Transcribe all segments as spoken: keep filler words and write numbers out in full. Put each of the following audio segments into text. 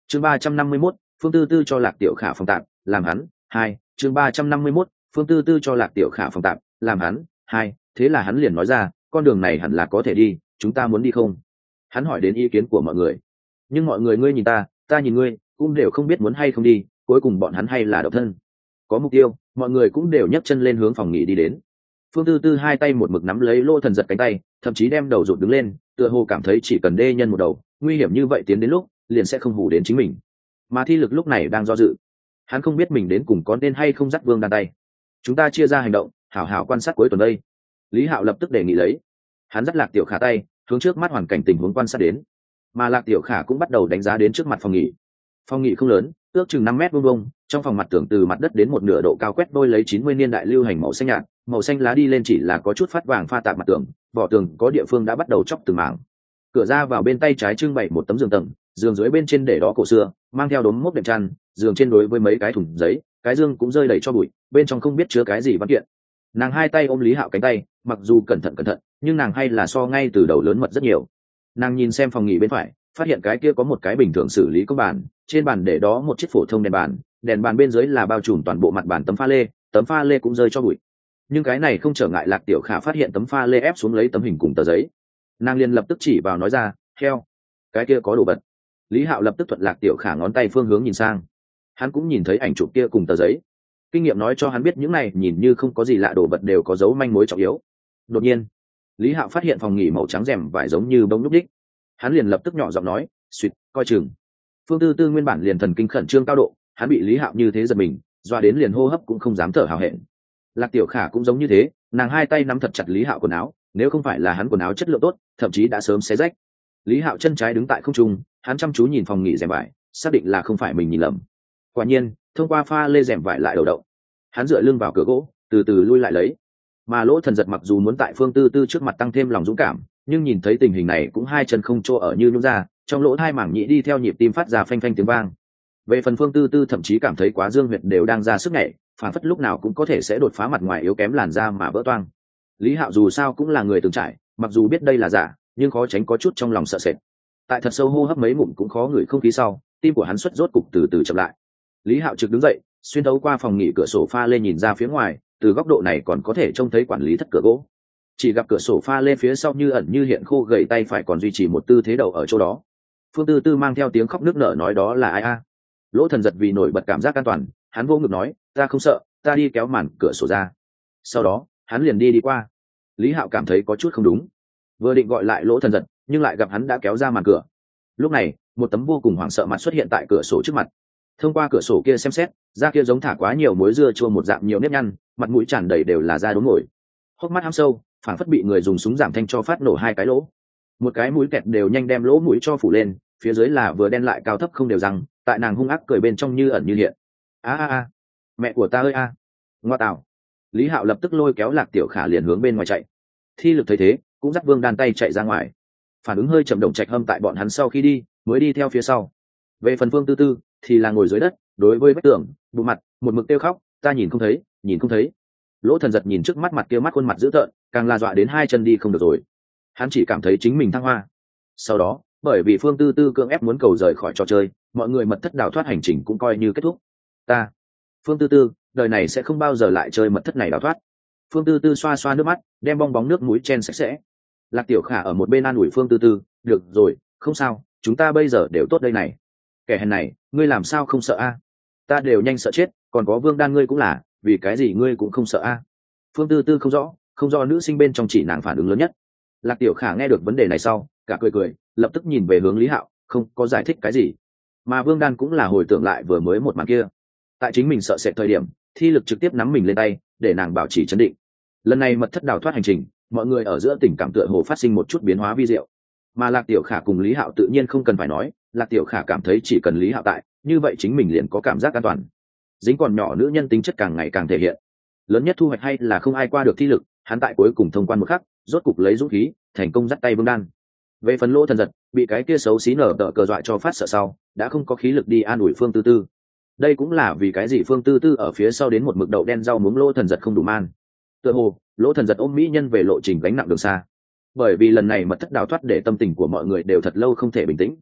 chương ba trăm năm mươi mốt, Phương Tư Tư cho Lạc Tiểu Khả phòng tạm làm hắn hai chương ba trăm năm mươi mốt, Phương Tư Tư cho Lạc Tiểu Khả phòng tạm làm hắn hai thế là hắn liền nói ra, con đường này hẳn là có thể đi, chúng ta muốn đi không? Hắn hỏi đến ý kiến của mọi người, nhưng mọi người ngươi nhìn ta ta nhìn ngươi cũng đều không biết muốn hay không đi, cuối cùng bọn hắn hay là độc thân. Có mục tiêu, mọi người cũng đều nhấc chân lên hướng phòng nghỉ đi đến. Phương Tư Tư hai tay một mực nắm lấy Lỗ Thần Giật cánh tay, thậm chí đem đầu rụt đứng lên, tựa hồ cảm thấy chỉ cần đê nhân một đầu, nguy hiểm như vậy tiến đến lúc liền sẽ không hù đến chính mình. Mà Thi Lực lúc này đang do dự, hắn không biết mình đến cùng có nên hay không dắt Vương Đan tay. Chúng ta chia ra hành động, hảo hảo quan sát cuối tuần đây. Lý Hạo lập tức đề nghị lấy, hắn dắt Lạc Tiểu Khả tay, hướng trước mắt hoàn cảnh tình huống quan sát đến. Mà Lạc Tiểu Khả cũng bắt đầu đánh giá đến trước mặt phòng nghỉ. Phòng nghỉ không lớn, ước chừng năm mét vuông vuông, trong phòng mặt tường từ mặt đất đến một nửa độ cao quét đôi lấy chín mươi niên đại lưu hành màu xanh nhạt, màu xanh lá đi lên chỉ là có chút phát vàng pha tạp mặt tường, vỏ tường có địa phương đã bắt đầu chóc từng mảng. Cửa ra vào bên tay trái trưng bày một tấm giường tầng, giường dưới bên trên để đó cổ xưa, mang theo đốm mốc đệm chăn, giường trên đối với mấy cái thùng giấy, cái dương cũng rơi đầy cho bụi, bên trong không biết chứa cái gì văn kiện. Nàng hai tay ôm Lý Hạo cánh tay, mặc dù cẩn thận cẩn thận, nhưng nàng hay là so ngay từ đầu lớn mật rất nhiều. Nàng nhìn xem phòng nghỉ bên phải, phát hiện cái kia có một cái bình thường xử lý công bàn, trên bàn để đó một chiếc phổ thông đèn bàn, đèn bàn bên dưới là bao trùm toàn bộ mặt bàn tấm pha lê, tấm pha lê cũng rơi cho bụi. Nhưng cái này không trở ngại Lạc Tiểu Khả phát hiện tấm pha lê ép xuống lấy tấm hình cùng tờ giấy. Nàng liền lập tức chỉ vào nói ra, "Theo, cái kia có đồ vật." Lý Hạo lập tức thuận Lạc Tiểu Khả ngón tay phương hướng nhìn sang, hắn cũng nhìn thấy ảnh chụp kia cùng tờ giấy. Kinh nghiệm nói cho hắn biết những này nhìn như không có gì lạ đồ vật đều có dấu manh mối trọng yếu. Đột nhiên, Lý Hạo phát hiện phòng nghỉ màu trắng rèm vải giống như bông nhúc đích, hắn liền lập tức nhỏ giọng nói, "Xuyệt, coi chừng." Phương Tư Tư nguyên bản liền thần kinh khẩn trương cao độ, hắn bị Lý Hạo như thế giật mình, doa đến liền hô hấp cũng không dám thở hào hẹn. Lạc Tiểu Khả cũng giống như thế, nàng hai tay nắm thật chặt Lý Hạo quần áo, nếu không phải là hắn quần áo chất lượng tốt, thậm chí đã sớm xé rách. Lý Hạo chân trái đứng tại không trung, hắn chăm chú nhìn phòng nghỉ rèm vải, xác định là không phải mình nhìn lầm. Quả nhiên, thông qua pha lê rèm vải lại đầu động, hắn dựa lưng vào cửa gỗ, từ từ lui lại lấy. Mà Lỗ Thần Giật mặc dù muốn tại Phương Tư Tư trước mặt tăng thêm lòng dũng cảm, nhưng nhìn thấy tình hình này cũng hai chân không chỗ ở như nhũn ra, trong lỗ hai mảng nhĩ đi theo nhịp tim phát ra phanh phanh tiếng vang. Về phần Phương Tư Tư thậm chí cảm thấy quá dương huyệt đều đang ra sức nhảy, phản phất lúc nào cũng có thể sẽ đột phá mặt ngoài yếu kém làn da mà vỡ toang. Lý Hạo dù sao cũng là người từng trải, mặc dù biết đây là giả, nhưng khó tránh có chút trong lòng sợ sệt. Tại thật sâu hô hấp mấy ngụm cũng khó ngửi không khí sau, tim của hắn xuất rốt cục từ từ chậm lại. Lý Hạo trực đứng dậy, xuyên thấu qua phòng nghỉ cửa sổ pha lên nhìn ra phía ngoài, từ góc độ này còn có thể trông thấy quản lý thất cửa gỗ. Chỉ gặp cửa sổ pha lên phía sau như ẩn như hiện khô gầy tay phải còn duy trì một tư thế đầu ở chỗ đó. Phương Tư Tư mang theo tiếng khóc nức nở nói đó là ai a? Lỗ Thần Giật vì nổi bật cảm giác an toàn, hắn vô ngực nói, ta không sợ, ta đi kéo màn cửa sổ ra. Sau đó, hắn liền đi đi qua. Lý Hạo cảm thấy có chút không đúng, vừa định gọi lại Lỗ Thần Giật, nhưng lại gặp hắn đã kéo ra màn cửa. Lúc này, một tấm vô cùng hoảng sợ mặt xuất hiện tại cửa sổ trước mặt. Thông qua cửa sổ kia xem xét, da kia giống thả quá nhiều muối dưa chua một dạng nhiều nếp nhăn, mặt mũi tràn đầy đều là da đốm ngồi. Hốc mắt hăm sâu, phản phất bị người dùng súng giảm thanh cho phát nổ hai cái lỗ. Một cái mũi kẹt đều nhanh đem lỗ mũi cho phủ lên, phía dưới là vừa đen lại cao thấp không đều răng, tại nàng hung ác cười bên trong như ẩn như hiện. A a a, mẹ của ta ơi a. Ngoa tạo. Lý Hạo lập tức lôi kéo Lạc Tiểu Khả liền hướng bên ngoài chạy. Thi Lực thấy thế, cũng dắt Vương Đan tay chạy ra ngoài. Phản ứng hơi chậm động Trạch Hâm tại bọn hắn sau khi đi, mới đi theo phía sau. Về phần Phương Tư Tư thì là ngồi dưới đất, đối với vách tường, bụng mặt, một mực kêu khóc, ta nhìn không thấy, nhìn không thấy. Lỗ Thần Giật nhìn trước mắt mặt kia mắt khuôn mặt dữ tợn, càng là dọa đến hai chân đi không được rồi. Hắn chỉ cảm thấy chính mình thăng hoa. Sau đó, bởi vì Phương Tư Tư cưỡng ép muốn cầu rời khỏi trò chơi, mọi người mật thất đào thoát hành trình cũng coi như kết thúc. Ta, Phương Tư Tư, đời này sẽ không bao giờ lại chơi mật thất này đào thoát. Phương Tư Tư xoa xoa nước mắt, đem bong bóng nước mũi chen sạch sẽ. Lạc Tiểu Khả ở một bên an ủi Phương Tư Tư, được rồi, không sao, chúng ta bây giờ đều tốt đây này. Kẻ hèn này, ngươi làm sao không sợ a? Ta đều nhanh sợ chết, còn có Vương Đan ngươi cũng là, vì cái gì ngươi cũng không sợ a? Phương Tư Tư không rõ, không rõ nữ sinh bên trong chỉ nàng phản ứng lớn nhất. Lạc Tiểu Khả nghe được vấn đề này sau, cả cười cười, lập tức nhìn về hướng Lý Hạo, không có giải thích cái gì. Mà Vương Đan cũng là hồi tưởng lại vừa mới một màn kia. Tại chính mình sợ sệt thời điểm, Thi Lực trực tiếp nắm mình lên tay, để nàng bảo trì trấn định. Lần này mật thất đào thoát hành trình, mọi người ở giữa tình cảm tựa hồ phát sinh một chút biến hóa vi diệu. Mà Lạc Tiểu Khả cùng Lý Hạo tự nhiên không cần phải nói, Lạc Tiểu Khả cảm thấy chỉ cần Lý Hạo tại, như vậy chính mình liền có cảm giác an toàn. Dính còn nhỏ nữ nhân tính chất càng ngày càng thể hiện. Lớn nhất thu hoạch hay là không ai qua được Thi Lực, hắn tại cuối cùng thông quan một khắc, rốt cục lấy dũng khí, thành công dắt tay Vương Đan. Về phần Lỗ Thần Giật, bị cái kia xấu xí nở tở cờ dọa cho phát sợ sau, đã không có khí lực đi an ủi Phương Tư Tư. Đây cũng là vì cái gì Phương Tư Tư ở phía sau đến một mực đậu đen rau muống Lỗ Thần Giật không đủ man. Tựa hồ, Lỗ Thần Giật ôm mỹ nhân về lộ trình gánh nặng đường xa. Bởi vì lần này mật thất đào thoát để tâm tình của mọi người đều thật lâu không thể bình tĩnh.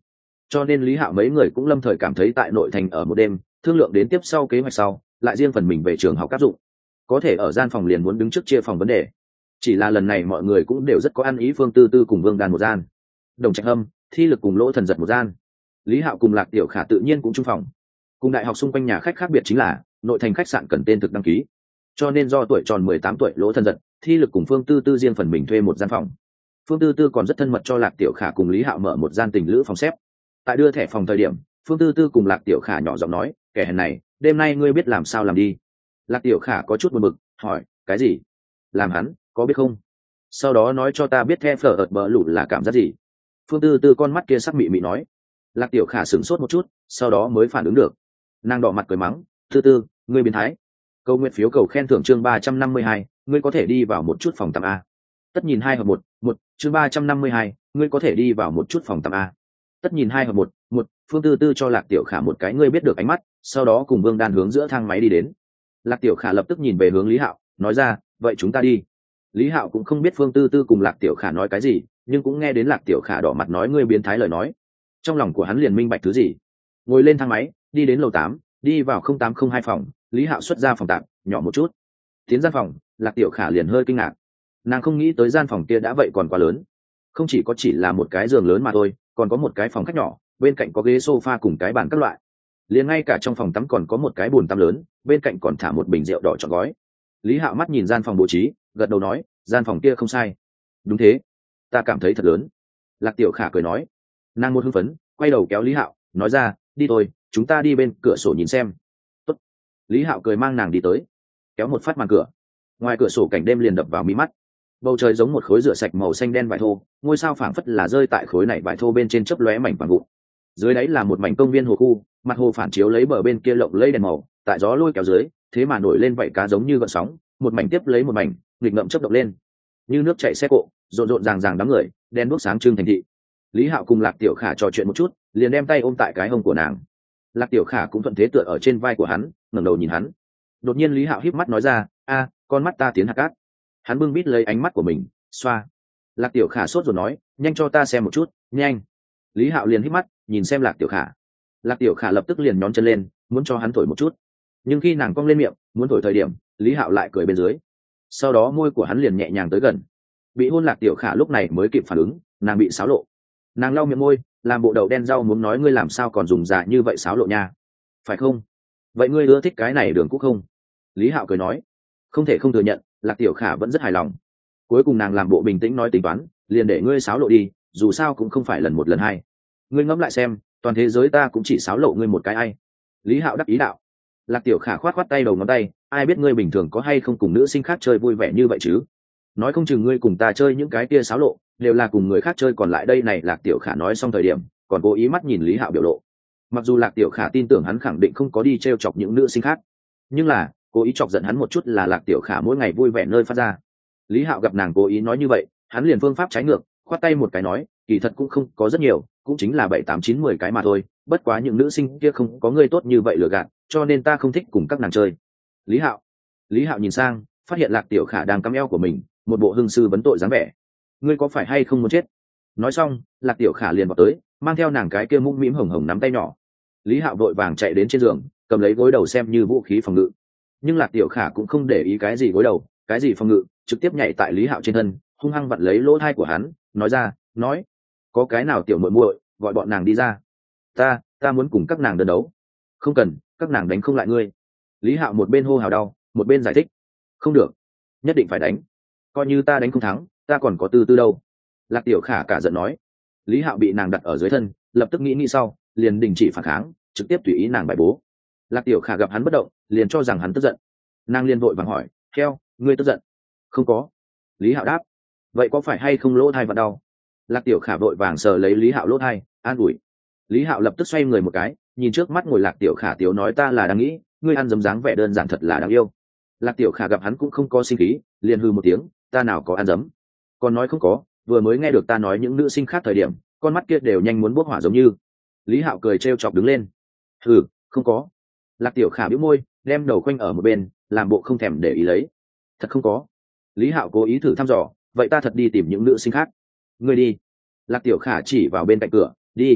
cho nên Lý Hạo mấy người cũng lâm thời cảm thấy tại nội thành ở một đêm, thương lượng đến tiếp sau kế hoạch sau, lại riêng phần mình về trường học áp dụng. Có thể ở gian phòng liền muốn đứng trước chia phòng vấn đề. Chỉ là lần này mọi người cũng đều rất có ăn ý, Phương Tư Tư cùng Vương Đan một gian, Đồng Trạch Hâm, Thi Lực cùng Lỗ Thần Giật một gian, Lý Hạo cùng Lạc Tiểu Khả tự nhiên cũng chung phòng. Cùng đại học xung quanh nhà khách khác biệt chính là nội thành khách sạn cần tên thực đăng ký, cho nên do tuổi tròn mười tám tuổi Lỗ Thần Giật, Thi Lực cùng Phương Tư Tư riêng phần mình thuê một gian phòng. Phương Tư Tư còn rất thân mật cho Lạc Tiểu Khả cùng Lý Hạo mở một gian tình lữ phòng xếp. Tại đưa thẻ phòng thời điểm, Phương Tư Tư cùng Lạc Tiểu Khả nhỏ giọng nói, kẻ hèn này, đêm nay ngươi biết làm sao làm đi. Lạc Tiểu Khả có chút buồn bực, hỏi, cái gì? Làm hắn, có biết không? Sau đó nói cho ta biết the phở ợt bờ lủ là cảm giác gì. Phương Tư Tư con mắt kia sắc mị mị nói. Lạc Tiểu Khả sửng sốt một chút, sau đó mới phản ứng được. Nàng đỏ mặt cười mắng, Tư Tư, ngươi biến thái. Câu nguyện phiếu cầu khen thưởng chương ba trăm năm mươi hai, ngươi có thể đi vào một chút phòng tắm a. Tất nhìn hai hợp một, một, chương ba trăm năm mươi hai, ngươi có thể đi vào một chút phòng tắm a. Tất nhìn hai hợp một, một, Phương Tư Tư cho Lạc Tiểu Khả một cái ngươi biết được ánh mắt, sau đó cùng Vương Đan hướng giữa thang máy đi đến. Lạc Tiểu Khả lập tức nhìn về hướng Lý Hạo, nói ra, vậy chúng ta đi. Lý Hạo cũng không biết Phương Tư Tư cùng Lạc Tiểu Khả nói cái gì, nhưng cũng nghe đến Lạc Tiểu Khả đỏ mặt nói ngươi biến thái lời nói. Trong lòng của hắn liền minh bạch thứ gì. Ngồi lên thang máy, đi đến lầu tám, đi vào không tám không hai phòng, Lý Hạo xuất ra phòng tạm, nhỏ một chút. Tiến gian phòng, Lạc Tiểu Khả liền hơi kinh ngạc. Nàng không nghĩ tới gian phòng kia đã vậy còn quá lớn. Không chỉ có chỉ là một cái giường lớn mà thôi, còn có một cái phòng khách nhỏ, bên cạnh có ghế sofa cùng cái bàn các loại. Liền ngay cả trong phòng tắm còn có một cái bồn tắm lớn, bên cạnh còn thả một bình rượu đỏ trọn gói. Lý Hạo mắt nhìn gian phòng bố trí, gật đầu nói, gian phòng kia không sai. Đúng thế, ta cảm thấy thật lớn. Lạc Tiểu Khả cười nói. Nàng một hưng phấn, quay đầu kéo Lý Hạo, nói ra, đi thôi, chúng ta đi bên cửa sổ nhìn xem. Tốt. Lý Hạo cười mang nàng đi tới, kéo một phát màn cửa. Ngoài cửa sổ cảnh đêm liền đập vào mí mắt. Bầu trời giống một khối rửa sạch màu xanh đen vải thô, ngôi sao phảng phất là rơi tại khối này vải thô bên trên chớp lóe mảnh vàng vụn. Dưới đáy là một mảnh công viên hồ khu, mặt hồ phản chiếu lấy bờ bên kia lộng lẫy đèn màu, tại gió lôi kéo dưới, thế mà nổi lên vảy cá giống như gợn sóng, một mảnh tiếp lấy một mảnh, nghịch ngợm chớp động lên. Như nước chảy xe cộ, rộn rộn ràng ràng đám người, đen đuốc sáng trưng thành thị. Lý Hạo cùng Lạc Tiểu Khả trò chuyện một chút, liền đem tay ôm tại cái hông của nàng. Lạc Tiểu Khả cũng thuận thế tựa ở trên vai của hắn, ngẩng đầu nhìn hắn. Đột nhiên Lý Hạo híp mắt nói ra, a, con mắt ta tiến hạt cát. Hắn bưng bít lấy ánh mắt của mình, xoa. Lạc Tiểu Khả sốt rồi nói, nhanh cho ta xem một chút, nhanh. Lý Hạo liền híp mắt, nhìn xem Lạc Tiểu Khả. Lạc Tiểu Khả lập tức liền nhón chân lên, muốn cho hắn thổi một chút. Nhưng khi nàng cong lên miệng, muốn thổi thời điểm, Lý Hạo lại cười bên dưới. Sau đó môi của hắn liền nhẹ nhàng tới gần. Bị hôn Lạc Tiểu Khả lúc này mới kịp phản ứng, nàng bị xáo lộ. Nàng lau miệng môi, làm bộ đầu đen rau muốn nói ngươi làm sao còn dùng dạ như vậy xáo lộ nha. Phải không? Vậy ngươi ưa thích cái này đường cũ không? Lý Hạo cười nói. Không thể không thừa nhận, Lạc Tiểu Khả vẫn rất hài lòng. Cuối cùng nàng làm bộ bình tĩnh nói tính toán, liền để ngươi xáo lộ đi, dù sao cũng không phải lần một lần hai. Ngươi ngẫm lại xem, toàn thế giới ta cũng chỉ xáo lộ ngươi một cái ai. Lý Hạo đắc ý đạo. Lạc Tiểu Khả khoát khoát tay đầu ngón tay, ai biết ngươi bình thường có hay không cùng nữ sinh khác chơi vui vẻ như vậy chứ? Nói không chừng ngươi cùng ta chơi những cái kia xáo lộ, đều là cùng người khác chơi còn lại đây này. Lạc Tiểu Khả nói xong thời điểm, còn cố ý mắt nhìn Lý Hạo biểu lộ. Mặc dù Lạc Tiểu Khả tin tưởng hắn khẳng định không có đi trêu chọc những nữ sinh khác, nhưng là cố ý chọc giận hắn một chút là Lạc Tiểu Khả mỗi ngày vui vẻ nơi phát ra. Lý Hạo gặp nàng cố ý nói như vậy, hắn liền phương pháp trái ngược, khoát tay một cái nói, kỳ thật cũng không có rất nhiều, cũng chính là bảy tám chín mười cái mà thôi, bất quá những nữ sinh kia không có ngươi tốt như vậy lừa gạt, cho nên ta không thích cùng các nàng chơi. Lý Hạo. Lý Hạo nhìn sang, phát hiện Lạc Tiểu Khả đang cắm eo của mình, một bộ hưng sư vấn tội dáng vẻ. Ngươi có phải hay không muốn chết? Nói xong, Lạc Tiểu Khả liền vào tới, mang theo nàng cái kia mũm mĩm hồng hồng nắm tay nhỏ. Lý Hạo vội vàng chạy đến trên giường, cầm lấy gối đầu xem như vũ khí phòng ngự. Nhưng Lạc Tiểu Khả cũng không để ý cái gì gối đầu, cái gì phòng ngự, trực tiếp nhảy tại Lý Hạo trên thân, hung hăng vặn lấy lỗ tai của hắn, nói ra, nói, có cái nào tiểu muội muội, gọi bọn nàng đi ra. Ta, ta muốn cùng các nàng đơn đấu. Không cần, các nàng đánh không lại ngươi. Lý Hạo một bên hô hào đau, một bên giải thích. Không được, nhất định phải đánh. Coi như ta đánh không thắng, ta còn có Tư Tư đâu. Lạc Tiểu Khả cả giận nói. Lý Hạo bị nàng đặt ở dưới thân, lập tức nghĩ nghĩ sau, liền đình chỉ phản kháng, trực tiếp tùy ý nàng bài bố. Lạc Tiểu Khả gặp hắn bất động, liền cho rằng hắn tức giận. Nàng liền vội vàng hỏi, "Heo, ngươi tức giận?" "Không có." Lý Hạo đáp. "Vậy có phải hay không lỗ thai vặn đau?" Lạc Tiểu Khả vội vàng sờ lấy Lý Hạo lỗ thai, an ủi. Lý Hạo lập tức xoay người một cái, nhìn trước mắt ngồi Lạc Tiểu Khả tiếu nói ta là đang nghĩ, ngươi ăn dấm dáng vẻ đơn giản thật là đáng yêu. Lạc Tiểu Khả gặp hắn cũng không có sinh khí, liền hư một tiếng, ta nào có ăn dấm. Còn nói không có, vừa mới nghe được ta nói những nữ sinh khác thời điểm, con mắt kia đều nhanh muốn bốc hỏa giống như. Lý Hạo cười trêu chọc đứng lên. Hừ, không có. Lạc Tiểu Khả bĩu môi, đem đầu quanh ở một bên, làm bộ không thèm để ý lấy. Thật không có. Lý Hạo cố ý thử thăm dò, vậy ta thật đi tìm những nữ sinh khác. Ngươi đi. Lạc Tiểu Khả chỉ vào bên cạnh cửa, đi.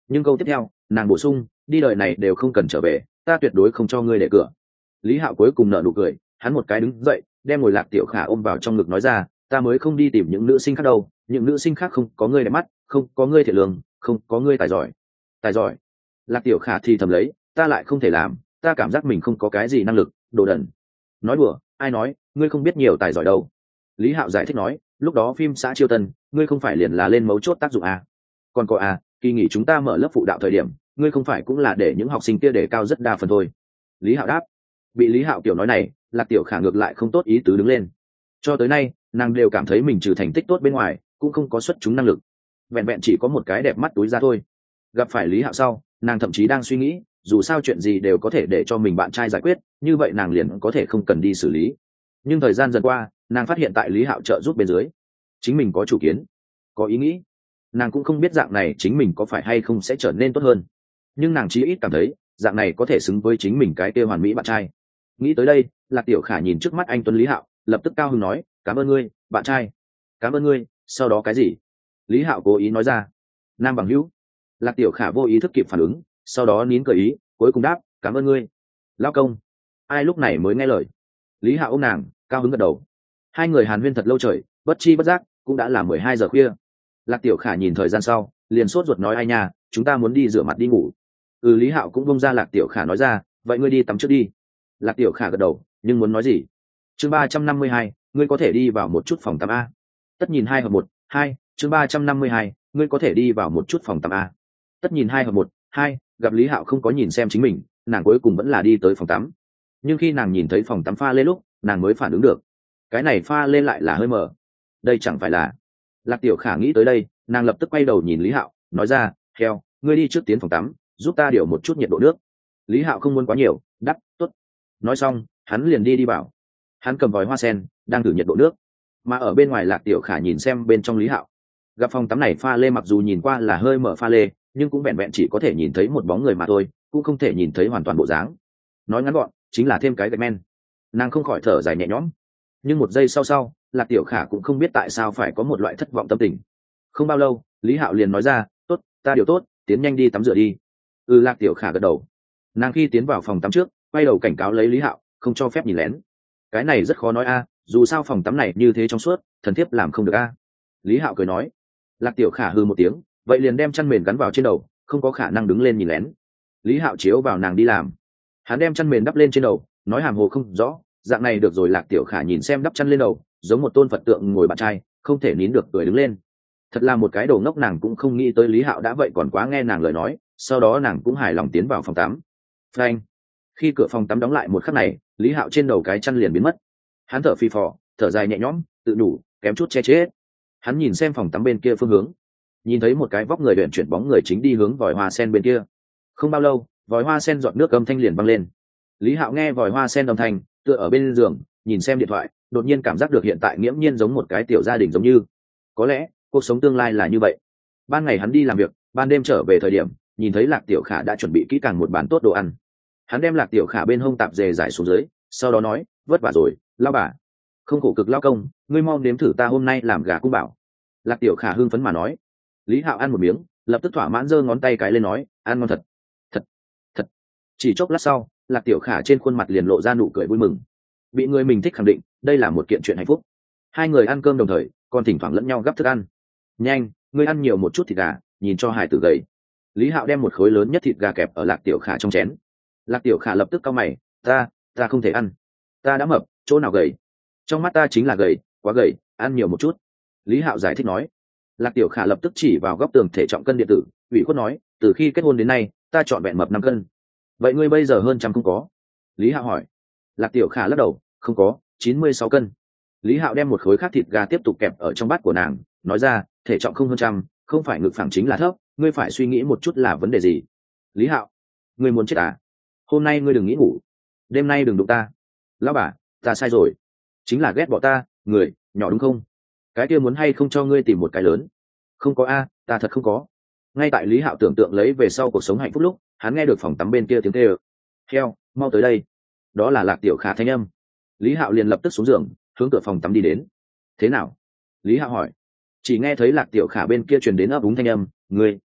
Nhưng câu tiếp theo nàng bổ sung, đi đời này đều không cần trở về, ta tuyệt đối không cho ngươi để cửa. Lý Hạo cuối cùng nở nụ cười, hắn một cái đứng dậy, đem ngồi Lạc Tiểu Khả ôm vào trong ngực nói ra, ta mới không đi tìm những nữ sinh khác đâu, những nữ sinh khác không có ngươi đẹp mắt, không có ngươi thiện lương, không có ngươi tài giỏi. Tài giỏi? Lạc Tiểu Khả thì thầm lấy, ta lại không thể làm, ta cảm giác mình không có cái gì năng lực, đồ đần. Nói đùa, ai nói, ngươi không biết nhiều tài giỏi đâu. Lý Hạo giải thích nói, lúc đó phim xã Chiêu Tân, ngươi không phải liền là lên mấu chốt tác dụng à? Còn có à, kỳ nghỉ chúng ta mở lớp phụ đạo thời điểm, ngươi không phải cũng là để những học sinh kia đề cao rất đa phần thôi. Lý Hạo đáp. Bị Lý Hạo kiểu nói này, Lạc Tiểu Khả ngược lại không tốt ý tứ đứng lên. Cho tới nay nàng đều cảm thấy mình trừ thành tích tốt bên ngoài cũng không có xuất chúng năng lực, vẹn vẹn chỉ có một cái đẹp mắt túi ra thôi. Gặp phải Lý Hạo sau, nàng thậm chí đang suy nghĩ, dù sao chuyện gì đều có thể để cho mình bạn trai giải quyết, như vậy nàng liền có thể không cần đi xử lý. Nhưng thời gian dần qua, nàng phát hiện tại Lý Hạo trợ giúp bên dưới, chính mình có chủ kiến, có ý nghĩ. Nàng cũng không biết dạng này chính mình có phải hay không sẽ trở nên tốt hơn, nhưng nàng chí ít cảm thấy dạng này có thể xứng với chính mình cái kia hoàn mỹ bạn trai. Nghĩ tới đây, Lạc Tiểu Khả nhìn trước mắt anh tuấn Lý Hạo, lập tức cao hứng nói, cảm ơn ngươi bạn trai. Cảm ơn ngươi. Sau đó cái gì? Lý Hạo cố ý nói ra, nam bằng hữu. Lạc Tiểu Khả vô ý thức kịp phản ứng, sau đó nín cười ý, cuối cùng đáp, cảm ơn ngươi lao công. Ai lúc này mới nghe lời. Lý Hạo ôm nàng, cao hứng gật đầu. Hai người hàn huyên thật lâu trời, bất chi bất giác cũng đã là mười hai giờ khuya. Lạc Tiểu Khả nhìn thời gian sau, liền sốt ruột nói, ai nha, chúng ta muốn đi rửa mặt đi ngủ. Ừ. Lý Hạo cũng bông ra Lạc Tiểu Khả nói ra, vậy ngươi đi tắm trước đi. Lạc Tiểu Khả gật đầu, nhưng muốn nói gì? Chương ba trăm năm mươi hai, ngươi có thể đi vào một chút phòng tắm a. Tất nhìn hai hợp một, hai, chương ba trăm năm mươi hai, ngươi có thể đi vào một chút phòng tắm a. Tất nhìn hai hợp một, hai, gặp Lý Hạo không có nhìn xem chính mình, nàng cuối cùng vẫn là đi tới phòng tắm. Nhưng khi nàng nhìn thấy phòng tắm pha lê lúc, nàng mới phản ứng được, cái này pha lê lại là hơi mờ. Đây chẳng phải là... Lạc Tiểu Khả nghĩ tới đây, nàng lập tức quay đầu nhìn Lý Hạo, nói ra, theo, ngươi đi trước tiến phòng tắm, giúp ta điều một chút nhiệt độ nước. Lý Hạo không muốn quá nhiều, đắp, tốt. Nói xong, hắn liền đi đi vào. Hắn cầm vòi hoa sen, đang thử nhiệt độ nước. Mà ở bên ngoài, Lạc Tiểu Khả nhìn xem bên trong Lý Hạo. Gặp phòng tắm này pha lê mặc dù nhìn qua là hơi mở pha lê, nhưng cũng vẹn vẹn chỉ có thể nhìn thấy một bóng người mà thôi, cũng không thể nhìn thấy hoàn toàn bộ dáng. Nói ngắn gọn, chính là thêm cái gạch men. Nàng không khỏi thở dài nhẹ nhõm. Nhưng một giây sau sau, Lạc Tiểu Khả cũng không biết tại sao phải có một loại thất vọng tâm tình. Không bao lâu, Lý Hạo liền nói ra, tốt, ta điều tốt, tiến nhanh đi tắm rửa đi. Ừ. Lạc Tiểu Khả gật đầu. Nàng khi tiến vào phòng tắm trước, quay đầu cảnh cáo lấy Lý Hạo, không cho phép nhìn lén. Cái này rất khó nói a, dù sao phòng tắm này như thế trong suốt, thần thiếp làm không được a. Lý Hạo cười nói. Lạc Tiểu Khả hư một tiếng, vậy liền đem chăn mền gắn vào trên đầu, không có khả năng đứng lên nhìn lén. Lý Hạo chiếu vào nàng đi làm, hắn đem chăn mền đắp lên trên đầu, nói hàm hồ không rõ, dạng này được rồi. Lạc Tiểu Khả nhìn xem đắp chăn lên đầu, giống một tôn Phật tượng ngồi bạn trai, không thể nín được cười đứng lên. Thật là một cái đồ ngốc, nàng cũng không nghĩ tới Lý Hạo đã vậy còn quá nghe nàng lời nói. Sau đó nàng cũng hài lòng tiến vào phòng tắm. Phanh. Khi cửa phòng tắm đóng lại một khắc này, Lý Hạo trên đầu cái chăn liền biến mất. Hắn thở phì phò, thở dài nhẹ nhõm, tự đủ, kém chút che chết. Hắn nhìn xem phòng tắm bên kia phương hướng, nhìn thấy một cái vóc người luyện chuyển bóng người chính đi hướng vòi hoa sen bên kia. Không bao lâu, vòi hoa sen giọt nước âm thanh liền văng lên. Lý Hạo nghe vòi hoa sen âm thanh, tựa ở bên giường, nhìn xem điện thoại, đột nhiên cảm giác được hiện tại nghiễm nhiên giống một cái tiểu gia đình giống như. Có lẽ cuộc sống tương lai là như vậy. Ban ngày hắn đi làm việc, ban đêm trở về thời điểm, nhìn thấy Lạc Tiểu Khả đã chuẩn bị kỹ càng một bàn tốt đồ ăn. Hắn đem Lạc Tiểu Khả bên hông tạp dề giải xuống dưới, sau đó nói, vất vả rồi lao bà. Không khổ cực lao công, ngươi mau nếm thử ta hôm nay làm gà cung bảo. Lạc Tiểu Khả hưng phấn mà nói. Lý Hạo ăn một miếng, lập tức thỏa mãn giơ ngón tay cái lên nói, ăn ngon thật thật thật. Chỉ chốc lát sau, Lạc Tiểu Khả trên khuôn mặt liền lộ ra nụ cười vui mừng. Bị người mình thích khẳng định, đây là một kiện chuyện hạnh phúc. Hai người ăn cơm đồng thời, còn thỉnh thoảng lẫn nhau gắp thức ăn. Nhanh, ngươi ăn nhiều một chút thịt gà, nhìn cho hải tử gầy. Lý Hạo đem một khối lớn nhất thịt gà kẹp ở Lạc Tiểu Khả trong chén. Lạc Tiểu Khả lập tức cau mày, ta ta không thể ăn, ta đã mập, chỗ nào gầy? Trong mắt ta chính là gầy, quá gầy, ăn nhiều một chút. Lý Hạo giải thích nói. Lạc Tiểu Khả lập tức chỉ vào góc tường thể trọng cân điện tử, ủy khuất nói, từ khi kết hôn đến nay ta chọn vẹn mập năm cân. Vậy ngươi bây giờ hơn trăm không có? Lý Hạo hỏi. Lạc Tiểu Khả lắc đầu, không có, chín mươi sáu cân. Lý Hạo đem một khối khác thịt gà tiếp tục kẹp ở trong bát của nàng, nói ra, thể trọng không hơn trăm, không phải ngực phẳng chính là thấp, ngươi phải suy nghĩ một chút là vấn đề gì. Lý Hạo, ngươi muốn chết à? Hôm nay ngươi đừng nghĩ ngủ, đêm nay đừng đụng ta. Lão bà, ta sai rồi, chính là ghét bỏ ta, người nhỏ đúng không? Cái kia muốn hay không cho ngươi tìm một cái lớn? Không có a, ta thật không có. Ngay tại Lý Hạo tưởng tượng lấy về sau cuộc sống hạnh phúc lúc, hắn nghe được phòng tắm bên kia tiếng kêu. Theo, mau tới đây. Đó là Lạc Tiểu Khả thanh âm. Lý Hạo liền lập tức xuống giường, hướng cửa phòng tắm đi đến. Thế nào? Lý Hạo hỏi. Chỉ nghe thấy Lạc Tiểu Khả bên kia truyền đến ấp úng thanh âm, ngươi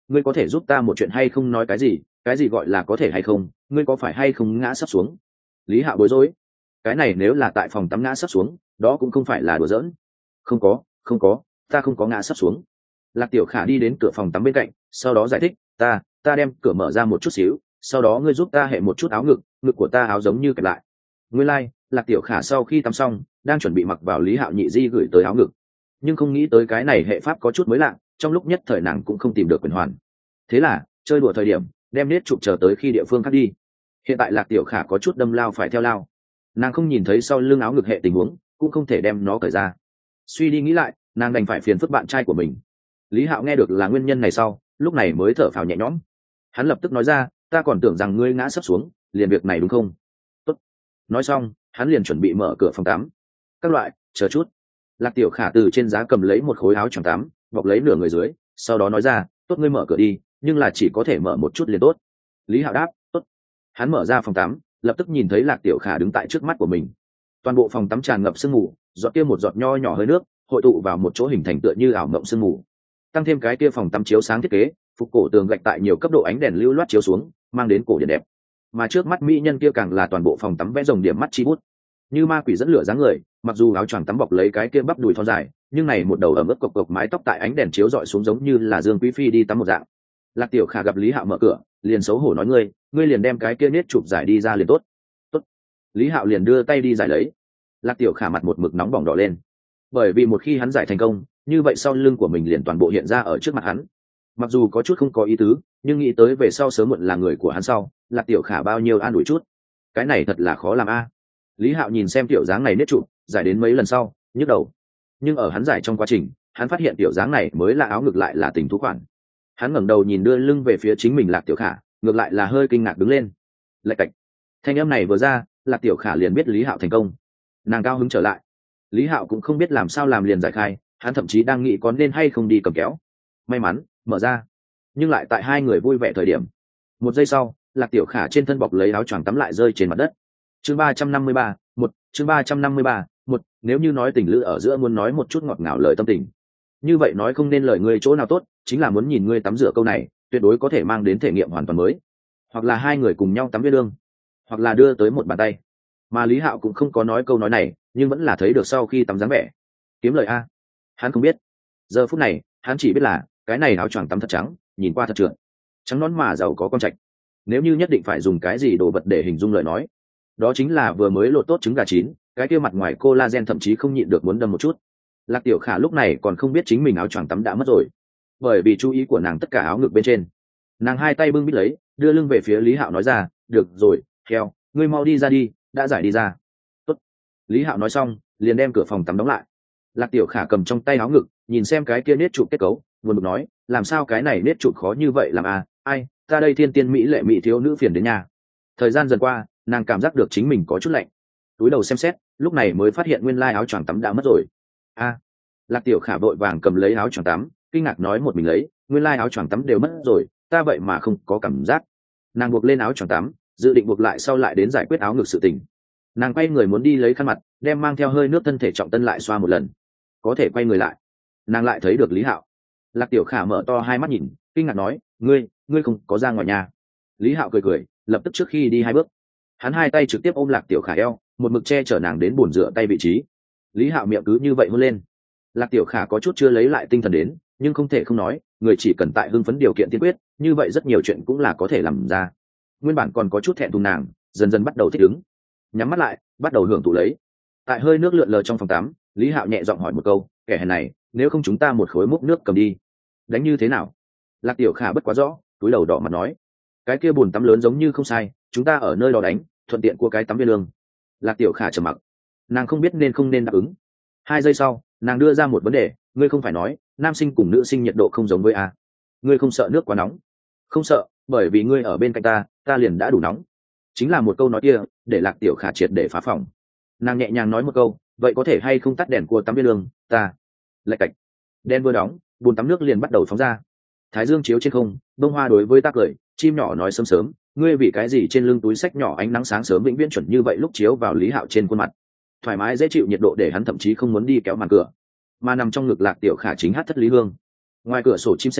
ngươi có thể giúp ta một chuyện hay không? Nói cái gì? Cái gì gọi là có thể hay không? Ngươi có phải hay không ngã sắp xuống? Lý Hạo bối rối. Cái này nếu là tại phòng tắm ngã sắp xuống, đó cũng không phải là đùa giỡn. Không có, không có, ta không có ngã sắp xuống. Lạc Tiểu Khả đi đến cửa phòng tắm bên cạnh, sau đó giải thích, ta, ta đem cửa mở ra một chút xíu, sau đó ngươi giúp ta hệ một chút áo ngực, ngực của ta áo giống như kẹp lại. Nguyên lai, like, Lạc Tiểu Khả sau khi tắm xong, đang chuẩn bị mặc vào Lý Hạo nhị di gửi tới áo ngực, nhưng không nghĩ tới cái này hệ pháp có chút mới lạ, trong lúc nhất thời nàng cũng không tìm được quyền hoàn. Thế là, chơi đùa thời điểm, đem nết chụp chờ tới khi địa phương khác đi. Hiện tại Lạc Tiểu Khả có chút đâm lao phải theo lao, nàng không nhìn thấy sau lưng áo ngực hệ tình huống, cũng không thể đem nó cởi ra. Suy đi nghĩ lại, nàng đành phải phiền phức bạn trai của mình. Lý Hạo nghe được là nguyên nhân này sau, lúc này mới thở phào nhẹ nhõm. Hắn lập tức nói ra, ta còn tưởng rằng ngươi ngã sắp xuống, liền việc này đúng không? Tốt. Nói xong, hắn liền chuẩn bị mở cửa phòng tắm. Các loại, chờ chút. Lạc Tiểu Khả từ trên giá cầm lấy một khối áo choàng tắm, bọc lấy nửa người dưới, sau đó nói ra, tốt, ngươi mở cửa đi, nhưng là chỉ có thể mở một chút liền tốt. Lý Hạo đáp, tốt. Hắn mở ra phòng tắm, lập tức nhìn thấy Lạc Tiểu Khả đứng tại trước mắt của mình. Toàn bộ phòng tắm tràn ngập sương mù, giọt kia một giọt nho nhỏ hơi nước, hội tụ vào một chỗ hình thành tựa như ảo mộng sương mù. Tăng thêm cái kia phòng tắm chiếu sáng thiết kế, phục cổ tường gạch tại nhiều cấp độ ánh đèn lưu loát chiếu xuống, mang đến cổ điển đẹp. Mà trước mắt mỹ nhân kia càng là toàn bộ phòng tắm vẽ rồng điểm mắt chi bút, như ma quỷ dẫn lửa dáng người. Mặc dù áo choàng tắm bọc lấy cái kia bắp đùi thon dài, nhưng này một đầu ẩm ướt cộc cộc mái tóc tại ánh đèn chiếu rọi xuống giống như là Dương Quý phi đi tắm một dạng. Lạc Tiểu Khả gặp Lý Hạo mở cửa, liền xấu hổ nói, ngươi, ngươi liền đem cái kia nết chụp giải đi ra liền tốt. Tốt. Lý Hạo liền đưa tay đi giải lấy. Lạc Tiểu Khả mặt một mực nóng bỏng đỏ lên, bởi vì một khi hắn giải thành công, như vậy sau lưng của mình liền toàn bộ hiện ra ở trước mặt hắn. Mặc dù có chút không có ý tứ, nhưng nghĩ tới về sau sớm muộn là người của hắn sau, Lạc Tiểu Khả bao nhiêu an ủi chút. Cái này thật là khó làm a. Lý Hạo nhìn xem tiểu dáng này nết trụ, giải đến mấy lần sau, nhức đầu. Nhưng ở hắn giải trong quá trình, hắn phát hiện tiểu dáng này mới là áo ngược lại là tình thú khoản. Hắn ngẩng đầu nhìn đưa lưng về phía chính mình Lạc Tiểu Khả, ngược lại là hơi kinh ngạc đứng lên. Lạch cạch. Thanh âm này vừa ra, Lạc Tiểu Khả liền biết Lý Hạo thành công. Nàng cao hứng trở lại. Lý Hạo cũng không biết làm sao làm liền giải khai, hắn thậm chí đang nghĩ có nên hay không đi cầm kéo. May mắn, mở ra. Nhưng lại tại hai người vui vẻ thời điểm, một giây sau, Lạc Tiểu Khả trên thân bọc lấy áo choàng tắm lại rơi trên mặt đất. Chương ba trăm năm mươi ba, một, chương ba trăm năm mươi ba, một, nếu như nói tình lữ ở giữa muốn nói một chút ngọt ngào lời tâm tình, như vậy nói không nên lời ngươi chỗ nào tốt, chính là muốn nhìn ngươi tắm rửa câu này, tuyệt đối có thể mang đến thể nghiệm hoàn toàn mới. Hoặc là hai người cùng nhau tắm viên lương, hoặc là đưa tới một bàn tay. Mà Lý Hạo cũng không có nói câu nói này, nhưng vẫn là thấy được sau khi tắm dáng vẻ. Kiếm lời a. Hắn không biết. Giờ phút này, hắn chỉ biết là cái này áo choàng tắm thật trắng, nhìn qua thật trượt. Trắng nõn mà giàu có con trạch. Nếu như nhất định phải dùng cái gì đồ vật để hình dung lời nói, đó chính là vừa mới lột tốt trứng gà chín, cái kia mặt ngoài collagen thậm chí không nhịn được muốn đâm một chút. Lạc Tiểu Khả lúc này còn không biết chính mình áo choàng tắm đã mất rồi, bởi vì chú ý của nàng tất cả áo ngực bên trên. Nàng hai tay bưng bít lấy, đưa lưng về phía Lý Hạo nói ra, được rồi, theo, ngươi mau đi ra đi, đã giải đi ra. Tốt. Lý Hạo nói xong, liền đem cửa phòng tắm đóng lại. Lạc Tiểu Khả cầm trong tay áo ngực, nhìn xem cái kia nết trụ kết cấu, buồn bực nói, làm sao cái này nết trụ khó như vậy làm à, ai, ta đây thiên tiên mỹ lệ mỹ thiếu nữ phiền đến nhà. Thời gian dần qua, nàng cảm giác được chính mình có chút lạnh, túi đầu xem xét, lúc này mới phát hiện nguyên lai áo choàng tắm đã mất rồi. A. À, Lạc Tiểu Khả vội vàng cầm lấy áo choàng tắm, kinh ngạc nói một mình lấy, nguyên lai áo choàng tắm đều mất rồi, ta vậy mà không có cảm giác. Nàng buộc lên áo choàng tắm, dự định buộc lại sau lại đến giải quyết áo ngực sự tình. Nàng quay người muốn đi lấy khăn mặt, đem mang theo hơi nước thân thể trọng tân lại xoa một lần. Có thể quay người lại, nàng lại thấy được Lý Hạo. Lạc Tiểu Khả mở to hai mắt nhìn, kinh ngạc nói, ngươi, ngươi không có ra ngoài nhà. Lý Hạo cười cười, lập tức trước khi đi hai bước, hắn hai tay trực tiếp ôm Lạc Tiểu Khả eo, một mực che chở nàng đến bồn rửa tay vị trí. Lý Hạo miệng cứ như vậy hôn lên. Lạc Tiểu Khả có chút chưa lấy lại tinh thần đến, nhưng không thể không nói, người chỉ cần tại hưng phấn điều kiện tiên quyết, như vậy rất nhiều chuyện cũng là có thể làm ra. Nguyên bản còn có chút thẹn thùng nàng, dần dần bắt đầu thích ứng, nhắm mắt lại, bắt đầu hưởng thụ lấy. Tại hơi nước lượn lờ trong phòng tắm, Lý Hạo nhẹ giọng hỏi một câu, kẻ hèn này, nếu không chúng ta một khối múc nước cầm đi, đánh như thế nào? Lạc Tiểu Khả bất quá rõ, túi đầu đỏ mặt nói, cái kia bồn tắm lớn giống như không sai, chúng ta ở nơi đó đánh, thuận tiện của cái tắm viên lương. Lạc Tiểu Khả trầm mặc, nàng không biết nên không nên đáp ứng. Hai giây sau, nàng đưa ra một vấn đề, ngươi không phải nói nam sinh cùng nữ sinh nhiệt độ không giống với a? Ngươi không sợ nước quá nóng? Không sợ, bởi vì ngươi ở bên cạnh ta, ta liền đã đủ nóng. Chính là một câu nói kia, để Lạc Tiểu Khả triệt để phá phòng. Nàng nhẹ nhàng nói một câu, vậy có thể hay không tắt đèn của tắm viên lương, ta. Lạch cạch. Đèn vừa đóng, bồn tắm nước liền bắt đầu phóng ra. Thái dương chiếu trên không, bông hoa đối với ta cười, chim nhỏ nói sớm sớm, ngươi vì cái gì trên lưng túi sách nhỏ ánh nắng sáng sớm vĩnh viễn chuẩn như vậy lúc chiếu vào Lý Hạo trên khuôn mặt. Thoải mái dễ chịu nhiệt độ để hắn thậm chí không muốn đi kéo màn cửa, mà nằm trong ngực Lạc Tiểu Khả chính hát thất lý hương. Ngoài cửa sổ chim sẻ,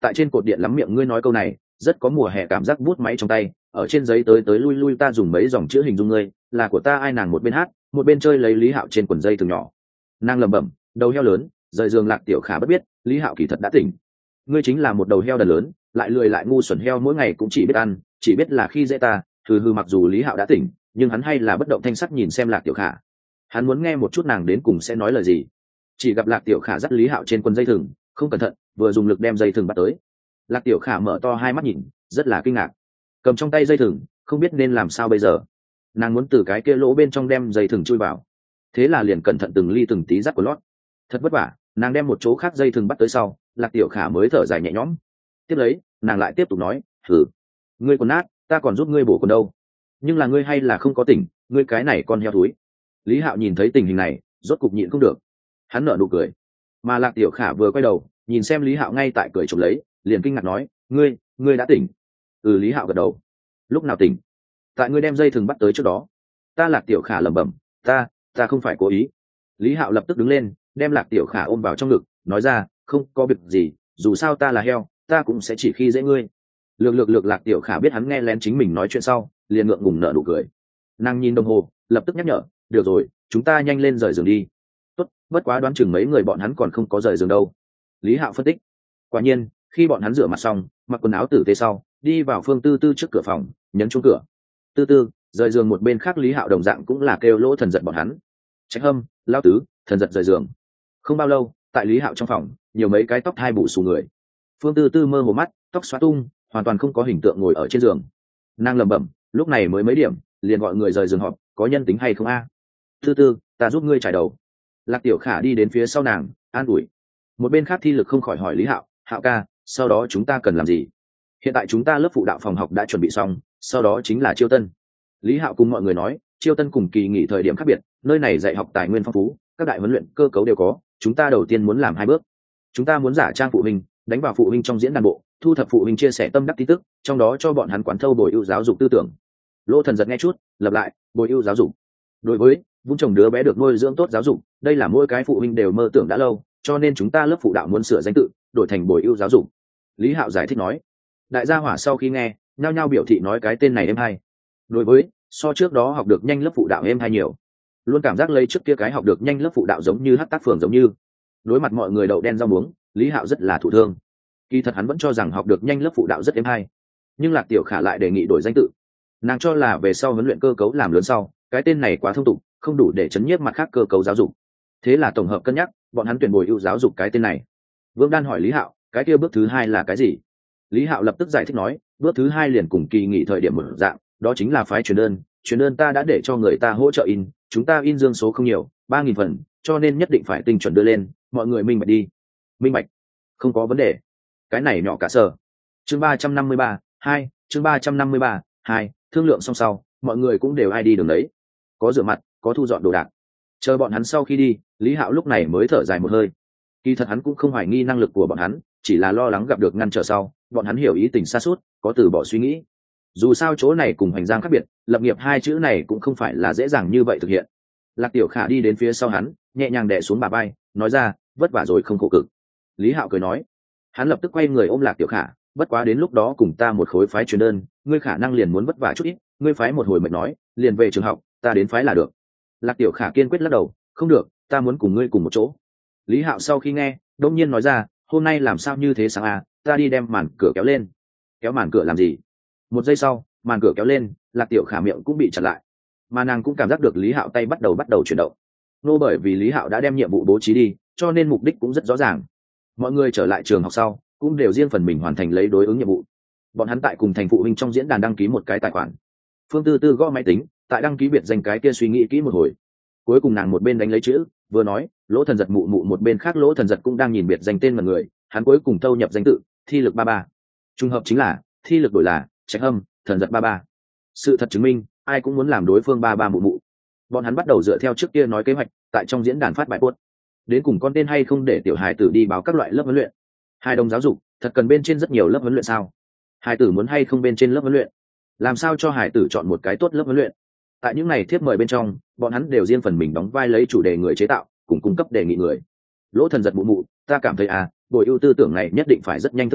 tại trên cột điện lắm miệng ngươi nói câu này rất có mùa hè cảm giác bút máy trong tay, ở trên giấy tới tới lui lui ta dùng mấy dòng chữ hình dung ngươi là của ta ai. Nàng một bên hát một bên chơi lấy Lý Hạo trên quần dây thừng nhỏ. Nàng lẩm bẩm, đầu heo lớn. Rời giường Lạc Tiểu Khả bất biết Lý Hạo kỳ thật đã tỉnh. Ngươi chính là một đầu heo đần lớn, lại lười lại ngu xuẩn heo, mỗi ngày cũng chỉ biết ăn, chỉ biết là khi dễ ta. Hừ hừ. Mặc dù Lý Hạo đã tỉnh, nhưng hắn hay là bất động thanh sắc nhìn xem Lạc Tiểu Khả. Hắn muốn nghe một chút nàng đến cùng sẽ nói lời gì. Chỉ gặp Lạc Tiểu Khả dắt Lý Hạo trên quần dây thừng, không cẩn thận vừa dùng lực đem dây thừng bắt tới. Lạc Tiểu Khả mở to hai mắt nhìn, rất là kinh ngạc, cầm trong tay dây thừng không biết nên làm sao bây giờ. Nàng muốn từ cái kia lỗ bên trong đem dây thừng chui vào, thế là liền cẩn thận từng ly từng tí dắt của lót. Thật vất vả, nàng đem một chỗ khác dây thừng bắt tới sau, Lạc Tiểu Khả mới thở dài nhẹ nhõm. Tiếp lấy nàng lại tiếp tục nói, thử ngươi còn nát, ta còn giúp ngươi bổ còn đâu, nhưng là ngươi hay là không có tỉnh, ngươi cái này con heo thúi. Lý Hạo nhìn thấy tình hình này rốt cục nhịn không được, hắn nở nụ cười. Mà Lạc Tiểu Khả vừa quay đầu nhìn xem Lý Hạo ngay tại cười chụp lấy, liền kinh ngạc nói, ngươi ngươi đã tỉnh? Ừ. Lý Hạo gật đầu. Lúc nào tỉnh? Tại ngươi đem dây thừng bắt tới trước đó. Ta Lạc Tiểu Khả lẩm bẩm, ta ta không phải cố ý. Lý Hạo lập tức đứng lên, đem Lạc Tiểu Khả ôm vào trong ngực, nói ra, không có việc gì, dù sao ta là heo, ta cũng sẽ chỉ khi dễ ngươi. Lược lược lược. Lạc Tiểu Khả biết hắn nghe lén chính mình nói chuyện sau, liền ngượng ngùng nở nụ cười. Nàng nhìn đồng hồ, lập tức nhắc nhở, được rồi, chúng ta nhanh lên rời giường đi. Tốt, bất quá đoán chừng mấy người bọn hắn còn không có rời giường đâu. Lý Hạo phân tích. Quả nhiên, khi bọn hắn rửa mặt xong, mặc quần áo tử tế sau, đi vào Phương Tư Tư trước cửa phòng, nhấn chuông cửa. Tư Tư rời giường. Một bên khác Lý Hạo đồng dạng cũng là kêu Lỗ Thần Giật bọn hắn. Trạch Hâm, Lao Tứ, Thần Giật rời giường. Không bao lâu, tại Lý Hạo trong phòng nhiều mấy cái tóc hai bù xù người. Phương Tư Tư mơ hồ mắt, tóc xóa tung, hoàn toàn không có hình tượng ngồi ở trên giường. Nàng lẩm bẩm, lúc này mới mấy điểm liền gọi người rời giường họp, có nhân tính hay không a? Tư Tư, ta giúp ngươi trải đầu. Lạc Tiểu Khả đi đến phía sau nàng, an ủi. Một bên khác Thi Lực không khỏi hỏi Lý Hạo, Hạo ca, sau đó chúng ta cần làm gì? Hiện tại chúng ta lớp phụ đạo phòng học đã chuẩn bị xong, sau đó chính là chiêu tân. Lý Hạo cùng mọi người nói, chiêu tân cùng kỳ nghỉ thời điểm khác biệt, nơi này dạy học tài nguyên phong phú, các đại huấn luyện cơ cấu đều có. Chúng ta đầu tiên muốn làm hai bước. Chúng ta muốn giả trang phụ huynh, đánh vào phụ huynh trong diễn đàn bộ, thu thập phụ huynh chia sẻ tâm đắc tin tức, trong đó cho bọn hắn quán thâu bồi ưu giáo dục tư tưởng. Lỗ Thần Giật nghe chút, lặp lại, bồi ưu giáo dục. Đối với vun trồng đứa bé được nuôi dưỡng tốt giáo dục, đây là mỗi cái phụ huynh đều mơ tưởng đã lâu, cho nên chúng ta lớp phụ đạo muốn sửa danh tự, đổi thành bồi ưu giáo dục. Lý Hạo giải thích nói. Đại gia hỏa sau khi nghe, nhao nhao biểu thị nói cái tên này êm hay. Đối với so trước đó học được nhanh lớp phụ đạo êm hay nhiều, luôn cảm giác lấy trước kia cái học được nhanh lớp phụ đạo giống như hắc tác phường giống như. Đối mặt mọi người đậu đen rau muống, Lý Hạo rất là thụ thương. Kỳ thật hắn vẫn cho rằng học được nhanh lớp phụ đạo rất êm hay, nhưng Lạc Tiểu Khả lại đề nghị đổi danh tự. Nàng cho là về sau huấn luyện cơ cấu làm lớn sau, cái tên này quá thông tục, không đủ để chấn nhiếp mặt khác cơ cấu giáo dục. Thế là tổng hợp cân nhắc, bọn hắn tuyển bồi ưu giáo dục cái tên này. Vương Đan hỏi Lý Hạo, cái kia bước thứ hai là cái gì? Lý Hạo lập tức giải thích nói, bước thứ hai liền cùng kỳ nghỉ thời điểm một dạng, đó chính là phái truyền đơn. Truyền đơn ta đã để cho người ta hỗ trợ in, chúng ta in dương số không nhiều, ba nghìn phần, cho nên nhất định phải tinh chuẩn đưa lên, mọi người minh bạch đi. Minh bạch, không có vấn đề. Cái này nhỏ cả sở. Chương ba trăm năm mươi ba, hai, chương ba trăm năm mươi ba, hai, thương lượng xong sau, mọi người cũng đều ai đi đường đấy. Có rửa mặt, có thu dọn đồ đạc. Chờ bọn hắn sau khi đi, Lý Hạo lúc này mới thở dài một hơi. Kỳ thật hắn cũng không hoài nghi năng lực của bọn hắn, chỉ là lo lắng gặp được ngăn trở sau, bọn hắn hiểu ý tình xa suốt, có từ bỏ suy nghĩ. Dù sao chỗ này cùng Hoành Giang khác biệt, lập nghiệp hai chữ này cũng không phải là dễ dàng như vậy thực hiện. Lạc Tiểu Khả đi đến phía sau hắn, nhẹ nhàng đè xuống bà vai, nói ra, vất vả rồi không khổ cực. Lý Hạo cười nói. Hắn lập tức quay người ôm Lạc Tiểu Khả, bất quá đến lúc đó cùng ta một khối phái truyền đơn, ngươi khả năng liền muốn vất vả chút ít, ngươi phái một hồi mệt nói, liền về trường học, ta đến phái là được. Lạc Tiểu Khả kiên quyết lắc đầu, không được, ta muốn cùng ngươi cùng một chỗ. Lý Hạo sau khi nghe, đông nhiên nói ra, hôm nay làm sao như thế sáng à, ta đi đem màn cửa kéo lên. Kéo màn cửa làm gì? Một giây sau, màn cửa kéo lên, Lạc Tiểu Khả miệng cũng bị chặn lại, mà nàng cũng cảm giác được Lý Hạo tay bắt đầu bắt đầu chuyển động. Nô bởi vì Lý Hạo đã đem nhiệm vụ bố trí đi, cho nên mục đích cũng rất rõ ràng. Mọi người trở lại trường học sau, cũng đều riêng phần mình hoàn thành lấy đối ứng nhiệm vụ. Bọn hắn tại cùng thành phụ huynh trong diễn đàn đăng ký một cái tài khoản. Phương Tư Tư gõ máy tính, tại đăng ký biệt danh cái kia suy nghĩ kỹ một hồi. Cuối cùng nàng một bên đánh lấy chữ, vừa nói, Lỗ Thần Giật mụ mụ một bên khác Lỗ Thần Giật cũng đang nhìn biệt danh tên mọi người, hắn cuối cùng thâu nhập danh tự, Thi Lực ba ba. Trùng hợp chính là, Thi Lực đổi là Trạch Hâm, Thần Giật ba ba. Sự thật chứng minh, ai cũng muốn làm đối phương ba ba mụ mụ. Bọn hắn bắt đầu dựa theo trước kia nói kế hoạch, tại trong diễn đàn phát bài post. Đến cùng con tên hay không để tiểu hài tử đi báo các loại lớp huấn luyện. Hai đồng giáo dục, thật cần bên trên rất nhiều lớp huấn luyện sao? Hài tử muốn hay không bên trên lớp huấn luyện? Làm sao cho hài tử chọn một cái tốt lớp huấn luyện? Tại những này thiếp mời bên trong, bọn hắn đều riêng phần mình đóng vai lấy chủ đề người chế tạo, cùng cung cấp đề nghị người. Lỗ Thần Giật mụ mụ, ta cảm thấy à, bồi ưu tư tưởng này nhất định phải rất nhanh tức thời,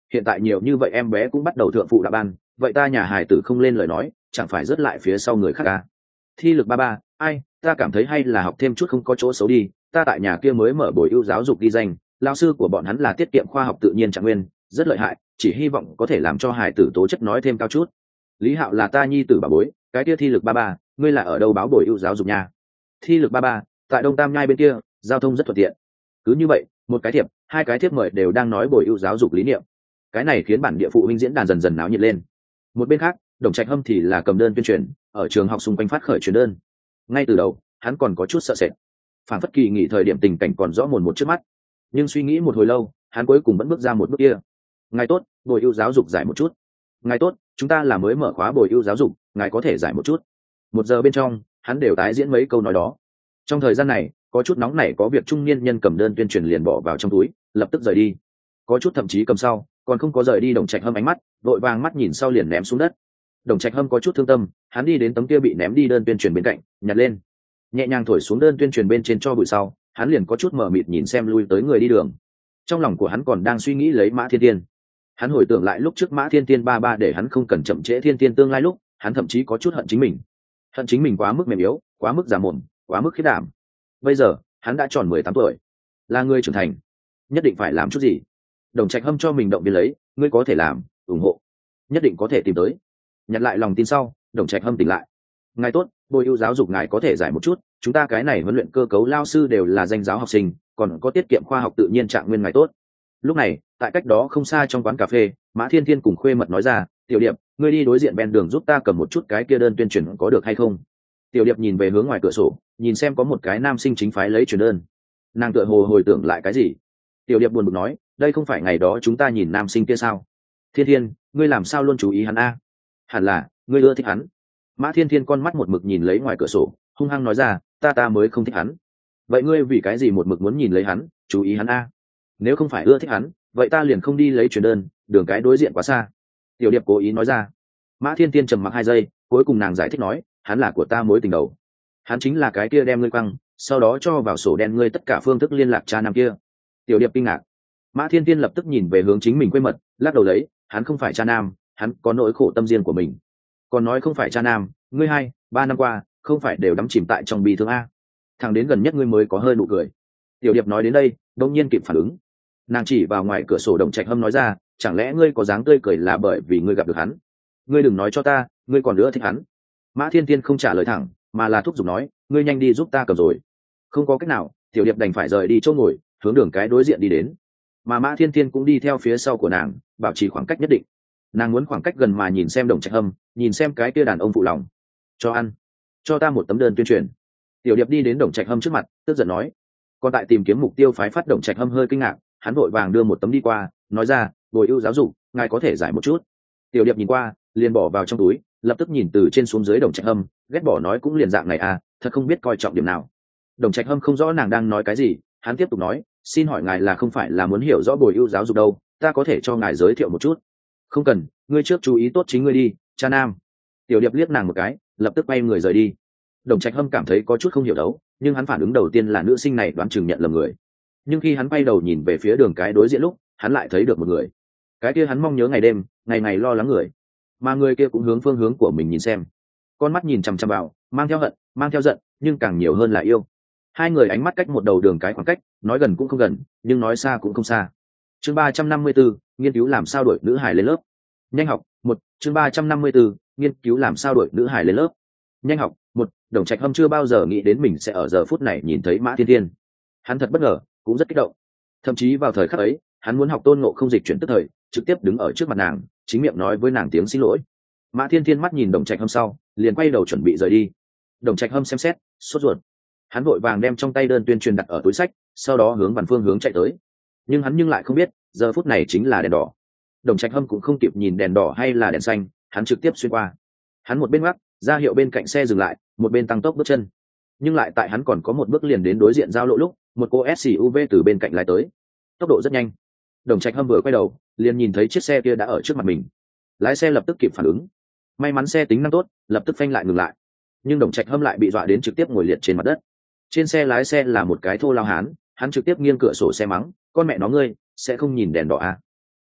hiện tại nhiều như vậy em bé cũng bắt đầu thượng phụ đạo ban, vậy ta nhà hài tử không lên lời nói chẳng phải rớt lại phía sau người khác à? Thi lực ba ba, ai, ta cảm thấy hay là học thêm chút không có chỗ xấu đi, ta tại nhà kia mới mở bồi ưu giáo dục ghi danh, lao sư của bọn hắn là tiết kiệm khoa học tự nhiên trạng nguyên, rất lợi hại, chỉ hy vọng có thể làm cho hài tử tố chất nói thêm cao chút. Lý Hạo là ta nhi tử bà bối, cái kia thi lực ba ba, ngươi là ở đâu báo bồi ưu giáo dục nha? Thi lực ba ba, tại Đông Tam Nhai bên kia, giao thông rất thuận tiện. Cứ như vậy, một cái thiệp, hai cái thiệp mời đều đang nói bồi ưu giáo dục lý niệm. Cái này khiến bản địa phụ huynh diễn đàn dần dần náo nhiệt lên. Một bên khác, Đồng Trạch Hâm thì là cầm đơn tuyên truyền, ở trường học xung quanh phát khởi truyền đơn. Ngay từ đầu, hắn còn có chút sợ sệt, phản phất kỳ nghỉ thời điểm tình cảnh còn rõ mồn một trước mắt, nhưng suy nghĩ một hồi lâu, hắn cuối cùng vẫn bước ra một bước kia. Ngài tốt, bồi ưu giáo dục giải một chút. Ngài tốt, chúng ta là mới mở khóa bồi ưu giáo dục, ngài có thể giải một chút. Một giờ bên trong, hắn đều tái diễn mấy câu nói đó. Trong thời gian này, có chút nóng nảy có việc trung niên nhân cầm đơn tuyên truyền liền bỏ vào trong túi, lập tức rời đi. Có chút thậm chí cầm sau, còn không có rời đi. Đồng Trạch Hâm ánh mắt vội vàng mắt nhìn sau liền ném xuống đất. Đồng Trạch Hâm có chút thương tâm, hắn đi đến tấm kia bị ném đi đơn tuyên truyền bên cạnh, nhặt lên, nhẹ nhàng thổi xuống đơn tuyên truyền bên trên cho bụi sau, hắn liền có chút mờ mịt nhìn xem lui tới người đi đường. Trong lòng của hắn còn đang suy nghĩ lấy Mã Thiên Tiên. Hắn hồi tưởng lại lúc trước Mã Thiên Tiên ba ba để hắn không cần chậm trễ Thiên Tiên tương lai lúc, hắn thậm chí có chút hận chính mình. Hận chính mình quá mức mềm yếu, quá mức già mồm, quá mức khiết đảm. Bây giờ, hắn đã tròn mười tám tuổi, là người trưởng thành, nhất định phải làm chút gì. Đồng Trạch Hâm cho mình động viên lấy, ngươi có thể làm, ủng hộ, nhất định có thể tìm tới. Nhặt lại lòng tin sau, Đồng Trạch Hâm tỉnh lại. Ngài tốt, bồi ưu giáo dục ngài có thể giải một chút, chúng ta cái này huấn luyện cơ cấu lao sư đều là danh giáo học sinh, còn có tiết kiệm khoa học tự nhiên trạng nguyên ngài tốt. Lúc này, tại cách đó không xa trong quán cà phê, Mã Thiên Thiên cùng Khuê Mật nói ra, Tiểu Điệp, ngươi đi đối diện ven đường giúp ta cầm một chút cái kia đơn tuyên truyền có được hay không? Tiểu Điệp nhìn về hướng ngoài cửa sổ, nhìn xem có một cái nam sinh chính phái lấy truyền đơn. Nàng tựa hồ hồi tưởng lại cái gì. Tiểu Điệp buồn bực nói, đây không phải ngày đó chúng ta nhìn nam sinh kia sao? Thiên Thiên, ngươi làm sao luôn chú ý hắn a? Hẳn là ngươi ưa thích hắn. Mã Thiên Thiên con mắt một mực nhìn lấy ngoài cửa sổ, hung hăng nói ra, ta ta mới không thích hắn. Vậy ngươi vì cái gì một mực muốn nhìn lấy hắn, chú ý hắn a? Nếu không phải ưa thích hắn, vậy ta liền không đi lấy truyền đơn, đường cái đối diện quá xa. Tiểu Điệp cố ý nói ra. Mã Thiên Thiên trầm mặc hai giây, cuối cùng nàng giải thích nói, hắn là của ta mối tình đầu. Hắn chính là cái kia đem ngươi quăng, sau đó cho vào sổ đen ngươi tất cả phương thức liên lạc cha nam kia. Tiểu Điệp kinh ngạc. Mã Thiên Thiên lập tức nhìn về hướng chính mình Quê Mật, lắc đầu đấy, hắn không phải cha nam, hắn có nỗi khổ tâm riêng của mình. Còn nói không phải cha nam, ngươi hai ba năm qua không phải đều đắm chìm tại trong bi thương a? Thằng đến gần nhất ngươi mới có hơi nụ cười. Tiểu Điệp nói đến đây, đông nhiên kịp phản ứng. Nàng chỉ vào ngoài cửa sổ Đồng Trạch Hâm nói ra, chẳng lẽ ngươi có dáng tươi cười là bởi vì ngươi gặp được hắn? Ngươi đừng nói cho ta, ngươi còn nữa thích hắn. Mã Thiên Thiên không trả lời thẳng, mà là thúc giục nói, ngươi nhanh đi giúp ta cầm rồi. Không có cách nào, Tiểu Điệp đành phải rời đi chỗ ngồi, hướng đường cái đối diện đi đến. Mà Mã Thiên Thiên cũng đi theo phía sau của nàng, bảo trì khoảng cách nhất định. Nàng muốn khoảng cách gần mà nhìn xem Đồng Trạch Hâm, nhìn xem cái kia đàn ông phụ lòng. Cho ăn, cho ta một tấm đơn tuyên truyền. Tiểu Điệp đi đến Đồng Trạch Hâm trước mặt, tức giận nói. Còn tại tìm kiếm mục tiêu phái phát, Đồng Trạch Hâm hơi kinh ngạc, hắn vội vàng đưa một tấm đi qua, nói ra, bồi ưu giáo dục, ngài có thể giải một chút. Tiểu Điệp nhìn qua, liền bỏ vào trong túi, lập tức nhìn từ trên xuống dưới Đồng Trạch Hâm, ghét bỏ nói cũng liền dạng này à, thật không biết coi trọng điểm nào. Đồng Trạch Hâm không rõ nàng đang nói cái gì, hắn tiếp tục nói, xin hỏi ngài là không phải là muốn hiểu rõ bồi ưu giáo dục đâu, ta có thể cho ngài giới thiệu một chút. Không cần, ngươi trước chú ý tốt chính ngươi đi, cha nam. Tiểu Điệp liếc nàng một cái, lập tức quay người rời đi. Đồng Trạch Hâm cảm thấy có chút không hiểu đấu, nhưng hắn phản ứng đầu tiên là nữ sinh này đoán chừng nhận lầm người. Nhưng khi hắn quay đầu nhìn về phía đường cái đối diện lúc, hắn lại thấy được một người. Cái kia hắn mong nhớ ngày đêm, ngày ngày lo lắng người, mà người kia cũng hướng phương hướng của mình nhìn xem, con mắt nhìn chằm chằm vào, mang theo hận, mang theo giận, nhưng càng nhiều hơn là yêu. Hai người ánh mắt cách một đầu đường cái khoảng cách, nói gần cũng không gần, nhưng nói xa cũng không xa. Chương ba trăm năm mươi tư, nghiên cứu làm sao đuổi nữ hải lên lớp. Nhanh học một. Chương ba trăm năm mươi tư, nghiên cứu làm sao đuổi nữ hải lên lớp. Nhanh học một. Đồng Trạch Hâm chưa bao giờ nghĩ đến mình sẽ ở giờ phút này nhìn thấy Mã Thiên Thiên. Hắn thật bất ngờ, cũng rất kích động. Thậm chí vào thời khắc ấy, hắn muốn học Tôn Ngộ Không dịch chuyển tức thời, trực tiếp đứng ở trước mặt nàng, chính miệng nói với nàng tiếng xin lỗi. Mã Thiên Thiên mắt nhìn Đồng Trạch Hâm sau, liền quay đầu chuẩn bị rời đi. Đồng Trạch Hâm xem xét, sốt ruột. Hắn vội vàng đem trong tay đơn tuyên truyền đặt ở túi sách, sau đó hướng bàn phương hướng chạy tới. Nhưng hắn nhưng lại không biết, giờ phút này chính là đèn đỏ. Đồng Trạch Hâm cũng không kịp nhìn đèn đỏ hay là đèn xanh, hắn trực tiếp xuyên qua. Hắn một bên ngoắc, ra hiệu bên cạnh xe dừng lại, một bên tăng tốc bước chân. Nhưng lại tại hắn còn có một bước liền đến đối diện giao lộ lúc, một cô ét u vê từ bên cạnh lái tới, tốc độ rất nhanh. Đồng Trạch Hâm vừa quay đầu, liền nhìn thấy chiếc xe kia đã ở trước mặt mình. Lái xe lập tức kịp phản ứng, may mắn xe tính năng tốt, lập tức phanh lại ngừng lại. Nhưng Đồng Trạch Hâm lại bị dọa đến trực tiếp ngồi liệt trên mặt đất. Trên xe lái xe là một cái thô lao hán, hắn trực tiếp nghiêng cửa sổ xe mắng, con mẹ nó ngươi sẽ không nhìn đèn đỏ à?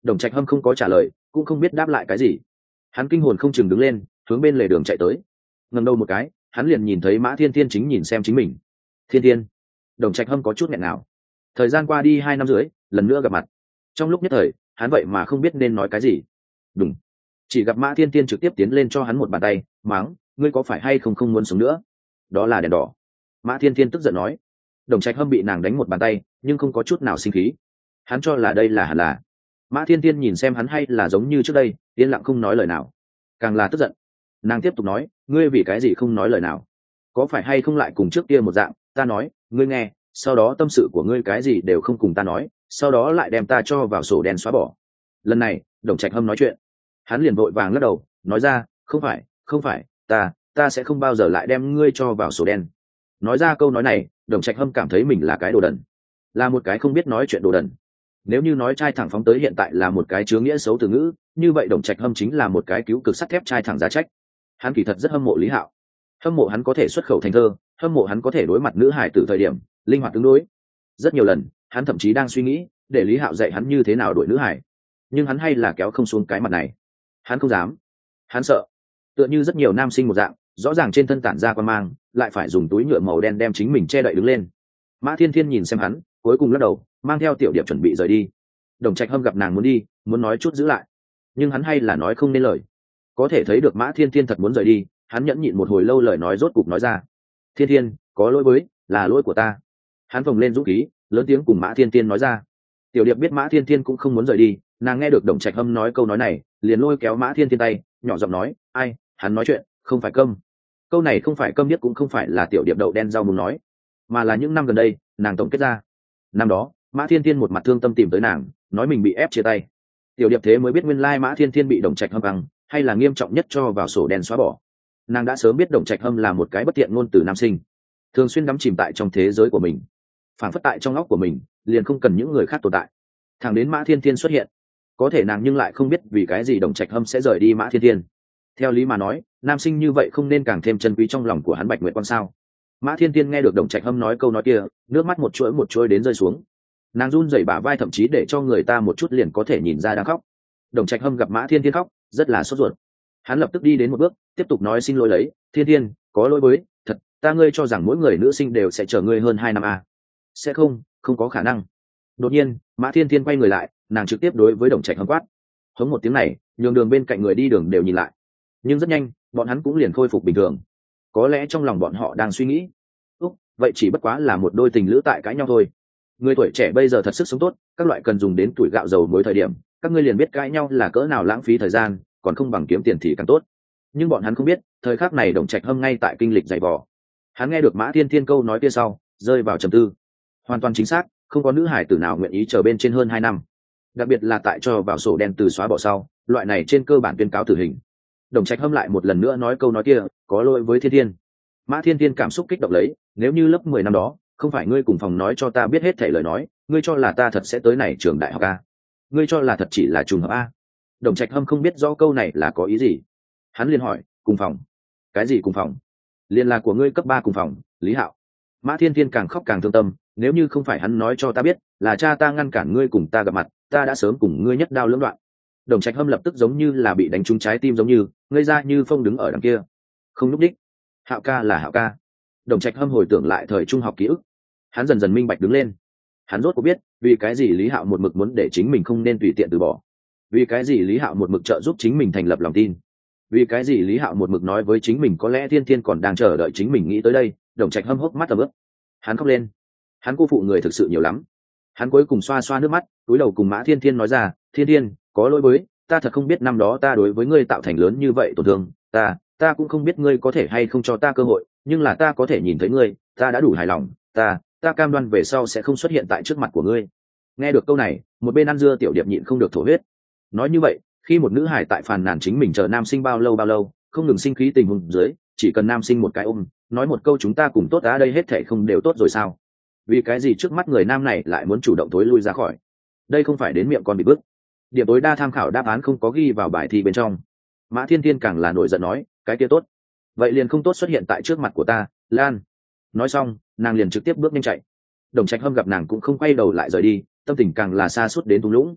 Đồng Trạch Hâm không có trả lời, cũng không biết đáp lại cái gì. Hắn kinh hồn không chừng đứng lên, hướng bên lề đường chạy tới. Ngẩng đầu một cái, hắn liền nhìn thấy Mã Thiên Thiên chính nhìn xem chính mình. Thiên Thiên. Đồng Trạch Hâm có chút nghẹn nào. Thời gian qua đi hai năm rưỡi, lần nữa gặp mặt. Trong lúc nhất thời, hắn vậy mà không biết nên nói cái gì. Đúng. Chỉ gặp Mã Thiên Thiên trực tiếp tiến lên cho hắn một bàn tay, mắng, ngươi có phải hay không không muốn sống nữa? Đó là đèn đỏ. Mã Thiên Thiên tức giận nói. Đồng Trạch Hâm bị nàng đánh một bàn tay, nhưng không có chút nào sinh khí. Hắn cho là đây là hẳn là. Mã Thiên Thiên nhìn xem hắn hay là giống như trước đây, yên lặng không nói lời nào. Càng là tức giận. Nàng tiếp tục nói, ngươi vì cái gì không nói lời nào? Có phải hay không lại cùng trước kia một dạng, ta nói, ngươi nghe, sau đó tâm sự của ngươi cái gì đều không cùng ta nói, sau đó lại đem ta cho vào sổ đen xóa bỏ. Lần này, Đồng Trạch Hâm nói chuyện. Hắn liền vội vàng lắc đầu, nói ra, không phải, không phải, ta, ta sẽ không bao giờ lại đem ngươi cho vào sổ đen. Nói ra câu nói này, Đồng Trạch Hâm cảm thấy mình là cái đồ đần, là một cái không biết nói chuyện đồ đần. Nếu như nói trai thẳng phóng tới hiện tại là một cái chứa nghĩa xấu từ ngữ, như vậy Đồng Trạch Hâm chính là một cái cứu cực sắt thép trai thẳng giá trách. Hắn kỳ thật rất hâm mộ Lý Hạo, hâm mộ hắn có thể xuất khẩu thành thơ, hâm mộ hắn có thể đối mặt nữ hải tử thời điểm linh hoạt tương đối. Rất nhiều lần, hắn thậm chí đang suy nghĩ để Lý Hạo dạy hắn như thế nào đuổi nữ hải, nhưng hắn hay là kéo không xuống cái mặt này. Hắn không dám, hắn sợ. Tựa như rất nhiều nam sinh một dạng, rõ ràng trên thân tản ra quan mang, lại phải dùng túi nhựa màu đen đem chính mình che đậy đứng lên. Mã Thiên Thiên nhìn xem hắn, cuối cùng lắc đầu, mang theo Tiểu Điệp chuẩn bị rời đi. Đồng Trạch Hâm gặp nàng muốn đi, muốn nói chút giữ lại, nhưng hắn hay là nói không nên lời. Có thể thấy được Mã Thiên Thiên thật muốn rời đi, hắn nhẫn nhịn một hồi lâu lời nói rốt cục nói ra. Thiên Thiên, có lỗi với, là lỗi của ta. Hắn phồng lên dũng khí, lớn tiếng cùng Mã Thiên Thiên nói ra. Tiểu Điệp biết Mã Thiên Thiên cũng không muốn rời đi, nàng nghe được Đồng Trạch Hâm nói câu nói này, liền lôi kéo Mã Thiên Thiên tay, nhỏ giọng nói, ai, hắn nói chuyện, không phải câm. Câu này không phải câm điếc cũng không phải là Tiểu Điệp đậu đen rau muốn nói, mà là những năm gần đây, nàng tổng kết ra. Năm đó, Mã Thiên Thiên một mặt thương tâm tìm tới nàng, nói mình bị ép chia tay. Tiểu Điệp thế mới biết nguyên lai Mã Thiên Thiên bị Đồng Trạch Hâm băng, hay là nghiêm trọng nhất cho vào sổ đen xóa bỏ. Nàng đã sớm biết Đồng Trạch Hâm là một cái bất tiện ngôn từ nam sinh, thường xuyên đắm chìm tại trong thế giới của mình, phản phất tại trong óc của mình liền không cần những người khác tồn tại. Thằng đến Mã Thiên Thiên xuất hiện, có thể nàng nhưng lại không biết vì cái gì Đồng Trạch Hâm sẽ rời đi Mã Thiên Thiên. Theo lý mà nói, nam sinh như vậy không nên càng thêm chân quý trong lòng của hắn Bạch Nguyệt Quan sao? Mã Thiên Thiên nghe được Đồng Trạch Hâm nói câu nói kia, nước mắt một chuỗi một chuỗi đến rơi xuống. Nàng run rẩy bả vai, thậm chí để cho người ta một chút liền có thể nhìn ra đang khóc. Đồng Trạch Hâm gặp Mã Thiên Thiên khóc, rất là sốt ruột. Hắn lập tức đi đến một bước, tiếp tục nói, xin lỗi lấy, Thiên Thiên, có lỗi với, thật, ta ngươi cho rằng mỗi người nữ sinh đều sẽ chờ ngươi hơn hai năm à? Sẽ không, không có khả năng. Đột nhiên, Mã Thiên Thiên quay người lại, nàng trực tiếp đối với Đồng Trạch Hâm quát. Hống một tiếng này, nhường đường bên cạnh người đi đường đều nhìn lại. Nhưng rất nhanh, bọn hắn cũng liền khôi phục bình thường. Có lẽ trong lòng bọn họ đang suy nghĩ, úc, vậy chỉ bất quá là một đôi tình lữ tại cãi nhau thôi. Người tuổi trẻ bây giờ thật sức sống tốt, các loại cần dùng đến tuổi gạo dầu mỗi thời điểm, các ngươi liền biết cãi nhau là cỡ nào lãng phí thời gian, còn không bằng kiếm tiền thì càng tốt. Nhưng bọn hắn không biết, thời khắc này Đồng Trạch Hâm ngay tại kinh lịch dày vò. Hắn nghe được Mã Thiên Thiên câu nói kia sau, rơi vào trầm tư. Hoàn toàn chính xác, không có nữ hải tử nào nguyện ý chờ bên trên hơn hai năm, đặc biệt là tại cho vào sổ đen từ xóa bỏ sau, loại này trên cơ bản tuyên cáo tử hình. Đồng Trạch Hâm lại một lần nữa nói câu nói kia, có lỗi với Thiên Thiên. Mã Thiên Thiên cảm xúc kích động lấy, nếu như lớp mười năm đó, không phải ngươi cùng phòng nói cho ta biết hết thảy lời nói, ngươi cho là ta thật sẽ tới này trường đại học a? Ngươi cho là thật chỉ là trùng hợp a? Đồng Trạch Hâm không biết rõ câu này là có ý gì. Hắn liền hỏi, cùng phòng? Cái gì cùng phòng? Liên là của ngươi cấp ba cùng phòng, Lý Hạo. Mã Thiên Thiên càng khóc càng thương tâm, nếu như không phải hắn nói cho ta biết, là cha ta ngăn cản ngươi cùng ta gặp mặt, ta đã sớm cùng ngươi nhất đao lưỡng đoạn. Đồng Trạch Hâm lập tức giống như là bị đánh trúng trái tim giống như, ngây ra như phông đứng ở đằng kia, không lúc đích. Hạo ca là Hạo ca. Đồng Trạch Hâm hồi tưởng lại thời trung học ký ức, hắn dần dần minh bạch đứng lên. Hắn rốt cuộc biết vì cái gì Lý Hạo một mực muốn để chính mình không nên tùy tiện từ bỏ, vì cái gì Lý Hạo một mực trợ giúp chính mình thành lập lòng tin, vì cái gì Lý Hạo một mực nói với chính mình có lẽ Thiên Thiên còn đang chờ đợi chính mình. Nghĩ tới đây, Đồng Trạch Hâm hốc mắt tầm ướp, hắn khóc lên. Hắn cô phụ người thực sự nhiều lắm. Hắn cuối cùng xoa xoa nước mắt, cúi đầu cùng Mã Thiên Thiên nói ra, Thiên Thiên, có lỗi với, ta thật không biết năm đó ta đối với ngươi tạo thành lớn như vậy tổn thương, ta ta cũng không biết ngươi có thể hay không cho ta cơ hội, nhưng là ta có thể nhìn thấy ngươi, ta đã đủ hài lòng, ta ta cam đoan về sau sẽ không xuất hiện tại trước mặt của ngươi. Nghe được câu này, một bên ăn dưa Tiểu Điệp nhịn không được thổ huyết. Nói như vậy, khi một nữ hải tại phàn nàn chính mình chờ nam sinh bao lâu bao lâu, không ngừng sinh khí tình huống dưới, chỉ cần nam sinh một cái ôm, nói một câu chúng ta cùng tốt đã đây hết thể không đều tốt rồi sao? Vì cái gì trước mắt người nam này lại muốn chủ động tối lui ra khỏi? Đây không phải đến miệng con bị bức. Điểm tối đa tham khảo đáp án không có ghi vào bài thi bên trong. Mã Thiên Thiên càng là nổi giận nói, cái kia tốt, vậy liền không tốt xuất hiện tại trước mặt của ta, Lan. Nói xong, nàng liền trực tiếp bước nhanh chạy. Đồng Trạch Hâm gặp nàng cũng không quay đầu lại rời đi, tâm tình càng là xa suốt đến thung lũng.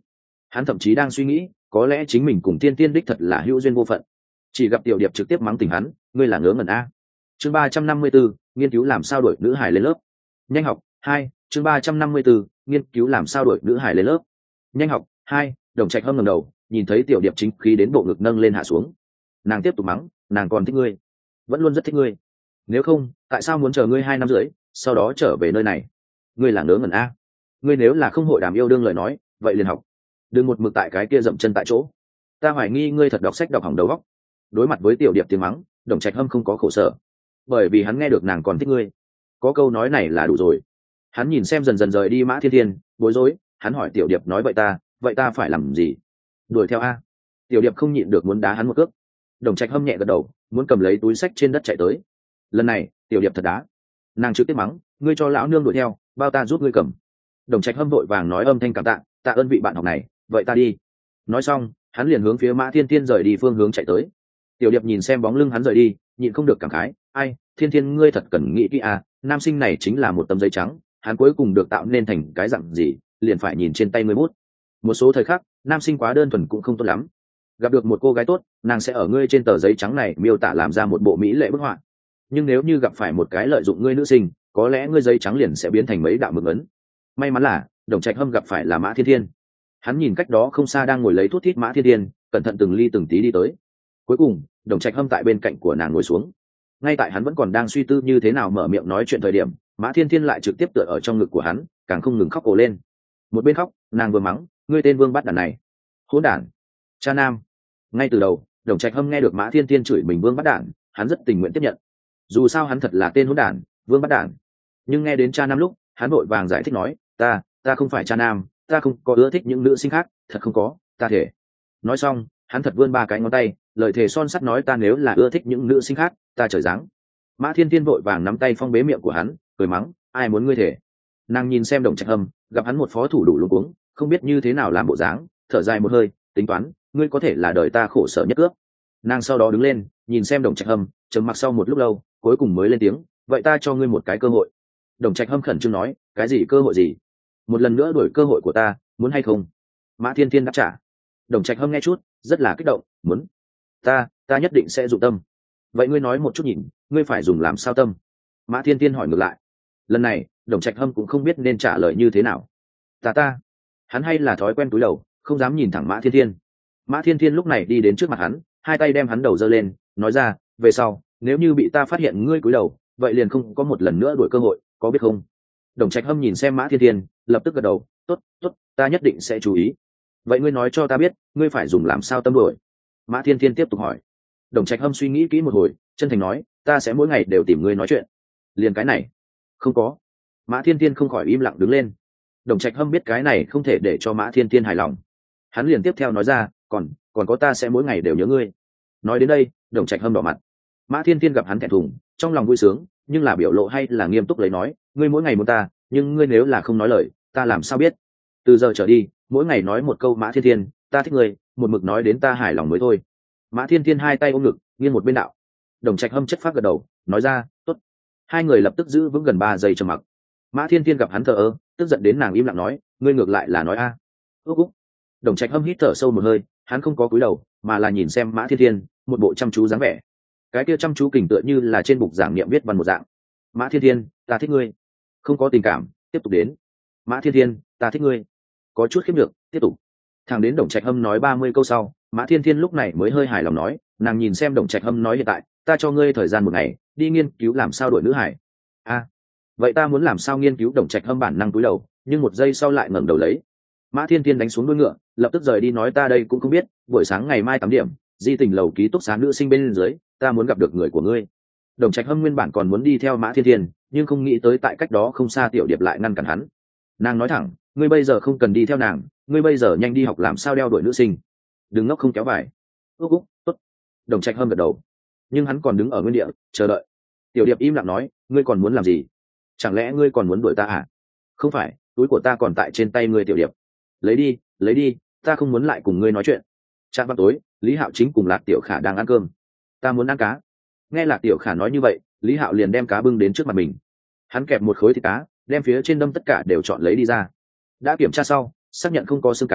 Hắn thậm chí đang suy nghĩ có lẽ chính mình cùng tiên tiên đích thật là hữu duyên vô phận. Chỉ gặp tiểu điệp trực tiếp mắng tỉnh hắn, ngươi là ngớ ngẩn a. Chương ba trăm năm mươi 3, nghiên cứu làm sao đuổi nữ hải lên lớp. Nhanh học hai. Chương ba trăm năm mươi 3, nghiên cứu làm sao đuổi nữ hải lên lớp. Nhanh học hai. Đồng Trạch Hâm ngẩng đầu, nhìn thấy tiểu điệp chính khí đến bộ ngực nâng lên hạ xuống. Nàng tiếp tục mắng, nàng còn thích ngươi, vẫn luôn rất thích ngươi. Nếu không, tại sao muốn chờ ngươi hai năm rưỡi, sau đó trở về nơi này? Ngươi là ngớ ngẩn a. Ngươi nếu là không hội đàm yêu đương lời nói, vậy liền học. Đừng một mực tại cái kia dậm chân tại chỗ. Ta hoài nghi ngươi thật đọc sách đọc hỏng đầu óc. Đối mặt với tiểu điệp tiếng mắng, Đồng Trạch Hâm không có khổ sở, bởi vì hắn nghe được nàng còn thích ngươi. Có câu nói này là đủ rồi. Hắn nhìn xem dần dần rời đi Mã Thiên Thiên, bối rối, hắn hỏi tiểu điệp nói vậy ta, vậy ta phải làm gì? Đuổi theo a. Tiểu điệp không nhịn được muốn đá hắn một cước. Đồng Trạch Hâm nhẹ gật đầu, muốn cầm lấy túi sách trên đất chạy tới. Lần này, tiểu điệp thật đá. Nàng trực tiếp mắng, ngươi cho lão nương đuổi theo, bao ta giúp ngươi cầm. Đồng Trạch Hâm vội vàng nói âm thanh cảm tạ, tạ ơn vị bạn học này, vậy ta đi. Nói xong, hắn liền hướng phía Mã Thiên Thiên rời đi phương hướng chạy tới. Tiểu điệp nhìn xem bóng lưng hắn rời đi, nhịn không được cảm khái, ai, Thiên Thiên ngươi thật cần nghĩ kỹ à, nam sinh này chính là một tấm giấy trắng, hắn cuối cùng được tạo nên thành cái dạng gì, liền phải nhìn trên tay ngươi bút. Một số thời khắc, nam sinh quá đơn thuần cũng không tốt lắm. Gặp được một cô gái tốt, nàng sẽ ở ngươi trên tờ giấy trắng này miêu tả làm ra một bộ mỹ lệ bức họa. Nhưng nếu như gặp phải một cái lợi dụng ngươi nữ sinh, có lẽ ngươi giấy trắng liền sẽ biến thành mấy đạo mực ấn. May mắn là Đồng Trạch Hâm gặp phải là Mã Thiên Thiên. Hắn nhìn cách đó không xa đang ngồi lấy thuốc thít Mã Thiên Thiên, cẩn thận từng ly từng tí đi tới. Cuối cùng, Đồng Trạch Hâm tại bên cạnh của nàng ngồi xuống. Ngay tại hắn vẫn còn đang suy tư như thế nào mở miệng nói chuyện thời điểm, Mã Thiên Thiên lại trực tiếp tựa ở trong ngực của hắn, càng không ngừng khóc ồ lên. Một bên khóc, nàng vừa mắng, ngươi tên Vương Bát Đản này, hỗn đản, cha nam. Ngay từ đầu, Đồng Trạch Hâm nghe được Mã Thiên Thiên chửi mình Vương Bát Đản, hắn rất tình nguyện tiếp nhận. Dù sao hắn thật là tên hỗn đản, Vương Bát Đản. Nhưng nghe đến cha nam lúc, hắn vội vàng giải thích nói, ta, ta không phải cha nam, ta không có ưa thích những nữ sinh khác, thật không có, ta thể. Nói xong, hắn thật vươn ba cái ngón tay, lời thề son sắt nói ta nếu là ưa thích những nữ sinh khác, ta trời giáng. Mã Thiên Thiên vội vàng nắm tay phong bế miệng của hắn, cười mắng, ai muốn ngươi thể? Nàng nhìn xem Đồng Trạch Hâm, gặp hắn một phó thủ đủ luống cuống, không biết như thế nào làm bộ dáng, thở dài một hơi, tính toán, ngươi có thể là đời ta khổ sở nhất cướp. Nàng sau đó đứng lên, nhìn xem Đồng Trạch Hâm, trầm mặc sau một lúc lâu, cuối cùng mới lên tiếng, vậy ta cho ngươi một cái cơ hội. Đồng Trạch Hâm khẩn trương nói, cái gì cơ hội gì? Một lần nữa đổi cơ hội của ta, muốn hay không? Mã Thiên Thiên đáp trả. Đồng Trạch Hâm nghe chút, rất là kích động, muốn. Ta, ta nhất định sẽ dụng tâm. Vậy ngươi nói một chút nhìn, ngươi phải dùng làm sao tâm? Mã Thiên Thiên hỏi ngược lại. Lần này, Đồng Trạch Hâm cũng không biết nên trả lời như thế nào. Ta ta. Hắn hay là thói quen cúi đầu, không dám nhìn thẳng Mã Thiên Thiên. Mã Thiên Thiên lúc này đi đến trước mặt hắn, hai tay đem hắn đầu giơ lên, nói ra, về sau, nếu như bị ta phát hiện ngươi cúi đầu, vậy liền không có một lần nữa đổi cơ hội, có biết không? Đồng Trạch Hâm nhìn xem Mã Thiên Thiên, lập tức gật đầu, tốt, tốt, ta nhất định sẽ chú ý. Vậy ngươi nói cho ta biết, ngươi phải dùng làm sao tâm đổi? Mã Thiên Thiên tiếp tục hỏi. Đồng Trạch Hâm suy nghĩ kỹ một hồi, chân thành nói, ta sẽ mỗi ngày đều tìm ngươi nói chuyện. Liền cái này? Không có. Mã Thiên Thiên không khỏi im lặng đứng lên. Đồng Trạch Hâm biết cái này không thể để cho Mã Thiên Thiên hài lòng. Hắn liền tiếp theo nói ra, còn, còn có ta sẽ mỗi ngày đều nhớ ngươi. Nói đến đây, Đồng Trạch Hâm đỏ mặt. Mã Thiên Thiên gặp hắn thẹn thùng, trong lòng vui sướng, nhưng là biểu lộ hay là nghiêm túc lấy nói, ngươi mỗi ngày muốn ta, nhưng ngươi nếu là không nói lời, ta làm sao biết? Từ giờ trở đi, mỗi ngày nói một câu Mã Thiên Thiên, ta thích ngươi, một mực nói đến ta hài lòng mới thôi. Mã Thiên Thiên hai tay ôm ngực, nghiêng một bên đạo. Đồng Trạch Hâm chất phát gật đầu, nói ra, tốt. Hai người lập tức giữ vững gần ba giây trầm mặc. Mã Thiên Thiên gặp hắn thờ ơ, tức giận đến nàng im lặng nói, ngươi ngược lại là nói a. Úc úc. Đồng Trạch Hâm hít thở sâu một hơi, hắn không có cúi đầu, mà là nhìn xem Mã Thiên Thiên, một bộ chăm chú dáng vẻ. Cái kia chăm chú kình tựa như là trên bục giảng niệm viết văn một dạng. Mã Thiên Thiên, ta thích ngươi. Không có tình cảm, tiếp tục đến. Mã Thiên Thiên, ta thích ngươi. Có chút khiếp nhược, tiếp tục. Thằng đến Đồng Trạch Hâm nói ba mươi câu sau, Mã Thiên Thiên lúc này mới hơi hài lòng nói, nàng nhìn xem Đồng Trạch Hâm nói hiện tại, ta cho ngươi thời gian một ngày, đi nghiên cứu làm sao đuổi nữ hải. A, à, vậy ta muốn làm sao nghiên cứu? Đồng Trạch Hâm bản năng cúi đầu, nhưng một giây sau lại ngẩng đầu lấy. Mã Thiên Thiên đánh xuống đuôi ngựa, lập tức rời đi nói ta đây cũng không biết, buổi sáng ngày mai tám điểm, Di Tình lầu ký túc xá nữ sinh bên dưới, ta muốn gặp được người của ngươi. Đồng Trạch Hâm nguyên bản còn muốn đi theo Mã Thiên Thiên, nhưng không nghĩ tới tại cách đó không xa Tiểu Điệp lại ngăn cản hắn. Nàng nói thẳng, ngươi bây giờ không cần đi theo nàng, ngươi bây giờ nhanh đi học làm sao đeo đuổi nữ sinh, đừng ngốc không kéo vải. Úc úc, tốt. Đồng Trạch Hâm gật đầu, nhưng hắn còn đứng ở nguyên địa chờ đợi. Tiểu Điệp im lặng nói, ngươi còn muốn làm gì? Chẳng lẽ ngươi còn muốn đuổi ta à? Không phải, túi của ta còn tại trên tay ngươi. Tiểu Điệp, lấy đi, lấy đi, ta không muốn lại cùng ngươi nói chuyện. Trạm vào tối, Lý Hạo chính cùng Lạc Tiểu Khả đang ăn cơm. Ta muốn ăn cá. Nghe Lạc Tiểu Khả nói như vậy, Lý Hạo liền đem cá bưng đến trước mặt mình. Hắn kẹp một khối thịt cá, đem phía trên đâm tất cả đều chọn lấy đi ra. Đã kiểm tra sau, xác nhận không có xương cá,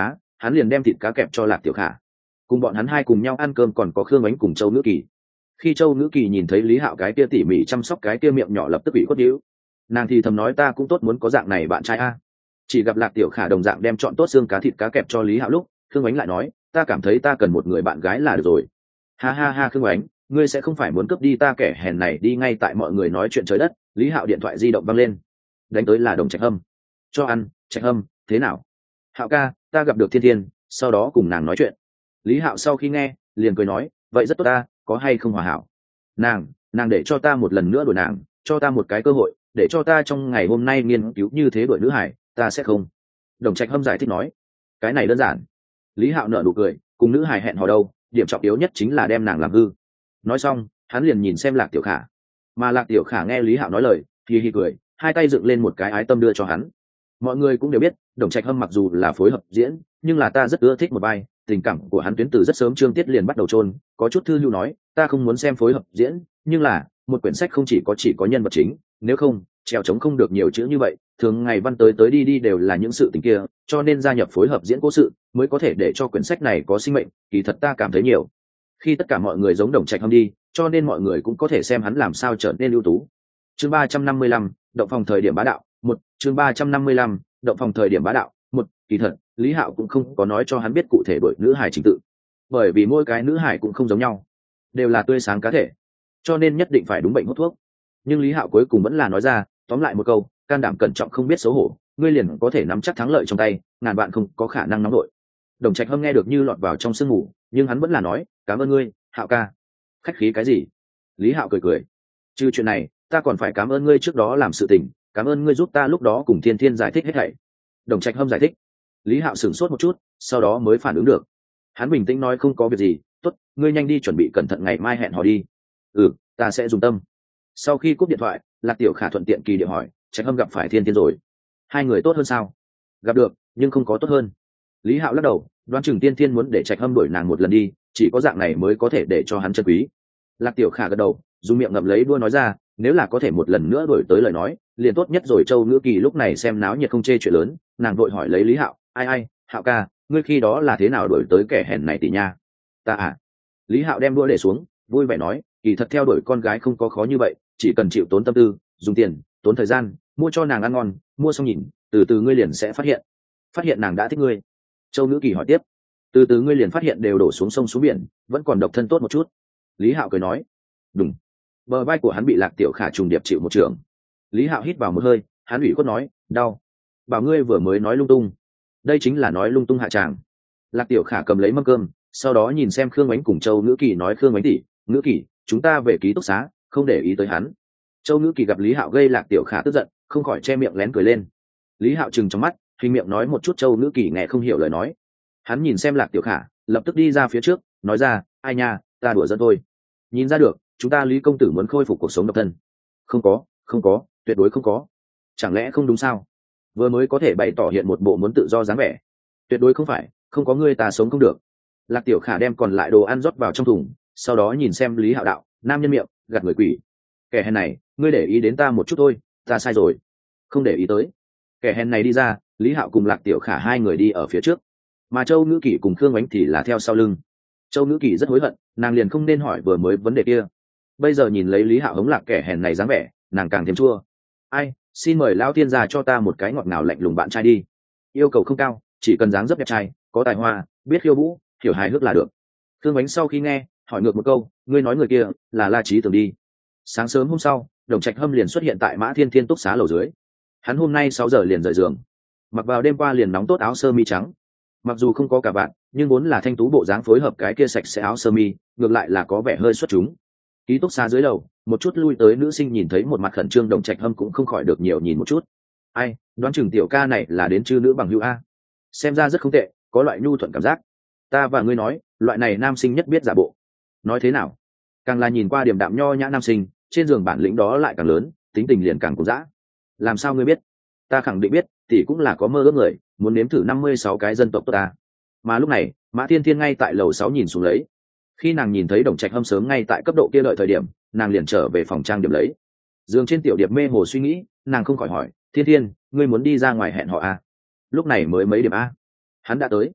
hắn liền đem thịt cá kẹp cho lạc tiểu khả, cùng bọn hắn hai cùng nhau ăn cơm. Còn có Khương Ánh cùng Châu Ngữ Kỳ. Khi Châu Ngữ Kỳ nhìn thấy Lý Hạo cái kia tỉ mỉ chăm sóc cái kia miệng nhỏ, lập tức bị khuất đĩu. Nàng thì thầm nói ta cũng tốt muốn có dạng này bạn trai a. Chỉ gặp lạc tiểu khả đồng dạng đem chọn tốt xương cá thịt cá kẹp cho Lý Hạo lúc, Khương Ánh lại nói ta cảm thấy ta cần một người bạn gái là được rồi. Ha ha ha Khương Ánh, ngươi sẽ không phải muốn cướp đi ta kẻ hèn này đi. Ngay tại mọi người nói chuyện trời đất, Lý Hạo điện thoại di động văng lên, đánh tới là Đồng Trạch Hâm. Cho ăn. Trạch Hâm, thế nào? Hạo ca, ta gặp được Thiên Thiên, sau đó cùng nàng nói chuyện. Lý Hạo sau khi nghe liền cười nói vậy rất tốt, ta có hay không hòa hảo? Nàng nàng để cho ta một lần nữa đuổi nàng, cho ta một cái cơ hội để cho ta trong ngày hôm nay nghiên cứu như thế đuổi nữ hải, ta sẽ không. Đồng Trạch Hâm giải thích nói cái này đơn giản. Lý Hạo nở nụ cười, cùng nữ hải hẹn hò đâu, điểm trọng yếu nhất chính là đem nàng làm hư. Nói xong hắn liền nhìn xem lạc tiểu khả, mà lạc tiểu khả nghe Lý Hạo nói lời thì hi cười, hai tay dựng lên một cái ái tâm đưa cho hắn. Mọi người cũng đều biết Đồng Trạch Hâm mặc dù là phối hợp diễn, nhưng là ta rất ưa thích một vai, tình cảm của hắn tuyến từ rất sớm chương tiết liền bắt đầu trôn. Có chút thư lưu nói ta không muốn xem phối hợp diễn, nhưng là một quyển sách không chỉ có chỉ có nhân vật chính, nếu không trèo trống không được nhiều chữ như vậy, thường ngày văn tới tới đi đi đều là những sự tình kia, cho nên gia nhập phối hợp diễn cố sự mới có thể để cho quyển sách này có sinh mệnh. Kỳ thật ta cảm thấy nhiều khi tất cả mọi người giống Đồng Trạch Hâm đi, cho nên mọi người cũng có thể xem hắn làm sao trở nên ưu tú. Chương ba trăm năm mươi lăm, động phòng thời điểm bá đạo một. Chương ba trăm năm mươi lăm, động phòng thời điểm bá đạo một. Kỳ thật Lý Hạo cũng không có nói cho hắn biết cụ thể đội nữ hải trình tự, bởi vì mỗi cái nữ hải cũng không giống nhau, đều là tươi sáng cá thể, cho nên nhất định phải đúng bệnh hút thuốc. Nhưng Lý Hạo cuối cùng vẫn là nói ra tóm lại một câu, can đảm cẩn trọng không biết xấu hổ, ngươi liền có thể nắm chắc thắng lợi trong tay, ngàn bạn không có khả năng nóng đội. Đồng Trạch Hâm nghe được như lọt vào trong sương mù, nhưng hắn vẫn là nói cảm ơn ngươi Hạo ca. Khách khí cái gì? Lý Hạo cười cười, trừ chuyện này ta còn phải cảm ơn ngươi trước đó làm sự tình, cảm ơn ngươi giúp ta lúc đó cùng Thiên Thiên giải thích hết thảy. Đồng Trạch Hâm giải thích. Lý Hạo sửng sốt một chút, sau đó mới phản ứng được. Hắn bình tĩnh nói không có việc gì, tốt, ngươi nhanh đi chuẩn bị cẩn thận, ngày mai hẹn hò đi. Ừ, ta sẽ dùng tâm. Sau khi cúp điện thoại, lạc tiểu khả thuận tiện kỳ địa hỏi Trạch Hâm gặp phải Thiên Thiên rồi, hai người tốt hơn sao? Gặp được, nhưng không có tốt hơn. Lý Hạo lắc đầu, đoán chừng Thiên Thiên muốn để Trạch Hâm đuổi nàng một lần đi, chỉ có dạng này mới có thể để cho hắn trân quý. Lạc tiểu khả gật đầu, dùng miệng ngậm lấy đua nói ra nếu là có thể một lần nữa đuổi tới lời nói liền tốt nhất rồi. Châu Ngữ Kỳ lúc này xem náo nhiệt không chê chuyện lớn, nàng vội hỏi lấy Lý Hạo ai ai Hạo ca, ngươi khi đó là thế nào đuổi tới kẻ hèn này tỷ nha? Ta à? Lý Hạo đem đũa để xuống, vui vẻ nói kỳ thật theo đuổi con gái không có khó như vậy, chỉ cần chịu tốn tâm tư, dùng tiền, tốn thời gian, mua cho nàng ăn ngon, mua xong nhìn, từ từ ngươi liền sẽ phát hiện phát hiện nàng đã thích ngươi. Châu Ngữ Kỳ hỏi tiếp từ từ ngươi liền phát hiện đều đổ xuống sông xuống biển, vẫn còn độc thân tốt một chút. Lý Hạo cười nói đúng. Bờ vai của hắn bị lạc tiểu khả trùng điệp chịu một trường. Lý Hạo hít vào một hơi, hắn ủy khuất nói đau. Bảo ngươi vừa mới nói lung tung. Đây chính là nói lung tung hạ tràng. Lạc tiểu khả cầm lấy mâm cơm, sau đó nhìn xem Khương Ánh cùng Châu Ngữ Kỳ nói Khương Ánh tỷ, Ngữ Kỳ, chúng ta về ký túc xá, không để ý tới hắn. Châu Ngữ Kỳ gặp Lý Hạo gây lạc tiểu khả tức giận, không khỏi che miệng lén cười lên. Lý Hạo trừng trong mắt, hình miệng nói một chút Châu Ngữ Kỳ nghe không hiểu lời nói. Hắn nhìn xem lạc tiểu khả, lập tức đi ra phía trước, nói ra ai nha, ta đùa giỡn thôi. Nhìn ra được chúng ta Lý công tử muốn khôi phục cuộc sống độc thân. Không có, không có, tuyệt đối không có. Chẳng lẽ không đúng sao? Vừa mới có thể bày tỏ hiện một bộ muốn tự do dáng vẻ. Tuyệt đối không phải, không có ngươi ta sống không được. Lạc tiểu khả đem còn lại đồ ăn rót vào trong thùng, sau đó nhìn xem Lý Hạo đạo nam nhân miệng gạt người quỷ. Kẻ hèn này, ngươi để ý đến ta một chút thôi, ta sai rồi. Không để ý tới. Kẻ hèn này đi ra, Lý Hạo cùng lạc tiểu khả hai người đi ở phía trước, mà Châu Ngữ Kỳ cùng Khương Ánh thì là theo sau lưng. Châu Ngữ Kỳ rất hối hận, nàng liền không nên hỏi vừa mới vấn đề kia. Bây giờ nhìn lấy Lý Hạo hống lạc kẻ hèn này dáng vẻ, nàng càng thêm chua. Ai, xin mời lão tiên gia cho ta một cái ngọt ngào lạnh lùng bạn trai đi. Yêu cầu không cao, chỉ cần dáng dấp đẹp trai, có tài hoa, biết khiêu vũ, hiểu hài hước là được. Khương Ánh sau khi nghe, hỏi ngược một câu, ngươi nói người kia là La Chí Tường đi. Sáng sớm hôm sau, Đồng Trạch Hâm liền xuất hiện tại Mã Thiên Thiên túc xá lầu dưới. Hắn hôm nay sáu giờ liền rời giường, mặc vào đêm qua liền nóng tốt áo sơ mi trắng. Mặc dù không có cả bạn, nhưng vốn là thanh tú bộ dáng phối hợp cái kia sạch sẽ áo sơ mi, ngược lại là có vẻ hơi xuất chúng. Ký túc xá dưới lầu, một chút lui tới nữ sinh nhìn thấy một mặt khẩn trương Đồng Trạch Hâm cũng không khỏi được nhiều nhìn một chút. Ai, đoán chừng tiểu ca này là đến chư nữ bằng hữu a. Xem ra rất không tệ, có loại nhu thuận cảm giác. Ta và ngươi nói, loại này nam sinh nhất biết giả bộ. Nói thế nào? Càng là nhìn qua điềm đạm nho nhã nam sinh, trên giường bản lĩnh đó lại càng lớn, tính tình liền càng cuồng dã. Làm sao ngươi biết? Ta khẳng định biết, tỷ cũng là có mơ ước người, muốn nếm thử năm mươi sáu cái dân tộc tốt ta. Mà lúc này, Mã Thiên Thiên ngay tại lầu sáu nhìn xuống lấy. Khi nàng nhìn thấy Đồng Trạch Hâm sớm ngay tại cấp độ kia đợi thời điểm, nàng liền trở về phòng trang điểm lấy. Giường trên tiểu điệp mê hồ suy nghĩ, nàng không khỏi hỏi, Thiên Thiên, ngươi muốn đi ra ngoài hẹn hò à? Lúc này mới mấy điểm a? Hắn đã tới.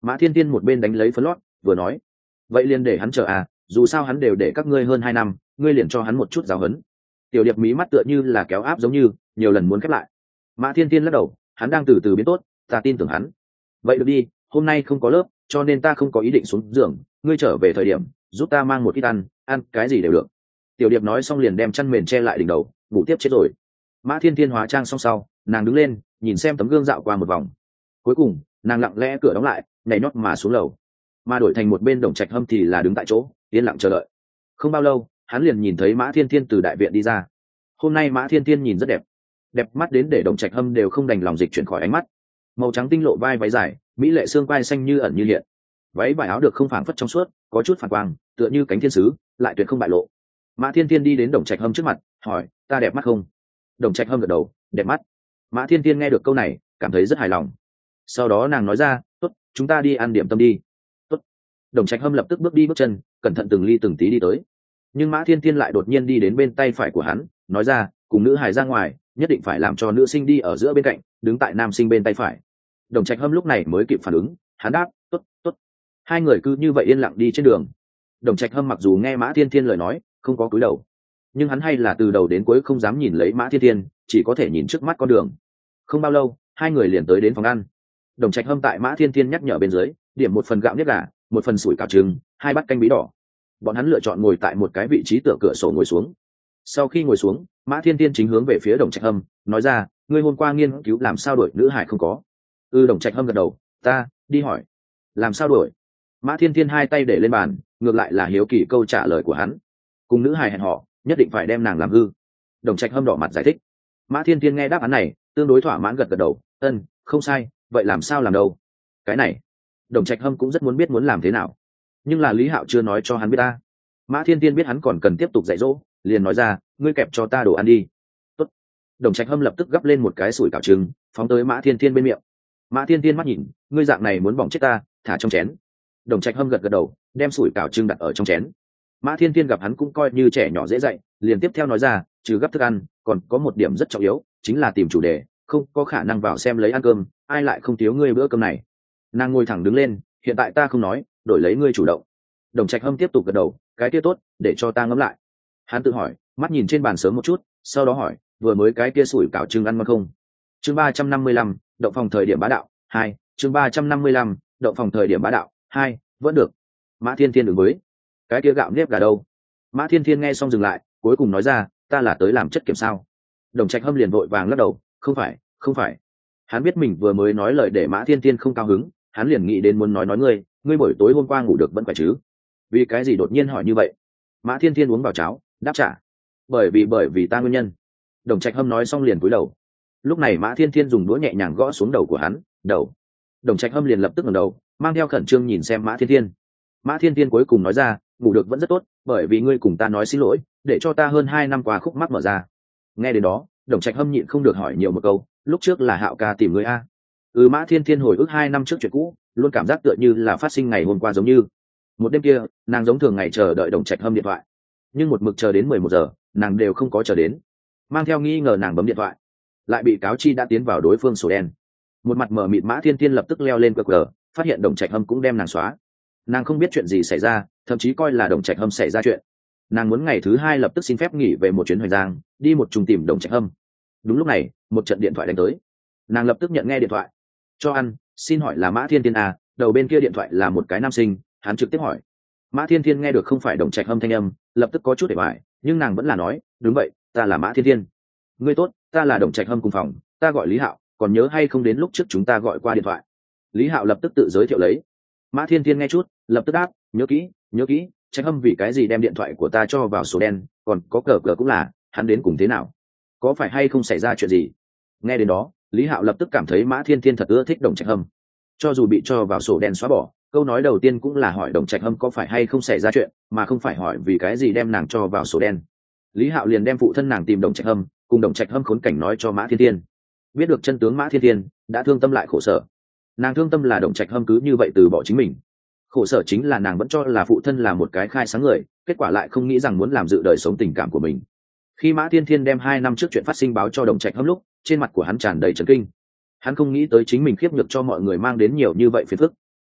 Mã Thiên Tiên một bên đánh lấy phấn lót vừa nói, vậy liền để hắn chờ à, dù sao hắn đều để các ngươi hơn hai năm, ngươi liền cho hắn một chút giáo huấn. Tiểu Điệp mí mắt tựa như là kéo áp giống như nhiều lần muốn khép lại. Mã Thiên Tiên lắc đầu, hắn đang từ từ biến tốt, ta tin tưởng hắn. Vậy được đi, hôm nay không có lớp cho nên ta không có ý định xuống giường, ngươi trở về thời điểm giúp ta mang một ít ăn, ăn cái gì đều được. Tiểu Điệp nói xong liền đem chăn mền che lại đỉnh đầu, ngủ tiếp chết rồi. Mã Thiên Thiên hóa trang xong sau, nàng đứng lên nhìn xem tấm gương dạo qua một vòng, cuối cùng nàng lặng lẽ cửa đóng lại, nhảy nhót mà xuống lầu. Mà đổi thành một bên Đồng Trạch Hâm thì là đứng tại chỗ yên lặng chờ đợi. Không bao lâu hắn liền nhìn thấy Mã Thiên Thiên từ đại viện đi ra. Hôm nay Mã Thiên Thiên nhìn rất đẹp, đẹp mắt đến để Đồng Trạch Hâm đều không đành lòng dịch chuyển khỏi ánh mắt. Màu trắng tinh lộ vai váy dài, mỹ lệ xương quai xanh như ẩn như hiện, váy vải áo được không phảng phất trong suốt, có chút phản quang tựa như cánh thiên sứ, lại tuyệt không bại lộ. Mã Thiên Thiên đi đến Đồng Trạch Hâm trước mặt hỏi, ta đẹp mắt không? Đồng Trạch Hâm gật đầu, đẹp mắt. Mã Thiên Thiên nghe được câu này cảm thấy rất hài lòng. Sau đó nàng nói ra, tốt, chúng ta đi ăn điểm tâm đi. Tốt. Đồng Trạch Hâm lập tức bước đi bước chân cẩn thận từng ly từng tí đi tới. Nhưng Mã Thiên Thiên lại đột nhiên đi đến bên tay phải của hắn, nói ra, cùng nữ hài ra ngoài nhất định phải làm cho nữ sinh đi ở giữa bên cạnh, đứng tại nam sinh bên tay phải. Đồng Trạch Hâm lúc này mới kịp phản ứng, hắn đáp, tốt, tốt. Hai người cứ như vậy yên lặng đi trên đường. Đồng Trạch Hâm mặc dù nghe Mã Thiên Thiên lời nói không có cúi đầu, nhưng hắn hay là từ đầu đến cuối không dám nhìn lấy Mã Thiên Thiên, chỉ có thể nhìn trước mắt con đường. Không bao lâu hai người liền tới đến phòng ăn. Đồng Trạch Hâm tại Mã Thiên Thiên nhắc nhở bên dưới điểm một phần gạo nếp gà, một phần sủi cảo trứng, hai bát canh bí đỏ. Bọn hắn lựa chọn ngồi tại một cái vị trí tựa cửa sổ ngồi xuống. Sau khi ngồi xuống, Mã Thiên Thiên chính hướng về phía Đồng Trạch Hâm nói ra, ngươi hôm qua nghiên cứu làm sao đổi nữ hải không có? Ừ. Đồng Trạch Hâm gật đầu, ta đi hỏi làm sao đổi. Mã Thiên Thiên hai tay để lên bàn, ngược lại là hiếu kỳ câu trả lời của hắn. Cùng nữ hài hẹn họ nhất định phải đem nàng làm hư. Đồng Trạch Hâm đỏ mặt giải thích. Mã Thiên Thiên nghe đáp án này tương đối thỏa mãn gật gật đầu, ân, không sai, vậy làm sao làm đâu? Cái này Đồng Trạch Hâm cũng rất muốn biết muốn làm thế nào, nhưng là Lý Hạo chưa nói cho hắn biết ta. Mã Thiên Thiên biết hắn còn cần tiếp tục dạy dỗ, liền nói ra, ngươi kẹp cho ta đồ ăn đi. Tốt. Đồng Trạch Hâm lập tức gắp lên một cái sủi cảo trứng phóng tới Mã Thiên Thiên bên miệng. Mã Thiên Thiên mắt nhìn, ngươi dạng này muốn bỏng chết ta, thả trong chén. Đồng Trạch Hâm gật gật đầu, đem sủi cảo trứng đặt ở trong chén. Mã Thiên Thiên gặp hắn cũng coi như trẻ nhỏ dễ dạy, liền tiếp theo nói ra, trừ gấp thức ăn còn có một điểm rất trọng yếu, chính là tìm chủ đề, không có khả năng vào xem lấy ăn cơm, ai lại không thiếu ngươi bữa cơm này. Nàng ngồi thẳng đứng lên, hiện tại ta không nói, đổi lấy ngươi chủ động. Đồng Trạch Hâm tiếp tục gật đầu, cái kia tốt, để cho ta ngẫm lại. Hắn tự hỏi, mắt nhìn trên bàn sớm một chút, sau đó hỏi, vừa mới cái kia sủi cảo trứng ăn ngon không? Chương ba trăm năm mươi lăm, động phòng thời điểm bá đạo hai. Chương ba trăm năm mươi lăm, động phòng thời điểm bá đạo hai, vẫn được. Mã Thiên Thiên ứng với, cái kia gạo nếp gà đâu? Mã Thiên Thiên nghe xong dừng lại, cuối cùng nói ra, ta là tới làm chất kiểm sao? Đồng Trạch Hâm liền vội vàng lắc đầu, không phải, không phải. Hắn biết mình vừa mới nói lời để Mã Thiên Thiên không cao hứng, hắn liền nghĩ đến muốn nói nói ngươi, ngươi buổi tối hôm qua ngủ được vẫn phải chứ? Vì cái gì đột nhiên hỏi như vậy? Mã Thiên Thiên uống vào cháo, đáp trả, bởi vì bởi vì ta nguyên nhân. Đồng Trạch Hâm nói xong liền cúi đầu. Lúc này Mã Thiên Thiên dùng đũa nhẹ nhàng gõ xuống đầu của hắn, đầu. Đồng Trạch Hâm liền lập tức ngẩng đầu, mang theo khẩn trương nhìn xem Mã Thiên Thiên. Mã Thiên Thiên cuối cùng nói ra, ngủ được vẫn rất tốt, bởi vì ngươi cùng ta nói xin lỗi, để cho ta hơn hai năm qua khúc mắc mở ra. Nghe đến đó, Đồng Trạch Hâm nhịn không được hỏi nhiều một câu, lúc trước là Hạo ca tìm ngươi a? Ừ. Mã Thiên Thiên hồi ức hai năm trước chuyện cũ, luôn cảm giác tựa như là phát sinh ngày hôm qua giống như. Một đêm kia, nàng giống thường ngày chờ đợi Đồng Trạch Hâm điện thoại, nhưng một mực chờ đến mười một giờ, nàng đều không có chờ đến. Mang theo nghi ngờ nàng bấm điện thoại, lại bị cáo chi đã tiến vào đối phương sổ đen. Một mặt mở mịt Mã Thiên Thiên lập tức leo lên qr, phát hiện Đồng Trạch Hâm cũng đem nàng xóa. Nàng không biết chuyện gì xảy ra, thậm chí coi là Đồng Trạch Hâm xảy ra chuyện. Nàng muốn ngày thứ hai lập tức xin phép nghỉ về một chuyến Hoành Giang, đi một trùng tìm Đồng Trạch Hâm. Đúng lúc này, một trận điện thoại đánh tới. Nàng lập tức nhận nghe điện thoại. Cho ăn, xin hỏi là Mã Thiên Thiên à? Đầu bên kia điện thoại là một cái nam sinh, hắn trực tiếp hỏi. Mã Thiên Thiên nghe được không phải Đồng Trạch Hâm thanh âm, lập tức có chút để bại, nhưng nàng vẫn là nói, đúng vậy, ta là Mã Thiên Thiên. Ngươi tốt, ta là Đồng Trạch Hâm cùng phòng, ta gọi Lý Hạo, còn nhớ hay không đến lúc trước chúng ta gọi qua điện thoại? Lý Hạo lập tức tự giới thiệu lấy. Mã Thiên Thiên nghe chút, lập tức đáp, nhớ kỹ, nhớ kỹ, Trạch Hâm vì cái gì đem điện thoại của ta cho vào sổ đen, còn có cờ cờ cũng là, hắn đến cùng thế nào? Có phải hay không xảy ra chuyện gì? Nghe đến đó, Lý Hạo lập tức cảm thấy Mã Thiên Thiên thật ưa thích Đồng Trạch Hâm. Cho dù bị cho vào sổ đen xóa bỏ, câu nói đầu tiên cũng là hỏi Đồng Trạch Hâm có phải hay không xảy ra chuyện, mà không phải hỏi vì cái gì đem nàng cho vào sổ đen. Lý Hạo liền đem phụ thân nàng tìm Đồng Trạch Hâm, cùng Đồng Trạch Hâm khốn cảnh nói cho Mã Thiên Thiên. Biết được chân tướng Mã Thiên Thiên đã thương tâm lại khổ sở. Nàng thương tâm là Đồng Trạch Hâm cứ như vậy từ bỏ chính mình, khổ sở chính là nàng vẫn cho là phụ thân là một cái khai sáng người, kết quả lại không nghĩ rằng muốn làm dự đời sống tình cảm của mình. Khi Mã Thiên Thiên đem hai năm trước chuyện phát sinh báo cho Đồng Trạch Hâm lúc, trên mặt của hắn tràn đầy chấn kinh. Hắn không nghĩ tới chính mình khiếp nhược cho mọi người mang đến nhiều như vậy phiền phức.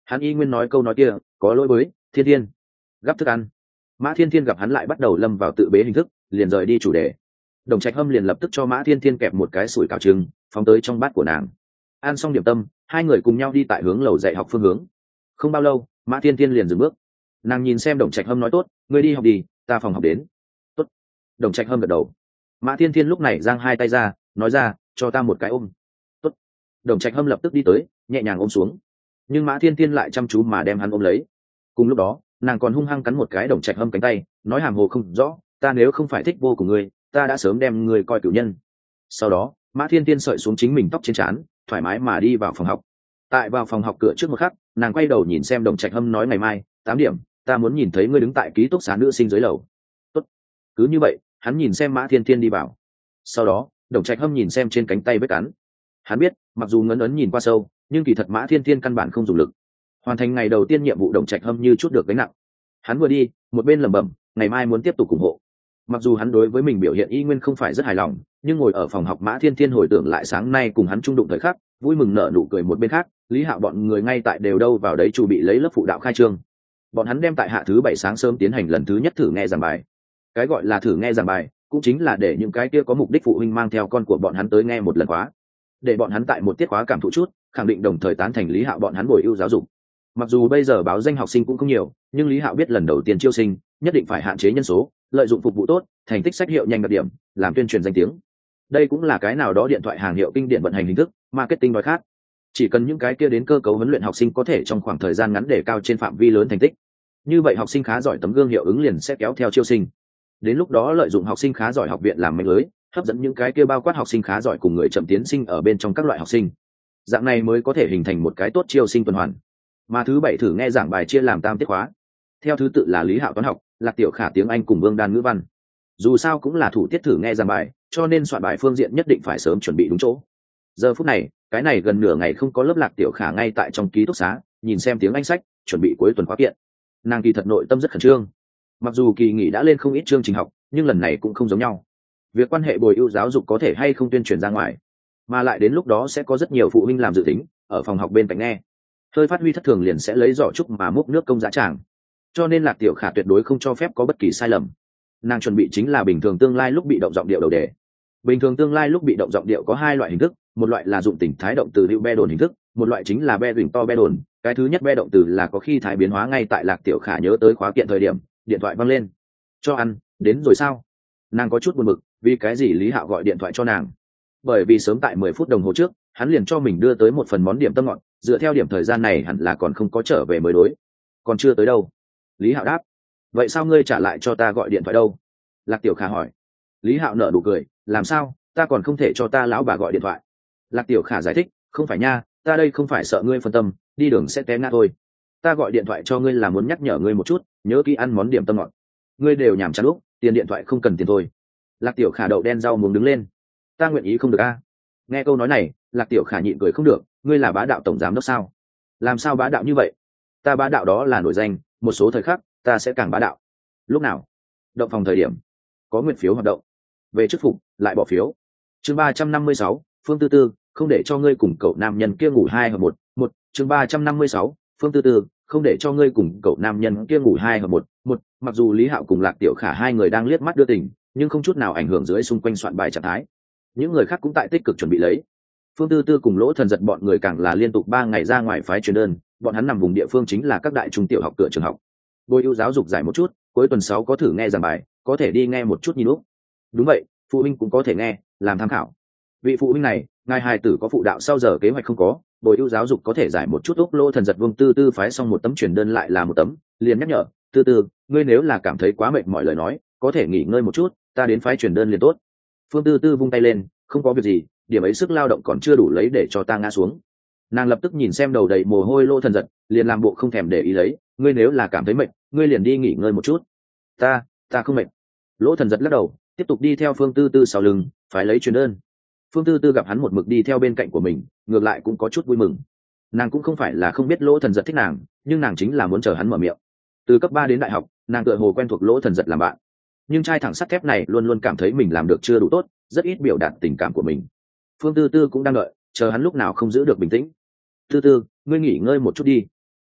hắn y nguyên nói câu nói kia, có lỗi với thiên thiên. Gắp thức ăn. Mã Thiên Thiên gặp hắn lại bắt đầu lâm vào tự bế hình thức, liền rời đi chủ đề. Đồng Trạch Hâm liền lập tức cho Mã Thiên Thiên kẹp một cái sủi cảo trứng, phóng tới trong bát của nàng. Ăn xong điểm tâm, hai người cùng nhau đi tại hướng lầu dạy học phương hướng. Không bao lâu, Mã Thiên Thiên liền dừng bước. Nàng nhìn xem Đồng Trạch Hâm nói tốt, ngươi đi học đi, ta phòng học đến. Tốt. Đồng Trạch Hâm gật đầu. Mã Thiên Thiên lúc này giang hai tay ra, nói ra, cho ta một cái ôm. Tốt. Đồng Trạch Hâm lập tức đi tới, nhẹ nhàng ôm xuống. Nhưng Mã Thiên Thiên lại chăm chú mà đem hắn ôm lấy. Cùng lúc đó, nàng còn hung hăng cắn một cái Đồng Trạch Hâm cánh tay, nói hàm hồ không rõ, ta nếu không phải thích vô của ngươi, ta đã sớm đem ngươi coi cửu nhân. Sau đó, Mã Thiên Thiên sợi xuống chính mình tóc trên trán, thoải mái mà đi vào phòng học. Tại vào phòng học cửa trước một khắc, nàng quay đầu nhìn xem Đồng Trạch Hâm nói ngày mai tám điểm, ta muốn nhìn thấy ngươi đứng tại ký túc xá nữ sinh dưới lầu. Tốt. Cứ như vậy, hắn nhìn xem Mã Thiên Thiên đi vào. Sau đó, Đồng Trạch Hâm nhìn xem trên cánh tay vết cắn. Hắn biết, mặc dù ngấn ấn nhìn qua sâu, nhưng kỳ thật Mã Thiên Thiên căn bản không dùng lực. Hoàn thành ngày đầu tiên nhiệm vụ, Đồng Trạch Hâm như chút được gánh nặng. Hắn vừa đi, một bên lẩm bẩm, ngày mai muốn tiếp tục ủng hộ. Mặc dù hắn đối với mình biểu hiện y nguyên không phải rất hài lòng, nhưng ngồi ở phòng học Mã Thiên Thiên hồi tưởng lại sáng nay cùng hắn chung đụng thời khắc, vui mừng nở nụ cười. Một bên khác, Lý Hạo bọn người ngay tại đều đâu vào đấy chuẩn bị lấy lớp phụ đạo khai trương. Bọn hắn đem tại hạ thứ bảy sáng sớm tiến hành lần thứ nhất thử nghe giảng bài. Cái gọi là thử nghe giảng bài, cũng chính là để những cái kia có mục đích phụ huynh mang theo con của bọn hắn tới nghe một lần khóa, để bọn hắn tại một tiết khóa cảm thụ chút, khẳng định đồng thời tán thành Lý Hạo bọn hắn bồi ưu giáo dục. Mặc dù bây giờ báo danh học sinh cũng không nhiều, nhưng Lý Hạo biết lần đầu tiên chiêu sinh, nhất định phải hạn chế nhân số, lợi dụng phục vụ tốt, thành tích sách hiệu nhanh đặc điểm, làm tuyên truyền danh tiếng. Đây cũng là cái nào đó điện thoại hàng hiệu kinh điển vận hành hình thức, marketing nói khác. Chỉ cần những cái kia đến cơ cấu huấn luyện học sinh có thể trong khoảng thời gian ngắn để cao trên phạm vi lớn thành tích, như vậy học sinh khá giỏi tấm gương hiệu ứng liền sẽ kéo theo chiêu sinh. Đến lúc đó lợi dụng học sinh khá giỏi học viện làm manh lưới, hấp dẫn những cái kia bao quát học sinh khá giỏi cùng người chậm tiến sinh ở bên trong các loại học sinh. Dạng này mới có thể hình thành một cái tốt chiêu sinh tuần hoàn. Mà thứ bảy thử nghe giảng bài chia làm tam tiết khóa, theo thứ tự là Lý Hạo toán học, Lạc Tiểu Khả tiếng Anh cùng Vương Đan ngữ văn. Dù sao cũng là thủ tiết thử nghe giảng bài, cho nên soạn bài phương diện nhất định phải sớm chuẩn bị đúng chỗ. Giờ phút này, cái này gần nửa ngày không có lớp, Lạc Tiểu Khả ngay tại trong ký túc xá, nhìn xem tiếng Anh sách, chuẩn bị cuối tuần khóa kiện. Nàng kỳ thật nội tâm rất khẩn trương. Mặc dù kỳ nghỉ đã lên không ít chương trình học, nhưng lần này cũng không giống nhau. Việc quan hệ bồi ưu giáo dục có thể hay không tuyên truyền ra ngoài, mà lại đến lúc đó sẽ có rất nhiều phụ huynh làm dự tính ở phòng học bên cạnh nghe, hơi phát huy thất thường liền sẽ lấy giỏ trúc mà múc nước công giá tràng. Cho nên Lạc Tiểu Khả tuyệt đối không cho phép có bất kỳ sai lầm. Nàng chuẩn bị chính là bình thường tương lai lúc bị động giọng điệu đầu đề. Bình thường tương lai lúc bị động giọng điệu có hai loại hình thức, một loại là dụng tình thái động từ hữu be đồn hình thức, một loại chính là be đỉnh to be đồn. Cái thứ nhất be động từ là có khi thái biến hóa ngay tại Lạc Tiểu Khả nhớ tới khóa kiện thời điểm, điện thoại văng lên. Cho ăn, đến rồi sao? Nàng có chút buồn bực, vì cái gì Lý Hạo gọi điện thoại cho nàng? Bởi vì sớm tại mười phút đồng hồ trước, hắn liền cho mình đưa tới một phần món điểm tâm ngọt, dựa theo điểm thời gian này hẳn là còn không có trở về mới đối. Còn chưa tới đâu. Lý Hạo đáp. Vậy sao ngươi trả lại cho ta gọi điện thoại đâu? Lạc Tiểu Khả hỏi. Lý Hạo nở nụ cười, làm sao, ta còn không thể cho ta lão bà gọi điện thoại. Lạc Tiểu Khả giải thích, không phải nha, ta đây không phải sợ ngươi phân tâm, đi đường sẽ té ngã thôi. Ta gọi điện thoại cho ngươi là muốn nhắc nhở ngươi một chút, nhớ kỹ ăn món điểm tâm ngọt. Ngươi đều nhảm chán lúc, tiền điện thoại không cần tiền thôi. Lạc Tiểu Khả đậu đen rau muống đứng lên. Ta nguyện ý không được a? Nghe câu nói này, Lạc Tiểu Khả nhịn cười không được, ngươi là bá đạo tổng giám đốc sao? Làm sao bá đạo như vậy? Ta bá đạo đó là nổi danh, một số thời khắc ta sẽ càng bá đạo. Lúc nào? Động phòng thời điểm có nguyện phiếu hoạt động, về chức phục lại bỏ phiếu. Chương ba trăm năm mươi sáu, Phương Tư Tư, không để cho ngươi cùng cậu nam nhân kia ngủ hai hợp một. Một. Chương ba trăm năm mươi sáu, Phương Tư Tư, không để cho ngươi cùng cậu nam nhân kia ngủ hai hợp một. Một. Mặc dù Lý Hạo cùng Lạc Tiểu Khả hai người đang liếc mắt đưa tình, nhưng không chút nào ảnh hưởng dưới xung quanh soạn bài trạng thái. Những người khác cũng tại tích cực chuẩn bị lấy. Phương Tư Tư cùng Lỗ Thần Giật bọn người càng là liên tục ba ngày ra ngoài phái truyền đơn, bọn hắn nằm vùng địa phương chính là các đại trung tiểu học cửa trường học. Bồi ưu giáo dục giải một chút, cuối tuần sáu có thử nghe giảng bài, có thể đi nghe một chút nhìn lúc. Đúng vậy, phụ huynh cũng có thể nghe, làm tham khảo. Vị phụ huynh này, ngài hài tử có phụ đạo sau giờ kế hoạch không có, bồi ưu giáo dục có thể giải một chút lúc. Lỗ Thần Giật Vương Tư Tư phái xong một tấm truyền đơn lại là một tấm, liền nhắc nhở, Tư Tư, ngươi nếu là cảm thấy quá mệt mỏi lời nói, có thể nghỉ ngơi một chút, ta đến phái truyền đơn liền tốt. Phương Tư Tư vung tay lên, không có việc gì, điểm ấy sức lao động còn chưa đủ lấy để cho ta ngã xuống. Nàng lập tức nhìn xem đầu đầy mồ hôi Lỗ Thần Giật, liền làm bộ không thèm để ý lấy, ngươi nếu là cảm thấy mệt, ngươi liền đi nghỉ ngơi một chút. Ta, ta không mệt. Lỗ Thần Giật lắc đầu, tiếp tục đi theo Phương Tư Tư sau lưng, phải lấy truyền đơn. Phương Tư Tư gặp hắn một mực đi theo bên cạnh của mình, ngược lại cũng có chút vui mừng. Nàng cũng không phải là không biết Lỗ Thần Giật thích nàng, nhưng nàng chính là muốn chờ hắn mở miệng. Từ cấp ba đến đại học, nàng tựa hồ quen thuộc Lỗ Thần Giật làm bạn, nhưng trai thẳng sắt thép này luôn luôn cảm thấy mình làm được chưa đủ tốt, rất ít biểu đạt tình cảm của mình. Phương Tư Tư cũng đang đợi, chờ hắn lúc nào không giữ được bình tĩnh. Tư Tư, ngươi nghỉ ngơi một chút đi. Tốt,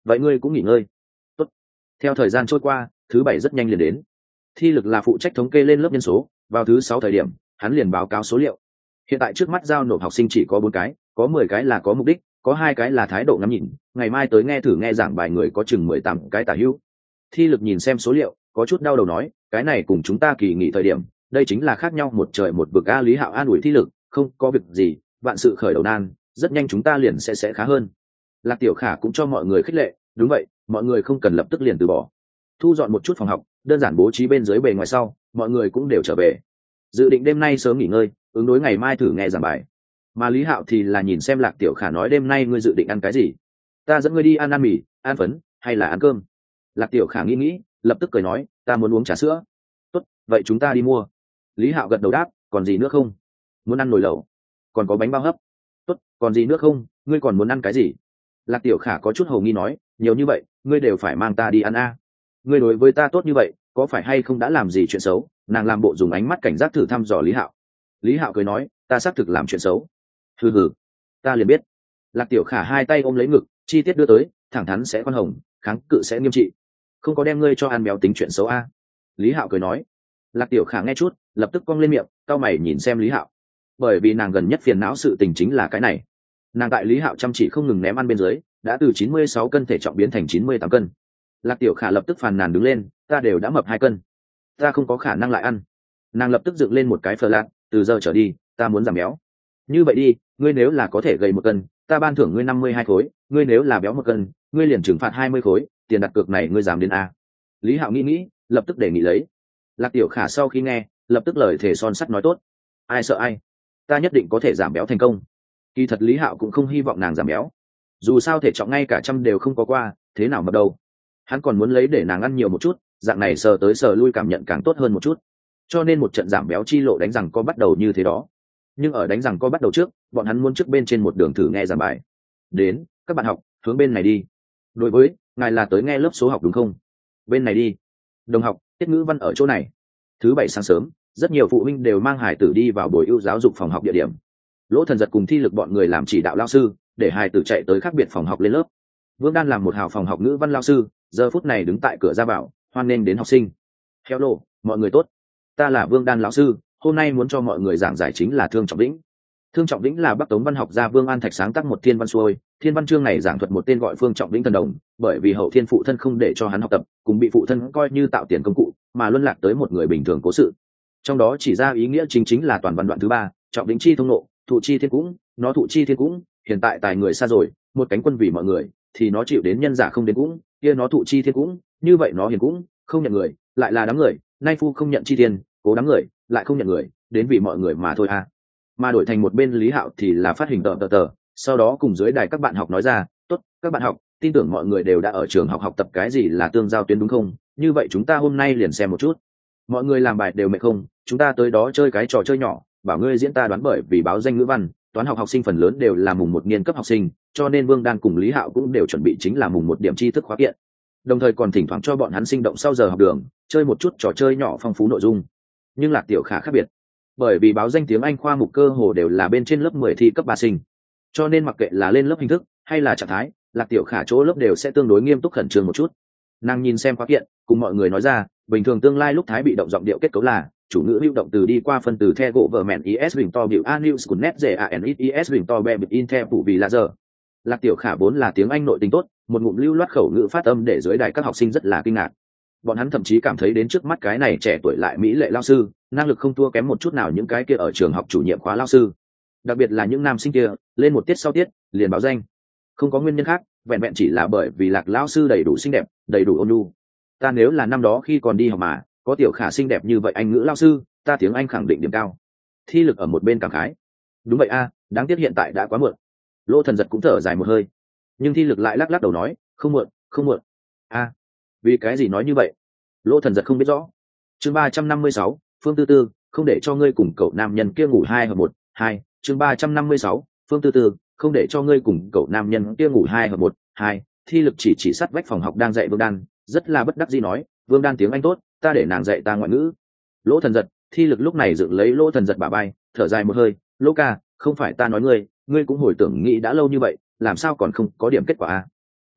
vậy ngươi cũng nghỉ ngơi. Tốt. Theo thời gian trôi qua, thứ bảy rất nhanh liền đến. Thi lực là phụ trách thống kê lên lớp nhân số, vào thứ sáu thời điểm hắn liền báo cáo số liệu. Hiện tại trước mắt giao nộp học sinh chỉ có bốn cái, có mười cái là có mục đích, có hai cái là thái độ ngắm nhìn, ngày mai tới nghe thử nghe giảng bài người có chừng mười tám cái tả hữu. Thi lực nhìn xem số liệu, có chút đau đầu nói, cái này cùng chúng ta kỳ nghỉ thời điểm, đây chính là khác nhau một trời một vực a. Lý Hạo an ủi Thi lực, không có việc gì, vạn sự khởi đầu nan, rất nhanh chúng ta liền sẽ sẽ khá hơn. Lạc Tiểu Khả cũng cho mọi người khích lệ, đúng vậy, mọi người không cần lập tức liền từ bỏ. Thu dọn một chút phòng học, đơn giản bố trí bên dưới bề ngoài sau, mọi người cũng đều trở về. Dự định đêm nay sớm nghỉ ngơi, ứng đối ngày mai thử nghe giảng bài. Mà Lý Hạo thì là nhìn xem Lạc Tiểu Khả nói, đêm nay ngươi dự định ăn cái gì? Ta dẫn ngươi đi ăn ăn mì, ăn phấn, hay là ăn cơm? Lạc Tiểu Khả nghĩ nghĩ, lập tức cười nói, ta muốn uống trà sữa. Tốt, vậy chúng ta đi mua. Lý Hạo gật đầu đáp, còn gì nữa không? Muốn ăn nồi lẩu, còn có bánh bao hấp. Tốt, còn gì nữa không? Ngươi còn muốn ăn cái gì? Lạc Tiểu Khả có chút hồ nghi nói, nhiều như vậy, ngươi đều phải mang ta đi ăn a? Ngươi đối với ta tốt như vậy, có phải hay không đã làm gì chuyện xấu? Nàng làm bộ dùng ánh mắt cảnh giác thử thăm dò Lý Hạo. Lý Hạo cười nói, ta xác thực làm chuyện xấu. Hừ hừ, ta liền biết. Lạc Tiểu Khả hai tay ôm lấy ngực, chi tiết đưa tới, thẳng thắn sẽ khoan hồng, kháng cự sẽ nghiêm trị. Không có đem ngươi cho ăn béo tính chuyện xấu a. Lý Hạo cười nói. Lạc Tiểu Khả nghe chút, lập tức cong lên miệng, cau mày nhìn xem Lý Hạo. Bởi vì nàng gần nhất phiền não sự tình chính là cái này. Nàng tại Lý Hạo chăm chỉ không ngừng ném ăn bên dưới, đã từ chín mươi sáu cân thể trọng biến thành chín mươi tám cân. Lạc Tiểu Khả lập tức phàn nàn đứng lên, ta đều đã mập hai cân, ta không có khả năng lại ăn. Nàng lập tức dựng lên một cái phờ lạc, từ giờ trở đi, ta muốn giảm béo. Như vậy đi, ngươi nếu là có thể gầy một cân, ta ban thưởng ngươi năm mươi hai khối, ngươi nếu là béo một cân, ngươi liền trừng phạt hai mươi khối, tiền đặt cược này ngươi dám đến a? Lý Hạo nghĩ nghĩ, lập tức đề nghị lấy. Lạc Tiểu Khả sau khi nghe, lập tức lời thề son sắt nói tốt. Ai sợ ai, ta nhất định có thể giảm béo thành công. Kỳ thật Lý Hạo cũng không hy vọng nàng giảm béo, dù sao thể trọng ngay cả trăm đều không có qua, thế nào mà đâu. Hắn còn muốn lấy để nàng ăn nhiều một chút, dạng này sờ tới sờ lui cảm nhận càng tốt hơn một chút. Cho nên một trận giảm béo chi lộ đánh rằng có bắt đầu như thế đó. Nhưng ở đánh rằng có bắt đầu trước, bọn hắn muốn trước bên trên một đường thử nghe giảng bài. Đến, các bạn học, hướng bên này đi. Đối với, ngài là tới nghe lớp số học đúng không? Bên này đi. Đồng học, tiết ngữ văn ở chỗ này. Thứ bảy sáng sớm, rất nhiều phụ huynh đều mang hải tử đi vào bồi ưu giáo dục phòng học địa điểm. Lỗ Thần Giật cùng Thi Lực bọn người làm chỉ đạo lao sư, để hải tử chạy tới khác biệt phòng học lên lớp. Vương Đan làm một hào phòng học ngữ văn lao sư, giờ phút này đứng tại cửa ra vào, hoan nghênh đến học sinh. Hello, mọi người tốt. Ta là Vương Đan lão sư, hôm nay muốn cho mọi người giảng giải chính là Thương Trọng Vĩnh. Thương Trọng Vĩnh là Bắc Tống văn học gia Vương An Thạch sáng tác một thiên văn xuôi, thiên văn chương này giảng thuật một tên gọi Phương Trọng Vĩnh thần đồng, bởi vì hậu thiên phụ thân không để cho hắn học tập, cùng bị phụ thân coi như tạo tiền công cụ, mà luân lạc tới một người bình thường cố sự. Trong đó chỉ ra ý nghĩa chính chính là toàn văn đoạn thứ ba, Trọng Vĩnh chi thông nộ, thụ chi thiên cũng, nó thụ chi thiên cũng, hiện tại tài người xa rồi, một cánh quân vì mọi người, thì nó chịu đến nhân giả không đến cũng, kia nó thụ chi thiên cũng, như vậy nó hiền cũng, không nhận người, lại là đám người, nay phu không nhận chi tiền, cố đám người, lại không nhận người, đến vì mọi người mà thôi à. Mà đổi thành một bên Lý Hạo thì là phát hình tờ tờ tờ, sau đó cùng dưới đài các bạn học nói ra, tốt, các bạn học, tin tưởng mọi người đều đã ở trường học học tập cái gì là tương giao tuyến đúng không? Như vậy chúng ta hôm nay liền xem một chút. Mọi người làm bài đều mệt không? Chúng ta tới đó chơi cái trò chơi nhỏ, bảo ngươi diễn ta đoán, bởi vì báo danh ngữ văn, toán học học sinh phần lớn đều là mùng một niên cấp học sinh, cho nên Vương Đan cùng Lý Hạo cũng đều chuẩn bị chính là mùng một điểm tri thức khóa kiện. Đồng thời còn thỉnh thoảng cho bọn hắn sinh động sau giờ học đường, chơi một chút trò chơi nhỏ phong phú nội dung. Nhưng Lạc Tiểu Khả khác biệt, bởi vì báo danh tiếng Anh khoa mục cơ hồ đều là bên trên lớp mười thi cấp ba sinh, cho nên mặc kệ là lên lớp hình thức hay là trạng thái, Lạc Tiểu Khả chỗ lớp đều sẽ tương đối nghiêm túc khẩn trương một chút. Nàng nhìn xem khóa kiện, cùng mọi người nói ra, bình thường tương lai lúc thái bị động giọng điệu kết cấu là chủ ngữ hữu động từ đi qua phân từ the gỗ vợ mẹn is bình to biểu a news của net dễ a n is bình to be bit in the phụ vì là giờ. Lạc Tiểu Khả vốn là tiếng Anh nội tình tốt, một ngụm lưu loát khẩu ngữ phát âm để dưới đài các học sinh rất là kinh ngạc. Bọn hắn thậm chí cảm thấy đến trước mắt cái này trẻ tuổi lại mỹ lệ lao sư, năng lực không thua kém một chút nào những cái kia ở trường học chủ nhiệm khóa lao sư. Đặc biệt là những nam sinh kia, lên một tiết sau tiết, liền báo danh. Không có nguyên nhân khác, vẹn vẹn chỉ là bởi vì Lạc lao sư đầy đủ xinh đẹp, đầy đủ ôn nhu. Ta nếu là năm đó khi còn đi học mà, có Tiểu Khả xinh đẹp như vậy anh ngữ lao sư, ta tiếng Anh khẳng định điểm cao. Thi Lực ở một bên cảm khái. Đúng vậy a, đáng tiếc hiện tại đã quá muộn. Lỗ Thần Giật cũng thở dài một hơi. Nhưng Thi Lực lại lắc lắc đầu nói, không muộn, không muộn. A, vì cái gì nói như vậy? Lỗ Thần Giật không biết rõ. Chương ba trăm năm mươi sáu, Phương Tư Tư, không để cho ngươi cùng cậu nam nhân kia ngủ hai hợp một, hai. Chương ba trăm năm mươi sáu, Phương Tư Tư, không để cho ngươi cùng cậu nam nhân kia ngủ hai hợp một, hai. Thi Lực chỉ chỉ sát vách phòng học đang dạy Vương Đan, rất là bất đắc dĩ nói, Vương Đan tiếng Anh tốt, ta để nàng dạy ta ngoại ngữ. Lỗ Thần Giật, Thi Lực lúc này dựng lấy Lỗ Thần Giật bả vai, thở dài một hơi, Lỗ ca, không phải ta nói ngươi, ngươi cũng hồi tưởng nghĩ đã lâu như vậy, làm sao còn không có điểm kết quả a?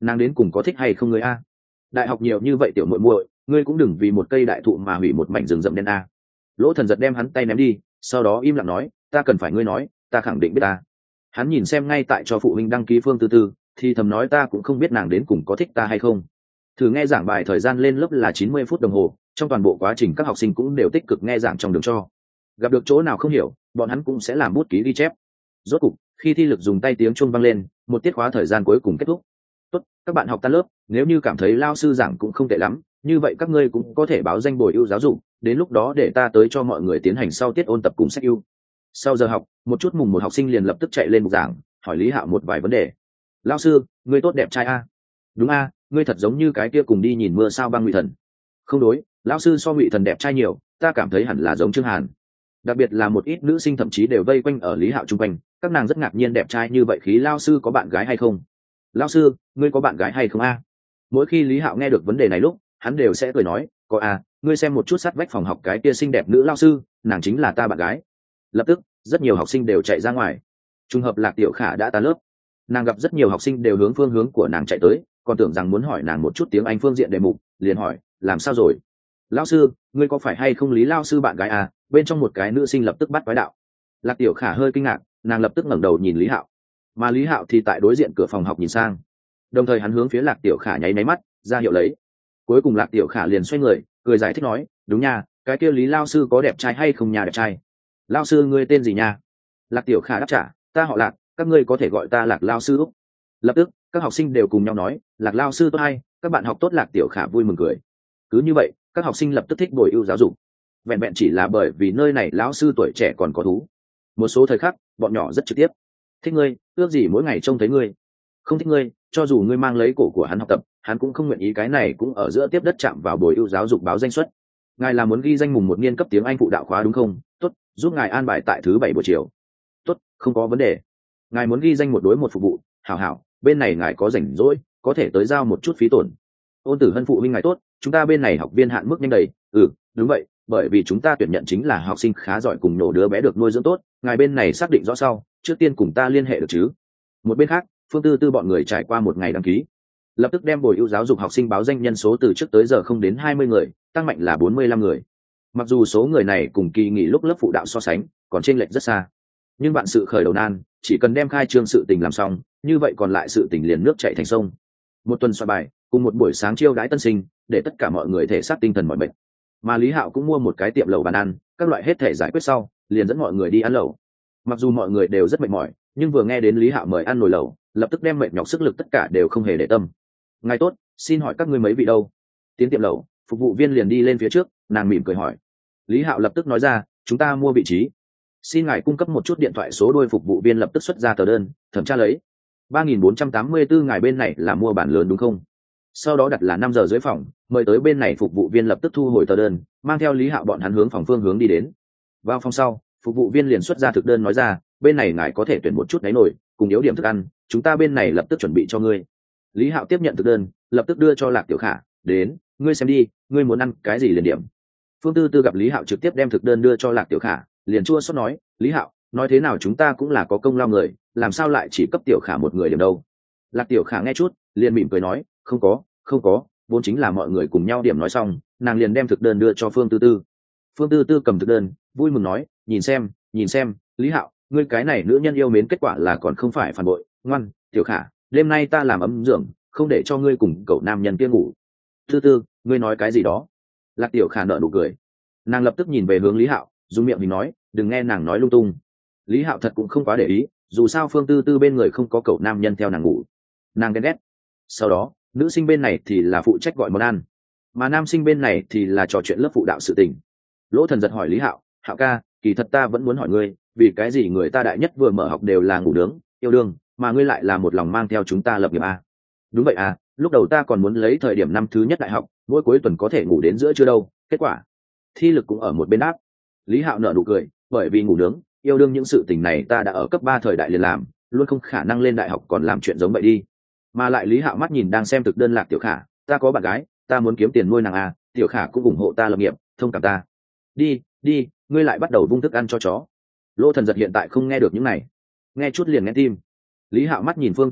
nàng đến cùng có thích hay không ngươi a? Đại học nhiều như vậy tiểu muội muội, ngươi cũng đừng vì một cây đại thụ mà hủy một mảnh rừng rậm đen a. Lỗ Thần giật đem hắn tay ném đi, sau đó im lặng nói, ta cần phải ngươi nói, ta khẳng định biết ta. Hắn nhìn xem ngay tại cho phụ huynh đăng ký Phương Tư Tư, thì thầm nói ta cũng không biết nàng đến cùng có thích ta hay không. Thử nghe giảng bài thời gian lên lớp là chín mươi phút đồng hồ, trong toàn bộ quá trình các học sinh cũng đều tích cực nghe giảng trong đường cho. Gặp được chỗ nào không hiểu, bọn hắn cũng sẽ làm bút ký ghi chép. Rốt cục, khi thi lực dùng tay tiếng chuông vang lên, một tiết khóa thời gian cuối cùng kết thúc. Tốt, các bạn học tan lớp, nếu như cảm thấy lao sư giảng cũng không tệ lắm, như vậy các ngươi cũng có thể báo danh bồi ưu giáo dục, đến lúc đó để ta tới cho mọi người tiến hành sau tiết ôn tập cùng sách ưu. Sau giờ học, một chút mùng một học sinh liền lập tức chạy lên bục giảng, hỏi Lý Hạo một vài vấn đề. Lao sư, ngươi tốt đẹp trai a? Đúng a, ngươi thật giống như cái kia cùng đi nhìn mưa sao băng Ngụy Thần. Không đối, lão sư so Ngụy Thần đẹp trai nhiều, ta cảm thấy hẳn là giống Trương Hàn. Đặc biệt là một ít nữ sinh thậm chí đều vây quanh ở Lý Hạo chung quanh, các nàng rất ngạc nhiên đẹp trai như vậy khí lao sư có bạn gái hay không? Lao sư, ngươi có bạn gái hay không a? Mỗi khi Lý Hạo nghe được vấn đề này lúc, hắn đều sẽ cười nói, có a, ngươi xem một chút sát vách phòng học cái kia xinh đẹp nữ lao sư, nàng chính là ta bạn gái. Lập tức, rất nhiều học sinh đều chạy ra ngoài. Trùng hợp Lạc Tiểu Khả đã tan lớp, nàng gặp rất nhiều học sinh đều hướng phương hướng của nàng chạy tới, còn tưởng rằng muốn hỏi nàng một chút tiếng Anh phương diện đề mục, liền hỏi, làm sao rồi? Lão sư, ngươi có phải hay không Lý lao sư bạn gái à? Bên trong một cái nữ sinh lập tức bắt quái đạo. Lạc Tiểu Khả hơi kinh ngạc, nàng lập tức ngẩng đầu nhìn Lý Hạo, mà Lý Hạo thì tại đối diện cửa phòng học nhìn sang, đồng thời hắn hướng phía Lạc Tiểu Khả nháy máy mắt, ra hiệu lấy. Cuối cùng Lạc Tiểu Khả liền xoay người, cười giải thích nói, đúng nha, cái kia Lý lao sư có đẹp trai hay không nhà đẹp trai? Lao sư ngươi tên gì nha? Lạc Tiểu Khả đáp trả, ta họ Lạc, các ngươi có thể gọi ta Lạc lao sư Úc. Lập tức các học sinh đều cùng nhau nói, Lạc lao sư tốt hay, các bạn học tốt. Lạc Tiểu Khả vui mừng cười. Cứ như vậy, các học sinh lập tức thích bồi ưu giáo dục, vẹn vẹn chỉ là bởi vì nơi này lão sư tuổi trẻ còn có thú. Một số thời khắc, bọn nhỏ rất trực tiếp. Thích ngươi, ước gì mỗi ngày trông thấy ngươi. Không thích ngươi, cho dù ngươi mang lấy cổ của hắn học tập, hắn cũng không nguyện ý. Cái này cũng ở giữa tiếp đất chạm vào bồi ưu giáo dục báo danh suất. Ngài là muốn ghi danh mùng một niên cấp tiếng Anh phụ đạo khóa đúng không? Tốt, giúp ngài an bài tại thứ bảy buổi chiều. Tốt, không có vấn đề. Ngài muốn ghi danh một đối một phục vụ, hảo hảo, bên này ngài có rảnh rỗi, có thể tới giao một chút phí tổn. Ôn Tử Hân phụ huynh ngài tốt, chúng ta bên này học viên hạn mức nhanh đầy. Ừ, đúng vậy, bởi vì chúng ta tuyển nhận chính là học sinh khá giỏi cùng nổ đứa bé được nuôi dưỡng tốt, ngài bên này xác định rõ sau, trước tiên cùng ta liên hệ được chứ. Một bên khác, Phương Tư Tư bọn người trải qua một ngày đăng ký, lập tức đem bồi ưu giáo dục học sinh báo danh nhân số từ trước tới giờ không đến hai mươi người, tăng mạnh là bốn mươi lăm người. Mặc dù số người này cùng kỳ nghỉ lúc lớp phụ đạo so sánh, còn chênh lệch rất xa, nhưng bạn sự khởi đầu nan, chỉ cần đem khai trương sự tình làm xong, như vậy còn lại sự tình liền nước chảy thành sông. Một tuần soạn bài, cùng một buổi sáng chiêu đãi tân sinh, để tất cả mọi người thể xác tinh thần mỏi mệt. Mà Lý Hạo cũng mua một cái tiệm lẩu bàn ăn, các loại hết thể giải quyết sau, liền dẫn mọi người đi ăn lẩu. Mặc dù mọi người đều rất mệt mỏi, nhưng vừa nghe đến Lý Hạo mời ăn nồi lẩu, lập tức đem mệt nhọc sức lực tất cả đều không hề để tâm. Ngài tốt, xin hỏi các ngươi mấy vị đâu? Tiến tiệm lẩu, phục vụ viên liền đi lên phía trước, nàng mỉm cười hỏi. Lý Hạo lập tức nói ra, chúng ta mua vị trí. Xin ngài cung cấp một chút điện thoại số. Đôi phục vụ viên lập tức xuất ra tờ đơn, thẩm tra lấy. ba nghìn bốn trăm tám mươi tư ngài bên này là mua bản lớn đúng không? Sau đó đặt là năm giờ dưới phòng, mời tới bên này. Phục vụ viên lập tức thu hồi tờ đơn, mang theo Lý Hạo bọn hắn hướng phòng phương hướng đi đến. Vào phòng sau, phục vụ viên liền xuất ra thực đơn nói ra, bên này ngài có thể tuyển một chút đáy nổi, cùng yếu điểm thức ăn, chúng ta bên này lập tức chuẩn bị cho ngươi. Lý Hạo tiếp nhận thực đơn, lập tức đưa cho Lạc Tiểu Khả, đến, ngươi xem đi, ngươi muốn ăn cái gì liền điểm. Phương Tư Tư gặp Lý Hạo trực tiếp đem thực đơn đưa cho Lạc Tiểu Khả, liền chua xót nói, Lý Hạo, nói thế nào chúng ta cũng là có công lao người, làm sao lại chỉ cấp Tiểu Khả một người điểm đâu? Lạc Tiểu Khả nghe chút, liền mỉm cười nói, không có, không có, vốn chính là mọi người cùng nhau điểm. Nói xong, nàng liền đem thực đơn đưa cho Phương Tư Tư. Phương Tư Tư cầm thực đơn, vui mừng nói, nhìn xem, nhìn xem, Lý Hạo, ngươi cái này nữ nhân yêu mến kết quả là còn không phải phản bội. Ngoan, Tiểu Khả, đêm nay ta làm ấm giường, không để cho ngươi cùng cậu nam nhân kia ngủ. Tư Tư, ngươi nói cái gì đó? Lạc Tiểu Khả nở nụ cười, nàng lập tức nhìn về hướng Lý Hạo, dùng miệng mình nói, đừng nghe nàng nói lung tung. Lý Hạo thật cũng không quá để ý, dù sao Phương Tư Tư bên người không có cậu nam nhân theo nàng ngủ, nàng ghen ghét. Sau đó, nữ sinh bên này thì là phụ trách gọi món ăn, mà nam sinh bên này thì là trò chuyện lớp phụ đạo sự tình. Lỗ Thần giật hỏi Lý Hạo, Hạo ca, kỳ thật ta vẫn muốn hỏi ngươi, vì cái gì người ta đại nhất vừa mở học đều là ngủ nướng, yêu đương, mà ngươi lại là một lòng mang theo chúng ta lập nghiệp a? Đúng vậy à, lúc đầu ta còn muốn lấy thời điểm năm thứ nhất đại học, mỗi cuối tuần có thể ngủ đến giữa trưa đâu, kết quả thi lực cũng ở một bên đáp. Lý Hạo nở nụ cười, bởi vì ngủ nướng, yêu đương những sự tình này ta đã ở cấp ba thời đại liền làm, luôn không khả năng lên đại học còn làm chuyện giống vậy đi. Mà lại Lý Hạo mắt nhìn đang xem thực đơn Lạc Tiểu Khả, ta có bạn gái, ta muốn kiếm tiền nuôi nàng à, Tiểu Khả cũng ủng hộ ta lập nghiệp, thông cảm ta. Đi, đi, ngươi lại bắt đầu vung thức ăn cho chó. Lỗ Thần giật hiện tại không nghe được những này, nghe chút liền nghe tim. Lý Hạo mắt nhìn Phương Tư Tư,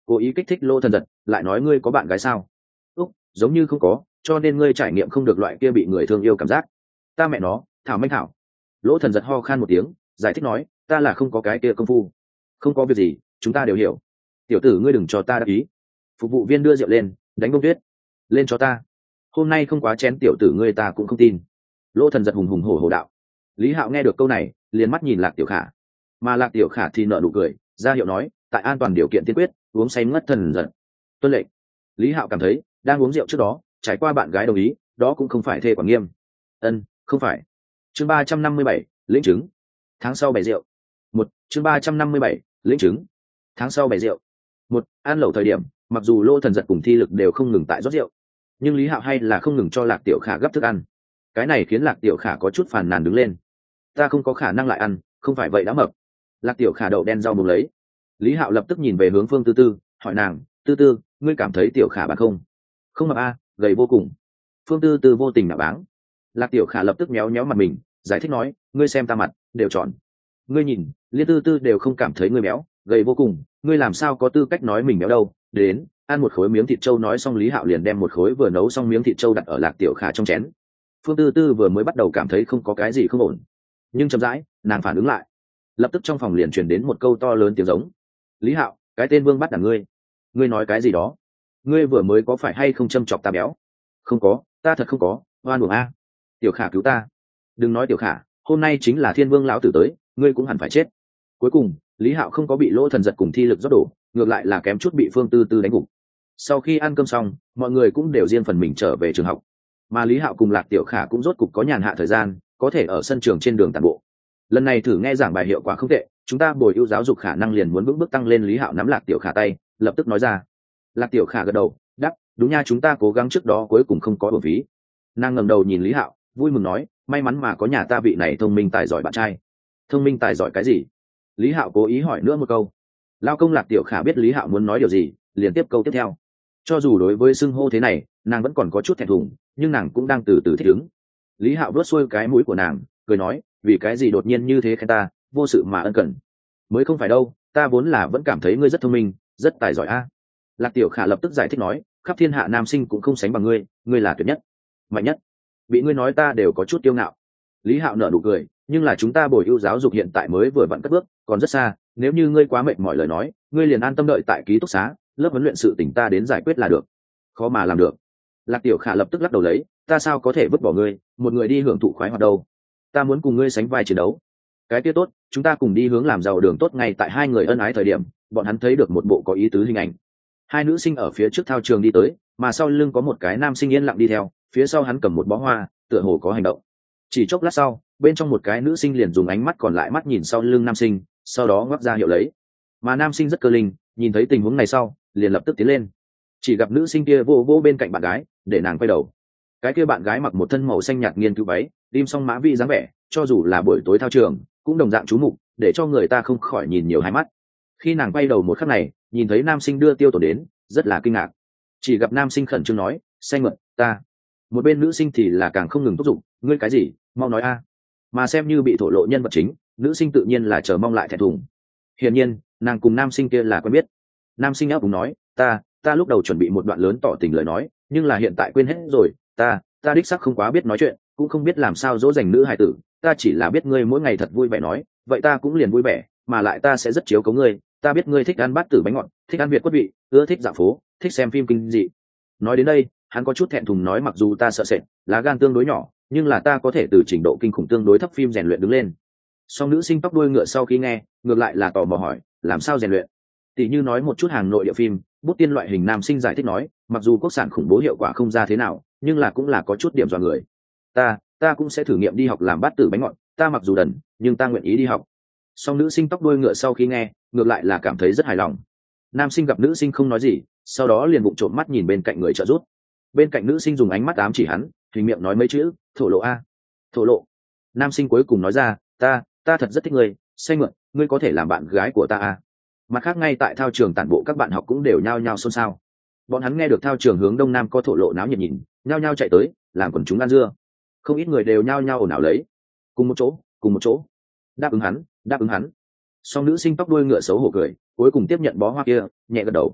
cố ý kích thích Lỗ Thần Giật, lại nói ngươi có bạn gái sao? Úc, giống như không có, cho nên ngươi trải nghiệm không được loại kia bị người thương yêu cảm giác. Ta mẹ nó, thảo manh thảo. Lỗ Thần Giật ho khan một tiếng, giải thích nói, ta là không có cái kia công phu. Không có việc gì, chúng ta đều hiểu. Tiểu tử ngươi đừng cho ta đắc ý. Phục vụ viên đưa rượu lên, đánh bông tuyết. Lên cho ta. Hôm nay không quá chén tiểu tử ngươi ta cũng không tin. Lỗ Thần Giật hùng hùng hổ hổ đạo. Lý Hạo nghe được câu này, liền mắt nhìn Lạc Tiểu Khả. Mà Lạc Tiểu Khả thì nở nụ cười, ra hiệu nói, tại an toàn điều kiện tiên quyết, uống say ngất thần giật. Tuân lệnh. Lý Hạo cảm thấy, đang uống rượu trước đó, trải qua bạn gái đồng ý, đó cũng không phải thê quản nghiêm. Ân, không phải. Chương ba trăm năm mươi bảy, lĩnh chứng. Tháng sau bày rượu. Một, chương ba trăm năm mươi bảy, lĩnh chứng. Tháng sau bày rượu. Một, ăn lẩu thời điểm, mặc dù Lô Thần Giật cùng Thi Lực đều không ngừng tại rót rượu, nhưng Lý Hạo hay là không ngừng cho Lạc Tiểu Khả gấp thức ăn. Cái này khiến Lạc Tiểu Khả có chút phàn nàn đứng lên. Ta không có khả năng lại ăn, không phải vậy đã mập. Lạc Tiểu Khả đậu đen rau muống lấy. Lý Hạo lập tức nhìn về hướng Phương Tư Tư, hỏi nàng, Tư Tư, ngươi cảm thấy Tiểu Khả bạn không? Không mập a, gầy vô cùng. Phương Tư Tư vô tình nạ báng. Lạc Tiểu Khả lập tức méo méo mặt mình, giải thích nói, ngươi xem ta mặt đều tròn. Ngươi nhìn, Liên Tư Tư đều không cảm thấy ngươi béo, gầy vô cùng, ngươi làm sao có tư cách nói mình béo đâu? Đến, ăn một khối miếng thịt trâu. Nói xong Lý Hạo liền đem một khối vừa nấu xong miếng thịt trâu đặt ở Lạc Tiểu Khả trong chén. Phương Tư Tư vừa mới bắt đầu cảm thấy không có cái gì không ổn, nhưng chậm rãi nàng phản ứng lại, lập tức trong phòng liền truyền đến một câu to lớn tiếng giống. Lý Hạo, cái tên vương bắt đảng ngươi, ngươi nói cái gì đó? Ngươi vừa mới có phải hay không châm chọc ta béo? Không có, ta thật không có, oan uổng a. Tiểu Khả cứu ta. Đừng nói Tiểu Khả, hôm nay chính là Thiên Vương lão tử tới, ngươi cũng hẳn phải chết. Cuối cùng Lý Hạo không có bị Lỗ Thần Giật cùng Thi Lực rót đổ, ngược lại là kém chút bị Phương Tư Tư đánh gục. Sau khi ăn cơm xong, mọi người cũng đều riêng phần mình trở về trường học, mà Lý Hạo cùng Lạc Tiểu Khả cũng rốt cục có nhàn hạ thời gian, có thể ở sân trường trên đường tản bộ. Lần này thử nghe giảng bài hiệu quả không tệ, chúng ta bồi ưu giáo dục khả năng liền muốn vững bước tăng lên. Lý Hạo nắm Lạc Tiểu Khả tay, lập tức nói ra. Lạc Tiểu Khả gật đầu, đáp, đúng nha, chúng ta cố gắng trước đó cuối cùng không có uổng phí. Nàng ngẩng đầu nhìn Lý Hạo, vui mừng nói, may mắn mà có nhà ta vị này thông minh tài giỏi bạn trai. Thông minh tài giỏi cái gì? Lý Hạo cố ý hỏi nữa một câu. Lao công Lạc Tiểu Khả biết Lý Hạo muốn nói điều gì, liền tiếp câu tiếp theo. Cho dù đối với xưng hô thế này, nàng vẫn còn có chút thẹn thùng, nhưng nàng cũng đang từ từ thích ứng. Lý Hạo vuốt xuôi cái mũi của nàng, cười nói, vì cái gì đột nhiên như thế khen ta, vô sự mà ân cần. Mới không phải đâu, ta vốn là vẫn cảm thấy ngươi rất thông minh, rất tài giỏi a. Lạc Tiểu Khả lập tức giải thích nói, khắp thiên hạ nam sinh cũng không sánh bằng ngươi, ngươi là tuyệt nhất, mạnh nhất. Bị ngươi nói ta đều có chút kiêu ngạo. Lý Hạo nở nụ cười, nhưng là chúng ta bồi ưu giáo dục hiện tại mới vừa vặn cất bước, còn rất xa, nếu như ngươi quá mệt mỏi lời nói, ngươi liền an tâm đợi tại ký túc xá, lớp huấn luyện sự tình ta đến giải quyết là được. Khó mà làm được. Lạc Tiểu Khả lập tức lắc đầu lấy, ta sao có thể vứt bỏ ngươi, một người đi hưởng thụ khoái hoạt đâu. Ta muốn cùng ngươi sánh vai chiến đấu. Cái kia tốt, chúng ta cùng đi hướng làm giàu đường tốt. Ngay tại hai người ân ái thời điểm, bọn hắn thấy được một bộ có ý tứ hình ảnh. Hai nữ sinh ở phía trước thao trường đi tới, mà sau lưng có một cái nam sinh yên lặng đi theo, phía sau hắn cầm một bó hoa, tựa hồ có hành động. Chỉ chốc lát sau, bên trong một cái nữ sinh liền dùng ánh mắt còn lại mắt nhìn sau lưng nam sinh, sau đó ngoắc ra hiệu lấy. Mà nam sinh rất cơ linh, nhìn thấy tình huống này sau, liền lập tức tiến lên. Chỉ gặp nữ sinh kia vô vô bên cạnh bạn gái, để nàng quay đầu. Cái kia bạn gái mặc một thân màu xanh nhạt nghiên cứu váy, đim song mã vi dáng vẻ, cho dù là buổi tối thao trường, cũng đồng dạng chú mục, để cho người ta không khỏi nhìn nhiều hai mắt. Khi nàng quay đầu một khắc này, nhìn thấy nam sinh đưa tiêu tổn đến, rất là kinh ngạc. Chỉ gặp nam sinh khẩn trương nói, xanh mượn, ta. Một bên nữ sinh thì là càng không ngừng thúc giục, ngươi cái gì, mau nói a. Mà xem như bị thổ lộ nhân vật chính, nữ sinh tự nhiên là chờ mong lại thẹn thùng. Hiển nhiên, nàng cùng nam sinh kia là quen biết. Nam sinh áp cùng nói, ta, ta lúc đầu chuẩn bị một đoạn lớn tỏ tình lời nói, nhưng là hiện tại quên hết rồi, ta, ta đích xác không quá biết nói chuyện, cũng không biết làm sao dỗ dành nữ hài tử, ta chỉ là biết ngươi mỗi ngày thật vui vẻ nói, vậy ta cũng liền vui vẻ, mà lại ta sẽ rất chiếu cố ngươi, ta biết ngươi thích ăn bát tử bánh ngọt, thích ăn việt quất vị, ưa thích dạo phố, thích xem phim kinh dị. Nói đến đây, hắn có chút thẹn thùng nói, mặc dù ta sợ sệt, lá gan tương đối nhỏ, nhưng là ta có thể từ trình độ kinh khủng tương đối thấp phim rèn luyện đứng lên. Song nữ sinh tóc đuôi ngựa sau khi nghe, ngược lại là tò mò hỏi, làm sao rèn luyện? Tỷ như nói một chút hàng nội địa phim, bút tiên loại hình. Nam sinh giải thích nói, mặc dù quốc sản khủng bố hiệu quả không ra thế nào, nhưng là cũng là có chút điểm dọa người. Ta, ta cũng sẽ thử nghiệm đi học làm bát tử bánh ngọt, ta mặc dù đần, nhưng ta nguyện ý đi học. Song nữ sinh tóc đuôi ngựa sau khi nghe, ngược lại là cảm thấy rất hài lòng. Nam sinh gặp nữ sinh không nói gì, sau đó liền bụng trộm mắt nhìn bên cạnh người trợ giúp. Bên cạnh nữ sinh dùng ánh mắt ám chỉ hắn, hình miệng nói mấy chữ, thổ lộ a, thổ lộ. Nam sinh cuối cùng nói ra, ta, ta thật rất thích ngươi, xanh mượn, ngươi có thể làm bạn gái của ta a. Mặt khác ngay tại thao trường tản bộ các bạn học cũng đều nhao nhao xôn xao. Bọn hắn nghe được thao trường hướng đông nam có thổ lộ náo nhiệt nhìn, nhao nhao chạy tới, làm quần chúng ăn dưa. Không ít người đều nhao nhao ồn ào lấy. Cùng một chỗ, cùng một chỗ. Đáp ứng hắn, đáp ứng hắn. Song nữ sinh tóc đuôi ngựa xấu hổ cười, cuối cùng tiếp nhận bó hoa kia, nhẹ gật đầu.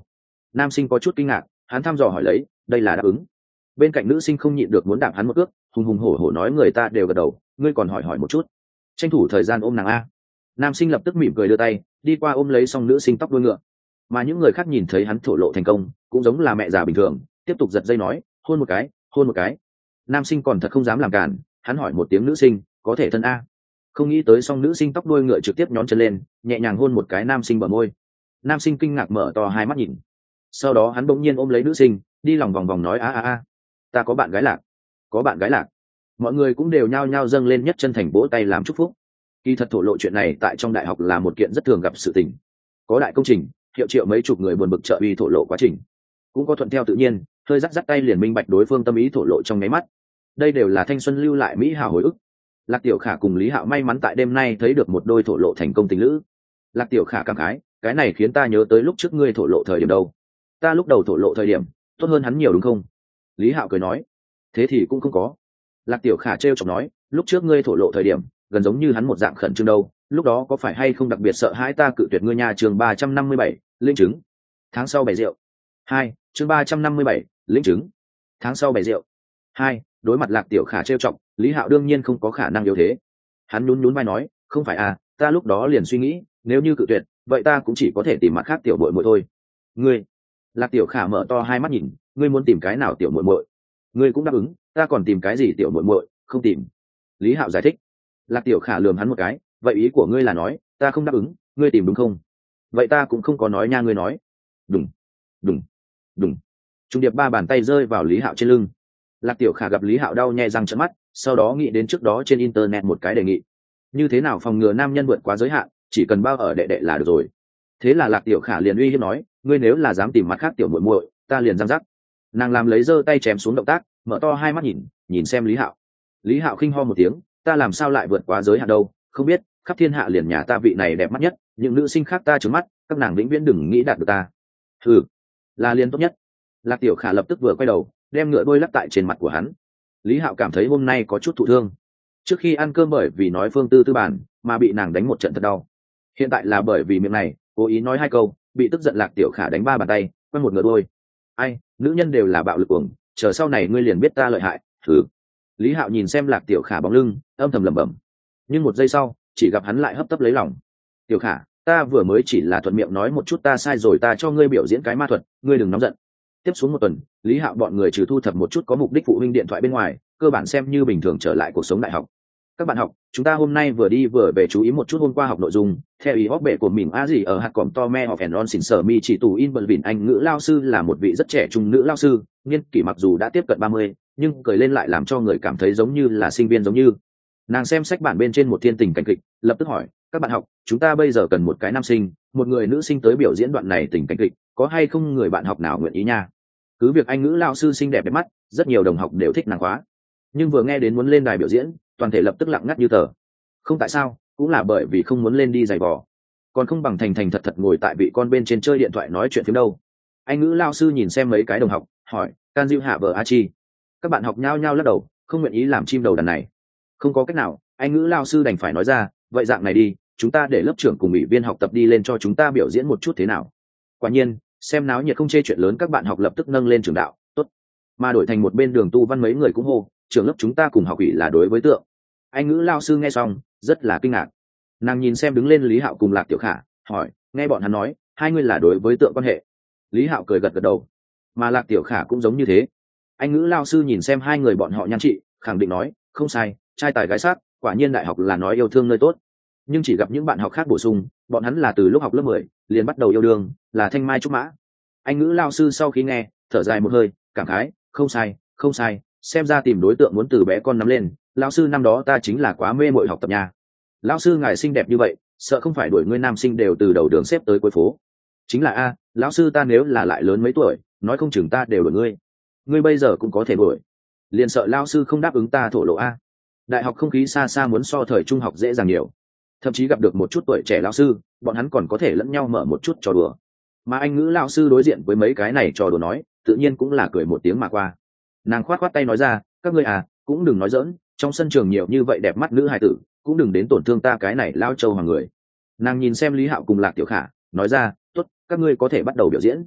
Nam sinh có chút kinh ngạc, hắn thăm dò hỏi lấy, đây là đáp ứng. Bên cạnh nữ sinh không nhịn được muốn đạp hắn một cước, hùng hùng hổ hổ nói người ta đều gật đầu, ngươi còn hỏi hỏi một chút. Tranh thủ thời gian ôm nàng a. Nam sinh lập tức mỉm cười đưa tay đi qua ôm lấy xong nữ sinh tóc đuôi ngựa. Mà những người khác nhìn thấy hắn thổ lộ thành công, cũng giống là mẹ già bình thường, tiếp tục giật dây nói, hôn một cái, hôn một cái. Nam sinh còn thật không dám làm cản, hắn hỏi một tiếng nữ sinh, có thể thân a. Không nghĩ tới xong nữ sinh tóc đuôi ngựa trực tiếp nhón chân lên, nhẹ nhàng hôn một cái nam sinh bờ môi. Nam sinh kinh ngạc mở to hai mắt nhìn. Sau đó hắn bỗng nhiên ôm lấy nữ sinh, đi lòng vòng vòng nói a a a, ta có bạn gái lạc, có bạn gái lạc. Mọi người cũng đều nhao nhao dâng lên nhất chân thành vỗ tay làm chúc phúc. Kỳ thật thổ lộ chuyện này tại trong đại học là một kiện rất thường gặp sự tình. Có đại công trình, hiệu triệu mấy chục người buồn bực trợ uy thổ lộ quá trình, cũng có thuận theo tự nhiên, hơi dắt dắt tay liền minh bạch đối phương tâm ý thổ lộ trong nháy mắt. Đây đều là thanh xuân lưu lại mỹ hào hồi ức. Lạc Tiểu Khả cùng Lý Hạo may mắn tại đêm nay thấy được một đôi thổ lộ thành công tình lữ. Lạc Tiểu Khả cảm khái, cái này khiến ta nhớ tới lúc trước ngươi thổ lộ thời điểm đâu. Ta lúc đầu thổ lộ thời điểm tốt hơn hắn nhiều đúng không? Lý Hạo cười nói, thế thì cũng không có. Lạc Tiểu Khả trêu chọc nói, lúc trước ngươi thổ lộ thời điểm gần giống như hắn một dạng khẩn trương đâu, lúc đó có phải hay không đặc biệt sợ hãi ta cự tuyệt ngươi nhà? Chương ba trăm năm mươi bảy, linh chứng. Tháng sau bày rượu. Hai, chương ba trăm năm mươi bảy, linh chứng. Tháng sau bày rượu. Hai, đối mặt Lạc Tiểu Khả trêu chọc, Lý Hạo đương nhiên không có khả năng yếu thế. Hắn nhún nhún vai nói, không phải à, ta lúc đó liền suy nghĩ, nếu như cự tuyệt, vậy ta cũng chỉ có thể tìm mặt khác tiểu muội muội thôi. Ngươi? Lạc Tiểu Khả mở to hai mắt nhìn, ngươi muốn tìm cái nào tiểu muội muội? Ngươi cũng đáp ứng, ta còn tìm cái gì tiểu muội muội, không tìm. Lý Hạo giải thích. Lạc Tiểu Khả lườm hắn một cái, vậy ý của ngươi là nói ta không đáp ứng, ngươi tìm đúng không? Vậy ta cũng không có nói nha, ngươi nói. Đùng, đùng, đùng. Trung điệp ba bàn tay rơi vào Lý Hạo trên lưng. Lạc Tiểu Khả gặp Lý Hạo đau nhè răng trợn mắt, sau đó nghĩ đến trước đó trên internet một cái đề nghị, như thế nào phòng ngừa nam nhân vượt quá giới hạn, chỉ cần bao ở đệ đệ là được rồi. Thế là Lạc Tiểu Khả liền uy hiếp nói, ngươi nếu là dám tìm mặt khác tiểu muội muội, ta liền giang rắc. Nàng làm lấy giơ tay chém xuống động tác, mở to hai mắt nhìn, nhìn xem Lý Hạo. Lý Hạo khinh ho một tiếng, ta làm sao lại vượt quá giới hạn đâu, không biết, khắp thiên hạ liền nhà ta vị này đẹp mắt nhất, những nữ sinh khác ta trướng mắt, các nàng vĩnh viễn đừng nghĩ đạt được ta. Ừ, là liền tốt nhất. Lạc Tiểu Khả lập tức vừa quay đầu, đem ngựa đôi lắc tại trên mặt của hắn. Lý Hạo cảm thấy hôm nay có chút thụ thương. Trước khi ăn cơm bởi vì nói Phương Tư Tư bản mà bị nàng đánh một trận thật đau. Hiện tại là bởi vì miệng này cố ý nói hai câu, bị tức giận Lạc Tiểu Khả đánh ba bàn tay, quăng một ngựa đôi. Ai, nữ nhân đều là bạo lực cuồng, chờ sau này ngươi liền biết ta lợi hại. Thử. Lý Hạo nhìn xem Lạc Tiểu Khả bóng lưng, âm thầm lẩm bẩm. Nhưng một giây sau, chỉ gặp hắn lại hấp tấp lấy lòng. Tiểu Khả, ta vừa mới chỉ là thuận miệng nói một chút, ta sai rồi, ta cho ngươi biểu diễn cái ma thuật, ngươi đừng nóng giận. Tiếp xuống một tuần, Lý Hạo bọn người trừ thu thập một chút có mục đích phụ huynh điện thoại bên ngoài, cơ bản xem như bình thường trở lại cuộc sống đại học. Các bạn học, chúng ta hôm nay vừa đi vừa về chú ý một chút hôm qua học nội dung. Theo ý hóc bệ của mình a gì ở hạt cỏm to me of and on xỉn sở mi chỉ tù in bận vịn anh ngữ lao sư là một vị rất trẻ trung nữ lao sư, niên kỷ mặc dù đã tiếp cận ba mươi, nhưng cười lên lại làm cho người cảm thấy giống như là sinh viên giống như. Nàng xem sách bản bên trên một thiên tình cảnh kịch, lập tức hỏi, các bạn học, chúng ta bây giờ cần một cái nam sinh, một người nữ sinh tới biểu diễn đoạn này tình cảnh kịch, có hay không người bạn học nào nguyện ý nha? Cứ việc anh ngữ lao sư xinh đẹp đẹp mắt, rất nhiều đồng học đều thích nàng khóa, nhưng vừa nghe đến muốn lên đài biểu diễn, toàn thể lập tức lặng ngắt như tờ. Không tại sao, cũng là bởi vì không muốn lên đi giày vò, còn không bằng thành thành thật thật ngồi tại vị con bên trên chơi điện thoại nói chuyện phím đâu. Anh ngữ lao sư nhìn xem mấy cái đồng học, hỏi, can diệu hạ vợ a chi? Các bạn học nhao nhao lắc đầu, không nguyện ý làm chim đầu đàn này. Không có cách nào, anh ngữ lao sư đành phải nói ra, vậy dạng này đi, chúng ta để lớp trưởng cùng ủy viên học tập đi lên cho chúng ta biểu diễn một chút thế nào? Quả nhiên, xem náo nhiệt không chê chuyện lớn, các bạn học lập tức nâng lên trưởng đạo, tốt. Mà đổi thành một bên Đường Tu Văn mấy người cũng hô, trưởng lớp chúng ta cùng học ủy là đối với tượng. Anh ngữ lao sư nghe xong, rất là kinh ngạc. Nàng nhìn xem đứng lên Lý Hạo cùng Lạc Tiểu Khả, hỏi, nghe bọn hắn nói, hai người là đối với tượng quan hệ. Lý Hạo cười gật gật đầu, mà Lạc Tiểu Khả cũng giống như thế. Anh ngữ lao sư nhìn xem hai người bọn họ nhan trị, khẳng định nói, không sai, trai tài gái sắc, quả nhiên đại học là nói yêu thương nơi tốt. Nhưng chỉ gặp những bạn học khác bổ sung, bọn hắn là từ lúc học lớp mười liền bắt đầu yêu đương, là thanh mai trúc mã. Anh ngữ lao sư sau khi nghe, thở dài một hơi, cảm khái, không sai, không sai, xem ra tìm đối tượng muốn từ bé con nắm lên. Lão sư năm đó ta chính là quá mê mội học tập nhà. Lão sư ngài xinh đẹp như vậy, sợ không phải đuổi ngươi nam sinh đều từ đầu đường xếp tới cuối phố. Chính là a, lão sư ta nếu là lại lớn mấy tuổi, nói không chừng ta đều đuổi ngươi. Ngươi bây giờ cũng có thể đuổi, liền sợ lão sư không đáp ứng ta thổ lộ a. Đại học không khí xa xa muốn so thời trung học dễ dàng nhiều, thậm chí gặp được một chút tuổi trẻ lão sư, bọn hắn còn có thể lẫn nhau mở một chút trò đùa. Mà anh ngữ lão sư đối diện với mấy cái này trò đùa nói, tự nhiên cũng là cười một tiếng mà qua. Nàng khoát khoát tay nói ra, các ngươi à, cũng đừng nói giỡn, trong sân trường nhiều như vậy đẹp mắt nữ hài tử, cũng đừng đến tổn thương ta cái này lao châu hoàng người. Nàng nhìn xem Lý Hạo cùng Lạc Tiểu Khả, nói ra, tốt, các ngươi có thể bắt đầu biểu diễn.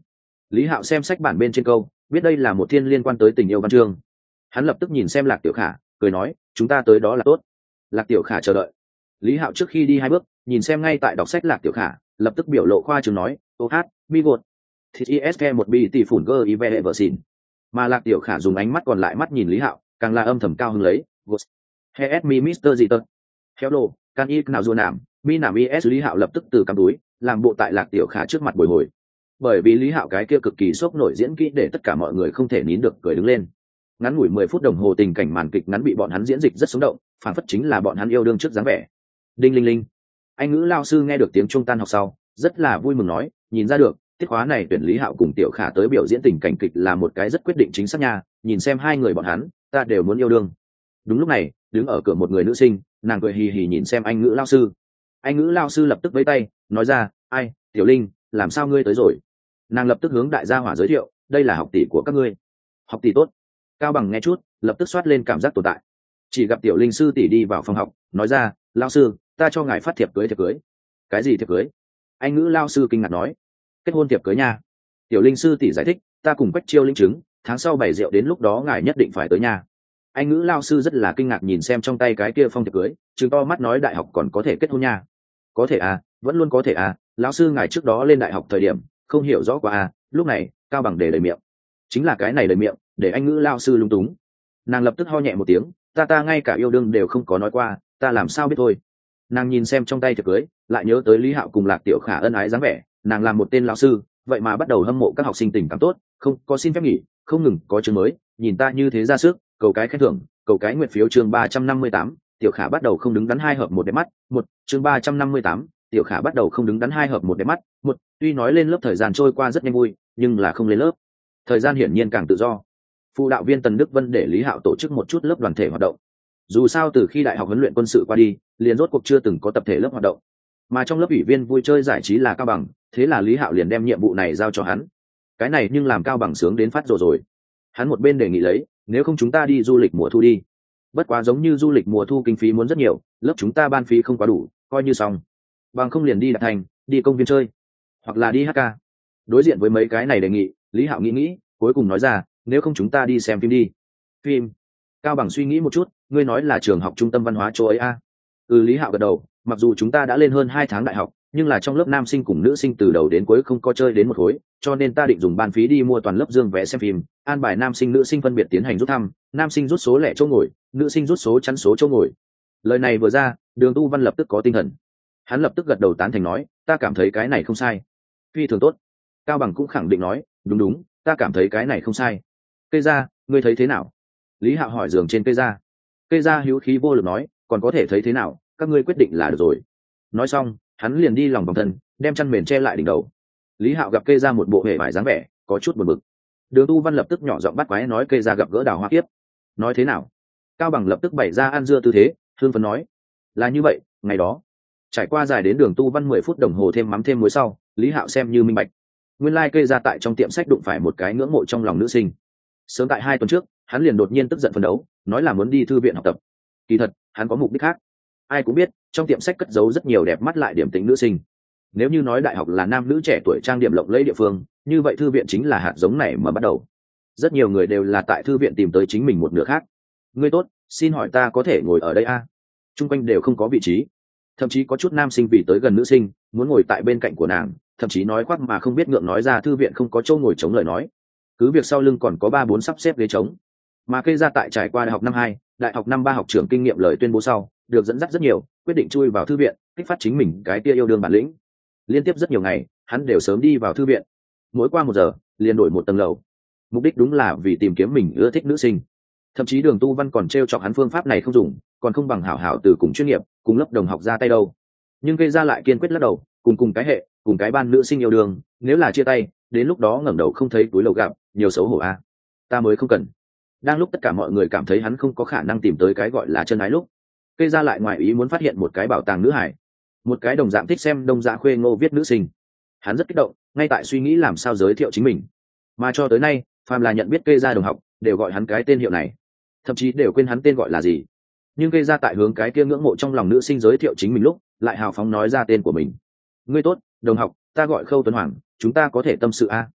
Lý Hạo xem sách bản bên trên câu, biết đây là một thiên liên quan tới tình yêu văn chương. Hắn lập tức nhìn xem Lạc Tiểu Khả, cười nói, chúng ta tới đó là tốt. Lạc Tiểu Khả chờ đợi. Lý Hạo trước khi đi hai bước, nhìn xem ngay tại đọc sách Lạc Tiểu Khả, lập tức biểu lộ khoa trương nói, ô hát, bi gột. Thịt isk một bi tỷ phủn gơ y ve vợ xỉn. Mà Lạc Tiểu Khả dùng ánh mắt còn lại mắt nhìn Lý Hạo, càng là âm thầm cao hứng lấy, gột. He me mister gì tật. Hello, can y nào dù nảm, mi nảm is Lý Hạo lập tức từ cắm túi, làm bộ tại Lạc Tiểu Khả trước mặt bồi hồi. Bởi vì Lý Hạo cái kia cực kỳ sốc nổi diễn kỹ để tất cả mọi người không thể nín được cười đứng lên. Ngắn ngủi mười phút đồng hồ tình cảnh màn kịch ngắn bị bọn hắn diễn dịch rất sống động, phản phất chính là bọn hắn yêu đương trước dáng vẻ. Đinh linh linh. Anh ngữ lao sư nghe được tiếng trung tan học sau, rất là vui mừng nói, nhìn ra được, tiết khóa này tuyển Lý Hạo cùng Tiểu Khả tới biểu diễn tình cảnh kịch là một cái rất quyết định chính xác nha, nhìn xem hai người bọn hắn, ta đều muốn yêu đương. Đúng lúc này, đứng ở cửa một người nữ sinh, nàng cười hì hì nhìn xem anh ngữ lao sư. Anh ngữ lao sư lập tức vẫy tay, nói ra, ai, Tiểu Linh, làm sao ngươi tới rồi? Nàng lập tức hướng đại gia hỏa giới thiệu, đây là học tỷ của các ngươi. Học tỷ tốt. Cao Bằng nghe chút, lập tức xoát lên cảm giác tồn tại. Chỉ gặp Tiểu Linh sư tỷ đi vào phòng học, nói ra, lao sư, ta cho ngài phát thiệp cưới thiệp cưới. Cái gì thiệp cưới? Anh ngữ lao sư kinh ngạc nói, kết hôn thiệp cưới nha. Tiểu Linh sư tỷ giải thích, ta cùng Quách Chiêu linh chứng, tháng sau bày rượu đến lúc đó ngài nhất định phải tới nha. Anh ngữ lao sư rất là kinh ngạc nhìn xem trong tay cái kia phong thiệp cưới, chứng to mắt nói đại học còn có thể kết hôn nha. Có thể à, vẫn luôn có thể à, lão sư ngài trước đó lên đại học thời điểm không hiểu rõ qua à. Lúc này Cao Bằng để lời miệng, chính là cái này lời miệng để anh ngữ lao sư lung túng. Nàng lập tức ho nhẹ một tiếng, ta ta ngay cả yêu đương đều không có nói qua, ta làm sao biết thôi. Nàng nhìn xem trong tay thiệp cưới, lại nhớ tới Lý Hạo cùng Lạc Tiểu Khả ân ái dáng vẻ, nàng làm một tên lão sư vậy mà bắt đầu hâm mộ các học sinh tình cảm tốt, không có xin phép nghỉ, không ngừng có chương mới, nhìn ta như thế ra sức, cầu cái khen thưởng, cầu cái nguyện phiếu. Chương ba trăm năm mươi tám, Tiểu Khả bắt đầu không đứng đắn hai hợp một đẹp mắt. Một chương ba trăm năm mươi tám, Tiểu Khả bắt đầu không đứng đắn hai hợp một đẹp mắt. Một tuy nói lên lớp thời gian trôi qua rất nhanh vui, nhưng là không lên lớp, thời gian hiển nhiên càng tự do. Phụ đạo viên Tần Đức Vân để Lý Hạo tổ chức một chút lớp đoàn thể hoạt động. Dù sao từ khi đại học huấn luyện quân sự qua đi, liền rốt cuộc chưa từng có tập thể lớp hoạt động, mà trong lớp ủy viên vui chơi giải trí là Cao Bằng, thế là Lý Hạo liền đem nhiệm vụ này giao cho hắn. Cái này nhưng làm Cao Bằng sướng đến phát rồi rồi. Hắn một bên đề nghị lấy, nếu không chúng ta đi du lịch mùa thu đi. Bất quá giống như du lịch mùa thu kinh phí muốn rất nhiều, lớp chúng ta ban phí không quá đủ, coi như xong. Bằng không liền đi Đạt Thành, đi công viên chơi, hoặc là đi hát ca. Đối diện với mấy cái này đề nghị, Lý Hạo nghĩ nghĩ, cuối cùng nói ra, nếu không chúng ta đi xem phim đi. Phim? Cao Bằng suy nghĩ một chút, ngươi nói là trường học trung tâm văn hóa chỗ ấy à? Ừ, Lý Hạo gật đầu, mặc dù chúng ta đã lên hơn hai tháng đại học, nhưng là trong lớp nam sinh cùng nữ sinh từ đầu đến cuối không có chơi đến một khối, cho nên ta định dùng ban phí đi mua toàn lớp dương vé xem phim, an bài nam sinh nữ sinh phân biệt tiến hành rút thăm, nam sinh rút số lẻ chỗ ngồi, nữ sinh rút số chắn số chỗ ngồi. Lời này vừa ra, Đường Tu Văn lập tức có tinh thần. Hắn lập tức gật đầu tán thành nói, ta cảm thấy cái này không sai. Phi thường tốt. Cao Bằng cũng khẳng định nói, đúng đúng, ta cảm thấy cái này không sai. Cây Gia, ngươi thấy thế nào? Lý Hạo hỏi giường trên Cây Gia. Cây Gia hữu khí vô lực nói, còn có thể thấy thế nào, các ngươi quyết định là được rồi. Nói xong, hắn liền đi lòng vòng thân, đem chăn mền che lại đỉnh đầu. Lý Hạo gặp Cây Gia một bộ hề vải dáng vẻ, có chút buồn bực. Đường Tu Văn lập tức nhỏ giọng bắt quái nói Cây Gia gặp gỡ Đào Hoa Kiếp. Nói thế nào? Cao Bằng lập tức bày ra ăn dưa tư thế, thương phấn nói, là như vậy, ngày đó trải qua dài đến Đường Tu Văn mười phút đồng hồ thêm mắm thêm muối sau, Lý Hạo xem như minh bạch. Nguyên lai like Cây Gia tại trong tiệm sách đụng phải một cái ngưỡng mộ trong lòng nữ sinh. Sớm tại hai tuần trước, hắn liền đột nhiên tức giận phấn đấu, nói là muốn đi thư viện học tập. Kỳ thật, hắn có mục đích khác. Ai cũng biết, trong tiệm sách cất giấu rất nhiều đẹp mắt lại điểm tính nữ sinh. Nếu như nói đại học là nam nữ trẻ tuổi trang điểm lộng lẫy địa phương, như vậy thư viện chính là hạt giống này mà bắt đầu. Rất nhiều người đều là tại thư viện tìm tới chính mình một nửa khác. Ngươi tốt, xin hỏi ta có thể ngồi ở đây a? À? Trung quanh đều không có vị trí. Thậm chí có chút nam sinh vì tới gần nữ sinh, muốn ngồi tại bên cạnh của nàng, thậm chí nói khoác mà không biết ngượng nói ra thư viện không có chỗ ngồi chống lời nói. Cứ việc sau lưng còn có ba bốn sắp xếp ghế trống. Mà Cây Gia tại trải qua đại học năm hai, đại học năm ba học trưởng kinh nghiệm lời tuyên bố sau, được dẫn dắt rất nhiều, quyết định chui vào thư viện, kích phát chính mình cái tia yêu đương bản lĩnh. Liên tiếp rất nhiều ngày, hắn đều sớm đi vào thư viện. Mỗi qua một giờ, liền đổi một tầng lầu. Mục đích đúng là vì tìm kiếm mình ưa thích nữ sinh. Thậm chí Đường Tu Văn còn trêu chọc hắn phương pháp này không dùng, còn không bằng hảo hảo từ cùng chuyên nghiệp, cùng lớp đồng học ra tay đâu. Nhưng Cây Gia lại kiên quyết lắc đầu, cùng cùng cái hệ, cùng cái ban nữ sinh yêu đương, nếu là chia tay, đến lúc đó ngẩng đầu không thấy túi lầu gặp, nhiều xấu hổ a. Ta mới không cần. Đang lúc tất cả mọi người cảm thấy hắn không có khả năng tìm tới cái gọi là chân ái lúc, Cây Gia lại ngoài ý muốn phát hiện một cái bảo tàng nữ hải, một cái đồng dạng thích xem Đông Dạ Khuê Ngô viết nữ sinh. Hắn rất kích động, ngay tại suy nghĩ làm sao giới thiệu chính mình. Mà cho tới nay, phàm là nhận biết Cây Gia đồng học, đều gọi hắn cái tên hiệu này, thậm chí đều quên hắn tên gọi là gì. Nhưng Cây Gia tại hướng cái kia ngưỡng mộ trong lòng nữ sinh giới thiệu chính mình lúc, lại hào phóng nói ra tên của mình. Ngươi tốt, đồng học, ta gọi Khâu Tuấn Hoàng, chúng ta có thể tâm sự a?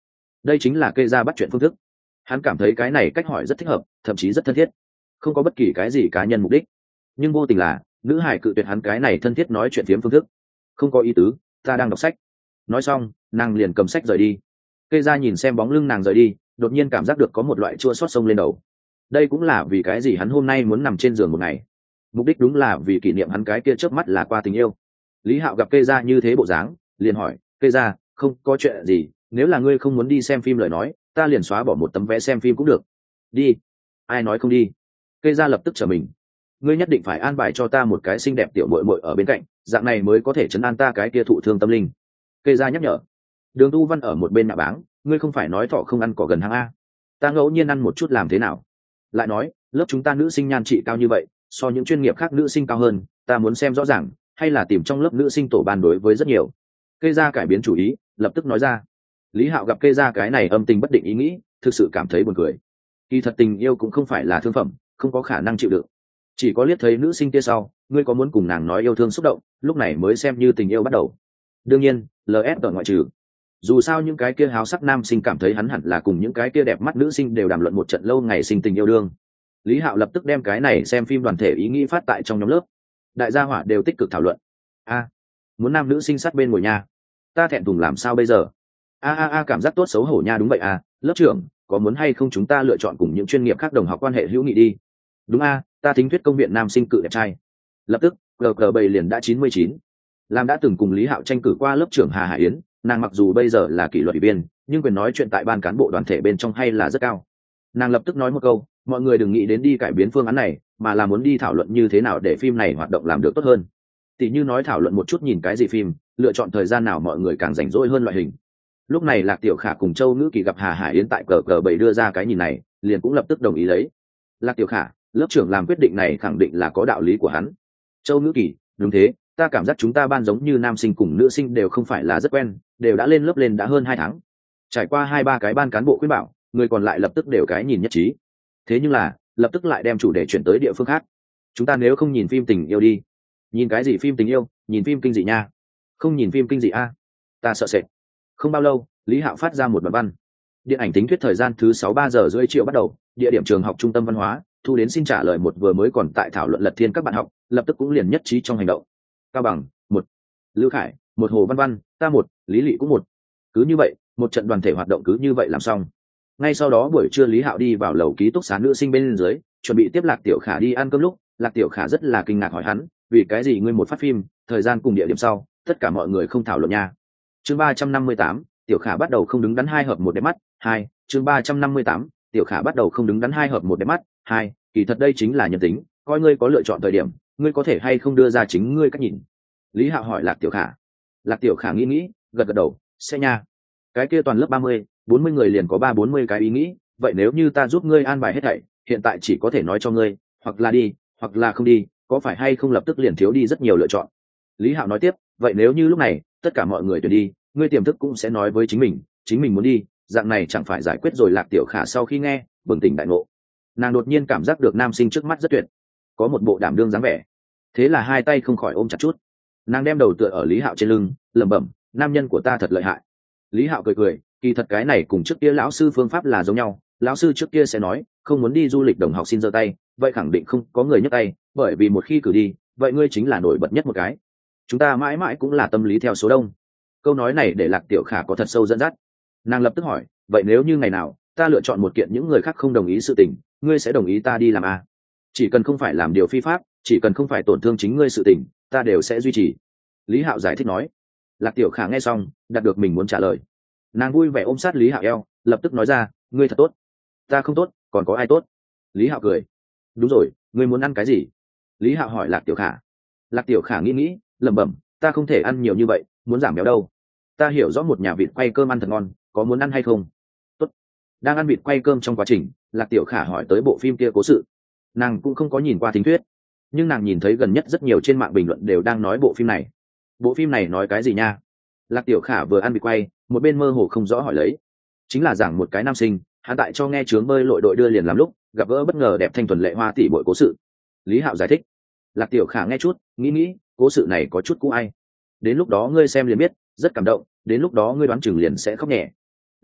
đây chính là kê ra bắt chuyện phương thức. Hắn cảm thấy cái này cách hỏi rất thích hợp, thậm chí rất thân thiết, không có bất kỳ cái gì cá nhân mục đích. Nhưng vô tình là nữ hải cự tuyệt hắn cái này thân thiết nói chuyện phiếm phương thức. Không có ý tứ, ta đang đọc sách. Nói xong nàng liền cầm sách rời đi. Kê ra nhìn xem bóng lưng nàng rời đi, đột nhiên cảm giác được có một loại chua xót sông lên đầu. Đây cũng là vì cái gì hắn hôm nay muốn nằm trên giường một ngày, mục đích đúng là vì kỷ niệm hắn cái kia chớp mắt là qua tình yêu. Lý Hạo gặp Kê ra như thế bộ dáng, liền hỏi, Kê ra, không có chuyện gì, nếu là ngươi không muốn đi xem phim lời nói, ta liền xóa bỏ một tấm vé xem phim cũng được. Đi. Ai nói không đi? Kê ra lập tức trở mình. Ngươi nhất định phải an bài cho ta một cái xinh đẹp tiểu muội muội ở bên cạnh, dạng này mới có thể trấn an ta cái kia thụ thương tâm linh. Kê ra nhắc nhở. Đường Tu Văn ở một bên nạ báng, ngươi không phải nói thọ không ăn cỏ gần hang a? Ta ngẫu nhiên ăn một chút làm thế nào? Lại nói, lớp chúng ta nữ sinh nhan trị cao như vậy, so những chuyên nghiệp khác nữ sinh cao hơn, ta muốn xem rõ ràng, hay là tìm trong lớp nữ sinh tổ ban đối với rất nhiều. Kê ra cải biến chủ ý, lập tức nói ra. Lý Hạo gặp Kê ra cái này âm tình bất định ý nghĩ, thực sự cảm thấy buồn cười. Kỳ thật tình yêu cũng không phải là thương phẩm, không có khả năng chịu đựng. Chỉ có liếc thấy nữ sinh kia sau, ngươi có muốn cùng nàng nói yêu thương xúc động, lúc này mới xem như tình yêu bắt đầu. Đương nhiên, lờ ép ở ngoại trừ. Dù sao những cái kia háo sắc nam sinh cảm thấy hắn hẳn là cùng những cái kia đẹp mắt nữ sinh đều đàm luận một trận lâu ngày sinh tình yêu đương. Lý Hạo lập tức đem cái này xem phim đoàn thể ý nghĩ phát tại trong nhóm lớp. Đại gia hỏa đều tích cực thảo luận. A, muốn nam nữ sinh sát bên ngồi nha, ta thẹn thùng làm sao bây giờ? A a a cảm giác tốt xấu hổ nha, đúng vậy à, lớp trưởng, có muốn hay không chúng ta lựa chọn cùng những chuyên nghiệp khác đồng học quan hệ hữu nghị đi? Đúng a, ta thính thuyết công viện nam sinh cự đẹp trai. Lập tức, gờ gờ bảy liền đã chín mươi chín. Làm đã từng cùng Lý Hạo tranh cử qua lớp trưởng Hà Hải Yến, nàng mặc dù bây giờ là kỷ luật ủy viên, nhưng quyền nói chuyện tại ban cán bộ đoàn thể bên trong hay là rất cao. Nàng lập tức nói một câu, mọi người đừng nghĩ đến đi cải biến phương án này, mà là muốn đi thảo luận như thế nào để phim này hoạt động làm được tốt hơn. Tỷ như nói thảo luận một chút nhìn cái gì phim, lựa chọn thời gian nào mọi người càng rảnh rỗi hơn loại hình. Lúc này Lạc Tiểu Khả cùng Châu Ngữ Kỳ gặp Hà Hải Yến tại cờ cờ bảy đưa ra cái nhìn này, liền cũng lập tức đồng ý lấy. Lạc Tiểu Khả, lớp trưởng làm quyết định này khẳng định là có đạo lý của hắn. Châu Ngữ Kỳ, đúng thế, ta cảm giác chúng ta ban giống như nam sinh cùng nữ sinh đều không phải là rất quen, đều đã lên lớp lên đã hơn hai tháng. Trải qua hai ba cái ban cán bộ khuyên bảo, người còn lại lập tức đều cái nhìn nhất trí. Thế nhưng là, lập tức lại đem chủ đề chuyển tới địa phương khác. Chúng ta nếu không nhìn phim tình yêu đi. Nhìn cái gì phim tình yêu, nhìn phim kinh dị nha. Không nhìn phim kinh dị a, ta sợ sệt. Không bao lâu, Lý Hạo phát ra một đoạn văn. Điện ảnh tính thuyết thời gian thứ sáu ba giờ rưỡi chiều bắt đầu, địa điểm trường học trung tâm văn hóa, thu đến xin trả lời một vừa mới còn tại thảo luận lật thiên các bạn học, lập tức cũng liền nhất trí trong hành động. Cao Bằng, một. Lưu Khải, một. Hồ Văn Văn, ta một, Lý Lệ cũng một. Cứ như vậy, một trận đoàn thể hoạt động cứ như vậy làm xong. Ngay sau đó buổi trưa Lý Hạo đi vào lầu ký túc xá nữ sinh bên dưới, chuẩn bị tiếp Lạc Tiểu Khả đi ăn cơm lúc, Lạc Tiểu Khả rất là kinh ngạc hỏi hắn, vì cái gì ngươi một phát phim, thời gian cùng địa điểm sau, tất cả mọi người không thảo luận nha. Chương ba trăm năm mươi tám, Tiểu Khả bắt đầu không đứng đắn hai hợp một đẹp mắt, hai. Chương ba trăm năm mươi tám, Tiểu Khả bắt đầu không đứng đắn hai hợp một đẹp mắt, hai. Kỳ thật đây chính là nhân tính, coi ngươi có lựa chọn thời điểm, ngươi có thể hay không đưa ra chính ngươi cách nhìn. Lý Hạo hỏi Lạc Tiểu Khả. Lạc Tiểu Khả nghĩ nghĩ, gật gật đầu, sẽ nha. Cái kia toàn lớp ba mươi, bốn mươi người liền có ba bốn mươi cái ý nghĩ, vậy nếu như ta giúp ngươi an bài hết thảy, hiện tại chỉ có thể nói cho ngươi, hoặc là đi, hoặc là không đi, có phải hay không lập tức liền thiếu đi rất nhiều lựa chọn. Lý Hạo nói tiếp, vậy nếu như lúc này, tất cả mọi người tuyển đi, ngươi tiềm thức cũng sẽ nói với chính mình, chính mình muốn đi, dạng này chẳng phải giải quyết rồi. Lạc Tiểu Khả sau khi nghe, bừng tỉnh đại ngộ. Nàng đột nhiên cảm giác được nam sinh trước mắt rất tuyệt, có một bộ đảm đương dáng vẻ. Thế là hai tay không khỏi ôm chặt chút. Nàng đem đầu tựa ở Lý Hạo trên lưng, lẩm bẩm, nam nhân của ta thật lợi hại. Lý Hạo cười cười, kỳ thật cái này cùng trước kia lão sư phương pháp là giống nhau. Lão sư trước kia sẽ nói, không muốn đi du lịch đồng học xin giơ tay, vậy khẳng định không có người nhấc tay, bởi vì một khi cử đi, vậy ngươi chính là nổi bật nhất một cái. Chúng ta mãi mãi cũng là tâm lý theo số đông. Câu nói này để Lạc Tiểu Khả có thật sâu dẫn dắt. Nàng lập tức hỏi, vậy nếu như ngày nào ta lựa chọn một kiện những người khác không đồng ý sự tình, ngươi sẽ đồng ý ta đi làm à? Chỉ cần không phải làm điều phi pháp, chỉ cần không phải tổn thương chính ngươi sự tình, ta đều sẽ duy trì. Lý Hạo giải thích nói. Lạc Tiểu Khả nghe xong, đạt được mình muốn trả lời. Nàng vui vẻ ôm sát Lý Hạo eo, lập tức nói ra, ngươi thật tốt. Ta không tốt, còn có ai tốt? Lý Hạo cười. Đúng rồi, ngươi muốn ăn cái gì? Lý Hạo hỏi Lạc Tiểu Khả. Lạc Tiểu Khả nghĩ nghĩ, lẩm bẩm, ta không thể ăn nhiều như vậy, muốn giảm béo đâu. Ta hiểu rõ một nhà vịt quay cơm ăn thật ngon, có muốn ăn hay không? Tốt. Đang ăn vịt quay cơm trong quá trình, Lạc Tiểu Khả hỏi tới bộ phim kia cố sự. Nàng cũng không có nhìn qua thính thuyết, nhưng nàng nhìn thấy gần nhất rất nhiều trên mạng bình luận đều đang nói bộ phim này. Bộ phim này nói cái gì nha? Lạc Tiểu Khả vừa ăn vịt quay, một bên mơ hồ không rõ hỏi lấy. Chính là giảng một cái nam sinh, hắn tại cho nghe chướng bơi lội đội đưa liền làm lúc, gặp gỡ bất ngờ đẹp thanh thuần lệ hoa tỷ bội cố sự. Lý Hạo giải thích. Lạc Tiểu Khả nghe chút, nghĩ nghĩ, cố sự này có chút cũ ai. Đến lúc đó ngươi xem liền biết, rất cảm động, đến lúc đó ngươi đoán chừng liền sẽ khóc nhẹ.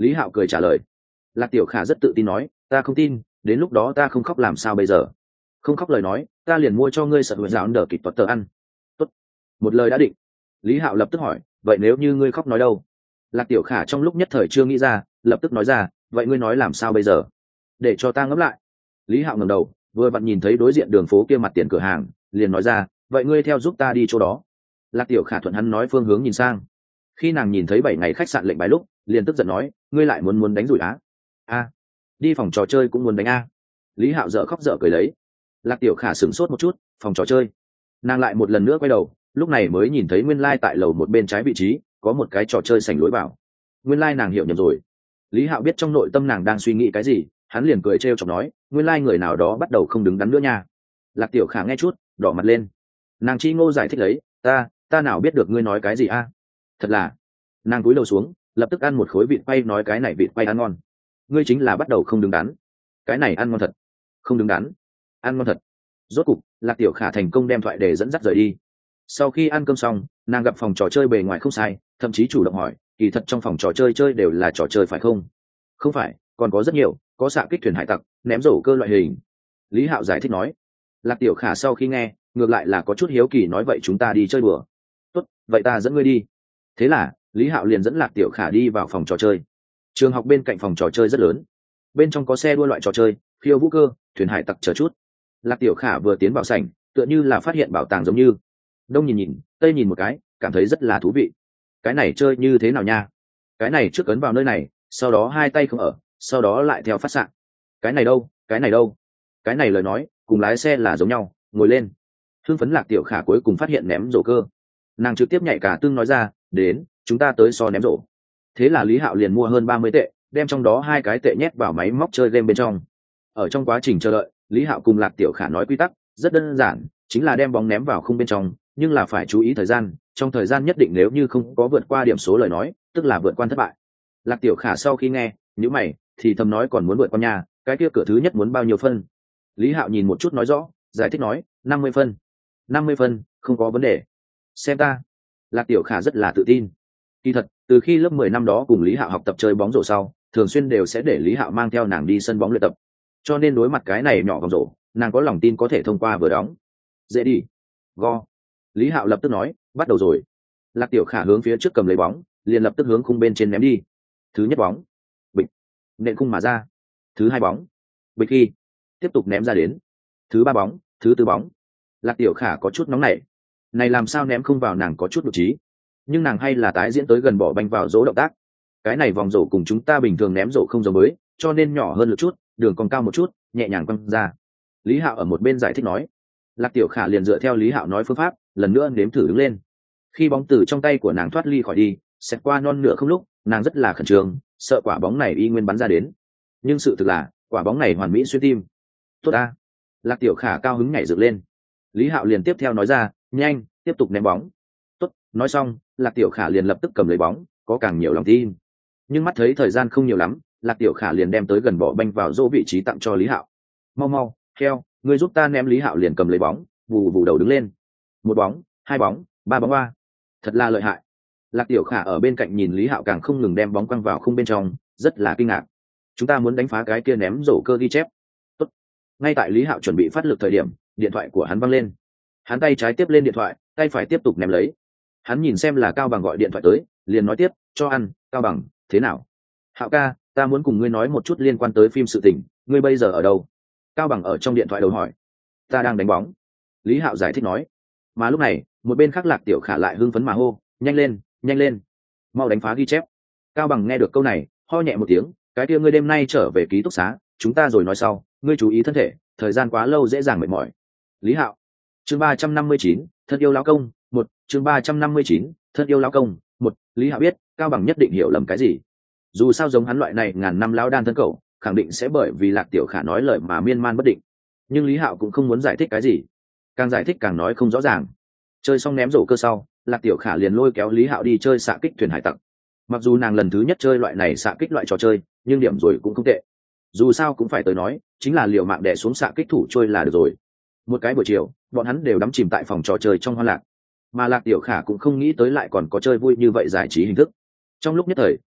Lý Hạo cười trả lời. Lạc Tiểu Khả rất tự tin nói, ta không tin, đến lúc đó ta không khóc làm sao bây giờ? Không khóc lời nói, ta liền mua cho ngươi sợ hụt dạo đỡ kịch tuật tờ ăn. Tốt, một lời đã định. Lý Hạo lập tức hỏi, vậy nếu như ngươi khóc nói đâu? Lạc Tiểu Khả trong lúc nhất thời chưa nghĩ ra, lập tức nói ra, vậy ngươi nói làm sao bây giờ? Để cho ta ngẫm lại. Lý Hạo ngẩng đầu, vừa vặn nhìn thấy đối diện đường phố kia mặt tiền cửa hàng, liền nói ra, vậy ngươi theo giúp ta đi chỗ đó. Lạc Tiểu Khả thuận hắn nói phương hướng nhìn sang. Khi nàng nhìn thấy bảy ngày khách sạn lệnh bài lúc, liền tức giận nói, ngươi lại muốn muốn đánh rủi á? A, đi phòng trò chơi cũng muốn đánh a? Lý Hạo dở khóc dở cười lấy. Lạc Tiểu Khả sửng sốt một chút, phòng trò chơi. Nàng lại một lần nữa quay đầu, lúc này mới nhìn thấy nguyên lai tại lầu một bên trái vị trí có một cái trò chơi sảnh lối vào. Nguyên lai nàng hiểu nhầm rồi. Lý Hạo biết trong nội tâm nàng đang suy nghĩ cái gì, hắn liền cười trêu chọc nói, nguyên lai người nào đó bắt đầu không đứng đắn nữa nha. Lạc Tiểu Khả nghe chút, đỏ mặt lên. Nàng chi ngô giải thích lấy, ta ta nào biết được ngươi nói cái gì a? Thật là. Nàng cúi đầu xuống, lập tức ăn một khối vịt quay, nói cái này vịt quay ăn ngon. Ngươi chính là bắt đầu không đứng đắn. Cái này ăn ngon thật. Không đứng đắn. Ăn ngon thật. Rốt cục, Lạc Tiểu Khả thành công đem thoại để dẫn dắt rời đi. Sau khi ăn cơm xong, nàng gặp phòng trò chơi bề ngoài không sai, thậm chí chủ động hỏi, kỳ thật trong phòng trò chơi chơi đều là trò chơi phải không? Không phải, còn có rất nhiều, có xạ kích thuyền hải tặc, ném rổ cơ loại hình. Lý Hạo giải thích nói. Lạc Tiểu Khả sau khi nghe, ngược lại là có chút hiếu kỳ, nói vậy chúng ta đi chơi đùa. Tốt, vậy ta dẫn ngươi đi. Thế là Lý Hạo liền dẫn Lạc Tiểu Khả đi vào phòng trò chơi. Trường học bên cạnh phòng trò chơi rất lớn, bên trong có xe đua loại trò chơi, khiêu vũ cơ, thuyền hải tặc chờ chút. Lạc Tiểu Khả vừa tiến vào sảnh, tựa như là phát hiện bảo tàng giống như. Đông nhìn nhìn, tây nhìn một cái, cảm thấy rất là thú vị. Cái này chơi như thế nào nha? Cái này trước ấn vào nơi này, sau đó hai tay không ở, sau đó lại theo phát xạ. Cái này đâu, cái này đâu? Cái này lời nói, cùng lái xe là giống nhau, ngồi lên. Hưng phấn Lạc Tiểu Khả cuối cùng phát hiện ném rổ cơ. Nàng trực tiếp nhảy cả tương nói ra, đến, chúng ta tới so ném rổ. Thế là Lý Hạo liền mua hơn ba mươi tệ, đem trong đó hai cái tệ nhét vào máy móc chơi game bên trong. Ở trong quá trình chờ đợi, Lý Hạo cùng Lạc Tiểu Khả nói quy tắc rất đơn giản, chính là đem bóng ném vào khung bên trong, nhưng là phải chú ý thời gian, trong thời gian nhất định nếu như không có vượt qua điểm số lời nói, tức là vượt qua thất bại. Lạc Tiểu Khả sau khi nghe, nhíu mày, thì thầm nói, còn muốn vượt qua nhà, cái kia cửa thứ nhất muốn bao nhiêu phân? Lý Hạo nhìn một chút nói rõ, giải thích nói, năm mươi phân. năm mươi phân, không có vấn đề. Xem ta. Lạc Tiểu Khả rất là tự tin. Kỳ thật, từ khi lớp mười năm đó cùng Lý Hạo học tập chơi bóng rổ sau, thường xuyên đều sẽ để Lý Hạo mang theo nàng đi sân bóng luyện tập. Cho nên đối mặt cái này nhỏ vòng rổ, nàng có lòng tin có thể thông qua vừa đóng. Dễ đi. Go. Lý Hạo lập tức nói, bắt đầu rồi. Lạc Tiểu Khả hướng phía trước cầm lấy bóng, liền lập tức hướng khung bên trên ném đi. Thứ nhất bóng, bịch, nện khung mà ra. Thứ hai bóng, bịch khi, tiếp tục ném ra đến. Thứ ba bóng, thứ tư bóng. Lạc Tiểu Khả có chút nóng nảy. Này làm sao ném không vào, nàng có chút nhục trí. Nhưng nàng hay là tái diễn tới gần bỏ banh vào rổ động tác. Cái này vòng rổ cùng chúng ta bình thường ném rổ không giống với, cho nên nhỏ hơn một chút, đường còn cao một chút, nhẹ nhàng quăng ra. Lý Hạo ở một bên giải thích nói. Lạc Tiểu Khả liền dựa theo Lý Hạo nói phương pháp, lần nữa nếm thử đứng lên. Khi bóng từ trong tay của nàng thoát ly khỏi đi, xét qua non nửa không lúc, nàng rất là khẩn trương, sợ quả bóng này y nguyên bắn ra đến. Nhưng sự thực là, quả bóng này hoàn mỹ xuyên tim. Tốt a. Lạc Tiểu Khả cao hứng nhảy dựng lên. Lý Hạo liền tiếp theo nói ra, nhanh, tiếp tục ném bóng. Tốt, nói xong, Lạc Tiểu Khả liền lập tức cầm lấy bóng, có càng nhiều lòng tin. Nhưng mắt thấy thời gian không nhiều lắm, Lạc Tiểu Khả liền đem tới gần bỏ banh vào rổ vị trí tặng cho Lý Hạo. Mau mau, theo, ngươi giúp ta ném. Lý Hạo liền cầm lấy bóng, vù vù đầu đứng lên. Một bóng, hai bóng, ba bóng ba. Thật là lợi hại. Lạc Tiểu Khả ở bên cạnh nhìn Lý Hạo càng không ngừng đem bóng quăng vào khung bên trong, rất là kinh ngạc. Chúng ta muốn đánh phá cái kia ném rổ cơ ghi chép. Tốt. Ngay tại Lý Hạo chuẩn bị phát lực thời điểm, điện thoại của hắn văng lên. Hắn tay trái tiếp lên điện thoại, tay phải tiếp tục ném lấy. Hắn nhìn xem là Cao Bằng gọi điện thoại tới, liền nói tiếp, cho ăn, Cao Bằng, thế nào? Hạo ca, ta muốn cùng ngươi nói một chút liên quan tới phim sự tình, ngươi bây giờ ở đâu? Cao Bằng ở trong điện thoại đầu hỏi. Ta đang đánh bóng. Lý Hạo giải thích nói. Mà lúc này, một bên khác Lạc Tiểu Khả lại hưng phấn mà hô, nhanh lên, nhanh lên, mau đánh phá ghi chép. Cao Bằng nghe được câu này, ho nhẹ một tiếng, cái kia ngươi đêm nay trở về ký túc xá, chúng ta rồi nói sau, ngươi chú ý thân thể, thời gian quá lâu dễ dàng mệt mỏi. Lý Hạo. Chương ba trăm năm mươi chín, thân yêu lão công, một, chương ba trăm năm mươi chín, thân yêu lão công, một. Lý Hạo biết, Cao Bằng nhất định hiểu lầm cái gì. Dù sao giống hắn loại này ngàn năm lão đan thân cẩu, khẳng định sẽ bởi vì Lạc Tiểu Khả nói lời mà miên man bất định. Nhưng Lý Hạo cũng không muốn giải thích cái gì, càng giải thích càng nói không rõ ràng. Chơi xong ném rổ cơ sau, Lạc Tiểu Khả liền lôi kéo Lý Hạo đi chơi xạ kích thuyền hải tặc. Mặc dù nàng lần thứ nhất chơi loại này xạ kích loại trò chơi, nhưng điểm rồi cũng không tệ. Dù sao cũng phải tới nói, chính là liều mạng đè xuống xạ kích thủ trôi là được rồi. Một cái buổi chiều, bọn hắn đều đắm chìm tại phòng trò chơi trong hoan lạc. Mà Lạc Tiểu Khả cũng không nghĩ tới lại còn có chơi vui như vậy giải trí hình thức. Trong lúc nhất thời,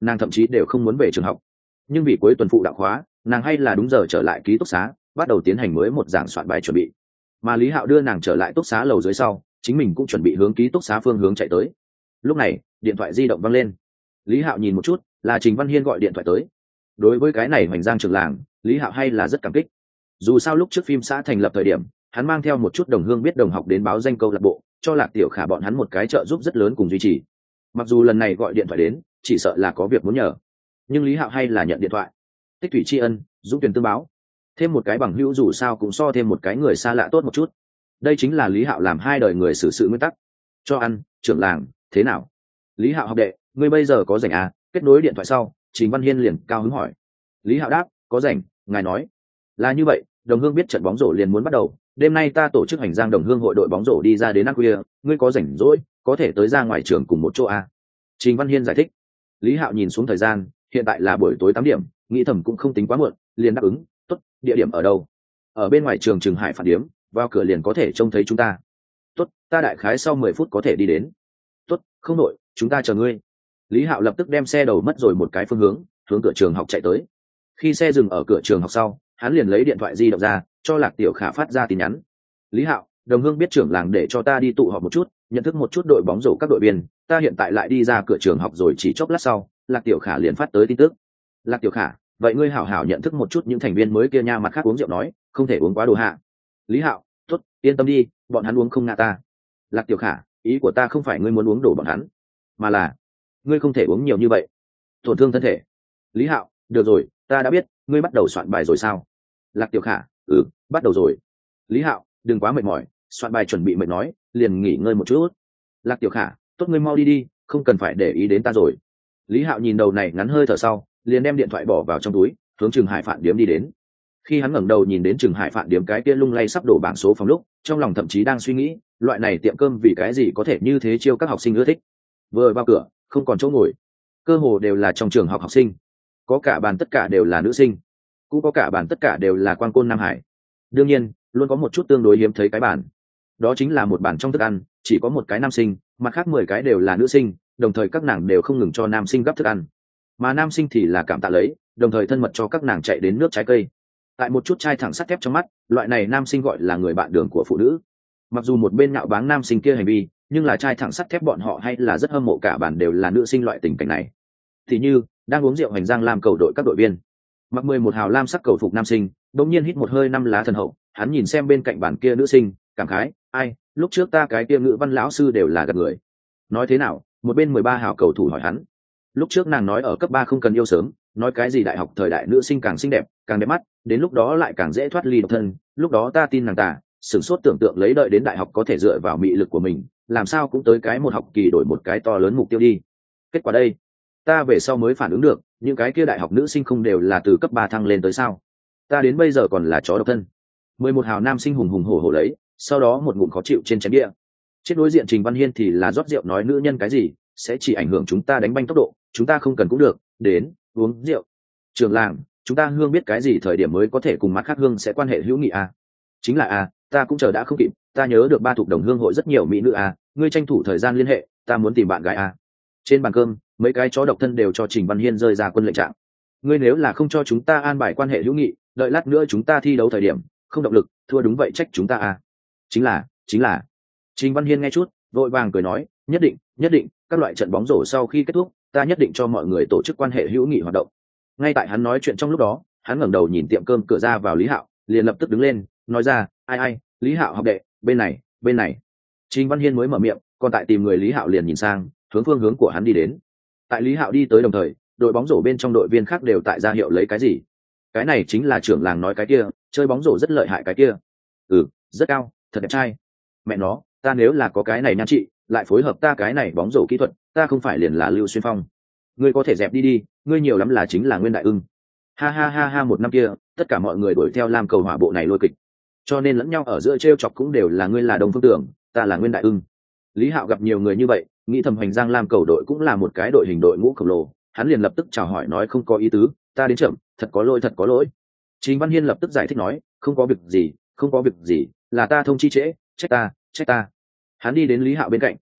nàng thậm chí đều không muốn về trường học. Nhưng vì cuối tuần phụ đạo khóa, nàng hay là đúng giờ trở lại ký túc xá, bắt đầu tiến hành mới một giảng soạn bài chuẩn bị. Mà Lý Hạo đưa nàng trở lại túc xá lầu dưới sau, chính mình cũng chuẩn bị hướng ký túc xá phương hướng chạy tới. Lúc này điện thoại di động vang lên. Lý Hạo nhìn một chút, là Trình Văn Hiên gọi điện thoại tới. Đối với cái này hoành giang trường làng, Lý Hạo hay là rất cảm kích. Dù sao lúc trước phim xã thành lập thời điểm, hắn mang theo một chút đồng hương biết đồng học đến báo danh câu lạc bộ, cho Lạc Tiểu Khả bọn hắn một cái trợ giúp rất lớn cùng duy trì. Mặc dù lần này gọi điện thoại đến, chỉ sợ là có việc muốn nhờ, nhưng Lý Hạo hay là nhận điện thoại. Tích thủy tri ân, dũng tuyển tương báo, thêm một cái bằng hữu dù sao cũng so thêm một cái người xa lạ tốt một chút. Đây chính là Lý Hạo làm hai đời người xử sự nguyên tắc. Cho ăn, trưởng làng, thế nào? Lý Hạo học đệ, ngươi bây giờ có rảnh à? Kết nối điện thoại sau, Trình Văn Hiên liền cao hứng hỏi. Lý Hạo đáp, có rảnh, ngài nói. Là như vậy, đồng hương biết trận bóng rổ liền muốn bắt đầu, đêm nay ta tổ chức hành giang đồng hương hội đội bóng rổ đi ra đến ăn khuya, ngươi có rảnh rỗi có thể tới ra ngoài trường cùng một chỗ à? Trình Văn Hiên giải thích. Lý Hạo nhìn xuống thời gian, hiện tại là buổi tối tám điểm, nghĩ thầm cũng không tính quá muộn, liền đáp ứng. Tốt, địa điểm ở đâu? Ở bên ngoài trường Trường Hải Phản Điếm, vào cửa liền có thể trông thấy chúng ta. Tốt, ta đại khái sau mười phút có thể đi đến. Tốt, không nội, chúng ta chờ ngươi. Lý Hạo lập tức đem xe đầu mất rồi một cái phương hướng, hướng cửa trường học chạy tới. Khi xe dừng ở cửa trường học sau, hắn liền lấy điện thoại di động ra, cho Lạc Tiểu Khả phát ra tin nhắn. Lý Hạo, đồng hương biết trưởng làng để cho ta đi tụ họp một chút, nhận thức một chút đội bóng rổ các đội viên, ta hiện tại lại đi ra cửa trường học rồi, chỉ chốc lát sau, Lạc Tiểu Khả liền phát tới tin tức. Lạc Tiểu Khả, vậy ngươi hảo hảo nhận thức một chút những thành viên mới kia nha, mặt khác uống rượu nói, không thể uống quá đồ hạ. Lý Hạo, tốt, yên tâm đi, bọn hắn uống không ngã ta. Lạc Tiểu Khả, ý của ta không phải ngươi muốn uống đổ bọn hắn, mà là ngươi không thể uống nhiều như vậy, tổn thương thân thể. Lý Hạo, được rồi, ta đã biết, ngươi bắt đầu soạn bài rồi sao? Lạc Tiểu Khả, ừ, bắt đầu rồi. Lý Hạo, đừng quá mệt mỏi, soạn bài chuẩn bị mệt nói, liền nghỉ ngơi một chút. Lạc Tiểu Khả, tốt, ngươi mau đi đi, không cần phải để ý đến ta rồi. Lý Hạo nhìn đầu này ngắn hơi thở sau, liền đem điện thoại bỏ vào trong túi, hướng Trường Hải Phạn Điếm đi đến. Khi hắn ngẩng đầu nhìn đến Trường Hải Phạn Điếm cái kia lung lay sắp đổ bảng số phòng lúc, trong lòng thậm chí đang suy nghĩ, loại này tiệm cơm vì cái gì có thể như thế chiêu các học sinh ưa thích. Vừa vào cửa, không còn chỗ ngồi, cơ hồ đều là trong trường học học sinh, có cả bàn tất cả đều là nữ sinh, cũng có cả bàn tất cả đều là quan côn Nam Hải. Đương nhiên, luôn có một chút tương đối hiếm thấy cái bàn, đó chính là một bàn trong thức ăn chỉ có một cái nam sinh, mặt khác mười cái đều là nữ sinh, đồng thời các nàng đều không ngừng cho nam sinh gắp thức ăn, mà nam sinh thì là cảm tạ lấy, đồng thời thân mật cho các nàng chạy đến nước trái cây. Tại một chút chai thẳng sắt thép trong mắt, loại này nam sinh gọi là người bạn đường của phụ nữ. Mặc dù một bên nhạo báng nam sinh kia hành vi, nhưng là chai thẳng sắt thép bọn họ hay là rất hâm mộ cả bàn đều là nữ sinh loại tình cảnh này. Thì như đang uống rượu hành giang làm cầu đội các đội viên, mặc mười một hào lam sắc cầu phục nam sinh đột nhiên hít một hơi năm lá thần hậu, hắn nhìn xem bên cạnh bàn kia nữ sinh, cảm khái, ai, lúc trước ta cái kia ngữ văn lão sư đều là gạt người. Nói thế nào? Một bên mười ba hào cầu thủ hỏi hắn. Lúc trước nàng nói ở cấp ba không cần yêu sớm, nói cái gì đại học thời đại nữ sinh càng xinh đẹp, càng đẹp mắt, đến lúc đó lại càng dễ thoát ly độc thân, lúc đó ta tin nàng ta, sửng sốt tưởng tượng lấy đợi đến đại học có thể dựa vào mị lực của mình, làm sao cũng tới cái một học kỳ đổi một cái to lớn mục tiêu đi. Kết quả đây, ta về sau mới phản ứng được, những cái kia đại học nữ sinh không đều là từ cấp ba thăng lên tới sao? Ta đến bây giờ còn là chó độc thân. Mười một hào nam sinh hùng hùng hổ hổ lấy, sau đó một ngụm khó chịu trên chén địa. Trên đối diện Trình Văn Hiên thì là rót rượu nói nữ nhân cái gì sẽ chỉ ảnh hưởng chúng ta đánh banh tốc độ, chúng ta không cần cũng được, đến uống rượu. Trường làng, chúng ta hương biết cái gì thời điểm mới có thể cùng mặt khác hương sẽ quan hệ hữu nghị à? Chính là à, ta cũng chờ đã không kịp, ta nhớ được ba thuộc đồng hương hội rất nhiều mỹ nữ à, ngươi tranh thủ thời gian liên hệ, ta muốn tìm bạn gái à. Trên bàn cơm, mấy cái chó độc thân đều cho Trình Văn Hiên rơi ra quân lệnh trạng. Ngươi nếu là không cho chúng ta an bài quan hệ hữu nghị, đợi lát nữa chúng ta thi đấu thời điểm không động lực, thua đúng vậy trách chúng ta à? Chính là, chính là. Trình Văn Hiên nghe chút, vội vàng cười nói, nhất định, nhất định, các loại trận bóng rổ sau khi kết thúc, ta nhất định cho mọi người tổ chức quan hệ hữu nghị hoạt động. Ngay tại hắn nói chuyện trong lúc đó, hắn ngẩng đầu nhìn tiệm cơm cửa ra vào Lý Hạo, liền lập tức đứng lên, nói ra, ai ai, Lý Hạo học đệ, bên này, bên này. Trình Văn Hiên mới mở miệng, còn tại tìm người Lý Hạo liền nhìn sang, hướng phương hướng của hắn đi đến. Tại Lý Hạo đi tới đồng thời, đội bóng rổ bên trong đội viên khác đều tại ra hiệu lấy cái gì. Cái này chính là trưởng làng nói cái kia, chơi bóng rổ rất lợi hại cái kia. Ừ, rất cao, thật đẹp trai. Mẹ nó, ta nếu là có cái này nhan chị, lại phối hợp ta cái này bóng rổ kỹ thuật, ta không phải liền là Lưu Xuyên Phong. Ngươi có thể dẹp đi đi, ngươi nhiều lắm là chính là Nguyên Đại Ưng. Ha ha ha ha, một năm kia, tất cả mọi người đuổi theo làm cầu hỏa bộ này lôi kịch. Cho nên lẫn nhau ở giữa trêu chọc cũng đều là ngươi là Đông Phương Tưởng, ta là Nguyên Đại Ưng. Lý Hạo gặp nhiều người như vậy, nghĩ thầm Hoành Giang Lam cầu đội cũng là một cái đội hình đội ngũ khổng lồ, hắn liền lập tức chào hỏi nói không có ý tứ, ta đến chậm, thật có lỗi thật có lỗi. Trình Văn Hiên lập tức giải thích nói, không có việc gì, không có việc gì, là ta thông chi trễ, trách ta, trách ta. Hắn đi đến Lý Hạo bên cạnh,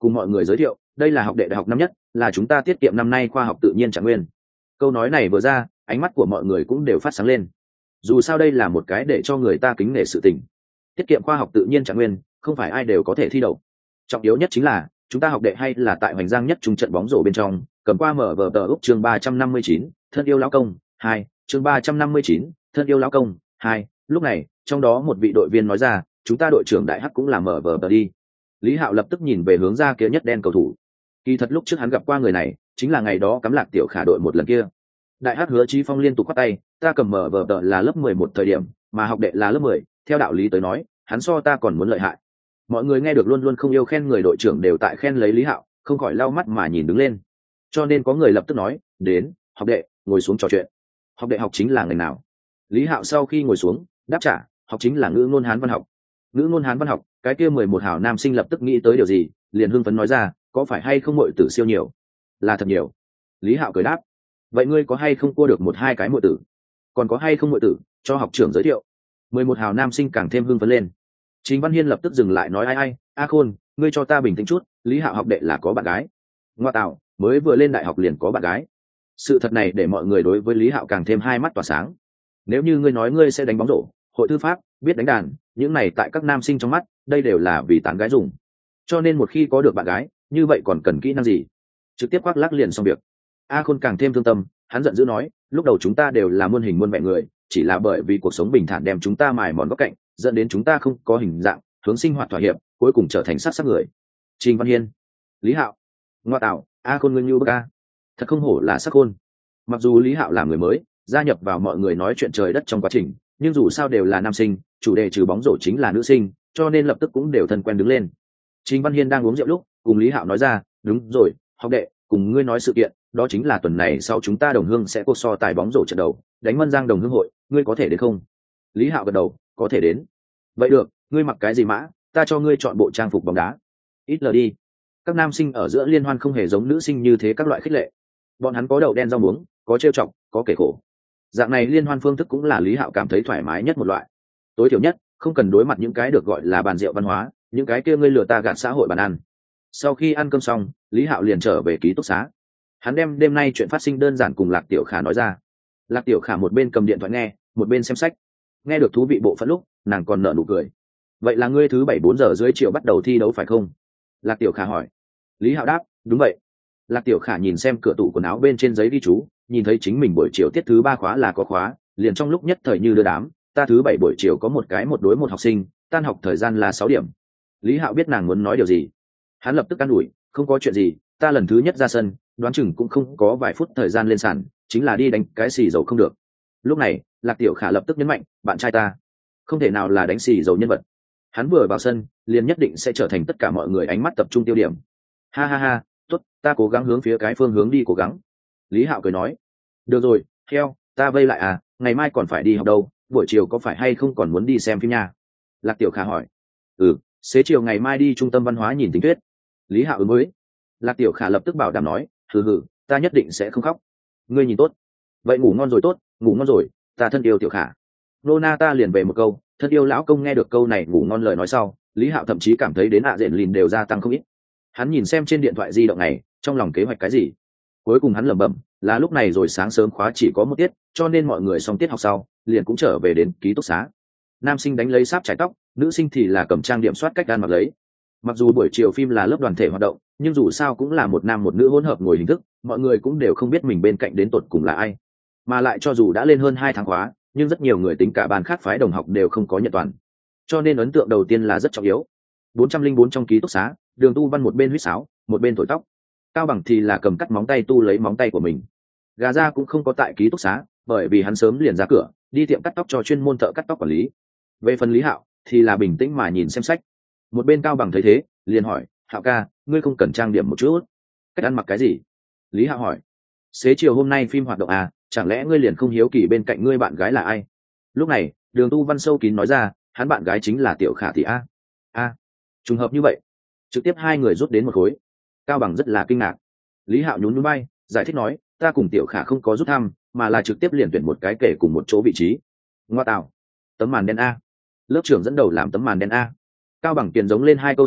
cùng mọi người giới thiệu đây là học đệ đại học năm nhất, là chúng ta tiết kiệm năm nay khoa học tự nhiên trạng nguyên. Câu nói này vừa ra, ánh mắt của mọi người cũng đều phát sáng lên. Dù sao đây là một cái để cho người ta kính nể sự tình. Tiết kiệm khoa học tự nhiên trạng nguyên, không phải ai đều có thể thi đậu. Trọng yếu nhất chính là chúng ta học đệ hay là tại Hoành Giang nhất trung trận bóng rổ bên trong, cầm qua mở vở tờ úc chương ba trăm năm mươi chín, thân yêu lão công, hai, chương ba trăm năm mươi chín, thân yêu lão công, hai. Lúc này, trong đó một vị đội viên nói ra, chúng ta đội trưởng đại hắc cũng là mở vở tờ đi. Lý Hạo lập tức nhìn về hướng ra kia nhất đen cầu thủ. Kỳ thật lúc trước hắn gặp qua người này, chính là ngày đó cắm lạc tiểu khả đội một lần kia. Đại hắc Hứa Chí Phong liên tục quát tay, ta cầm mở vở tờ là lớp mười một thời điểm, mà học đệ là lớp mười, theo đạo lý tới nói, hắn so ta còn muốn lợi hại. Mọi người nghe được luôn luôn không yêu khen người đội trưởng đều tại khen lấy Lý Hạo, không khỏi lau mắt mà nhìn đứng lên. Cho nên có người lập tức nói, đến, học đệ, ngồi xuống trò chuyện. Học đệ học chính là ngành nào? Lý Hạo sau khi ngồi xuống, đáp trả, học chính là ngữ ngôn Hán văn học. Ngữ ngôn Hán văn học, cái kia mười một hảo nam sinh lập tức nghĩ tới điều gì, liền hưng phấn nói ra, có phải hay không muội tử siêu nhiều? Là thật nhiều. Lý Hạo cười đáp, vậy ngươi có hay không cua được một hai cái muội tử? Còn có hay không muội tử, cho học trưởng giới thiệu. Mười một hào nam sinh càng thêm hưng phấn lên. Trình Văn Hiên lập tức dừng lại nói ai ai, A Khôn, ngươi cho ta bình tĩnh chút, Lý Hạo học đệ là có bạn gái. Ngoa tạo, mới vừa lên đại học liền có bạn gái. Sự thật này để mọi người đối với Lý Hạo càng thêm hai mắt tỏa sáng. Nếu như ngươi nói ngươi sẽ đánh bóng rổ, hội thư pháp, biết đánh đàn, những này tại các nam sinh trong mắt, đây đều là vì tán gái dùng. Cho nên một khi có được bạn gái, như vậy còn cần kỹ năng gì? Trực tiếp khoác lác liền xong việc. A Khôn càng thêm thương tâm, hắn giận dữ nói, lúc đầu chúng ta đều là muôn hình muôn vẻ người, chỉ là bởi vì cuộc sống bình thản đem chúng ta mài mòn góc cạnh, dẫn đến chúng ta không có hình dạng, hướng sinh hoạt thỏa hiệp, cuối cùng trở thành sát sắc người. Trình Văn Hiên, Lý Hạo, ngoa tạo, A Khôn ngươi như bức a, thật không hổ là sắc khôn. Mặc dù Lý Hạo là người mới, gia nhập vào mọi người nói chuyện trời đất trong quá trình, nhưng dù sao đều là nam sinh, chủ đề trừ bóng rổ chính là nữ sinh, cho nên lập tức cũng đều thân quen đứng lên. Trình Văn Hiên đang uống rượu lúc, cùng Lý Hạo nói ra, đúng rồi, học đệ, cùng ngươi nói sự kiện, đó chính là tuần này sau chúng ta đồng hương sẽ cuộc so tài bóng rổ trận đầu, đánh Mân Giang đồng hương hội, ngươi có thể đến không? Lý Hạo gật đầu, có thể đến. Vậy được, ngươi mặc cái gì mã, ta cho ngươi chọn bộ trang phục bóng đá. Ít lờ đi. Các nam sinh ở giữa liên hoan không hề giống nữ sinh như thế các loại khích lệ. Bọn hắn có đậu đen rau muống, có trêu chọc, có kể khổ. Dạng này liên hoan phương thức cũng là Lý Hạo cảm thấy thoải mái nhất một loại. Tối thiểu nhất, không cần đối mặt những cái được gọi là bàn rượu văn hóa, những cái kia ngươi lừa ta gạt xã hội bàn ăn. Sau khi ăn cơm xong, Lý Hạo liền trở về ký túc xá. Hắn đem đêm nay chuyện phát sinh đơn giản cùng Lạc Tiểu Khả nói ra. Lạc Tiểu Khả một bên cầm điện thoại nghe, một bên xem sách. Nghe được thú vị bộ phận lúc, nàng còn nở nụ cười. Vậy là ngươi thứ bảy bốn giờ dưới chiều bắt đầu thi đấu phải không? Lạc Tiểu Khả hỏi. Lý Hạo đáp, đúng vậy. Lạc Tiểu Khả nhìn xem cửa tủ quần áo bên trên giấy ghi chú, nhìn thấy chính mình buổi chiều tiết thứ ba khóa là có khóa, liền trong lúc nhất thời như đưa đám, ta thứ bảy buổi chiều có một cái một đối một học sinh, tan học thời gian là sáu điểm. Lý Hạo biết nàng muốn nói điều gì. Hắn lập tức an ủi, không có chuyện gì, ta lần thứ nhất ra sân, đoán chừng cũng không có vài phút thời gian lên sàn, chính là đi đánh cái xì dầu không được. Lúc này, Lạc Tiểu Khả lập tức nhấn mạnh, bạn trai ta không thể nào là đánh xì dầu nhân vật. Hắn vừa vào sân, liền nhất định sẽ trở thành tất cả mọi người ánh mắt tập trung tiêu điểm. Ha ha ha, tốt, ta cố gắng hướng phía cái phương hướng đi cố gắng. Lý Hạo cười nói, được rồi, theo, ta vây lại à, ngày mai còn phải đi học đâu, buổi chiều có phải hay không còn muốn đi xem phim nha? Lạc Tiểu Khả hỏi. Ừ, xế chiều ngày mai đi trung tâm văn hóa nhìn tính thuyết. Lý Hạo ứng với. Lạc Tiểu Khả lập tức bảo đảm nói, hừ hừ, ta nhất định sẽ không khóc. Ngươi nhìn tốt. Vậy ngủ ngon rồi tốt, ngủ ngon rồi, ta thân yêu Tiểu Khả. Nona ta liền về một câu, thân yêu lão công nghe được câu này ngủ ngon lời nói sau, Lý Hạo thậm chí cảm thấy đến ạ rện lìn đều gia tăng không ít. Hắn nhìn xem trên điện thoại di động này, trong lòng kế hoạch cái gì. Cuối cùng hắn lẩm bẩm, là lúc này rồi sáng sớm khóa chỉ có một tiết, cho nên mọi người xong tiết học sau, liền cũng trở về đến ký túc xá. Nam sinh đánh lấy sáp trải tóc, nữ sinh thì là cầm trang điểm soát cách gan mặc lấy. Mặc dù buổi chiều phim là lớp đoàn thể hoạt động, nhưng dù sao cũng là một nam một nữ hỗn hợp ngồi hình thức, mọi người cũng đều không biết mình bên cạnh đến tột cùng là ai. Mà lại cho dù đã lên hơn hai tháng khóa, nhưng rất nhiều người tính cả ban khác phái đồng học đều không có nhận toàn. Cho nên ấn tượng đầu tiên là rất trọng yếu. bốn trăm lẻ bốn trong ký túc xá, Đường Tu Văn một bên huýt sáo, một bên thổi tóc. Cao Bằng thì là cầm cắt móng tay tu lấy móng tay của mình. Gà Gia cũng không có tại ký túc xá, bởi vì hắn sớm liền ra cửa, đi tiệm cắt tóc cho chuyên môn thợ cắt tóc quản lý. Về phần Lý Hạo, thì là bình tĩnh mà nhìn xem sách. Một bên Cao Bằng thấy thế, liền hỏi, Hạo ca, ngươi không cần trang điểm một chút? Cách ăn mặc cái gì? Lý Hạo hỏi. Xế chiều hôm nay phim hoạt động à, chẳng lẽ ngươi liền không hiếu kỳ bên cạnh ngươi bạn gái là ai? Lúc này, Đường Tu Văn sâu kín nói ra, hắn bạn gái chính là Tiểu Khả thì a. A, trùng hợp như vậy. Trực tiếp hai người rút đến một khối. Cao Bằng rất là kinh ngạc. Lý Hạo nhún nhún vai, giải thích nói, ta cùng Tiểu Khả không có rút thăm, mà là trực tiếp liền tuyển một cái kể cùng một chỗ vị trí. Ngoa tạo, tấm màn đen a. Lớp trưởng dẫn đầu làm tấm màn đen a. Cao Bằng tiền giống lên hai câu sau,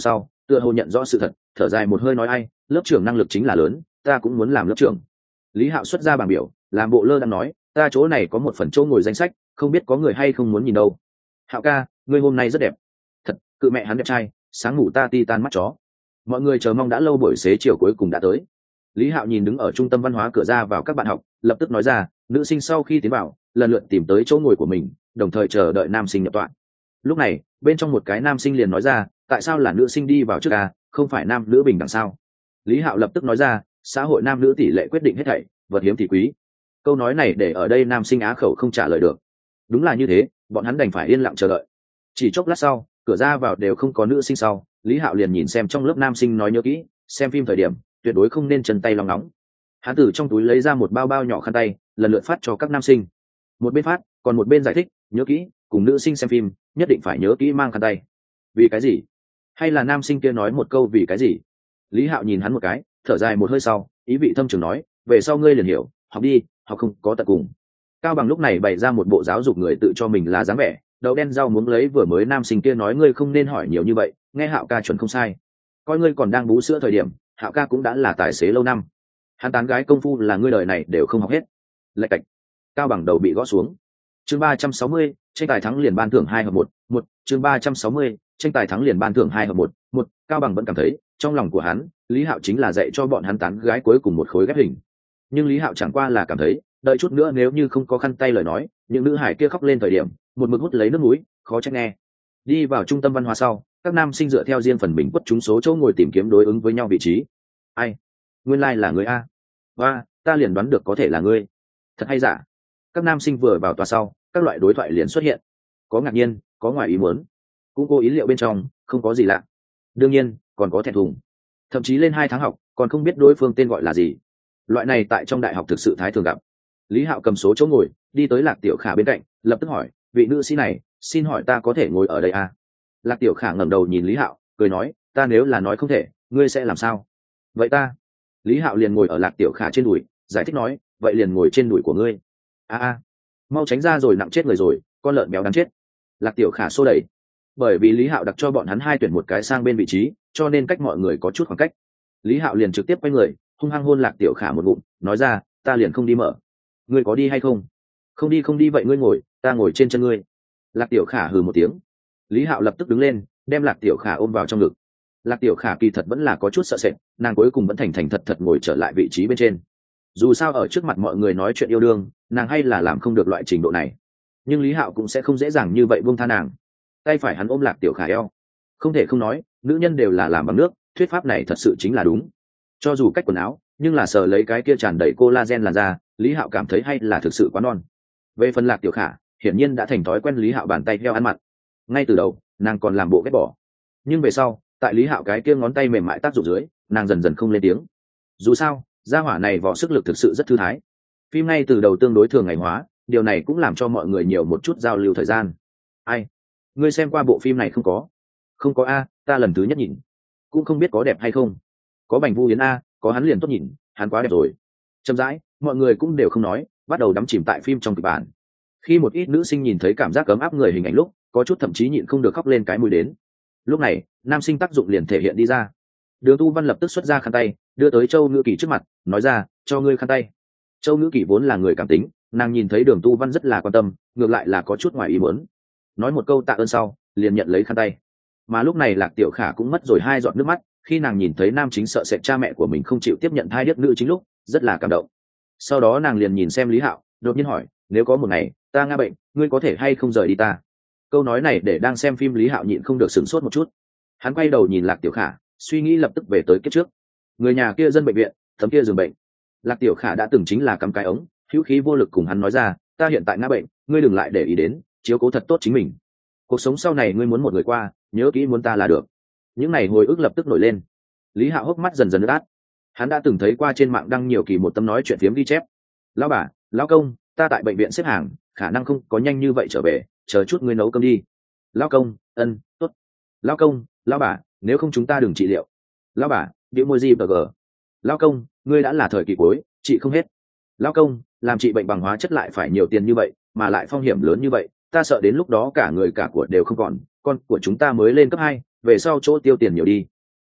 tựa hồ nhận rõ sự thật, thở dài một hơi nói ai, lớp trưởng năng lực chính là lớn, ta cũng muốn làm lớp trưởng. Lý Hạo xuất ra bảng biểu, làm bộ lơ đang nói, ta chỗ này có một phần chỗ ngồi danh sách, không biết có người hay không muốn nhìn đâu. Hạo ca, ngươi hôm nay rất đẹp. Thật, cự mẹ hắn đẹp trai, sáng ngủ ta ti tan mắt chó. Mọi người chờ mong đã lâu, buổi xế chiều cuối cùng đã tới. Lý Hạo nhìn đứng ở trung tâm văn hóa cửa ra vào các bạn học, lập tức nói ra, nữ sinh sau khi tiến vào lần lượt tìm tới chỗ ngồi của mình, đồng thời chờ đợi nam sinh nhập tọa. Lúc này bên trong một cái nam sinh liền nói ra, tại sao là nữ sinh đi vào trước à, không phải nam nữ bình đẳng sao? Lý Hạo lập tức nói ra, xã hội nam nữ tỷ lệ quyết định hết thảy, vật hiếm thì quý. Câu nói này để ở đây nam sinh á khẩu không trả lời được. Đúng là như thế, bọn hắn đành phải yên lặng chờ đợi. Chỉ chốc lát sau, cửa ra vào đều không có nữ sinh sau, Lý Hạo liền nhìn xem trong lớp nam sinh nói nhớ kỹ, xem phim thời điểm tuyệt đối không nên chân tay lòng nóng. Hắn từ trong túi lấy ra một bao bao nhỏ khăn tay, lần lượt phát cho các nam sinh. Một bên phát, còn một bên giải thích, nhớ kỹ, cùng nữ sinh xem phim nhất định phải nhớ kỹ mang khăn tay. Vì cái gì? Hay là nam sinh kia nói một câu vì cái gì? Lý Hạo nhìn hắn một cái, thở dài một hơi sau, ý vị thâm trường nói, về sau ngươi liền hiểu, học đi, học không có tận cùng. Cao Bằng lúc này bày ra một bộ giáo dục người tự cho mình là dáng vẻ, đậu đen rau muống lấy vừa mới nam sinh kia nói ngươi không nên hỏi nhiều như vậy, nghe Hạo ca chuẩn không sai. Coi ngươi còn đang bú sữa thời điểm, Hạo ca cũng đã là tài xế lâu năm. Hắn tán gái công phu là ngươi đời này đều không học hết. Lạch cạch. Cao Bằng đầu bị gõ xuống. Chương ba trăm sáu mươi, tranh tài thắng liền ban thưởng hai hợp một, một, chương ba trăm sáu mươi, tranh tài thắng liền ban thưởng hai hợp một, một, Cao Bằng vẫn cảm thấy, trong lòng của hắn, Lý Hạo chính là dạy cho bọn hắn tán gái cuối cùng một khối ghép hình. Nhưng Lý Hạo chẳng qua là cảm thấy, đợi chút nữa nếu như không có khăn tay lời nói, những nữ hải kia khóc lên thời điểm, một mực hút lấy nước mũi, khó trách nghe. Đi vào trung tâm văn hóa sau, các nam sinh dựa theo riêng phần mình quất trúng số chỗ ngồi tìm kiếm đối ứng với nhau vị trí. Ai? Nguyên lai like là người a. Và, ta liền đoán được có thể là ngươi. Thật hay giả? Các nam sinh vừa vào tòa sau, các loại đối thoại liền xuất hiện. Có ngạc nhiên, có ngoài ý muốn, cũng có ý liệu bên trong, không có gì lạ. Đương nhiên, còn có thẹn thùng. Thậm chí lên hai tháng học, còn không biết đối phương tên gọi là gì. Loại này tại trong đại học thực sự thái thường gặp. Lý Hạo cầm số chỗ ngồi, đi tới Lạc Tiểu Khả bên cạnh, lập tức hỏi, vị nữ sĩ này, xin hỏi ta có thể ngồi ở đây à? Lạc Tiểu Khả ngẩng đầu nhìn Lý Hạo, cười nói, ta nếu là nói không thể, ngươi sẽ làm sao? Vậy ta? Lý Hạo liền ngồi ở Lạc Tiểu Khả trên đùi, giải thích nói, vậy liền ngồi trên đùi của ngươi. A a, mau tránh ra rồi, nặng chết người rồi, con lợn béo đáng chết. Lạc Tiểu Khả xô đẩy. Bởi vì Lý Hạo đặt cho bọn hắn hai tuyển một cái sang bên vị trí, cho nên cách mọi người có chút khoảng cách. Lý Hạo liền trực tiếp quay người, hung hăng hôn Lạc Tiểu Khả một ngụm, nói ra, ta liền không đi mở. Ngươi có đi hay không? Không đi không đi, vậy ngươi ngồi, ta ngồi trên chân ngươi. Lạc Tiểu Khả hừ một tiếng. Lý Hạo lập tức đứng lên, đem Lạc Tiểu Khả ôm vào trong ngực. Lạc Tiểu Khả kỳ thật vẫn là có chút sợ sệt, nàng cuối cùng vẫn thành thành thật thật ngồi trở lại vị trí bên trên. Dù sao ở trước mặt mọi người nói chuyện yêu đương, nàng hay là làm không được loại trình độ này. Nhưng Lý Hạo cũng sẽ không dễ dàng như vậy buông tha nàng. Tay phải hắn ôm Lạc Tiểu Khả eo. Không thể không nói, nữ nhân đều là làm bằng nước, thuyết pháp này thật sự chính là đúng. Cho dù cách quần áo, nhưng là sờ lấy cái kia tràn đầy collagen làn da, Lý Hạo cảm thấy hay là thực sự quá non. Về phần Lạc Tiểu Khả, hiển nhiên đã thành thói quen Lý Hạo bàn tay theo ăn mặn. Ngay từ đầu, nàng còn làm bộ ghét bỏ. Nhưng về sau, tại Lý Hạo cái kia ngón tay mềm mại tác dụng dưới, nàng dần dần không lên tiếng. Dù sao, gia hỏa này võ sức lực thực sự rất thư thái. Phim ngay từ đầu tương đối thường ngày hóa, điều này cũng làm cho mọi người nhiều một chút giao lưu thời gian. Ai? Ngươi xem qua bộ phim này không có? Không có a, ta lần thứ nhất nhìn. Cũng không biết có đẹp hay không. Có Bành Vu Yến a, có hắn liền tốt nhìn, hắn quá đẹp rồi. Chậm rãi, mọi người cũng đều không nói, bắt đầu đắm chìm tại phim trong kịch bản. Khi một ít nữ sinh nhìn thấy cảm giác ấm áp người hình ảnh lúc, có chút thậm chí nhịn không được khóc lên cái mũi đến. Lúc này, nam sinh tác dụng liền thể hiện đi ra. Đường Tu Văn lập tức xuất ra khăn tay, đưa tới Châu Ngữ Kỳ trước mặt, nói ra, cho ngươi khăn tay. Châu Ngữ Kỳ vốn là người cảm tính, nàng nhìn thấy Đường Tu Văn rất là quan tâm, ngược lại là có chút ngoài ý muốn. Nói một câu tạ ơn sau, liền nhận lấy khăn tay. Mà lúc này Lạc Tiểu Khả cũng mất rồi hai giọt nước mắt, khi nàng nhìn thấy nam chính sợ sệt cha mẹ của mình không chịu tiếp nhận thai điếc nữ chính lúc, rất là cảm động. Sau đó nàng liền nhìn xem Lý Hạo, đột nhiên hỏi, nếu có một ngày ta ngã bệnh, ngươi có thể hay không rời đi ta? Câu nói này để đang xem phim Lý Hạo nhịn không được sửng sốt một chút. Hắn quay đầu nhìn Lạc Tiểu Khả, suy nghĩ lập tức về tới kiếp trước. Người nhà kia dân bệnh viện, tấm kia giường bệnh. Lạc Tiểu Khả đã từng chính là cắm cái ống, hữu khí vô lực cùng hắn nói ra, ta hiện tại ngã bệnh, ngươi đừng lại để ý đến, chiếu cố thật tốt chính mình. Cuộc sống sau này ngươi muốn một người qua, nhớ kỹ muốn ta là được. Những này hồi ức lập tức nổi lên. Lý Hạo hốc mắt dần dần ướt át. Hắn đã từng thấy qua trên mạng đăng nhiều kỳ một tấm nói chuyện phiếm ghi chép. Lão bà, lão công, ta tại bệnh viện xếp hàng, khả năng không có nhanh như vậy trở về, chờ chút ngươi nấu cơm đi. Lão công, ân, tốt. Lão công, lão bà, nếu không chúng ta đừng trị liệu. Lão bà, điệu môi gì bờ gờ. Lão công, ngươi đã là thời kỳ cuối, chị không hết. Lão công, làm trị bệnh bằng hóa chất lại phải nhiều tiền như vậy, mà lại phong hiểm lớn như vậy, ta sợ đến lúc đó cả người cả của đều không còn, con của chúng ta mới lên cấp hai, về sau chỗ tiêu tiền nhiều đi.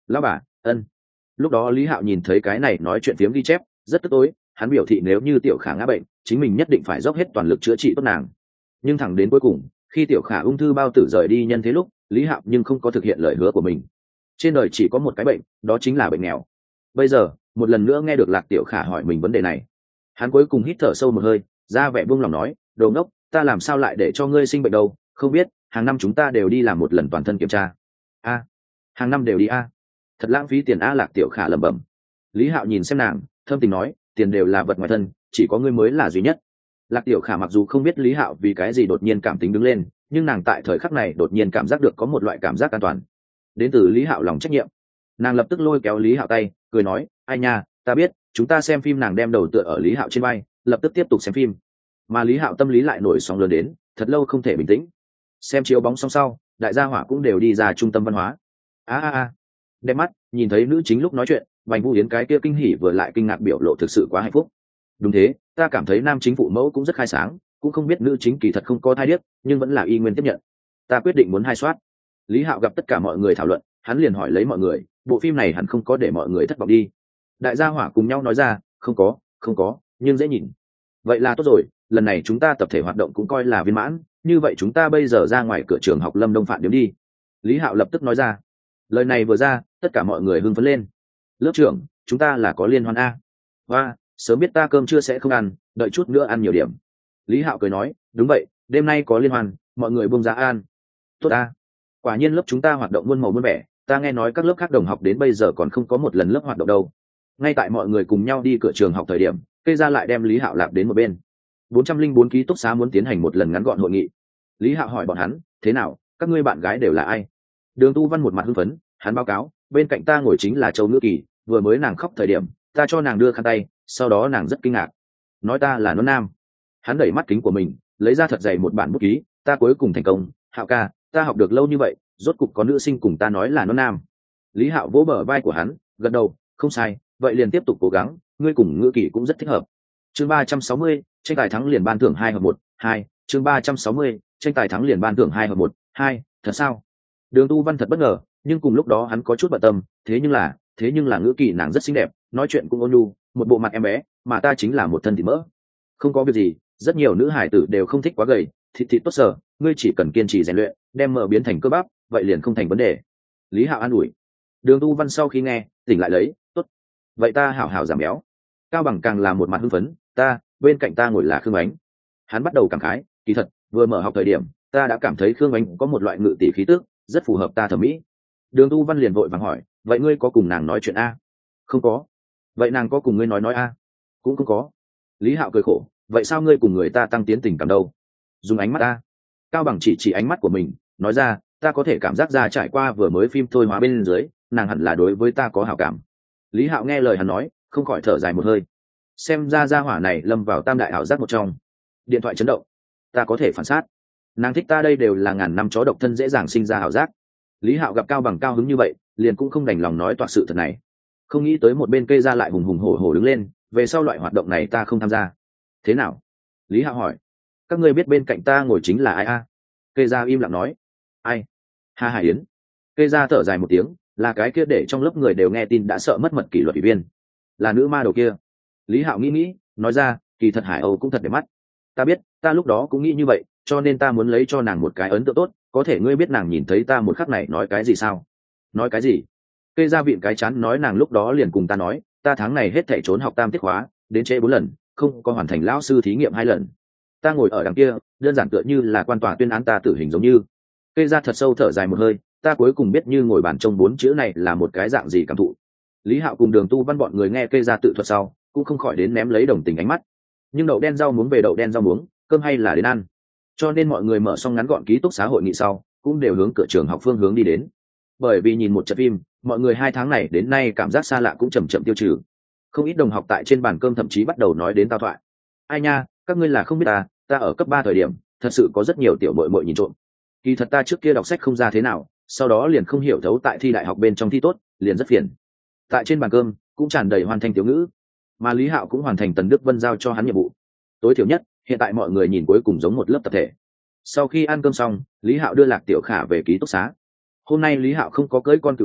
lão bà ân. Lúc đó Lý Hạo nhìn thấy cái này nói chuyện phiếm ghi chép rất tức tối, hắn biểu thị nếu như tiểu khả ngã bệnh chính mình nhất định phải dốc hết toàn lực chữa trị tốt nàng. Nhưng thẳng đến cuối cùng khi tiểu khả ung thư bao tử rời đi nhân thế lúc, Lý Hạo nhưng không có thực hiện lời hứa của mình. Trên đời chỉ có một cái bệnh, đó chính là bệnh nghèo. Bây giờ một lần nữa nghe được Lạc Tiểu Khả hỏi mình vấn đề này, hắn cuối cùng hít thở sâu một hơi, ra vẻ buông lòng nói, đồ ngốc, ta làm sao lại để cho ngươi sinh bệnh đâu, không biết hàng năm chúng ta đều đi làm một lần toàn thân kiểm tra. A, hàng năm đều đi a? Thật lãng phí tiền a. Lạc Tiểu Khả lẩm bẩm. Lý Hạo nhìn xem nàng, thâm tình nói, tiền đều là vật ngoài thân, chỉ có ngươi mới là duy nhất. Lạc Tiểu Khả mặc dù không biết Lý Hạo vì cái gì đột nhiên cảm tính đứng lên, nhưng nàng tại thời khắc này đột nhiên cảm giác được có một loại cảm giác an toàn đến từ Lý Hạo lòng trách nhiệm. Nàng lập tức lôi kéo Lý Hạo tay, cười nói, ai nha, ta biết, chúng ta xem phim. Nàng đem đầu tựa ở Lý Hạo trên vai, lập tức tiếp tục xem phim. Mà Lý Hạo tâm lý lại nổi sóng lớn đến, thật lâu không thể bình tĩnh. Xem chiếu bóng xong sau, đại gia hỏa cũng đều đi ra trung tâm văn hóa. A a a, đem mắt nhìn thấy nữ chính lúc nói chuyện, Bành Vũ Yến cái kia kinh hỉ vừa lại kinh ngạc biểu lộ thực sự quá hạnh phúc. Đúng thế, ta cảm thấy nam chính phụ mẫu cũng rất khai sáng, cũng không biết nữ chính kỳ thật không có thai điếc, nhưng vẫn là y nguyên tiếp nhận. Ta quyết định muốn hai soát. Lý Hạo gặp tất cả mọi người thảo luận, hắn liền hỏi lấy mọi người, bộ phim này hẳn không có để mọi người thất vọng đi. Đại gia hỏa cùng nhau nói ra, không có, không có, nhưng dễ nhìn. Vậy là tốt rồi, lần này chúng ta tập thể hoạt động cũng coi là viên mãn, như vậy chúng ta bây giờ ra ngoài cửa trường học Lâm Đông Phạm điểm đi. Lý Hạo lập tức nói ra. Lời này vừa ra, tất cả mọi người hưng phấn lên. Lớp trưởng, chúng ta là có liên hoan a. Và, sớm biết ta cơm trưa sẽ không ăn, đợi chút nữa ăn nhiều điểm. Lý Hạo cười nói, đúng vậy, đêm nay có liên hoan, mọi người buông ra ăn. Tốt a. Quả nhiên lớp chúng ta hoạt động muôn màu muôn vẻ, ta nghe nói các lớp khác đồng học đến bây giờ còn không có một lần lớp hoạt động đâu. Ngay tại mọi người cùng nhau đi cửa trường học thời điểm, cây ra lại đem Lý Hạo lạp đến một bên. bốn trăm linh bốn ký túc xá muốn tiến hành một lần ngắn gọn hội nghị. Lý Hạo hỏi bọn hắn, thế nào, các ngươi bạn gái đều là ai? Đường Tu Văn một mặt hưng phấn, hắn báo cáo, bên cạnh ta ngồi chính là Châu Ngữ Kỳ, vừa mới nàng khóc thời điểm, ta cho nàng đưa khăn tay, sau đó nàng rất kinh ngạc, nói ta là nón nam. Hắn đẩy mắt kính của mình, lấy ra thật dày một bản bút ký, ta cuối cùng thành công, Hạo ca, ta học được lâu như vậy, rốt cục có nữ sinh cùng ta nói là nón nam. Lý Hạo vỗ bờ vai của hắn, gật đầu, không sai, vậy liền tiếp tục cố gắng, ngươi cùng Ngữ Kỳ cũng rất thích hợp. Chương ba trăm sáu mươi, tranh tài thắng liền ban thưởng hai hợp một, hai, chương ba trăm sáu mươi, tranh tài thắng liền ban thưởng hai hợp một, hai, thật sao? Đường Tu Văn thật bất ngờ, nhưng cùng lúc đó hắn có chút bận tâm, thế nhưng là, thế nhưng là Ngữ Kỳ nàng rất xinh đẹp, nói chuyện cũng ôn nhu, một bộ mặt em bé, mà ta chính là một thân thịt mỡ. Không có việc gì, rất nhiều nữ hải tử đều không thích quá gầy, thịt thịt tốt sở, ngươi chỉ cần kiên trì rèn luyện, đem mỡ biến thành cơ bắp, vậy liền không thành vấn đề. Lý Hạo an ủi. Đường Tu Văn sau khi nghe, tỉnh lại lấy, tốt, vậy ta hảo hảo giảm béo. Cao Bằng càng là một mặt hưng phấn, ta, bên cạnh ta ngồi là Khương Ánh. Hắn bắt đầu cảm khái, kỳ thật, vừa mở học thời điểm, ta đã cảm thấy Khương Ánh có một loại ngự tỷ khí tức, rất phù hợp ta thẩm mỹ. Đường Tu Văn liền vội vàng hỏi, vậy ngươi có cùng nàng nói chuyện a? Không có. Vậy nàng có cùng ngươi nói nói a? Cũng không có. Lý Hạo cười khổ, vậy sao ngươi cùng người ta tăng tiến tình cảm đâu? Dùng ánh mắt a. Cao Bằng chỉ chỉ ánh mắt của mình, nói ra, ta có thể cảm giác ra trải qua vừa mới phim thôi hóa bên dưới, nàng hẳn là đối với ta có hảo cảm. Lý Hạo nghe lời hắn nói, không khỏi thở dài một hơi. Xem ra gia hỏa này lâm vào tam đại ảo giác một trong. Điện thoại chấn động, ta có thể phản sát. Nàng thích ta đây đều là ngàn năm chó độc thân dễ dàng sinh ra ảo giác. Lý Hạo gặp Cao Bằng cao hứng như vậy, liền cũng không đành lòng nói toạc sự thật này. Không nghĩ tới một bên cây ra lại hùng hùng hổ hổ đứng lên, về sau loại hoạt động này ta không tham gia. Thế nào? Lý Hạo hỏi. Các ngươi biết bên cạnh ta ngồi chính là ai a? Cây ra im lặng nói. Ai? Hà Hải Yến. Cây ra thở dài một tiếng, là cái kia để trong lớp người đều nghe tin đã sợ mất mật kỷ luật ủy viên, là nữ ma đầu kia. Lý Hạo nghĩ nghĩ, nói ra, kỳ thật Hải Âu cũng thật đẹp mắt. Ta biết, ta lúc đó cũng nghĩ như vậy, cho nên ta muốn lấy cho nàng một cái ấn tượng tốt. Có thể ngươi biết nàng nhìn thấy ta một khắc này nói cái gì sao? Nói cái gì? Cây ra vịn cái chán nói nàng lúc đó liền cùng ta nói, ta tháng này hết thảy trốn học tam tiết khóa, đến trễ bốn lần, không có hoàn thành lão sư thí nghiệm hai lần. Ta ngồi ở đằng kia, đơn giản tựa như là quan tòa tuyên án ta tử hình giống như. Cây ra thật sâu thở dài một hơi, ta cuối cùng biết như ngồi bàn trông bốn chữ này là một cái dạng gì cảm thụ. Lý Hạo cùng Đường Tu Văn bọn người nghe cây ra tự thuật sau, cũng không khỏi đến ném lấy đồng tình ánh mắt. Nhưng đậu đen rau muống về đậu đen rau muống, cơm hay là đến ăn. Cho nên mọi người mở xong ngắn gọn ký túc xá hội nghị sau, cũng đều hướng cửa trường học phương hướng đi đến. Bởi vì nhìn một trận phim, mọi người hai tháng này đến nay cảm giác xa lạ cũng chậm chậm tiêu trừ. Không ít đồng học tại trên bàn cơm thậm chí bắt đầu nói đến tao thoại. Ai nha, các ngươi là không biết ta, ta ở cấp ba thời điểm, thật sự có rất nhiều tiểu muội muội nhìn trộm. Kỳ thật ta trước kia đọc sách không ra thế nào, sau đó liền không hiểu thấu tại thi đại học bên trong thi tốt, liền rất phiền. Tại trên bàn cơm cũng tràn đầy hoàn thành tiểu ngữ, mà Lý Hạo cũng hoàn thành Tần Đức Vân giao cho hắn nhiệm vụ. Tối thiểu nhất, hiện tại mọi người nhìn cuối cùng giống một lớp tập thể. Sau khi ăn cơm xong, Lý Hạo đưa Lạc Tiểu Khả về ký túc xá. Hôm nay Lý Hạo không có cưỡi con cừu nhỏ,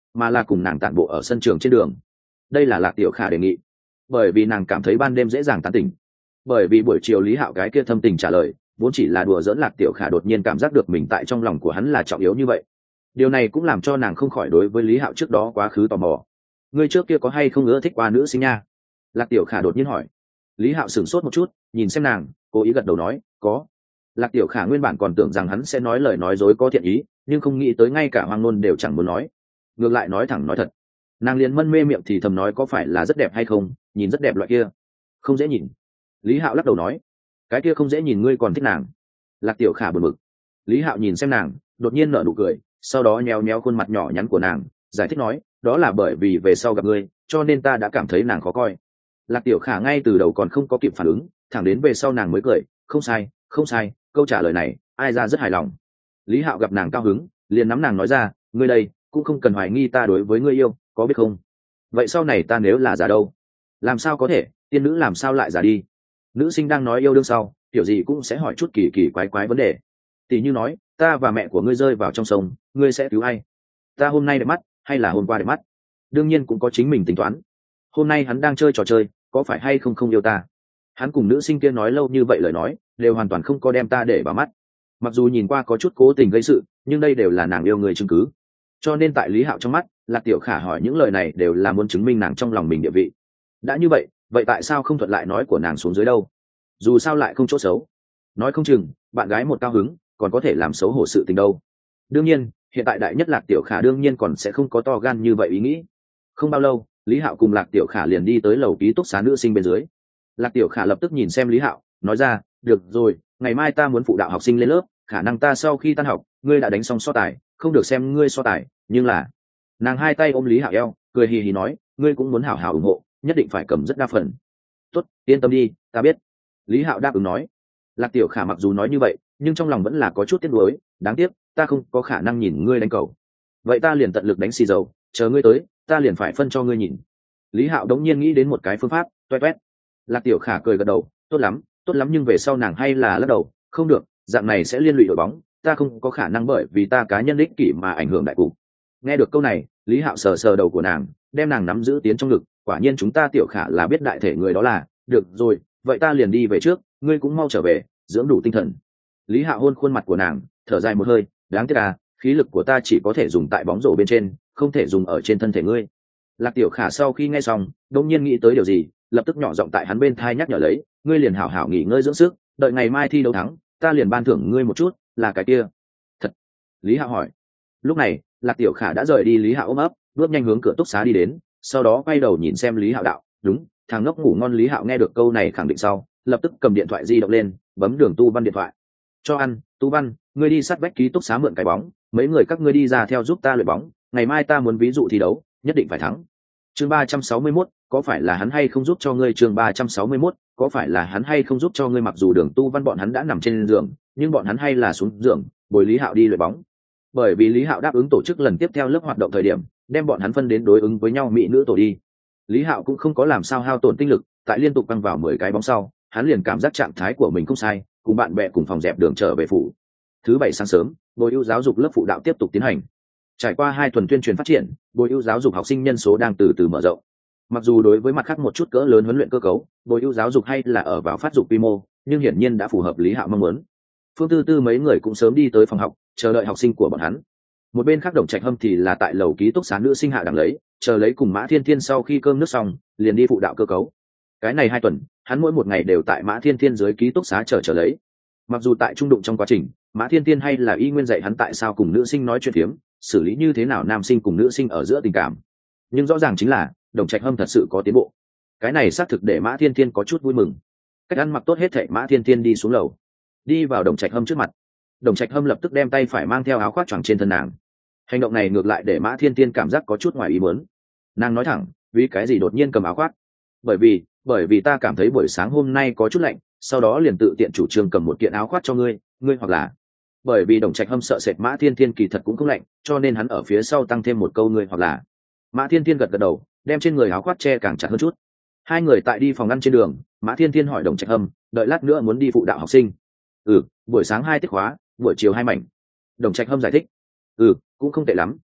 mà là cùng nàng tản bộ ở sân trường trên đường. Đây là Lạc Tiểu Khả đề nghị, bởi vì nàng cảm thấy ban đêm dễ dàng tán tỉnh. Bởi vì buổi chiều Lý Hạo cái kia thâm tình trả lời vốn chỉ là đùa giỡn, Lạc Tiểu Khả đột nhiên cảm giác được mình tại trong lòng của hắn là trọng yếu như vậy. Điều này cũng làm cho nàng không khỏi đối với Lý Hạo trước đó quá khứ tò mò. Ngươi trước kia có hay không ưa thích qua nữ sinh nha? Lạc Tiểu Khả đột nhiên hỏi. Lý Hạo sửng sốt một chút, nhìn xem nàng, cố ý gật đầu nói, có. Lạc Tiểu Khả nguyên bản còn tưởng rằng hắn sẽ nói lời nói dối có thiện ý, nhưng không nghĩ tới ngay cả hoang ngôn đều chẳng muốn nói, ngược lại nói thẳng nói thật. Nàng liền mân mê miệng thì thầm nói có phải là rất đẹp hay không, nhìn rất đẹp loại kia. Không dễ nhìn. Lý Hạo lắc đầu nói, cái kia không dễ nhìn ngươi còn thích nàng? Lạc Tiểu Khả buồn bực. Lý Hạo nhìn xem nàng, đột nhiên nở nụ cười, sau đó nhéo nhéo khuôn mặt nhỏ nhắn của nàng, giải thích nói, đó là bởi vì về sau gặp ngươi, cho nên ta đã cảm thấy nàng khó coi. Lạc Tiểu Khả ngay từ đầu còn không có kịp phản ứng, thẳng đến về sau nàng mới cười, không sai, không sai, câu trả lời này ai ra rất hài lòng. Lý Hạo gặp nàng cao hứng, liền nắm nàng nói ra, ngươi đây cũng không cần hoài nghi ta đối với ngươi yêu, có biết không? Vậy sau này ta nếu là giả đâu? Làm sao có thể, tiên nữ làm sao lại giả đi? Nữ sinh đang nói yêu đương sau, kiểu gì cũng sẽ hỏi chút kỳ kỳ quái quái vấn đề. Tỷ như nói, ta và mẹ của ngươi rơi vào trong sông, ngươi sẽ cứu ai? Ta hôm nay đẹp mắt, hay là hôm qua đẹp mắt? Đương nhiên cũng có chính mình tính toán. Hôm nay hắn đang chơi trò chơi, có phải hay không không yêu ta? Hắn cùng nữ sinh kia nói lâu như vậy lời nói, đều hoàn toàn không có đem ta để vào mắt. Mặc dù nhìn qua có chút cố tình gây sự, nhưng đây đều là nàng yêu người chứng cứ. Cho nên tại Lý Hạo trong mắt, Lạc Tiểu Khả hỏi những lời này đều là muốn chứng minh nàng trong lòng mình địa vị. Đã như vậy, vậy tại sao không thuận lại nói của nàng xuống dưới đâu? Dù sao lại không chỗ xấu. Nói không chừng, bạn gái một cao hứng, còn có thể làm xấu hổ sự tình đâu. Đương nhiên, hiện tại đại nhất Lạc Tiểu Khả đương nhiên còn sẽ không có to gan như vậy ý nghĩ. Không bao lâu, Lý Hạo cùng Lạc Tiểu Khả liền đi tới lầu ký túc xá nữ sinh bên dưới. Lạc Tiểu Khả lập tức nhìn xem Lý Hạo, nói ra, được rồi, ngày mai ta muốn phụ đạo học sinh lên lớp, khả năng ta sau khi tan học, ngươi đã đánh xong so tài, không được xem ngươi so tài, nhưng là... Nàng hai tay ôm Lý Hạo eo, cười hì hì nói, ngươi cũng muốn hảo hảo ủng hộ, nhất định phải cầm rất đa phần. Tốt, yên tâm đi, ta biết. Lý Hạo đáp ứng nói. Lạc Tiểu Khả mặc dù nói như vậy, nhưng trong lòng vẫn là có chút tiếc nuối, đáng tiếc, ta không có khả năng nhìn ngươi đánh cầu. Vậy ta liền tận lực đánh xì dầu, chờ ngươi tới, ta liền phải phân cho ngươi nhìn. Lý Hạo đống nhiên nghĩ đến một cái phương pháp, toét toét. Lạc Tiểu Khả cười gật đầu, tốt lắm, tốt lắm, nhưng về sau nàng hay là lắc đầu, không được, dạng này sẽ liên lụy đội bóng, ta không có khả năng bởi vì ta cá nhân ích kỷ mà ảnh hưởng đại cục. Nghe được câu này, Lý Hạo sờ sờ đầu của nàng, đem nàng nắm giữ tiến trong ngực, quả nhiên chúng ta Tiểu Khả là biết đại thể người đó là, được rồi, vậy ta liền đi về trước, ngươi cũng mau trở về, dưỡng đủ tinh thần. Lý Hạo hôn khuôn mặt của nàng, thở dài một hơi, đáng tiếc à, khí lực của ta chỉ có thể dùng tại bóng rổ bên trên, không thể dùng ở trên thân thể ngươi. Lạc Tiểu Khả sau khi nghe xong, đột nhiên nghĩ tới điều gì, lập tức nhỏ giọng tại hắn bên thai nhắc nhở lấy, ngươi liền hảo hảo nghỉ ngơi dưỡng sức, đợi ngày mai thi đấu thắng, ta liền ban thưởng ngươi một chút, là cái kia. Thật? Lý Hạo hỏi. Lúc này, Lạc Tiểu Khả đã rời đi Lý Hạo ôm ấp, bước nhanh hướng cửa túc xá đi đến, sau đó quay đầu nhìn xem Lý Hạo đạo, đúng, thằng ngốc ngủ ngon. Lý Hạo nghe được câu này khẳng định sau, lập tức cầm điện thoại di động lên, bấm Đường Tu Văn điện thoại. Cho ăn, Tu Văn, ngươi đi sát vách ký túc xá mượn cái bóng, mấy người các ngươi đi ra theo giúp ta luyện bóng, ngày mai ta muốn ví dụ thi đấu, nhất định phải thắng. Chương ba trăm sáu mươi mốt, có phải là hắn hay không giúp cho ngươi? Chương ba trăm sáu mươi mốt, có phải là hắn hay không giúp cho ngươi? Mặc dù Đường Tu Văn bọn hắn đã nằm trên giường, nhưng bọn hắn hay là xuống giường, bồi Lý Hạo đi luyện bóng. Bởi vì Lý Hạo đáp ứng tổ chức lần tiếp theo lớp hoạt động thời điểm, đem bọn hắn phân đến đối ứng với nhau mỹ nữ tổ đi. Lý Hạo cũng không có làm sao hao tổn tinh lực, tại liên tục băng vào mười cái bóng sau, hắn liền cảm giác trạng thái của mình không sai, cùng bạn bè cùng phòng dẹp đường trở về phủ. Thứ bảy sáng sớm, Bồi Ưu giáo dục lớp phụ đạo tiếp tục tiến hành. Trải qua hai tuần tuyên truyền phát triển, Bồi Ưu giáo dục học sinh nhân số đang từ từ mở rộng. Mặc dù đối với mặt khác một chút cỡ lớn huấn luyện cơ cấu, Bồi Ưu giáo dục hay là ở vào phát dục quy mô, nhưng hiển nhiên đã phù hợp Lý Hạo mong muốn. Phương Tư Tư mấy người cũng sớm đi tới phòng học, chờ đợi học sinh của bọn hắn. Một bên khác Đồng Trạch Hâm thì là tại lầu ký túc xá nữ sinh hạ đằng lấy, chờ lấy cùng Mã Thiên Thiên sau khi cơm nước xong, liền đi phụ đạo cơ cấu. Cái này hai tuần, hắn mỗi một ngày đều tại Mã Thiên Thiên dưới ký túc xá chờ chờ lấy. Mặc dù tại trung đụng trong quá trình, Mã Thiên Thiên hay là y nguyên dạy hắn tại sao cùng nữ sinh nói chuyện phiếm, xử lý như thế nào nam sinh cùng nữ sinh ở giữa tình cảm. Nhưng rõ ràng chính là Đồng Trạch Hâm thật sự có tiến bộ. Cái này xác thực để Mã Thiên Thiên có chút vui mừng. Cách ăn mặc tốt hết thảy, Mã Thiên Thiên đi xuống lầu, đi vào Đồng Trạch Hâm trước mặt. Đồng Trạch Hâm lập tức đem tay phải mang theo áo khoác choàng trên thân nàng. Hành động này ngược lại để Mã Thiên Thiên cảm giác có chút ngoài ý muốn. Nàng nói thẳng, vì cái gì đột nhiên cầm áo khoác? Bởi vì, bởi vì ta cảm thấy buổi sáng hôm nay có chút lạnh, sau đó liền tự tiện chủ trương cầm một kiện áo khoác cho ngươi, ngươi hoặc là... Bởi vì Đồng Trạch Hâm sợ sệt Mã Thiên Thiên kỳ thật cũng không lạnh, cho nên hắn ở phía sau tăng thêm một câu ngươi hoặc là. Mã Thiên Thiên gật gật đầu, đem trên người áo khoác che càng chặt hơn chút. Hai người tại đi phòng ăn trên đường, Mã Thiên Thiên hỏi Đồng Trạch Hâm, đợi lát nữa muốn đi phụ đạo học sinh. Ừ, buổi sáng hai tiết khóa, buổi chiều hai mảnh. Đồng Trạch Hâm giải thích. Ừ, cũng không tệ lắm,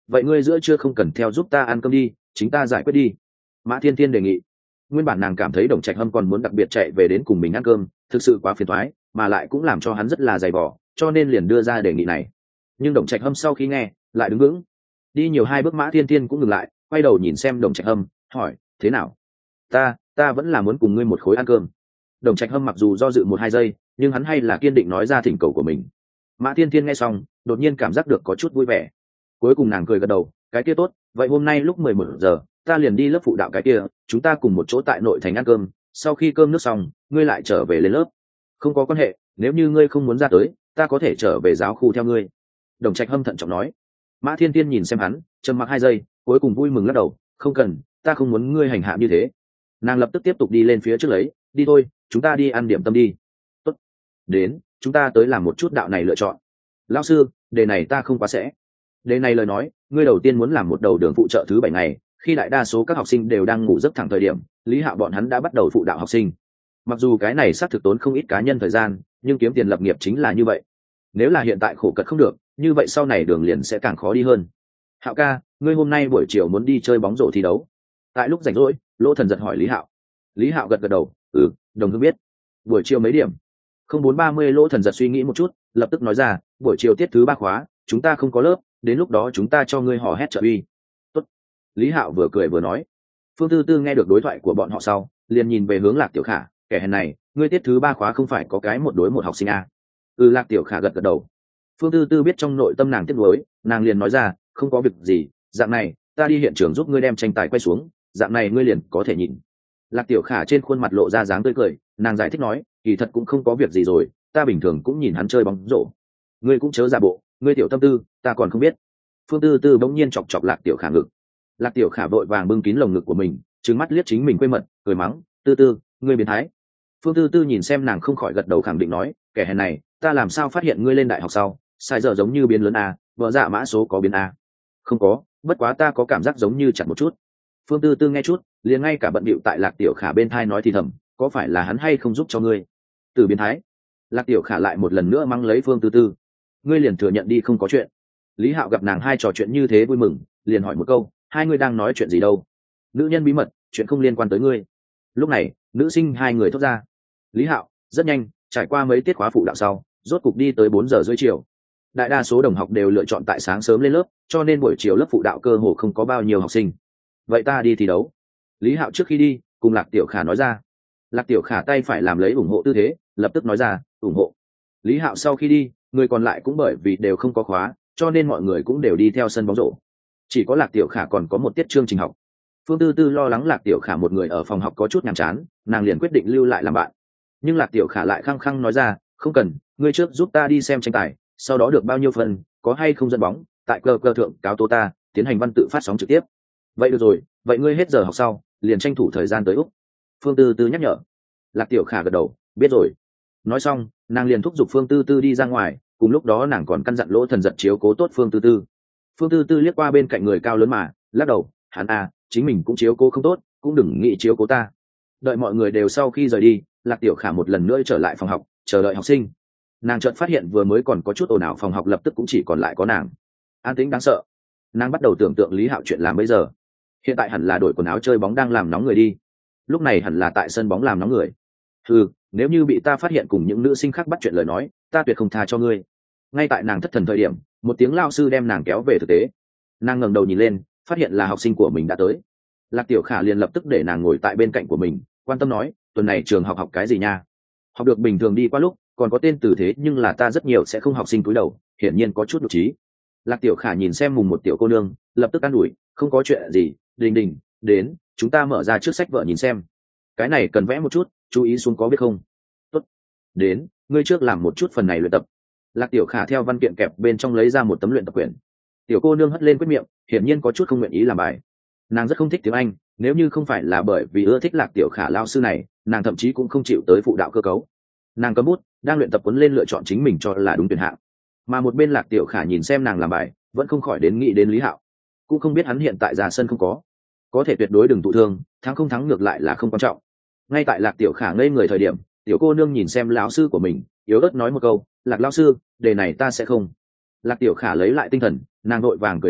vậy ngươi giữa trưa không cần theo giúp ta ăn cơm đi, chính ta giải quyết đi. Mã Thiên Thiên đề nghị. Nguyên bản nàng cảm thấy Đồng Trạch Hâm còn muốn đặc biệt chạy về đến cùng mình ăn cơm, thực sự quá phiền toái, mà lại cũng làm cho hắn rất là dày vò, cho nên liền đưa ra đề nghị này. Nhưng Đồng Trạch Hâm sau khi nghe lại đứng vững, đi nhiều hai bước. Mã Thiên Thiên cũng ngừng lại, quay đầu nhìn xem Đồng Trạch Hâm, hỏi: thế nào? ta ta vẫn là muốn cùng ngươi một khối ăn cơm. Đồng Trạch Hâm mặc dù do dự một hai giây, nhưng hắn hay là kiên định nói ra thỉnh cầu của mình. Mã Thiên Thiên nghe xong đột nhiên cảm giác được có chút vui vẻ, cuối cùng nàng cười gật đầu: cái kia tốt, vậy hôm nay lúc mười một giờ ta liền đi lớp phụ đạo cái kia, chúng ta cùng một chỗ tại nội thành ăn cơm, sau khi cơm nước xong ngươi lại trở về lên lớp. Không có quan hệ, nếu như ngươi không muốn ra tới, ta có thể trở về giáo khu theo ngươi. Đồng Trạch Hâm thận trọng nói. Mã Thiên Thiên nhìn xem hắn, trầm mặc hai giây, cuối cùng vui mừng lắc đầu: không cần, ta không muốn ngươi hành hạ như thế. Nàng lập tức tiếp tục đi lên phía trước lấy: đi thôi, chúng ta đi ăn điểm tâm đi. Tốt, đến, chúng ta tới làm một chút đạo này lựa chọn. Lão sư, đề này ta không quá sẽ. Đề này lời nói, ngươi đầu tiên muốn làm một đầu đường phụ trợ thứ bảy ngày, khi đại đa số các học sinh đều đang ngủ giấc thẳng thời điểm, Lý Hạo bọn hắn đã bắt đầu phụ đạo học sinh. Mặc dù cái này xác thực tốn không ít cá nhân thời gian, nhưng kiếm tiền lập nghiệp chính là như vậy. Nếu là hiện tại khổ cực không được, như vậy sau này đường liền sẽ càng khó đi hơn. Hạo ca, ngươi hôm nay buổi chiều muốn đi chơi bóng rổ thi đấu? Tại lúc rảnh rỗi, Lỗ Thần giật hỏi Lý Hạo. Lý Hạo gật gật đầu: ừ, đồng hương biết. Buổi chiều mấy điểm? Không bốn ba mươi. Lỗ Thần giật suy nghĩ một chút, lập tức nói ra: buổi chiều tiết thứ ba khóa, chúng ta không có lớp, đến lúc đó chúng ta cho ngươi hò hét trợ uy. Tốt. Lý Hạo vừa cười vừa nói. Phương Tư Tư nghe được đối thoại của bọn họ sau, liền nhìn về hướng Lạc Tiểu Khả: kẻ hèn này, ngươi tiết thứ ba khóa không phải có cái một đối một học sinh à? Ừ. Lạc Tiểu Khả gật gật đầu. Phương Tư Tư biết trong nội tâm nàng tiếc nuối, nàng liền nói ra: không có việc gì, dạng này ta đi hiện trường giúp ngươi đem tranh tài quay xuống, dạng này ngươi liền có thể nhìn. Lạc Tiểu Khả trên khuôn mặt lộ ra dáng tươi cười, nàng giải thích nói: kỳ thật cũng không có việc gì rồi, ta bình thường cũng nhìn hắn chơi bóng rổ. Ngươi cũng chớ giả bộ, ngươi tiểu tâm tư ta còn không biết. Phương Tư Tư bỗng nhiên chọc chọc Lạc Tiểu Khả ngực. Lạc Tiểu Khả vội vàng bưng kín lồng ngực của mình, trừng mắt liếc chính mình quê mật, cười mắng: Tư Tư, ngươi biến thái. Phương Tư Tư nhìn xem nàng không khỏi gật đầu khẳng định nói: kẻ hèn này, ta làm sao phát hiện ngươi lên đại học sau sai giờ giống như biến lớn a, vợ dạ mã số có biến a? Không có, bất quá ta có cảm giác giống như chặt một chút. Phương Tư Tư nghe chút, liền ngay cả bận bịu tại Lạc Tiểu Khả bên thai nói thì thầm: có phải là hắn hay không giúp cho ngươi? Từ biến thái. Lạc Tiểu Khả lại một lần nữa mắng lấy Phương Tư Tư: ngươi liền thừa nhận đi, không có chuyện. Lý Hạo gặp nàng hai trò chuyện như thế vui mừng, liền hỏi một câu: hai người đang nói chuyện gì đâu? Nữ nhân bí mật, chuyện không liên quan tới ngươi. Lúc này nữ sinh hai người thốt ra. Lý Hạo rất nhanh trải qua mấy tiết khóa phụ đạo sau, rốt cục đi tới bốn giờ rưỡi chiều. Đại đa số đồng học đều lựa chọn tại sáng sớm lên lớp, cho nên buổi chiều lớp phụ đạo cơ hồ không có bao nhiêu học sinh. Vậy ta đi thi đấu. Lý Hạo trước khi đi cùng Lạc Tiểu Khả nói ra. Lạc Tiểu Khả tay phải làm lấy ủng hộ tư thế, lập tức nói ra: ủng hộ. Lý Hạo sau khi đi, người còn lại cũng bởi vì đều không có khóa, cho nên mọi người cũng đều đi theo sân bóng rổ. Chỉ có Lạc Tiểu Khả còn có một tiết chương trình học. Phương Tư Tư lo lắng Lạc Tiểu Khả một người ở phòng học có chút nhàm chán, nàng liền quyết định lưu lại làm bạn. Nhưng Lạc Tiểu Khả lại khăng khăng nói ra: không cần, ngươi trước giúp ta đi xem tranh tài, sau đó được bao nhiêu phần, có hay không dẫn bóng, tại cờ cờ thượng cáo tố ta, tiến hành văn tự phát sóng trực tiếp. Vậy được rồi, vậy ngươi hết giờ học sau liền tranh thủ thời gian tới Úc. Phương Tư Tư nhắc nhở. Lạc Tiểu Khả gật đầu: biết rồi. Nói xong, nàng liền thúc giục Phương Tư Tư đi ra ngoài, cùng lúc đó nàng còn căn dặn Lỗ Thần giật chiếu cố tốt Phương Tư Tư. Phương Tư Tư liếc qua bên cạnh người cao lớn mà lắc đầu: hắn à, chính mình cũng chiếu cố không tốt, cũng đừng nghĩ chiếu cố ta. Đợi mọi người đều sau khi rời đi, Lạc Tiểu Khả một lần nữa trở lại phòng học chờ đợi học sinh. Nàng chợt phát hiện vừa mới còn có chút ồn ào phòng học lập tức cũng chỉ còn lại có nàng. An tĩnh đáng sợ. Nàng bắt đầu tưởng tượng Lý Hạo chuyện làm bây giờ. Hiện tại hẳn là đổi quần áo chơi bóng đang làm nóng người đi, lúc này hẳn là tại sân bóng làm nóng người. Ừ, nếu như bị ta phát hiện cùng những nữ sinh khác bắt chuyện lời nói, ta tuyệt không tha cho ngươi. Ngay tại nàng thất thần thời điểm, một tiếng lao sư đem nàng kéo về thực tế. Nàng ngẩng đầu nhìn lên, phát hiện là học sinh của mình đã tới. Lạc Tiểu Khả liền lập tức để nàng ngồi tại bên cạnh của mình, quan tâm nói: tuần này trường học học cái gì nha? Học được bình thường đi qua lúc còn có tên từ thế, nhưng là ta rất nhiều sẽ không học sinh cúi đầu, hiển nhiên có chút nhục trí. Lạc Tiểu Khả nhìn xem mùng một tiểu cô nương, lập tức an ủi: không có chuyện gì, Đình Đình, đến, chúng ta mở ra trước sách vợ nhìn xem. Cái này cần vẽ một chút, chú ý xuống có biết không? Tốt. Đến, ngươi trước làm một chút phần này luyện tập. Lạc Tiểu Khả theo văn kiện kẹp bên trong lấy ra một tấm luyện tập quyển. Tiểu cô nương hất lên quyết miệng, hiển nhiên có chút không nguyện ý làm bài. Nàng rất không thích tiếng Anh, nếu như không phải là bởi vì ưa thích Lạc Tiểu Khả lao sư này, nàng thậm chí cũng không chịu tới phụ đạo cơ cấu. Nàng cầm bút đang luyện tập cuốn lên lựa chọn chính mình cho là đúng tuyển hạng. Mà một bên Lạc Tiểu Khả nhìn xem nàng làm bài, vẫn không khỏi đến nghĩ đến Lý Hạo. Cũng không biết hắn hiện tại ra sân không có có thể tuyệt đối đừng thụ thương, thắng không thắng ngược lại là không quan trọng. Ngay tại Lạc Tiểu Khả ngây người thời điểm, tiểu cô nương nhìn xem lão sư của mình, yếu ớt nói một câu: Lạc lão sư, đề này ta sẽ không. Lạc Tiểu Khả lấy lại tinh thần, nàng đội vàng cười nói: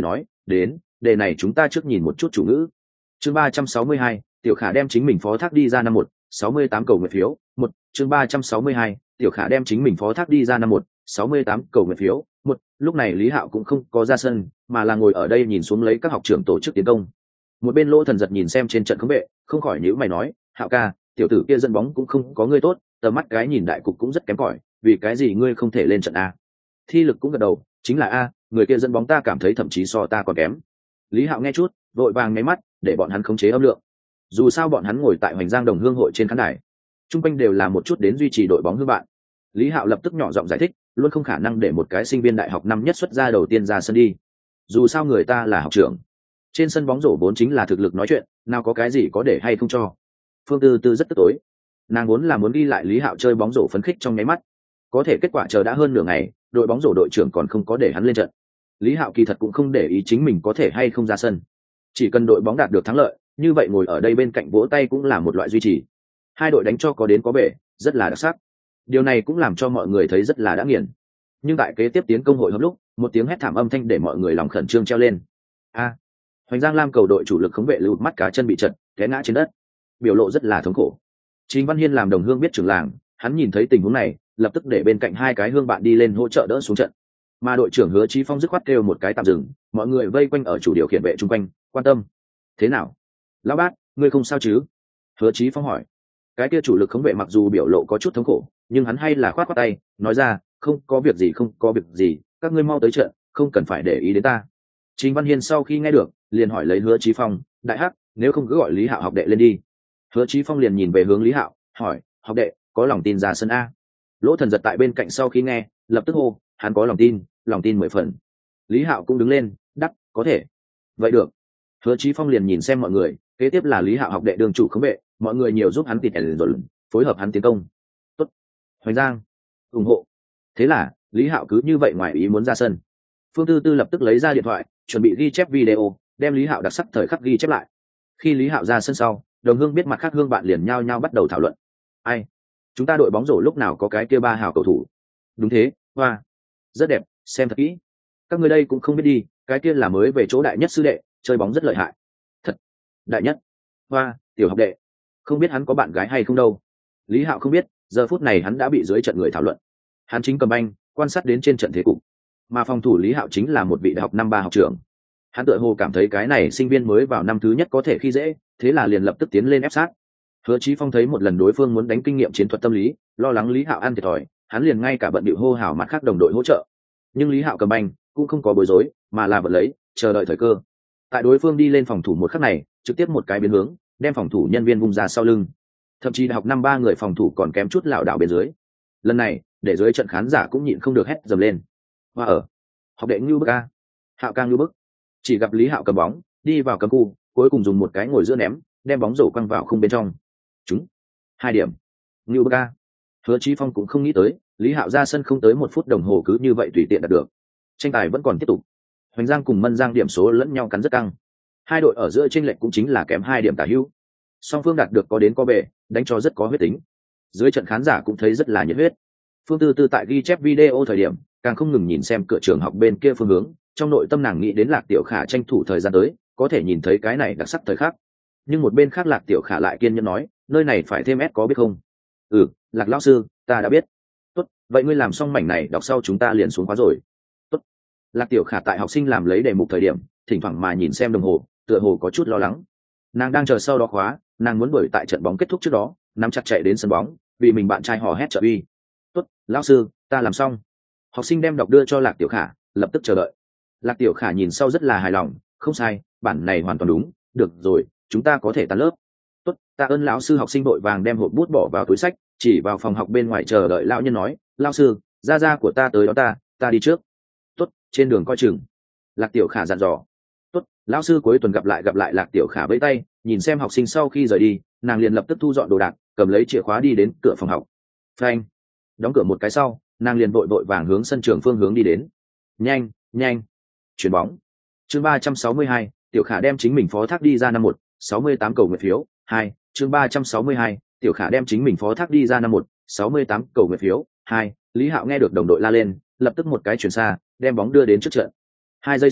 đến đề này chúng ta trước nhìn một chút chủ ngữ. Chương ba trăm sáu mươi hai, Tiểu Khả đem chính mình phó thác đi ra năm một, sáu mươi tám cầu nguyện phiếu. Một, chương ba trăm sáu mươi hai, Tiểu Khả đem chính mình phó thác đi ra năm một, sáu mươi tám cầu nguyện phiếu. Một, lúc này Lý Hạo cũng không có ra sân, mà là ngồi ở đây nhìn xuống lấy các học trưởng tổ chức tiến công. Một bên Lỗ Thần giật nhìn xem trên trận khống vệ, không khỏi nhíu mày nói, Hạo ca, tiểu tử kia dẫn bóng cũng không có ngươi tốt, tầm mắt cái nhìn đại cục cũng rất kém cỏi, vì cái gì ngươi không thể lên trận a? Thi lực cũng gật đầu, chính là a, người kia dẫn bóng ta cảm thấy thậm chí so ta còn kém. Lý Hạo nghe chút, vội vàng nháy mắt, để bọn hắn khống chế âm lượng. Dù sao bọn hắn ngồi tại Hoành Giang Đồng Hương hội trên khán đài, trung quanh đều là một chút đến duy trì đội bóng hương bạn. Lý Hạo lập tức nhỏ giọng giải thích, luôn không khả năng để một cái sinh viên đại học năm nhất xuất ra đầu tiên ra sân đi. Dù sao người ta là học trưởng, trên sân bóng rổ vốn chính là thực lực nói chuyện, nào có cái gì có để hay không cho. Phương Tư Tư rất tức tối, nàng vốn là muốn ghi lại Lý Hạo chơi bóng rổ phấn khích trong nháy mắt, có thể kết quả chờ đã hơn nửa ngày, đội bóng rổ đội trưởng còn không có để hắn lên trận. Lý Hạo kỳ thật cũng không để ý chính mình có thể hay không ra sân, chỉ cần đội bóng đạt được thắng lợi, như vậy ngồi ở đây bên cạnh vỗ tay cũng là một loại duy trì. Hai đội đánh cho có đến có bể, rất là đặc sắc. Điều này cũng làm cho mọi người thấy rất là đã nghiền. Nhưng tại kế tiếp tiến công hội hợp lúc, một tiếng hét thảm âm thanh để mọi người lòng khẩn trương treo lên. A! Hoành Giang Lam cầu đội chủ lực khống vệ lùi mắt cá chân bị trật, té ngã trên đất, biểu lộ rất là thống khổ. Trình Văn Hiên làm đồng hương biết trưởng làng, hắn nhìn thấy tình huống này, lập tức để bên cạnh hai cái hương bạn đi lên hỗ trợ đỡ xuống trận. Mà đội trưởng Hứa Chí Phong dứt khoát kêu một cái tạm dừng, mọi người vây quanh ở chủ điều khiển vệ chung quanh, quan tâm. Thế nào? Lão bát, ngươi không sao chứ? Hứa Chí Phong hỏi. Cái kia chủ lực khống vệ mặc dù biểu lộ có chút thống khổ, nhưng hắn hay là khoát khoát tay, nói ra, không có việc gì không có việc gì, các ngươi mau tới trận, không cần phải để ý đến ta. Trình Văn Hiên sau khi nghe được, liền hỏi lấy Hứa Chí Phong, đại hắc, nếu không cứ gọi Lý Hạo học đệ lên đi. Hứa Chí Phong liền nhìn về hướng Lý Hạo, hỏi, học đệ, có lòng tin ra sân a? Lỗ Thần giật tại bên cạnh sau khi nghe, lập tức hô, hắn có lòng tin, lòng tin mười phần. Lý Hạo cũng đứng lên, đắc, có thể. Vậy được. Hứa Chí Phong liền nhìn xem mọi người, kế tiếp là Lý Hạo học đệ đường chủ khống vệ, mọi người nhiều giúp hắn tịt ẻn rồi, phối hợp hắn tiến công. Tốt. Hoành Giang, ủng hộ. Thế là, Lý Hạo cứ như vậy ngoài ý muốn ra sân. Phương Tư Tư lập tức lấy ra điện thoại, chuẩn bị ghi chép video, đem Lý Hạo đặc sắc thời khắc ghi chép lại. Khi Lý Hạo ra sân sau, đồng hương biết mặt khác hương bạn liền nhao nhao bắt đầu thảo luận. Ai? Chúng ta đội bóng rổ lúc nào có cái kia ba hào cầu thủ? Đúng thế, hoa. Rất đẹp, xem thật kỹ. Các ngươi đây cũng không biết đi, cái kia là mới về chỗ đại nhất sư đệ, chơi bóng rất lợi hại. Thật. Đại nhất. Hoa, tiểu học đệ. Không biết hắn có bạn gái hay không đâu. Lý Hạo không biết, giờ phút này hắn đã bị dưới trận người thảo luận. Hắn chính cầm banh, quan sát đến trên trận thế cục. Mà phòng thủ Lý Hạo chính là một vị đại học năm ba học trưởng. Hắn tựa hồ cảm thấy cái này sinh viên mới vào năm thứ nhất có thể khi dễ, thế là liền lập tức tiến lên ép sát. Hứa Chí Phong thấy một lần đối phương muốn đánh kinh nghiệm chiến thuật tâm lý, lo lắng Lý Hạo ăn thiệt thòi, hắn liền ngay cả bận bịu hô hào mặt khác đồng đội hỗ trợ. Nhưng Lý Hạo cầm banh cũng không có bối rối, mà là vật lấy, chờ đợi thời cơ. Tại đối phương đi lên phòng thủ một khắc này, trực tiếp một cái biến hướng, đem phòng thủ nhân viên vung ra sau lưng. Thậm chí đại học năm ba người phòng thủ còn kém chút lảo đảo bên dưới. Lần này, để dưới trận khán giả cũng nhịn không được hét dầm lên. Hoa ở, học đệ Ngưu Bức a, Hạo ca Ngưu Bức. Chỉ gặp Lý Hạo cầm bóng, đi vào cấm khu, cuối cùng dùng một cái ngồi giữa ném, đem bóng rổ quăng vào khung bên trong. Chúng hai điểm. Ngưu Bức a. Hứa Chí Phong cũng không nghĩ tới, Lý Hạo ra sân không tới một phút đồng hồ cứ như vậy tùy tiện đạt được. Tranh tài vẫn còn tiếp tục. Hoành Giang cùng Mân Giang điểm số lẫn nhau cắn rất căng. Hai đội ở giữa chênh lệch cũng chính là kém hai điểm tả hữu. Song phương đạt được có đến có về, đánh cho rất có huyết tính. Dưới trận khán giả cũng thấy rất là nhiệt huyết. Phương Tư Tư tại ghi chép video thời điểm, càng không ngừng nhìn xem cửa trường học bên kia phương hướng, trong nội tâm nàng nghĩ đến Lạc Tiểu Khả tranh thủ thời gian tới, có thể nhìn thấy cái này đặc sắc thời khắc. Nhưng một bên khác Lạc Tiểu Khả lại kiên nhẫn nói, nơi này phải thêm S có biết không? Ừ, Lạc lão sư, ta đã biết. Tốt, vậy ngươi làm xong mảnh này đọc sau chúng ta liền xuống khóa rồi. Tốt. Lạc Tiểu Khả tại học sinh làm lấy đề mục thời điểm, thỉnh thoảng mà nhìn xem đồng hồ, tựa hồ có chút lo lắng. Nàng đang chờ sau đó khóa, nàng muốn đuổi tại trận bóng kết thúc trước đó, nắm chặt chạy đến sân bóng, vì mình bạn trai hò hét trợ uy. Tốt, lão sư, ta làm xong. Học sinh đem đọc đưa cho Lạc Tiểu Khả, lập tức chờ đợi. Lạc Tiểu Khả nhìn sau rất là hài lòng, không sai, bản này hoàn toàn đúng, được rồi, chúng ta có thể tan lớp. Tốt, tạ ơn lão sư. Học sinh vội vàng đem hộp bút bỏ vào túi sách, chỉ vào phòng học bên ngoài chờ đợi lão nhân nói, lão sư, gia gia của ta tới đó ta, ta đi trước. Tốt, trên đường coi chừng. Lạc Tiểu Khả dặn dò. Tốt, lão sư cuối tuần gặp lại gặp lại. Lạc Tiểu Khả vẫy tay, nhìn xem học sinh sau khi rời đi, nàng liền lập tức thu dọn đồ đạc, cầm lấy chìa khóa đi đến cửa phòng học. Phanh, đóng cửa một cái sau, nàng liền vội vội vàng hướng sân trường phương hướng đi đến. Nhanh, nhanh, chuyển bóng. Chương ba trăm sáu mươi hai, Tiểu Khả đem chính mình phó thác đi ra năm một, sáu mươi tám cầu nguyện phiếu. Hai, chương ba trăm sáu mươi hai, Tiểu Khả đem chính mình phó thác đi ra năm một, sáu mươi tám cầu nguyện phiếu. Hai, Lý Hạo nghe được đồng đội la lên, lập tức một cái chuyển xa, đem bóng đưa đến trước trận. Hai giây sau,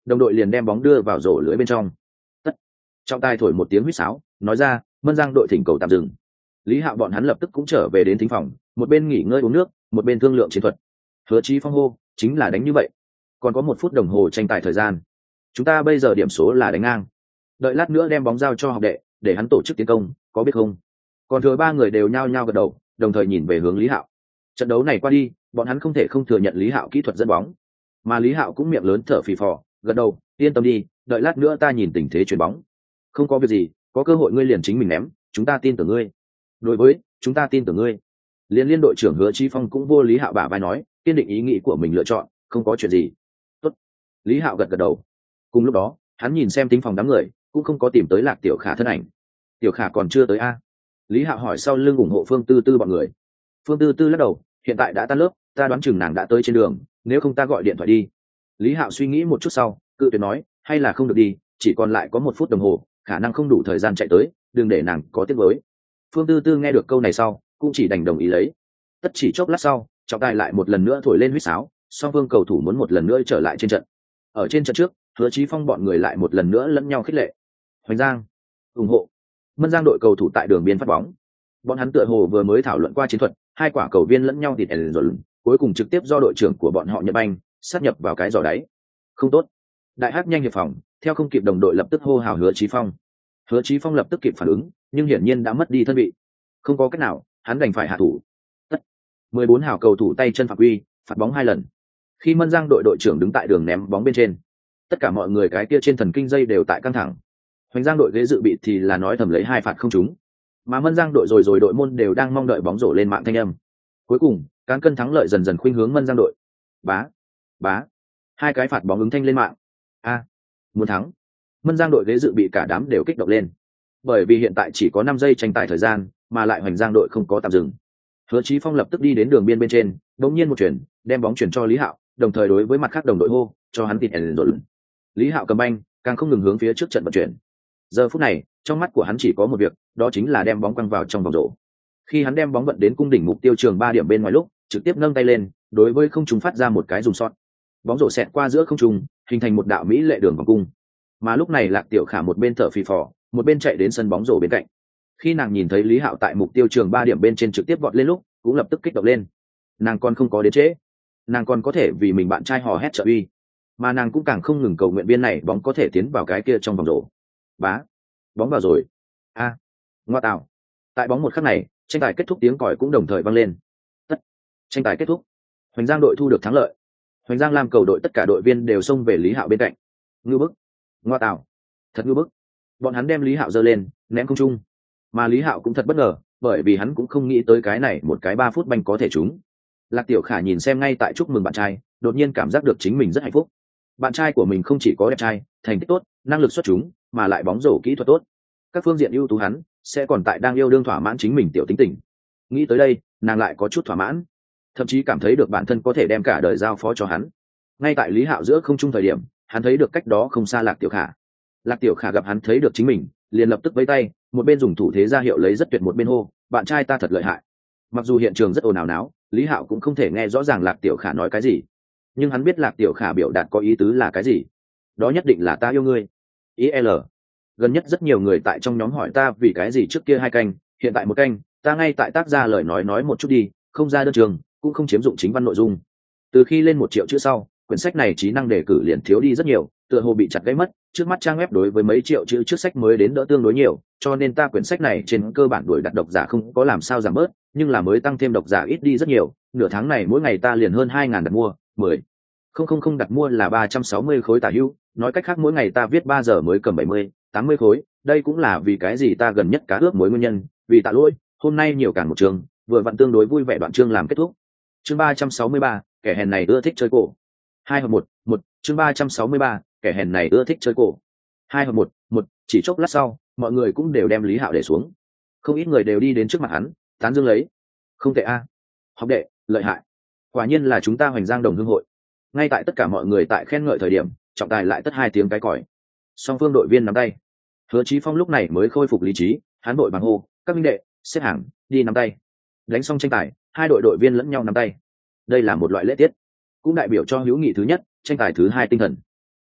đồng đội liền đem bóng đưa vào rổ lưới bên trong. Tất. Trọng tài thổi một tiếng huýt sáo, nói ra, Mân Giang đội thỉnh cầu tạm dừng. Lý Hạo bọn hắn lập tức cũng trở về đến thính phòng, một bên nghỉ ngơi uống nước, một bên thương lượng chiến thuật. Hứa Chí Phong hô, chính là đánh như vậy. Còn có một phút đồng hồ tranh tài thời gian. Chúng ta bây giờ điểm số là đánh ngang. Đợi lát nữa đem bóng giao cho học đệ, để hắn tổ chức tiến công, có biết không? Còn thừa ba người đều nhao nhao gật đầu, đồng thời nhìn về hướng Lý Hạo. Trận đấu này qua đi, bọn hắn không thể không thừa nhận Lý Hạo kỹ thuật dẫn bóng. Mà Lý Hạo cũng miệng lớn thở phì phò, gật đầu, yên tâm đi, đợi lát nữa ta nhìn tình thế chuyền bóng. Không có việc gì, có cơ hội ngươi liền chính mình ném, chúng ta tin tưởng ngươi. Đối với, chúng ta tin tưởng ngươi. Liên liên đội trưởng Hứa Chí Phong cũng vô Lý Hạo bả vai nói, kiên định ý nghĩ của mình lựa chọn, không có chuyện gì. Tốt. Lý Hạo gật gật đầu. Cùng lúc đó, hắn nhìn xem tính phòng đám người, cũng không có tìm tới Lạc Tiểu Khả thân ảnh. Tiểu Khả còn chưa tới a? Lý Hạo hỏi sau lưng ủng hộ Phương Tư Tư bọn người. Phương Tư Tư lắc đầu, hiện tại đã tan lớp, ta đoán chừng nàng đã tới trên đường, nếu không ta gọi điện thoại đi. Lý Hạo suy nghĩ một chút sau, cự tuyệt nói, hay là không được đi, chỉ còn lại có một phút đồng hồ, khả năng không đủ thời gian chạy tới, đừng để nàng có tiếc nuối. Phương Tư Tư nghe được câu này sau, cũng chỉ đành đồng ý lấy. Tất chỉ chốc lát sau, trọng tài lại một lần nữa thổi lên huýt sáo, song phương cầu thủ muốn một lần nữa trở lại trên trận. Ở trên trận trước, Hứa Chí Phong bọn người lại một lần nữa lẫn nhau khích lệ. Hoành Giang, ủng hộ. Mân Giang đội cầu thủ tại đường biên phát bóng. Bọn hắn tựa hồ vừa mới thảo luận qua chiến thuật, hai quả cầu viên lẫn nhau tịt ẩn rồi, cuối cùng trực tiếp do đội trưởng của bọn họ Nhật Banh sát nhập vào cái giỏ đáy. Không tốt. Đại Hắc nhanh hiệp phòng, theo không kịp đồng đội lập tức hô hào Hứa Chí Phong. Hứa Chí Phong lập tức kịp phản ứng, nhưng hiển nhiên đã mất đi thân vị. Không có cách nào, hắn đành phải hạ thủ. Tất. mười bốn hào cầu thủ tay chân phạm quy, phạt bóng hai lần. Khi Mân Giang đội đội trưởng đứng tại đường ném bóng bên trên, tất cả mọi người cái kia trên thần kinh dây đều tại căng thẳng. Hoành Giang đội ghế dự bị thì là nói thầm lấy hai phạt không trúng, mà Mân Giang đội rồi rồi đội môn đều đang mong đợi bóng rổ lên mạng thanh âm. Cuối cùng, cán cân thắng lợi dần dần khuynh hướng Mân Giang đội. Bá, bá, hai cái phạt bóng ứng thanh lên mạng. A, muốn thắng. Mân Giang đội ghế dự bị cả đám đều kích động lên, bởi vì hiện tại chỉ có năm giây tranh tài thời gian, mà lại Hoành Giang đội không có tạm dừng. Hứa Chí Phong lập tức đi đến đường biên bên trên, đống nhiên một chuyển, đem bóng chuyển cho Lý Hạo, đồng thời đối với mặt khác đồng đội hô, cho hắn tịt ẩn rồi. Lý Hạo cầm banh, càng không ngừng hướng phía trước trận vận chuyển. Giờ phút này, trong mắt của hắn chỉ có một việc, đó chính là đem bóng quăng vào trong vòng rổ. Khi hắn đem bóng vận đến cung đỉnh mục tiêu trường ba điểm bên ngoài lúc, trực tiếp nâng tay lên, đối với không trung phát ra một cái dùng sót. Bóng rổ xẹt qua giữa không trung, hình thành một đạo mỹ lệ đường vòng cung. Mà lúc này Lạc Tiểu Khả một bên thở phì phò, một bên chạy đến sân bóng rổ bên cạnh. Khi nàng nhìn thấy Lý Hạo tại mục tiêu trường ba điểm bên trên trực tiếp vọt lên lúc, cũng lập tức kích động lên. Nàng còn không có đến trễ, nàng còn có thể vì mình bạn trai hò hét trợ uy, mà nàng cũng càng không ngừng cầu nguyện viên này bóng có thể tiến vào cái kia trong vòng rổ. Bá, bóng vào rồi. A, à, ngoa tạo. Tại bóng một khắc này, tranh tài kết thúc tiếng còi cũng đồng thời vang lên. Tất, tranh tài kết thúc. Hoành Giang đội thu được thắng lợi. Hoành Giang làm cầu đội tất cả đội viên đều xông về Lý Hạo bên cạnh. Ngư bức, ngoa tạo, thật ngư bức. Bọn hắn đem Lý Hạo giơ lên, ném không trung. Mà Lý Hạo cũng thật bất ngờ, bởi vì hắn cũng không nghĩ tới cái này một cái ba phút banh có thể trúng. Lạc Tiểu Khả nhìn xem ngay tại chúc mừng bạn trai, đột nhiên cảm giác được chính mình rất hạnh phúc. Bạn trai của mình không chỉ có đẹp trai, thành tích tốt, năng lực xuất chúng, mà lại bóng rổ kỹ thuật tốt. Các phương diện ưu tú hắn sẽ còn tại đang yêu đương thỏa mãn chính mình tiểu tính tình. Nghĩ tới đây, nàng lại có chút thỏa mãn, thậm chí cảm thấy được bản thân có thể đem cả đời giao phó cho hắn. Ngay tại Lý Hạo giữa không trung thời điểm, hắn thấy được cách đó không xa Lạc Tiểu Khả. Lạc Tiểu Khả gặp hắn thấy được chính mình, liền lập tức vẫy tay, một bên dùng thủ thế ra hiệu lấy rất tuyệt, một bên hô, bạn trai ta thật lợi hại. Mặc dù hiện trường rất ồn ào náo, Lý Hạo cũng không thể nghe rõ ràng Lạc Tiểu Khả nói cái gì, nhưng hắn biết Lạc Tiểu Khả biểu đạt có ý tứ là cái gì. Đó nhất định là ta yêu ngươi. ý L. Gần nhất rất nhiều người tại trong nhóm hỏi ta vì cái gì trước kia hai canh, hiện tại một canh, ta ngay tại tác ra lời nói nói một chút đi, không ra đơn trường, cũng không chiếm dụng chính văn nội dung. Từ khi lên một triệu chữ sau, quyển sách này trí năng đề cử liền thiếu đi rất nhiều, tựa hồ bị chặt gãy mất, trước mắt trang web đối với mấy triệu chữ trước sách mới đến đỡ tương đối nhiều, cho nên ta quyển sách này trên cơ bản đuổi đặt độc giả không có làm sao giảm bớt, nhưng là mới tăng thêm độc giả ít đi rất nhiều, nửa tháng này mỗi ngày ta liền hơn hai ngàn đặt mua, mười không không không đặt mua là ba trăm sáu mươi khối tả hữu, nói cách khác mỗi ngày ta viết ba giờ mới cầm bảy mươi, tám mươi khối, đây cũng là vì cái gì ta gần nhất cá ướp mối nguyên nhân, vì tạ lỗi, hôm nay nhiều càng một chương, vừa vặn tương đối vui vẻ đoạn chương làm kết thúc. Chương ba trăm sáu mươi ba, kẻ hèn này ưa thích chơi cổ. Hai hợp một, một, chương ba trăm sáu mươi ba, kẻ hèn này ưa thích chơi cổ. Hai hợp một, một, chỉ chốc lát sau, mọi người cũng đều đem Lý Hạo để xuống. Không ít người đều đi đến trước mặt hắn, tán dương lấy. Không tệ a, học đệ, lợi hại. Quả nhiên là chúng ta Hoành Giang đồng hương hội. Ngay tại tất cả mọi người tại khen ngợi thời điểm, trọng tài lại tất hai tiếng cái còi. Song phương đội viên nắm tay. Hứa Chí Phong lúc này mới khôi phục lý trí, hắn đội bằng hô, các minh đệ, xếp hàng, đi nắm tay. Đánh xong tranh tài, hai đội đội viên lẫn nhau nắm tay. Đây là một loại lễ tiết, cũng đại biểu cho hữu nghị thứ nhất, tranh tài thứ hai tinh thần.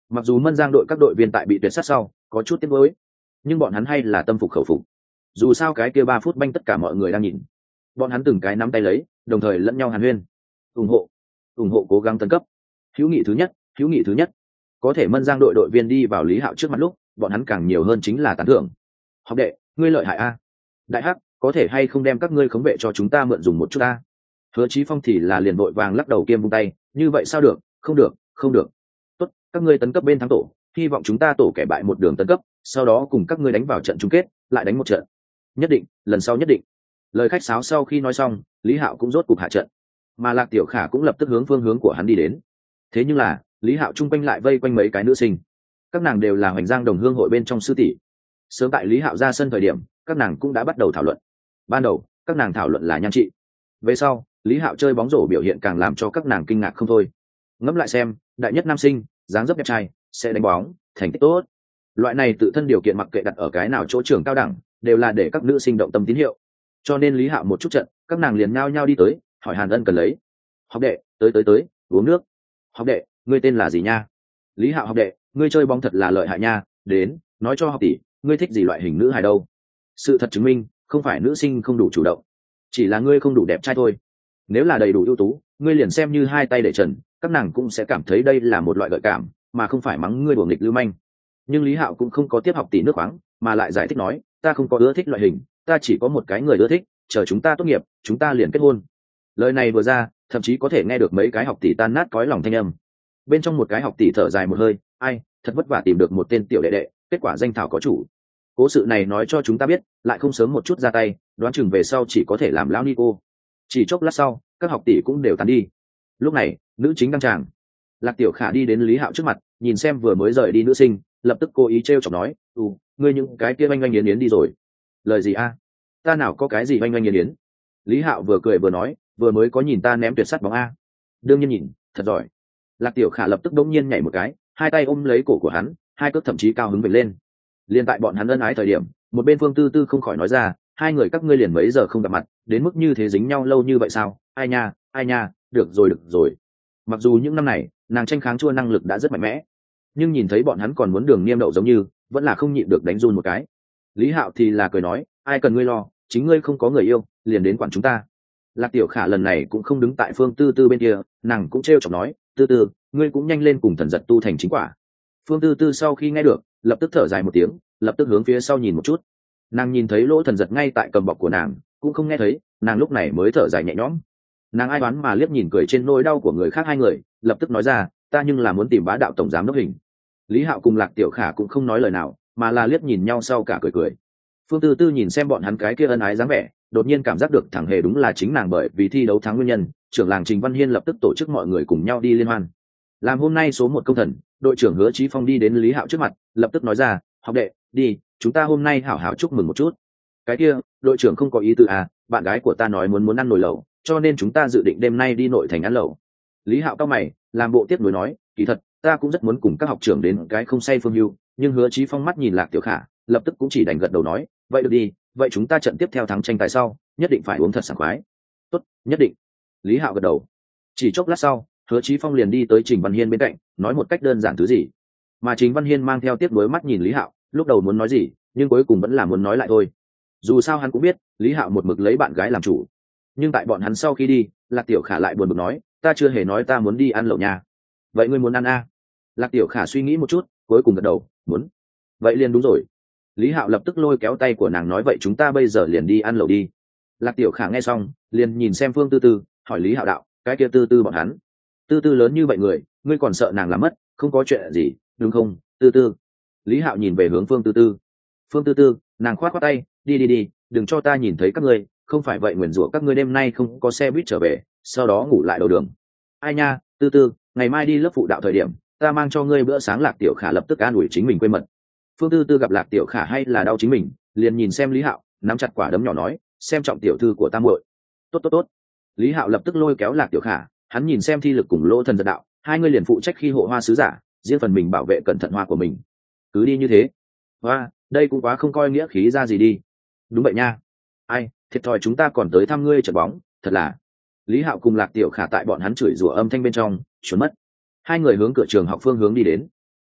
Mặc dù Mân Giang đội các đội viên tại bị tuyệt sát sau có chút tiếc nuối, nhưng bọn hắn hay là tâm phục khẩu phục. Dù sao cái kia ba phút banh tất cả mọi người đang nhìn, bọn hắn từng cái nắm tay lấy, đồng thời lẫn nhau hàn huyên, ủng hộ, ủng hộ cố gắng tấn cấp. Hữu nghị thứ nhất, hữu nghị thứ nhất. Có thể Mân Giang đội đội viên đi vào Lý Hạo trước mặt lúc, bọn hắn càng nhiều hơn chính là tán thưởng. Học đệ, ngươi lợi hại a. Đại hắc, có thể hay không đem các ngươi khống vệ cho chúng ta mượn dùng một chút a? Hứa Chí Phong thì là liền vội vàng lắc đầu kiêm vung tay, như vậy sao được, không được, không được. Tốt, các ngươi tấn cấp bên thắng tổ, hy vọng chúng ta tổ kẻ bại một đường tấn cấp, sau đó cùng các ngươi đánh vào trận chung kết, lại đánh một trận. Nhất định, lần sau nhất định. Lời khách sáo sau khi nói xong, Lý Hạo cũng rốt cục hạ trận, mà Lạc Tiểu Khả cũng lập tức hướng phương hướng của hắn đi đến. Thế nhưng là, Lý Hạo trung quanh lại vây quanh mấy cái nữ sinh, các nàng đều là Hoành Giang Đồng Hương hội bên trong sư tỷ. Sớm tại Lý Hạo ra sân thời điểm, các nàng cũng đã bắt đầu thảo luận. Ban đầu, các nàng thảo luận là nhan trị. Về sau, Lý Hạo chơi bóng rổ biểu hiện càng làm cho các nàng kinh ngạc không thôi. Ngẫm lại xem, đại nhất nam sinh, dáng dấp đẹp trai, sẽ đánh bóng, thành tích tốt. Loại này tự thân điều kiện mặc kệ đặt ở cái nào chỗ trường cao đẳng, đều là để các nữ sinh động tâm tín hiệu. Cho nên Lý Hạo một chút trận, các nàng liền nhao nhao đi tới, hỏi Hàn Ân cần lấy. Học đệ, tới tới tới, uống nước. Học đệ, ngươi tên là gì nha? Lý Hạo học đệ, ngươi chơi bóng thật là lợi hại nha, đến, nói cho học tỷ, ngươi thích gì loại hình nữ hài đâu? Sự thật chứng minh, không phải nữ sinh không đủ chủ động, chỉ là ngươi không đủ đẹp trai thôi. Nếu là đầy đủ ưu tú, ngươi liền xem như hai tay để trần, các nàng cũng sẽ cảm thấy đây là một loại gợi cảm, mà không phải mắng ngươi đùa nghịch lưu manh. Nhưng Lý Hạo cũng không có tiếp học tỷ nước khoáng, mà lại giải thích nói, ta không có ưa thích loại hình, ta chỉ có một cái người ưa thích, chờ chúng ta tốt nghiệp, chúng ta liền kết hôn. Lời này vừa ra, thậm chí có thể nghe được mấy cái học tỷ tan nát cõi lòng thanh âm. Bên trong một cái học tỷ thở dài một hơi, ai, thật vất vả tìm được một tên tiểu đệ đệ, kết quả danh thảo có chủ. Cố sự này nói cho chúng ta biết, lại không sớm một chút ra tay, đoán chừng về sau chỉ có thể làm lão ni cô. Chỉ chốc lát sau, các học tỷ cũng đều tán đi. Lúc này, nữ chính đăng tràng. Lạc Tiểu Khả đi đến Lý Hạo trước mặt, nhìn xem vừa mới rời đi nữ sinh, lập tức cố ý trêu chọc nói, "Ừ, ngươi những cái kia oanh oanh yến yến đi rồi." "Lời gì a? Ta nào có cái gì oanh oanh yến yến?" Lý Hạo vừa cười vừa nói, "Vừa mới có nhìn ta ném tuyệt sắt bóng a." "Đương nhiên nhìn, thật giỏi." Lạc Tiểu Khả lập tức đống nhiên nhảy một cái, hai tay ôm lấy cổ của hắn, hai cước thậm chí cao hứng vểnh lên. Liên tại bọn hắn ân ái thời điểm, một bên Phương Tư Tư không khỏi nói ra, hai người các ngươi liền mấy giờ không gặp mặt, đến mức như thế dính nhau lâu như vậy sao? Ai nha, ai nha, được rồi được rồi. Mặc dù những năm này, nàng tranh kháng chua năng lực đã rất mạnh mẽ, nhưng nhìn thấy bọn hắn còn muốn đường niêm đậu giống như, vẫn là không nhịn được đánh run một cái. Lý Hạo thì là cười nói, ai cần ngươi lo, chính ngươi không có người yêu, liền đến quản chúng ta. Lạc Tiểu Khả lần này cũng không đứng tại Phương Tư Tư bên kia, nàng cũng trêu chọc nói, Tư Tư, ngươi cũng nhanh lên cùng thần giật tu thành chính quả. Phương Tư Tư sau khi nghe được, lập tức thở dài một tiếng, lập tức hướng phía sau nhìn một chút. Nàng nhìn thấy lỗ thần giật ngay tại cầm bọc của nàng, cũng không nghe thấy, nàng lúc này mới thở dài nhẹ nhõm. Nàng ai đoán mà liếc nhìn cười trên nỗi đau của người khác hai người, lập tức nói ra, ta nhưng là muốn tìm bá đạo tổng giám đốc hình. Lý Hạo cùng Lạc Tiểu Khả cũng không nói lời nào, mà là liếc nhìn nhau sau cả cười cười. Phương Tư Tư nhìn xem bọn hắn cái kia ân ái dáng vẻ, đột nhiên cảm giác được thẳng hề đúng là chính nàng, bởi vì thi đấu thắng nguyên nhân, trưởng làng Trình Văn Hiên lập tức tổ chức mọi người cùng nhau đi liên hoan. Làm hôm nay số một công thần, đội trưởng Hứa Chí Phong đi đến Lý Hạo trước mặt, lập tức nói ra, học đệ, đi, chúng ta hôm nay hảo hảo chúc mừng một chút. Cái kia, đội trưởng không có ý tư à, bạn gái của ta nói muốn muốn ăn nồi lẩu, cho nên chúng ta dự định đêm nay đi nội thành ăn lẩu. Lý Hạo cao mày, làm bộ tiếp nối nói, kỳ thật, ta cũng rất muốn cùng các học trưởng đến cái không say phương hưu, nhưng Hứa Chí Phong mắt nhìn Lạc Tiểu Khả, lập tức cũng chỉ đành gật đầu nói, vậy được đi, vậy chúng ta trận tiếp theo thắng tranh tài sau, nhất định phải uống thật sảng khoái. Tốt, nhất định. Lý Hạo gật đầu. Chỉ chốc lát sau, Hứa Chí Phong liền đi tới Trình Văn Hiên bên cạnh, nói một cách đơn giản thứ gì. Mà Trình Văn Hiên mang theo tiếp nối mắt nhìn Lý Hạo, lúc đầu muốn nói gì, nhưng cuối cùng vẫn là muốn nói lại thôi. Dù sao hắn cũng biết, Lý Hạo một mực lấy bạn gái làm chủ. Nhưng tại bọn hắn sau khi đi, Lạc Tiểu Khả lại buồn bực nói, ta chưa hề nói ta muốn đi ăn lẩu nha. Vậy ngươi muốn ăn a? À? Lạc Tiểu Khả suy nghĩ một chút, cuối cùng gật đầu, muốn. Vậy liền đúng rồi. Lý Hạo lập tức lôi kéo tay của nàng nói, vậy chúng ta bây giờ liền đi ăn lẩu đi. Lạc Tiểu Khả nghe xong, liền nhìn xem Phương Tư Tư, hỏi Lý Hạo đạo, cái kia Tư Tư bọn hắn. Tư Tư lớn như vậy người, ngươi còn sợ nàng làm mất, không có chuyện gì, đúng không, Tư Tư? Lý Hạo nhìn về hướng Phương Tư Tư. Phương Tư Tư, nàng khoát khoát tay, đi đi đi, đừng cho ta nhìn thấy các ngươi, không phải vậy nguyền rủa các ngươi đêm nay không có xe buýt trở về, sau đó ngủ lại đầu đường. Ai nha, Tư Tư, ngày mai đi lớp phụ đạo thời điểm, ta mang cho ngươi bữa sáng. Lạc Tiểu Khả lập tức an ủi chính mình quên mật. Phương Tư Tư gặp Lạc Tiểu Khả hay là đau chính mình, liền nhìn xem Lý Hạo, nắm chặt quả đấm nhỏ nói, xem trọng tiểu thư của ta muội. Tốt tốt tốt. Lý Hạo lập tức lôi kéo Lạc Tiểu Khả, hắn nhìn xem thi lực cùng lỗ thần giật đạo, hai người liền phụ trách khi hộ hoa sứ giả, riêng phần mình bảo vệ cẩn thận hoa của mình. Cứ đi như thế. Hoa, đây cũng quá không coi nghĩa khí ra gì đi. Đúng vậy nha. Ai, thiệt thòi chúng ta còn tới thăm ngươi trận bóng, thật là. Lý Hạo cùng Lạc Tiểu Khả tại bọn hắn chửi rủa âm thanh bên trong, trốn mất. Hai người hướng cửa trường học phương hướng đi đến.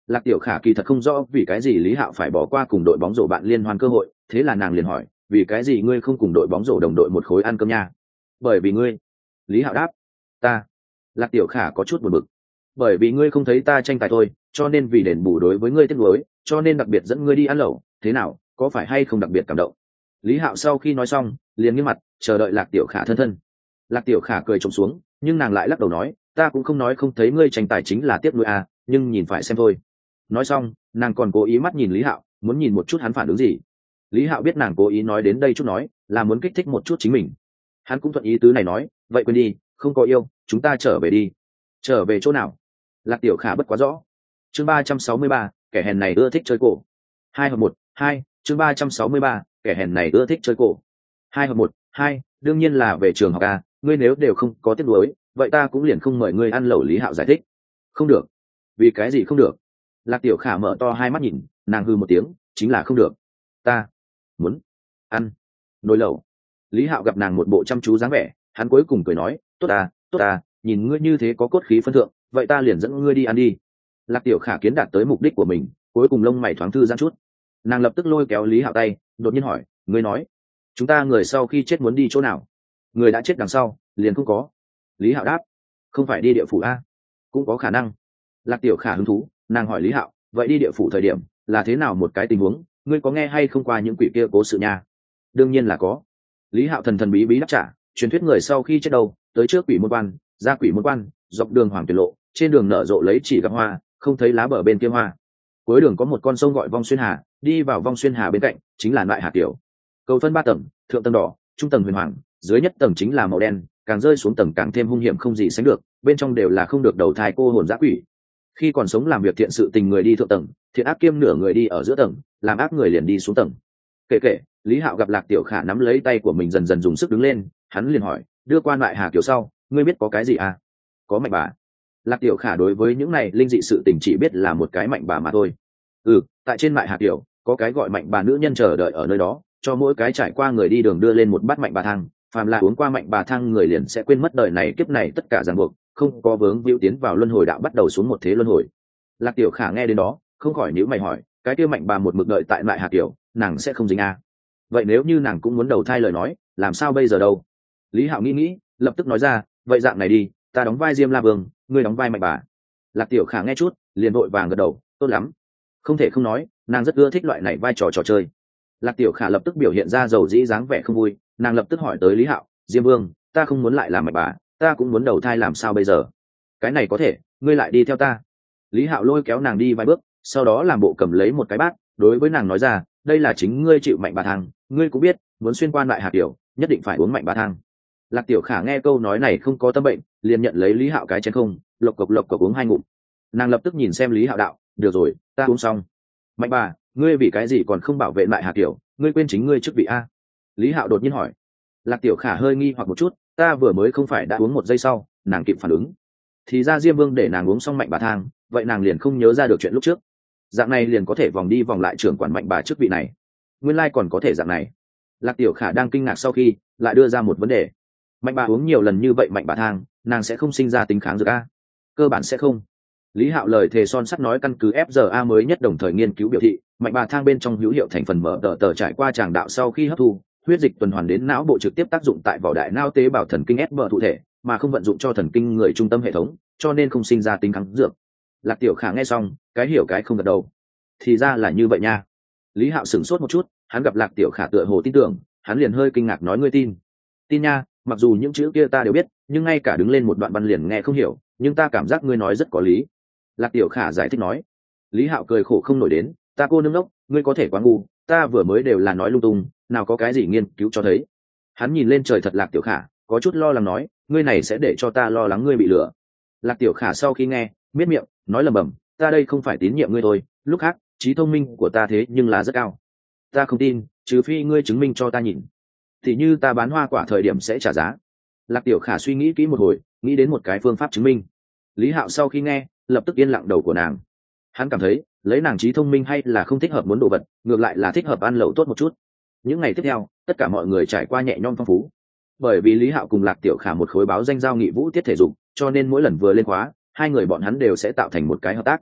Lạc Tiểu Khả kỳ thật không rõ vì cái gì Lý Hạo phải bỏ qua cùng đội bóng rổ bạn liên hoan cơ hội, thế là nàng liền hỏi, vì cái gì ngươi không cùng đội bóng rổ đồng đội một khối ăn cơm nha? Bởi vì ngươi. Lý Hạo đáp. Ta. Lạc Tiểu Khả có chút buồn bực. Bởi vì ngươi không thấy ta tranh tài thôi, cho nên vì đền bù đối với ngươi tiếc nuối, cho nên đặc biệt dẫn ngươi đi ăn lẩu, thế nào, có phải hay không đặc biệt cảm động? Lý Hạo sau khi nói xong, liền nghiêm mặt, chờ đợi Lạc Tiểu Khả thân thân. Lạc Tiểu Khả cười trống xuống, nhưng nàng lại lắc đầu nói, ta cũng không nói không thấy ngươi tranh tài chính là tiếc nuối à, nhưng nhìn phải xem thôi. Nói xong, nàng còn cố ý mắt nhìn Lý Hạo, muốn nhìn một chút hắn phản ứng gì. Lý Hạo biết nàng cố ý nói đến đây chút nói, là muốn kích thích một chút chính mình. Hắn cũng thuận ý tứ này nói, vậy quên đi, không có yêu, chúng ta trở về đi. Trở về chỗ nào? Lạc Tiểu Khả bất quá rõ. Chương ba trăm sáu mươi ba, kẻ hèn này ưa thích chơi cổ. Hai hợp một, hai, chương ba trăm sáu mươi ba, kẻ hèn này ưa thích chơi cổ. Hai hợp một, hai, đương nhiên là về trường học à, ngươi nếu đều không có tiếc nuối, vậy ta cũng liền không mời ngươi ăn lẩu. Lý Hạo giải thích. Không được. Vì cái gì không được? Lạc Tiểu Khả mở to hai mắt nhìn, nàng hư một tiếng, chính là không được. Ta muốn ăn nồi lẩu. Lý Hạo gặp nàng một bộ chăm chú dáng vẻ, hắn cuối cùng cười nói, tốt à, tốt à, nhìn ngươi như thế có cốt khí phân thượng, vậy ta liền dẫn ngươi đi ăn đi. Lạc Tiểu Khả kiến đạt tới mục đích của mình, cuối cùng lông mày thoáng thư giãn chút. Nàng lập tức lôi kéo Lý Hạo tay, đột nhiên hỏi, ngươi nói chúng ta người sau khi chết muốn đi chỗ nào? Người đã chết đằng sau liền không có. Lý Hạo đáp. Không phải đi địa phủ a? Cũng có khả năng. Lạc Tiểu Khả hứng thú, nàng hỏi Lý Hạo, vậy đi địa phủ thời điểm là thế nào một cái tình huống, ngươi có nghe hay không qua những quỷ kia cố sự nha? Đương nhiên là có. Lý Hạo thần thần bí bí đáp trả, truyền thuyết người sau khi chết đâu, tới trước quỷ môn quan, ra quỷ môn quan, dọc đường Hoàng Tuyển Lộ, trên đường nở rộ lấy chỉ gặp hoa, không thấy lá bờ bên kia hoa. Cuối đường có một con sông gọi Vong Xuyên Hà, đi vào Vong Xuyên Hà bên cạnh chính là Nại Hà Tiểu. Cầu phân ba tầng, thượng tầng đỏ, trung tầng huyền hoàng, dưới nhất tầng chính là màu đen, càng rơi xuống tầng càng thêm hung hiểm không gì sánh được, bên trong đều là không được đầu thai cô hồn dã quỷ. Khi còn sống làm việc thiện sự tình người đi thượng tầng, thiện ác kiêm nửa người đi ở giữa tầng, làm ác người liền đi xuống tầng. Kể kể, Lý Hạo gặp Lạc Tiểu Khả nắm lấy tay của mình dần dần dùng sức đứng lên, hắn liền hỏi, đưa qua Nại Hà Kiều sau, ngươi biết có cái gì à? Có mạnh bà. Lạc Tiểu Khả đối với những này linh dị sự tình chỉ biết là một cái mạnh bà mà thôi. Ừ, tại trên Nại Hà Kiều có cái gọi mạnh bà nữ nhân chờ đợi ở nơi đó, cho mỗi cái trải qua người đi đường đưa lên một bát mạnh bà thang, phàm là uống qua mạnh bà thang người liền sẽ quên mất đời này kiếp này tất cả ràng buộc, không có vướng víu tiến vào luân hồi đạo bắt đầu xuống một thế luân hồi. Lạc Tiểu Khả nghe đến đó, không khỏi nhíu mày hỏi, cái kia mạnh bà một mực đợi tại Nại Hà Kiều, nàng sẽ không dính à? Vậy nếu như nàng cũng muốn đầu thai lời nói, làm sao bây giờ đâu? Lý Hạo nghĩ nghĩ, lập tức nói ra, vậy dạng này đi, ta đóng vai Diêm La Vương, ngươi đóng vai mạnh bà. Lạc Tiểu Khả nghe chút, liền vội vàng gật đầu, tốt lắm. Không thể không nói, nàng rất ưa thích loại này vai trò trò chơi. Lạc Tiểu Khả lập tức biểu hiện ra dầu dĩ dáng vẻ không vui, nàng lập tức hỏi tới Lý Hạo, Diêm Vương, ta không muốn lại làm mạnh bà, ta cũng muốn đầu thai, làm sao bây giờ? Cái này có thể, ngươi lại đi theo ta. Lý Hạo lôi kéo nàng đi vài bước, sau đó làm bộ cầm lấy một cái bát, đối với nàng nói ra, đây là chính ngươi chịu mạnh bà thang, ngươi cũng biết, muốn xuyên qua Nại Hà Kiều, nhất định phải uống mạnh bà thang. Lạc Tiểu Khả nghe câu nói này không có tâm bệnh, liền nhận lấy Lý Hạo cái chén không, lộc cộc lộc cộc uống hai ngụm. Nàng lập tức nhìn xem Lý Hạo đạo, được rồi, ta uống xong. Mạnh bà, ngươi vì cái gì còn không bảo vệ Nại Hà Kiều, ngươi quên chính ngươi chức vị a? Lý Hạo đột nhiên hỏi. Lạc Tiểu Khả hơi nghi hoặc một chút, ta vừa mới không phải đã uống một giây sau, nàng kịp phản ứng. Thì ra Diêm Vương để nàng uống xong mạnh bà thang, vậy nàng liền không nhớ ra được chuyện lúc trước. Dạng này liền có thể vòng đi vòng lại trưởng quản mạnh bà chức vị này. Nguyên lai còn có thể dạng này. Lạc Tiểu Khả đang kinh ngạc sau khi lại đưa ra một vấn đề. Mạnh bà uống nhiều lần như vậy mạnh bà thang, nàng sẽ không sinh ra tính kháng dược a? Cơ bản sẽ không. Lý Hạo lời thề son sắt nói căn cứ ép giê a mới nhất đồng thời nghiên cứu biểu thị, mạnh bà thang bên trong hữu hiệu thành phần mở tờ tờ trải qua tràng đạo sau khi hấp thu, huyết dịch tuần hoàn đến não bộ trực tiếp tác dụng tại vỏ đại não tế bào thần kinh ép bờ thụ thể, mà không vận dụng cho thần kinh người trung tâm hệ thống, cho nên không sinh ra tính kháng dược. Lạc Tiểu Khả nghe xong, cái hiểu cái không gật đầu. Thì ra là như vậy nha. Lý Hạo sửng sốt một chút, hắn gặp Lạc Tiểu Khả tựa hồ tin tưởng, hắn liền hơi kinh ngạc nói, ngươi tin? Tin nha, mặc dù những chữ kia ta đều biết, nhưng ngay cả đứng lên một đoạn văn liền nghe không hiểu, nhưng ta cảm giác ngươi nói rất có lý. Lạc Tiểu Khả giải thích nói. Lý Hạo cười khổ không nổi đến, ta cô nương đốc, ngươi có thể quá ngu, ta vừa mới đều là nói lung tung, nào có cái gì nghiên cứu cho thấy. Hắn nhìn lên trời thật Lạc Tiểu Khả, có chút lo lắng nói, ngươi này sẽ để cho ta lo lắng ngươi bị lừa. Lạc Tiểu Khả sau khi nghe, miết miệng, nói lầm bầm, ta đây không phải tín nhiệm ngươi thôi, lúc khác trí thông minh của ta thế nhưng là rất cao. Ta không tin, trừ phi ngươi chứng minh cho ta nhìn. Thì như ta bán hoa quả thời điểm sẽ trả giá. Lạc Tiểu Khả suy nghĩ kỹ một hồi, nghĩ đến một cái phương pháp chứng minh. Lý Hạo sau khi nghe, lập tức yên lặng đầu của nàng. Hắn cảm thấy, lấy nàng trí thông minh hay là không thích hợp muốn đồ vật, ngược lại là thích hợp ăn lẩu tốt một chút. Những ngày tiếp theo, tất cả mọi người trải qua nhẹ nhõm phong phú. Bởi vì Lý Hạo cùng Lạc Tiểu Khả một khối báo danh giao nghị vũ tiết thể dục, cho nên mỗi lần vừa lên khóa, hai người bọn hắn đều sẽ tạo thành một cái hợp tác.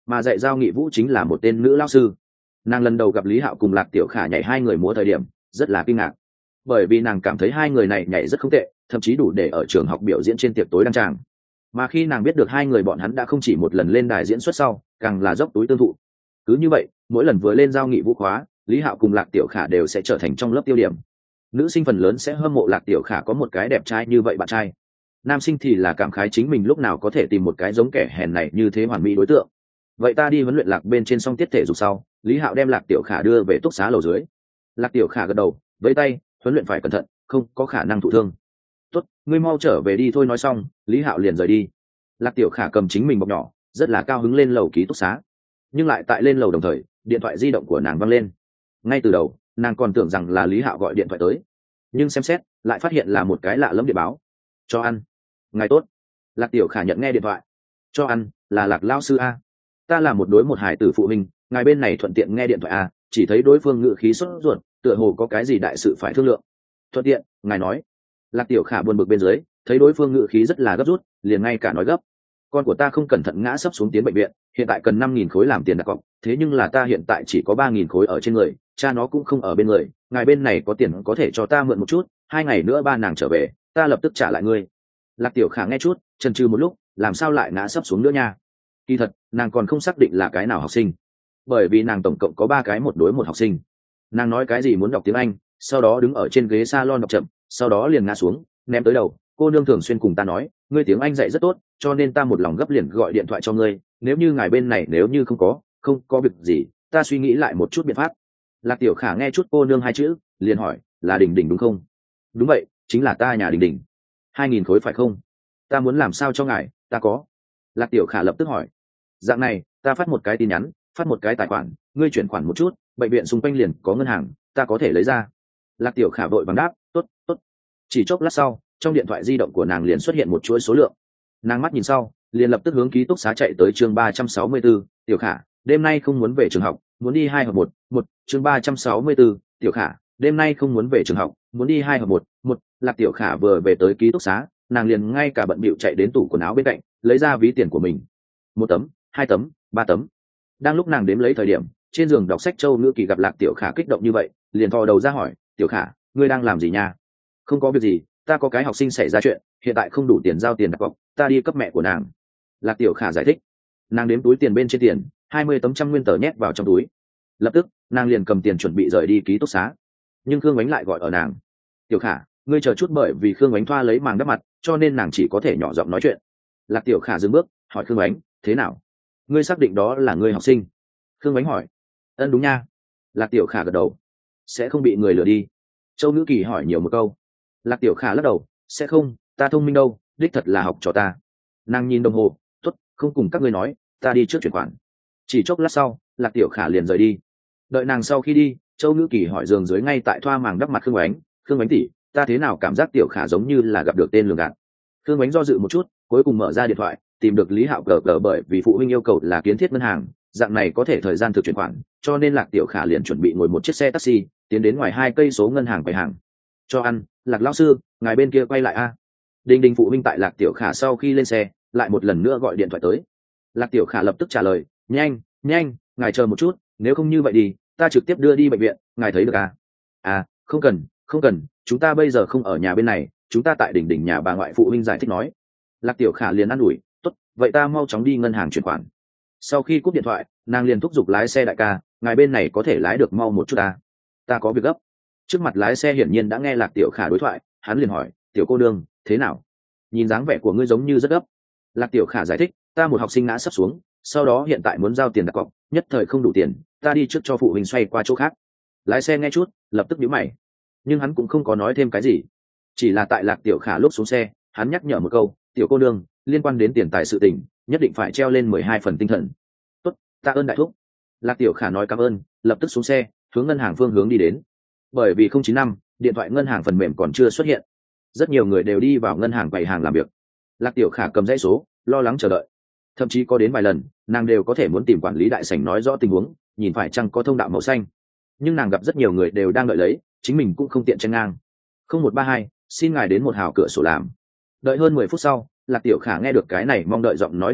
mà dạy giao nghị vũ chính là một tên nữ lao sư. Nàng lần đầu gặp Lý Hạo cùng Lạc Tiểu Khả nhảy hai người múa thời điểm rất là kinh ngạc, bởi vì nàng cảm thấy hai người này nhảy rất không tệ, thậm chí đủ để ở trường học biểu diễn trên tiệc tối đăng tràng. Mà khi nàng biết được hai người bọn hắn đã không chỉ một lần lên đài diễn xuất sau, càng là dốc túi tương thụ. Cứ như vậy, mỗi lần vừa lên giao nghị vũ khóa, Lý Hạo cùng Lạc Tiểu Khả đều sẽ trở thành trong lớp tiêu điểm. Nữ sinh phần lớn sẽ hâm mộ Lạc Tiểu Khả có một cái đẹp trai như vậy bạn trai, nam sinh thì là cảm khái chính mình lúc nào có thể tìm một cái giống kẻ hèn này như thế hoàn mỹ đối tượng. Vậy ta đi huấn luyện Lạc bên trên xong tiết thể dục sau, Lý Hạo đem Lạc Tiểu Khả đưa về túc xá lầu dưới. Lạc Tiểu Khả gật đầu với tay, huấn luyện phải cẩn thận, không có khả năng thụ thương. Tốt, ngươi mau trở về đi thôi. Nói xong, Lý Hạo liền rời đi. Lạc Tiểu Khả cầm chính mình bọc nhỏ, rất là cao hứng lên lầu ký túc xá. Nhưng lại tại lên lầu đồng thời, điện thoại di động của nàng văng lên. Ngay từ đầu, nàng còn tưởng rằng là Lý Hạo gọi điện thoại tới, nhưng xem xét lại phát hiện là một cái lạ lẫm điện báo. Cho ăn. Ngài tốt. Lạc Tiểu Khả nhận nghe điện thoại. Cho ăn, là Lạc lao sư a. Ta là một đối một hải tử phụ huynh, ngài bên này thuận tiện nghe điện thoại a. Chỉ thấy đối phương ngữ khí sốt ruột, tựa hồ có cái gì đại sự phải thương lượng. Thuận tiện, ngài nói. Lạc Tiểu Khả buồn bực bên dưới, thấy đối phương ngữ khí rất là gấp rút, liền ngay cả nói gấp. Con của ta không cẩn thận ngã sấp xuống tiến bệnh viện, hiện tại cần năm nghìn khối làm tiền đặt cọc, thế nhưng là ta hiện tại chỉ có ba nghìn khối ở trên người, cha nó cũng không ở bên người, ngài bên này có tiền có thể cho ta mượn một chút, hai ngày nữa ba nàng trở về, ta lập tức trả lại ngươi. Lạc Tiểu Khả nghe chút, chần chừ một lúc, làm sao lại ngã sấp xuống nữa nha? Kỳ thật, nàng còn không xác định là cái nào học sinh, bởi vì nàng tổng cộng có ba cái một đối một học sinh. Nàng nói cái gì muốn đọc tiếng Anh, sau đó đứng ở trên ghế salon đọc chậm, sau đó liền ngã xuống, ném tới đầu. Cô nương thường xuyên cùng ta nói, ngươi tiếng Anh dạy rất tốt, cho nên ta một lòng gấp liền gọi điện thoại cho ngươi. Nếu như ngài bên này nếu như không có, không có việc gì, ta suy nghĩ lại một chút biện pháp. Lạc Tiểu Khả nghe chút cô nương hai chữ, liền hỏi, là Đình Đình đúng không? Đúng vậy, chính là ta nhà Đình Đình. Hai nghìn khối phải không? Ta muốn làm sao cho ngài, ta có. Lạc Tiểu Khả lập tức hỏi, dạng này, ta phát một cái tin nhắn, phát một cái tài khoản, ngươi chuyển khoản một chút, bệnh viện xung quanh liền có ngân hàng, ta có thể lấy ra. Lạc Tiểu Khả vội vàng đáp, tốt, tốt. Chỉ chốc lát sau, trong điện thoại di động của nàng liền xuất hiện một chuỗi số lượng. Nàng mắt nhìn sau, liền lập tức hướng ký túc xá chạy tới chương ba trăm sáu mươi 4, Tiểu Khả, đêm nay không muốn về trường học, muốn đi hai hợp một, một, chương ba trăm sáu mươi 4, Tiểu Khả, đêm nay không muốn về trường học, muốn đi hai hợp một, một. Lạc Tiểu Khả vừa về tới ký túc xá, nàng liền ngay cả bận bịu chạy đến tủ quần áo bên cạnh, lấy ra ví tiền của mình. Một tấm, hai tấm, ba tấm. Đang lúc nàng đếm lấy thời điểm, trên giường đọc sách Châu Ngữ Kỳ gặp Lạc Tiểu Khả kích động như vậy, liền thò đầu ra hỏi, Tiểu Khả, ngươi đang làm gì nha? Không có việc gì, ta có cái học sinh xảy ra chuyện, hiện tại không đủ tiền giao tiền đặt cọc, ta đi cấp mẹ của nàng. Lạc Tiểu Khả giải thích. Nàng đếm túi tiền bên trên tiền, hai mươi tấm trăm nguyên tờ nhét vào trong túi. Lập tức, nàng liền cầm tiền chuẩn bị rời đi ký túc xá. Nhưng Khương Ánh lại gọi ở nàng. Tiểu Khả, ngươi chờ chút, bởi vì Khương Ánh thoa lấy màng đắp mặt, cho nên nàng chỉ có thể nhỏ giọng nói chuyện. Lạc Tiểu Khả dừng bước, hỏi Khương Ánh, thế nào? Ngươi xác định đó là ngươi học sinh? Khương Ánh hỏi. Ân đúng nha. Lạc Tiểu Khả gật đầu. Sẽ không bị người lừa đi? Châu Ngữ Kỳ hỏi nhiều một câu. Lạc Tiểu Khả lắc đầu, sẽ không, ta thông minh đâu, đích thật là học cho ta. Nàng nhìn đồng hồ, tốt, không cùng các ngươi nói, ta đi trước chuyển khoản. Chỉ chốc lát sau, Lạc Tiểu Khả liền rời đi. Đợi nàng sau khi đi, Châu Ngữ Kỳ hỏi giường dưới ngay tại thoa màng đắp mặt Khương Ánh, Khương Ánh tỷ, ta thế nào cảm giác Tiểu Khả giống như là gặp được tên lường gạt. Khương Ánh do dự một chút, cuối cùng mở ra điện thoại, tìm được Lý Hạo cờ cờ, bởi vì phụ huynh yêu cầu là kiến thiết ngân hàng, dạng này có thể thời gian thực chuyển khoản, cho nên Lạc Tiểu Khả liền chuẩn bị ngồi một chiếc xe taxi tiến đến ngoài hai cây số ngân hàng quầy hàng. Cho ăn, Lạc lão sư, ngài bên kia quay lại a. Đình Đình phụ huynh tại Lạc Tiểu Khả sau khi lên xe, lại một lần nữa gọi điện thoại tới. Lạc Tiểu Khả lập tức trả lời, nhanh, nhanh, ngài chờ một chút, nếu không như vậy đi, ta trực tiếp đưa đi bệnh viện, ngài thấy được à? À, không cần, không cần, chúng ta bây giờ không ở nhà bên này, chúng ta tại Đình Đình nhà bà ngoại, phụ huynh giải thích nói. Lạc Tiểu Khả liền an ủi, tốt, vậy ta mau chóng đi ngân hàng chuyển khoản. Sau khi cúp điện thoại, nàng liền thúc giục lái xe, đại ca, ngài bên này có thể lái được mau một chút ta, ta có việc gấp. Trước mặt lái xe hiển nhiên đã nghe Lạc Tiểu Khả đối thoại, hắn liền hỏi, tiểu cô đương, thế nào? Nhìn dáng vẻ của ngươi giống như rất gấp. Lạc Tiểu Khả giải thích, ta một học sinh ngã sắp xuống, sau đó hiện tại muốn giao tiền đặt cọc, nhất thời không đủ tiền, ta đi trước cho phụ huynh xoay qua chỗ khác. Lái xe nghe chút, lập tức nhíu mày, nhưng hắn cũng không có nói thêm cái gì, chỉ là tại Lạc Tiểu Khả lúc xuống xe, hắn nhắc nhở một câu, tiểu cô đương, liên quan đến tiền tài sự tình, nhất định phải treo lên mười hai phần tinh thần. Tốt, tạ ơn đại thúc. Lạc Tiểu Khả nói cảm ơn, lập tức xuống xe, hướng ngân hàng phương hướng đi đến. Bởi vì không chín năm, điện thoại ngân hàng phần mềm còn chưa xuất hiện, rất nhiều người đều đi vào ngân hàng quầy hàng làm việc. Lạc Tiểu Khả cầm dãy số, lo lắng chờ đợi, thậm chí có đến vài lần nàng đều có thể muốn tìm quản lý đại sảnh nói rõ tình huống, nhìn phải chăng có thông đạo màu xanh, nhưng nàng gặp rất nhiều người đều đang đợi lấy, chính mình cũng không tiện chen ngang. Không một ba hai, xin ngài đến một hào cửa sổ làm. Đợi hơn mười phút sau, Lạc Tiểu Khả nghe được cái này mong đợi giọng nói điện tử,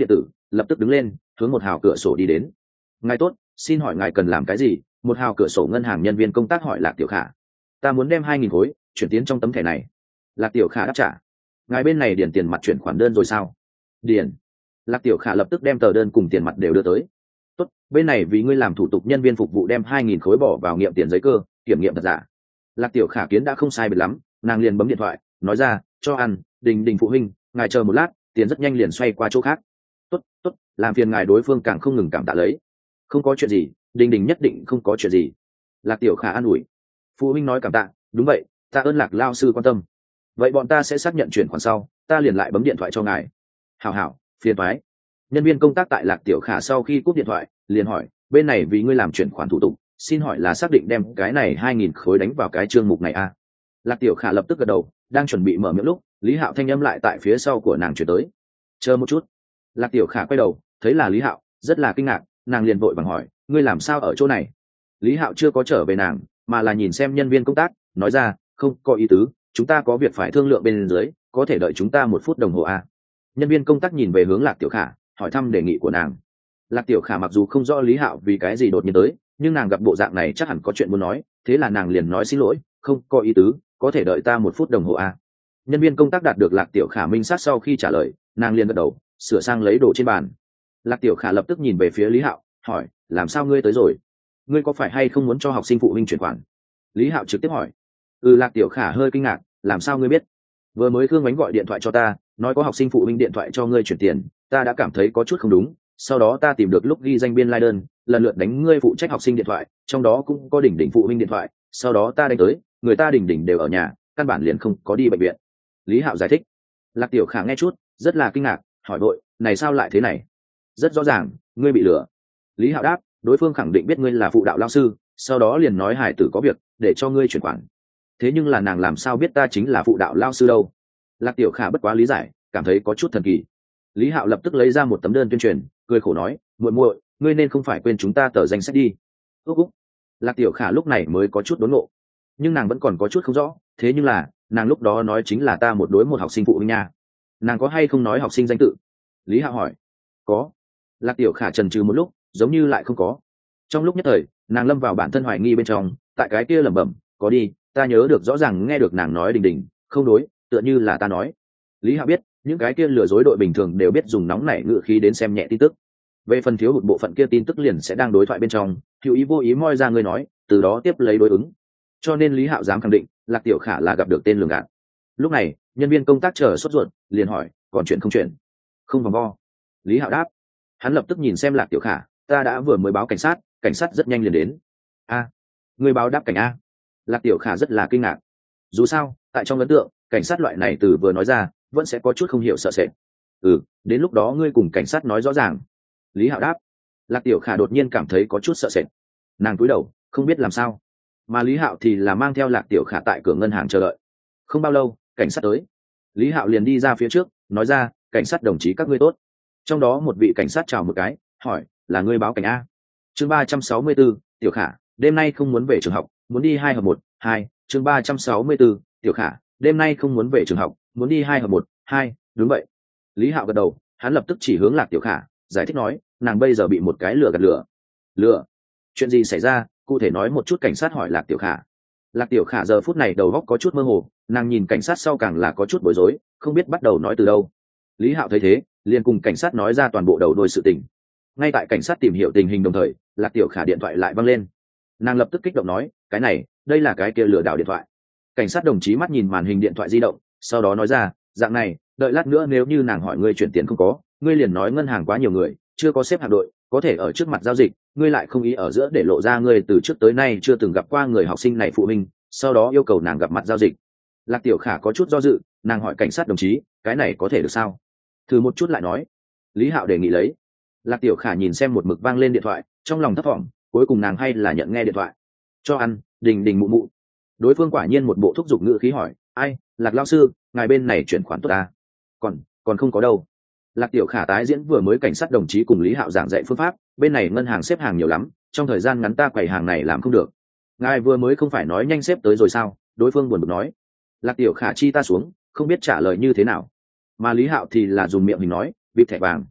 lập tức đứng lên hướng một hào cửa sổ đi đến. Ngài tốt, xin hỏi ngài cần làm cái gì? Một hào cửa sổ ngân hàng nhân viên công tác hỏi Lạc Tiểu Khả. Ta muốn đem hai nghìn khối chuyển tiến trong tấm thẻ này. Lạc Tiểu Khả đáp trả. Ngài bên này điền tiền mặt chuyển khoản đơn rồi sao? Điền. Lạc Tiểu Khả lập tức đem tờ đơn cùng tiền mặt đều đưa tới. Tốt, bên này vì ngươi làm thủ tục nhân viên phục vụ đem hai nghìn khối bỏ vào nghiệm tiền giấy cơ, kiểm nghiệm thật giả. Lạc Tiểu Khả kiến đã không sai biệt lắm, nàng liền bấm điện thoại, nói ra, cho ăn, Đình Đình phụ huynh, ngài chờ một lát, tiền rất nhanh liền xoay qua chỗ khác. Tốt, tốt, làm phiền ngài. Đối phương càng không ngừng cảm tạ lấy. Không có chuyện gì, Đình Đình nhất định không có chuyện gì. Lạc Tiểu Khả an ủi. Phụ huynh nói cảm tạ, đúng vậy, tạ ơn Lạc lao sư quan tâm. Vậy bọn ta sẽ xác nhận chuyển khoản sau, ta liền lại bấm điện thoại cho ngài. Hảo hảo, phiền toái. Nhân viên công tác tại Lạc Tiểu Khả sau khi cúp điện thoại, liền hỏi, bên này vì ngươi làm chuyển khoản thủ tục, xin hỏi là xác định đem cái này hai nghìn khối đánh vào cái chương mục này à? Lạc Tiểu Khả lập tức gật đầu, đang chuẩn bị mở miệng lúc, Lý Hạo thanh âm lại tại phía sau của nàng chuyển tới. Chờ một chút. Lạc Tiểu Khả quay đầu, thấy là Lý Hạo, rất là kinh ngạc, nàng liền vội vàng hỏi, ngươi làm sao ở chỗ này? Lý Hạo chưa có trở về nàng, mà là nhìn xem nhân viên công tác, nói ra, không có ý tứ, chúng ta có việc phải thương lượng bên dưới, có thể đợi chúng ta một phút đồng hồ à? Nhân viên công tác nhìn về hướng Lạc Tiểu Khả, hỏi thăm đề nghị của nàng. Lạc Tiểu Khả mặc dù không rõ Lý Hạo vì cái gì đột nhiên tới, nhưng nàng gặp bộ dạng này chắc hẳn có chuyện muốn nói, thế là nàng liền nói xin lỗi, không có ý tứ, có thể đợi ta một phút đồng hồ à? Nhân viên công tác đạt được Lạc Tiểu Khả minh sát sau khi trả lời, nàng liền gật đầu, sửa sang lấy đồ trên bàn. Lạc Tiểu Khả lập tức nhìn về phía Lý Hạo, hỏi, làm sao ngươi tới rồi? Ngươi có phải hay không muốn cho học sinh phụ huynh chuyển khoản? Lý Hạo trực tiếp hỏi. Ừ. Lạc Tiểu Khả hơi kinh ngạc, làm sao ngươi biết? Vừa mới Khương Ánh gọi điện thoại cho ta, nói có học sinh phụ huynh điện thoại cho ngươi chuyển tiền, ta đã cảm thấy có chút không đúng, sau đó ta tìm được lúc ghi danh biên lai đơn, lần lượt đánh ngươi phụ trách học sinh điện thoại, trong đó cũng có Đỉnh Đỉnh phụ huynh điện thoại, sau đó ta đánh tới, người ta Đỉnh Đỉnh đều ở nhà, căn bản liền không có đi bệnh viện. Lý Hạo giải thích. Lạc Tiểu Khả nghe chút, rất là kinh ngạc, hỏi vội, này sao lại thế này? Rất rõ ràng, ngươi bị lừa. Lý Hạo đáp, đối phương khẳng định biết ngươi là phụ đạo lao sư, sau đó liền nói hải tử có việc, để cho ngươi chuyển khoản. Thế nhưng là nàng làm sao biết ta chính là phụ đạo lao sư đâu? Lạc Tiểu Khả bất quá lý giải, cảm thấy có chút thần kỳ. Lý Hạo lập tức lấy ra một tấm đơn tuyên truyền, cười khổ nói, muội muội, ngươi nên không phải quên chúng ta tờ danh sách đi. Úc úc. Lạc Tiểu Khả lúc này mới có chút đốn ngộ, nhưng nàng vẫn còn có chút không rõ, thế nhưng là nàng lúc đó nói chính là ta một đối một học sinh phụ huynh nha, nàng có hay không nói học sinh danh tự? Lý Hạo hỏi. Có. Lạc Tiểu Khả chần chừ một lúc, giống như lại không có. Trong lúc nhất thời, nàng lâm vào bản thân hoài nghi bên trong, tại cái kia lẩm bẩm, có đi, ta nhớ được rõ ràng nghe được nàng nói Đình Đình, không đối, tựa như là ta nói. Lý Hạo biết, những cái kia lừa dối đội bình thường đều biết dùng nóng nảy ngữ khí đến xem nhẹ tin tức. Về phần thiếu hụt bộ phận kia tin tức liền sẽ đang đối thoại bên trong, hữu ý vô ý moi ra người nói, từ đó tiếp lấy đối ứng. Cho nên Lý Hạo dám khẳng định, Lạc Tiểu Khả là gặp được tên lường gạt. Lúc này, nhân viên công tác chờ sốt ruột, liền hỏi, còn chuyện không chuyện? Không vòng vo. Lý Hạo đáp. Hắn lập tức nhìn xem Lạc Tiểu Khả, ta đã vừa mới báo cảnh sát, cảnh sát rất nhanh liền đến. A, người báo đáp cảnh a? Lạc Tiểu Khả rất là kinh ngạc. Dù sao, tại trong ấn tượng, cảnh sát loại này từ vừa nói ra, vẫn sẽ có chút không hiểu sợ sệt. Ừ, đến lúc đó ngươi cùng cảnh sát nói rõ ràng. Lý Hạo đáp. Lạc Tiểu Khả đột nhiên cảm thấy có chút sợ sệt, nàng cúi đầu, không biết làm sao. Mà Lý Hạo thì là mang theo Lạc Tiểu Khả tại cửa ngân hàng chờ đợi. Không bao lâu, cảnh sát tới. Lý Hạo liền đi ra phía trước, nói ra, cảnh sát đồng chí các ngươi tốt. Trong đó một vị cảnh sát chào một cái, hỏi, là ngươi báo cảnh a? Chương ba trăm sáu mươi 34, Tiểu Khả, đêm nay không muốn về trường học, muốn đi hai hợp một, hai. Chương ba trăm sáu mươi 34, Tiểu Khả, đêm nay không muốn về trường học, muốn đi hai hợp một, hai. Đúng vậy. Lý Hạo gật đầu, hắn lập tức chỉ hướng Lạc Tiểu Khả, giải thích nói, nàng bây giờ bị một cái lừa gạt lừa. Lừa? Chuyện gì xảy ra, cụ thể nói một chút. Cảnh sát hỏi Lạc Tiểu Khả. Lạc Tiểu Khả giờ phút này đầu óc có chút mơ hồ, nàng nhìn cảnh sát sau càng là có chút bối rối, không biết bắt đầu nói từ đâu. Lý Hạo thấy thế, liền cùng cảnh sát nói ra toàn bộ đầu đuôi sự tình. Ngay tại cảnh sát tìm hiểu tình hình đồng thời, Lạc Tiểu Khả điện thoại lại văng lên. Nàng lập tức kích động nói, cái này, đây là cái kia lừa đảo điện thoại. Cảnh sát đồng chí mắt nhìn màn hình điện thoại di động, sau đó nói ra, dạng này, đợi lát nữa nếu như nàng hỏi ngươi chuyển tiền không có, ngươi liền nói ngân hàng quá nhiều người, chưa có xếp hạng đội, có thể ở trước mặt giao dịch, ngươi lại không ý ở giữa để lộ ra ngươi từ trước tới nay chưa từng gặp qua người học sinh này phụ huynh, sau đó yêu cầu nàng gặp mặt giao dịch. Lạc Tiểu Khả có chút do dự, nàng hỏi cảnh sát đồng chí, cái này có thể được sao? Thử một chút lại nói. Lý Hạo đề nghị lấy. Lạc Tiểu Khả nhìn xem một mực vang lên điện thoại, trong lòng thấp thỏm, cuối cùng nàng hay là nhận nghe điện thoại. Cho ăn, Đình Đình mụ mụ. Đối phương quả nhiên một bộ thúc giục ngữ khí hỏi, ai, Lạc lao sư, ngài bên này chuyển khoản tốt à? Còn, còn không có đâu. Lạc Tiểu Khả tái diễn vừa mới cảnh sát đồng chí cùng Lý Hạo giảng dạy phương pháp, bên này ngân hàng xếp hàng nhiều lắm, trong thời gian ngắn ta quầy hàng này làm không được. Ngài vừa mới không phải nói nhanh xếp tới rồi sao? Đối phương buồn bực nói. Lạc Tiểu Khả chi ta xuống, không biết trả lời như thế nào. Mà Lý Hạo thì là dùng miệng mình nói, bịp thẻ vàng.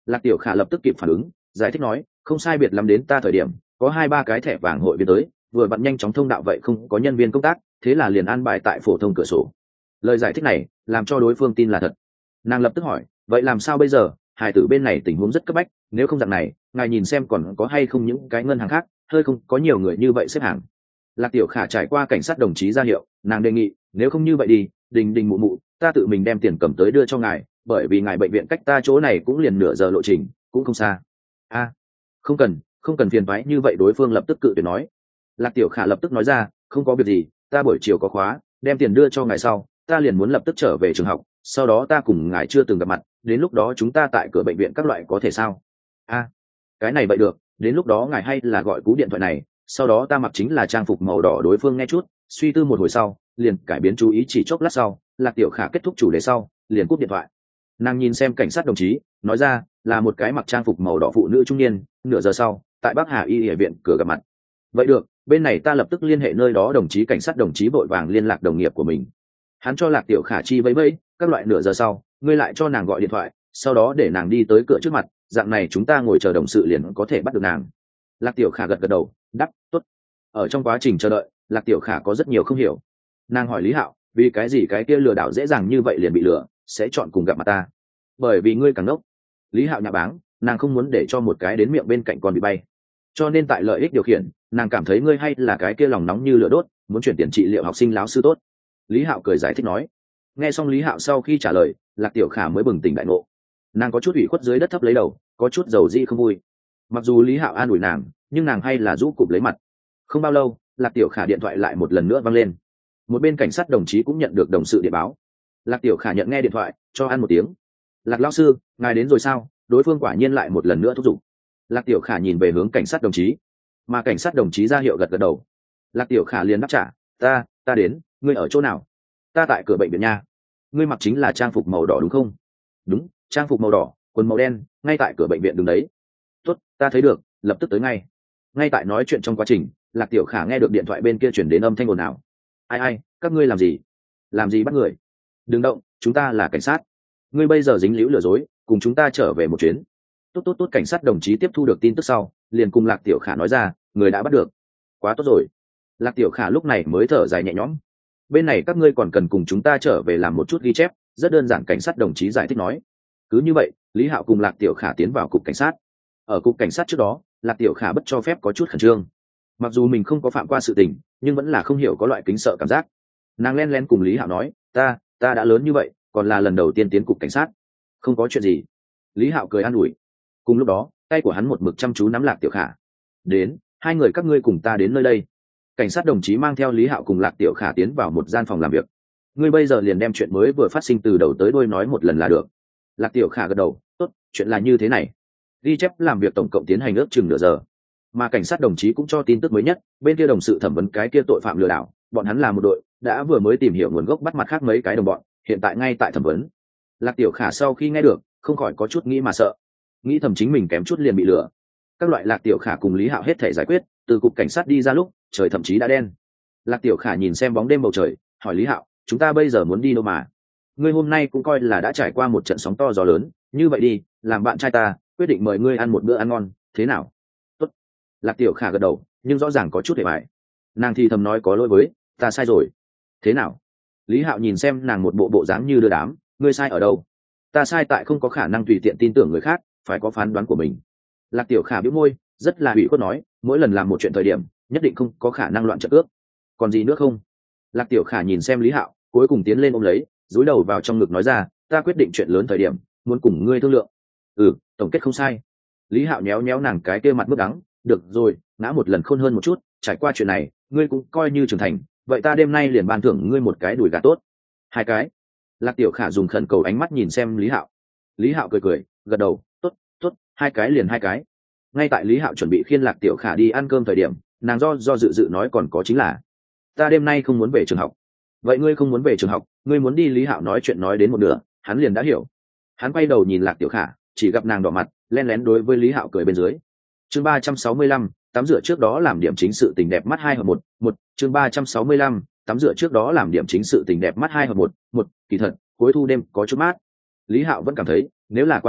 Lạc Tiểu Khả lập tức kịp phản ứng, giải thích nói, không sai biệt lắm đến ta thời điểm có hai ba cái thẻ vàng hội viên tới, vừa vặn nhanh chóng thông đạo vậy không có nhân viên công tác, thế là liền an bài tại phổ thông cửa sổ. Lời giải thích này làm cho đối phương tin là thật. Nàng lập tức hỏi, vậy làm sao bây giờ, hải tử bên này tình huống rất cấp bách, nếu không dạng này ngài nhìn xem còn có hay không những cái ngân hàng khác hơi không có nhiều người như vậy xếp hàng. Lạc Tiểu Khả trải qua cảnh sát đồng chí ra hiệu, nàng đề nghị, nếu không như vậy đi, đình đình mụ mụ ta tự mình đem tiền cầm tới đưa cho ngài, bởi vì ngài bệnh viện cách ta chỗ này cũng liền nửa giờ lộ trình, cũng không xa. A, không cần không cần phiền toái như vậy. Đối phương lập tức cự tuyệt nói. Lạc Tiểu Khả lập tức nói ra, không có việc gì, ta buổi chiều có khóa, đem tiền đưa cho ngài sau ta liền muốn lập tức trở về trường học, sau đó ta cùng ngài chưa từng gặp mặt, đến lúc đó chúng ta tại cửa bệnh viện các loại có thể sao? A, cái này vậy được, đến lúc đó ngài hay là gọi cú điện thoại này, sau đó ta mặc chính là trang phục màu đỏ. Đối phương nghe chút suy tư một hồi sau liền cải biến chú ý, chỉ chốc lát sau Lạc Tiểu Khả kết thúc chủ đề sau liền cúp điện thoại. Nàng nhìn xem cảnh sát đồng chí, nói ra, là một cái mặc trang phục màu đỏ phụ nữ trung niên, nửa giờ sau tại Bắc Hà Y Y viện cửa gặp mặt. Vậy được, bên này ta lập tức liên hệ nơi đó đồng chí cảnh sát đồng chí vội vàng liên lạc đồng nghiệp của mình. Hắn cho Lạc Tiểu Khả chi vẫy vẫy, các loại nửa giờ sau ngươi lại cho nàng gọi điện thoại, sau đó để nàng đi tới cửa trước mặt, dạng này chúng ta ngồi chờ đồng sự liền có thể bắt được nàng. Lạc Tiểu Khả gật gật đầu, đáp, tốt. Ở trong quá trình chờ đợi, Lạc Tiểu Khả có rất nhiều không hiểu. Nàng hỏi Lý Hạo, vì cái gì cái kia lừa đảo dễ dàng như vậy liền bị lừa, sẽ chọn cùng gặp mặt ta? Bởi vì ngươi càng ngốc. Lý Hạo nhạ báng, nàng không muốn để cho một cái đến miệng bên cạnh còn bị bay, cho nên tại lợi ích điều khiển, nàng cảm thấy ngươi hay là cái kia lòng nóng như lửa đốt, muốn chuyển tiền trị liệu học sinh láo sư tốt. Lý Hạo cười giải thích nói. Nghe xong Lý Hạo sau khi trả lời, Lạc Tiểu Khả mới bừng tỉnh đại ngộ. Nàng có chút ủy khuất dưới đất thấp lấy đầu, có chút dầu dĩ không vui. Mặc dù Lý Hạo an ủi nàng, nhưng nàng hay là rũ cụp lấy mặt. Không bao lâu, Lạc Tiểu Khả điện thoại lại một lần nữa vang lên. Một bên cảnh sát đồng chí cũng nhận được đồng sự điện báo. Lạc Tiểu Khả nhận nghe điện thoại, cho ăn một tiếng. Lạc lão sư, ngài đến rồi sao? Đối phương quả nhiên lại một lần nữa thúc giục. Lạc Tiểu Khả nhìn về hướng cảnh sát đồng chí, mà cảnh sát đồng chí ra hiệu gật gật đầu. Lạc Tiểu Khả liền đáp trả, ta ta đến, ngươi ở chỗ nào? Ta tại cửa bệnh viện nha. Ngươi mặc chính là trang phục màu đỏ đúng không? Đúng, trang phục màu đỏ, quần màu đen, ngay tại cửa bệnh viện đứng đấy. Tốt, ta thấy được, lập tức tới ngay. Ngay tại nói chuyện trong quá trình, Lạc Tiểu Khả nghe được điện thoại bên kia chuyển đến âm thanh ồn ào. Ai ai, các ngươi làm gì? Làm gì bắt người? Đừng động, chúng ta là cảnh sát. Ngươi bây giờ dính líu lừa dối, cùng chúng ta trở về một chuyến. Tốt tốt tốt. Cảnh sát đồng chí tiếp thu được tin tức sau liền cùng Lạc Tiểu Khả nói ra, người đã bắt được. Quá tốt rồi. Lạc Tiểu Khả lúc này mới thở dài nhẹ nhõm. Bên này các ngươi còn cần cùng chúng ta trở về làm một chút ghi chép, rất đơn giản. Cảnh sát đồng chí giải thích nói. Cứ như vậy, Lý Hạo cùng Lạc Tiểu Khả tiến vào cục cảnh sát. Ở cục cảnh sát trước đó, Lạc Tiểu Khả bất cho phép có chút khẩn trương. Mặc dù mình không có phạm qua sự tình, nhưng vẫn là không hiểu có loại kính sợ cảm giác. Nàng len len cùng Lý Hạo nói, ta ta đã lớn như vậy, còn là lần đầu tiên tiến cục cảnh sát. Không có chuyện gì. Lý Hạo cười an ủi. Cùng lúc đó, tay của hắn một mực chăm chú nắm Lạc Tiểu Khả. Đến, hai người các ngươi cùng ta đến nơi đây. Cảnh sát đồng chí mang theo Lý Hạo cùng Lạc Tiểu Khả tiến vào một gian phòng làm việc. Ngươi bây giờ liền đem chuyện mới vừa phát sinh từ đầu tới đuôi nói một lần là được. Lạc Tiểu Khả gật đầu, tốt, chuyện là như thế này. Ghi chép làm việc tổng cộng tiến hành ước chừng nửa giờ, mà cảnh sát đồng chí cũng cho tin tức mới nhất, bên kia đồng sự thẩm vấn cái kia tội phạm lừa đảo, bọn hắn là một đội, đã vừa mới tìm hiểu nguồn gốc bắt mặt khác mấy cái đồng bọn, hiện tại ngay tại thẩm vấn. Lạc Tiểu Khả sau khi nghe được, không khỏi có chút nghĩ mà sợ, nghĩ thầm chính mình kém chút liền bị lừa. Các loại Lạc Tiểu Khả cùng Lý Hạo hết thể giải quyết, từ cục cảnh sát đi ra lúc trời thậm chí đã đen. Lạc Tiểu Khả nhìn xem bóng đêm bầu trời, hỏi Lý Hạo, chúng ta bây giờ muốn đi đâu mà? Ngươi hôm nay cũng coi là đã trải qua một trận sóng to gió lớn, như vậy đi, làm bạn trai ta quyết định mời ngươi ăn một bữa ăn ngon, thế nào? Tốt. Lạc Tiểu Khả gật đầu, nhưng rõ ràng có chút hề bại. Nàng thì thầm nói, có lỗi với ta, sai rồi. Thế nào? Lý Hạo nhìn xem nàng một bộ bộ dáng như đưa đám, ngươi sai ở đâu? Ta sai tại không có khả năng tùy tiện tin tưởng người khác, phải có phán đoán của mình. Lạc Tiểu Khả bĩu môi, rất là ủy khuất nói, mỗi lần làm một chuyện thời điểm nhất định không có khả năng loạn trận ước. Còn gì nữa không? Lạc Tiểu Khả nhìn xem Lý Hạo, cuối cùng tiến lên ôm lấy, dúi đầu vào trong ngực nói ra, ta quyết định chuyện lớn thời điểm muốn cùng ngươi thương lượng. Ừ, tổng kết không sai. Lý Hạo nhéo nhéo nàng cái kia mặt mức đắng, được rồi, ngã một lần khôn hơn một chút, trải qua chuyện này ngươi cũng coi như trưởng thành, vậy ta đêm nay liền ban thưởng ngươi một cái đùi gà tốt. Hai cái. Lạc Tiểu Khả dùng khẩn cầu ánh mắt nhìn xem Lý Hạo. Lý Hạo cười cười, gật đầu, tốt, tốt, hai cái liền hai cái. Ngay tại Lý Hạo chuẩn bị khiêng Lạc Tiểu Khả đi ăn cơm thời điểm, nàng do do dự dự nói còn có chính là, ta đêm nay không muốn về trường học. Vậy ngươi không muốn về trường học, ngươi muốn đi? Lý Hạo nói chuyện nói đến một nửa, hắn liền đã hiểu. Hắn quay đầu nhìn Lạc Tiểu Khả, chỉ gặp nàng đỏ mặt, len lén đối với Lý Hạo cười bên dưới. Chương ba trăm sáu mươi lăm, tắm rửa trước đó làm điểm chính sự tình đẹp mắt hai hợp một, một, chương ba trăm sáu mươi lăm, tắm rửa trước đó làm điểm chính sự tình đẹp mắt hai hợp một, một, kỳ thật, cuối thu đêm có chút mát. Lý Hạo vẫn cảm thấy, nếu là quá muộn,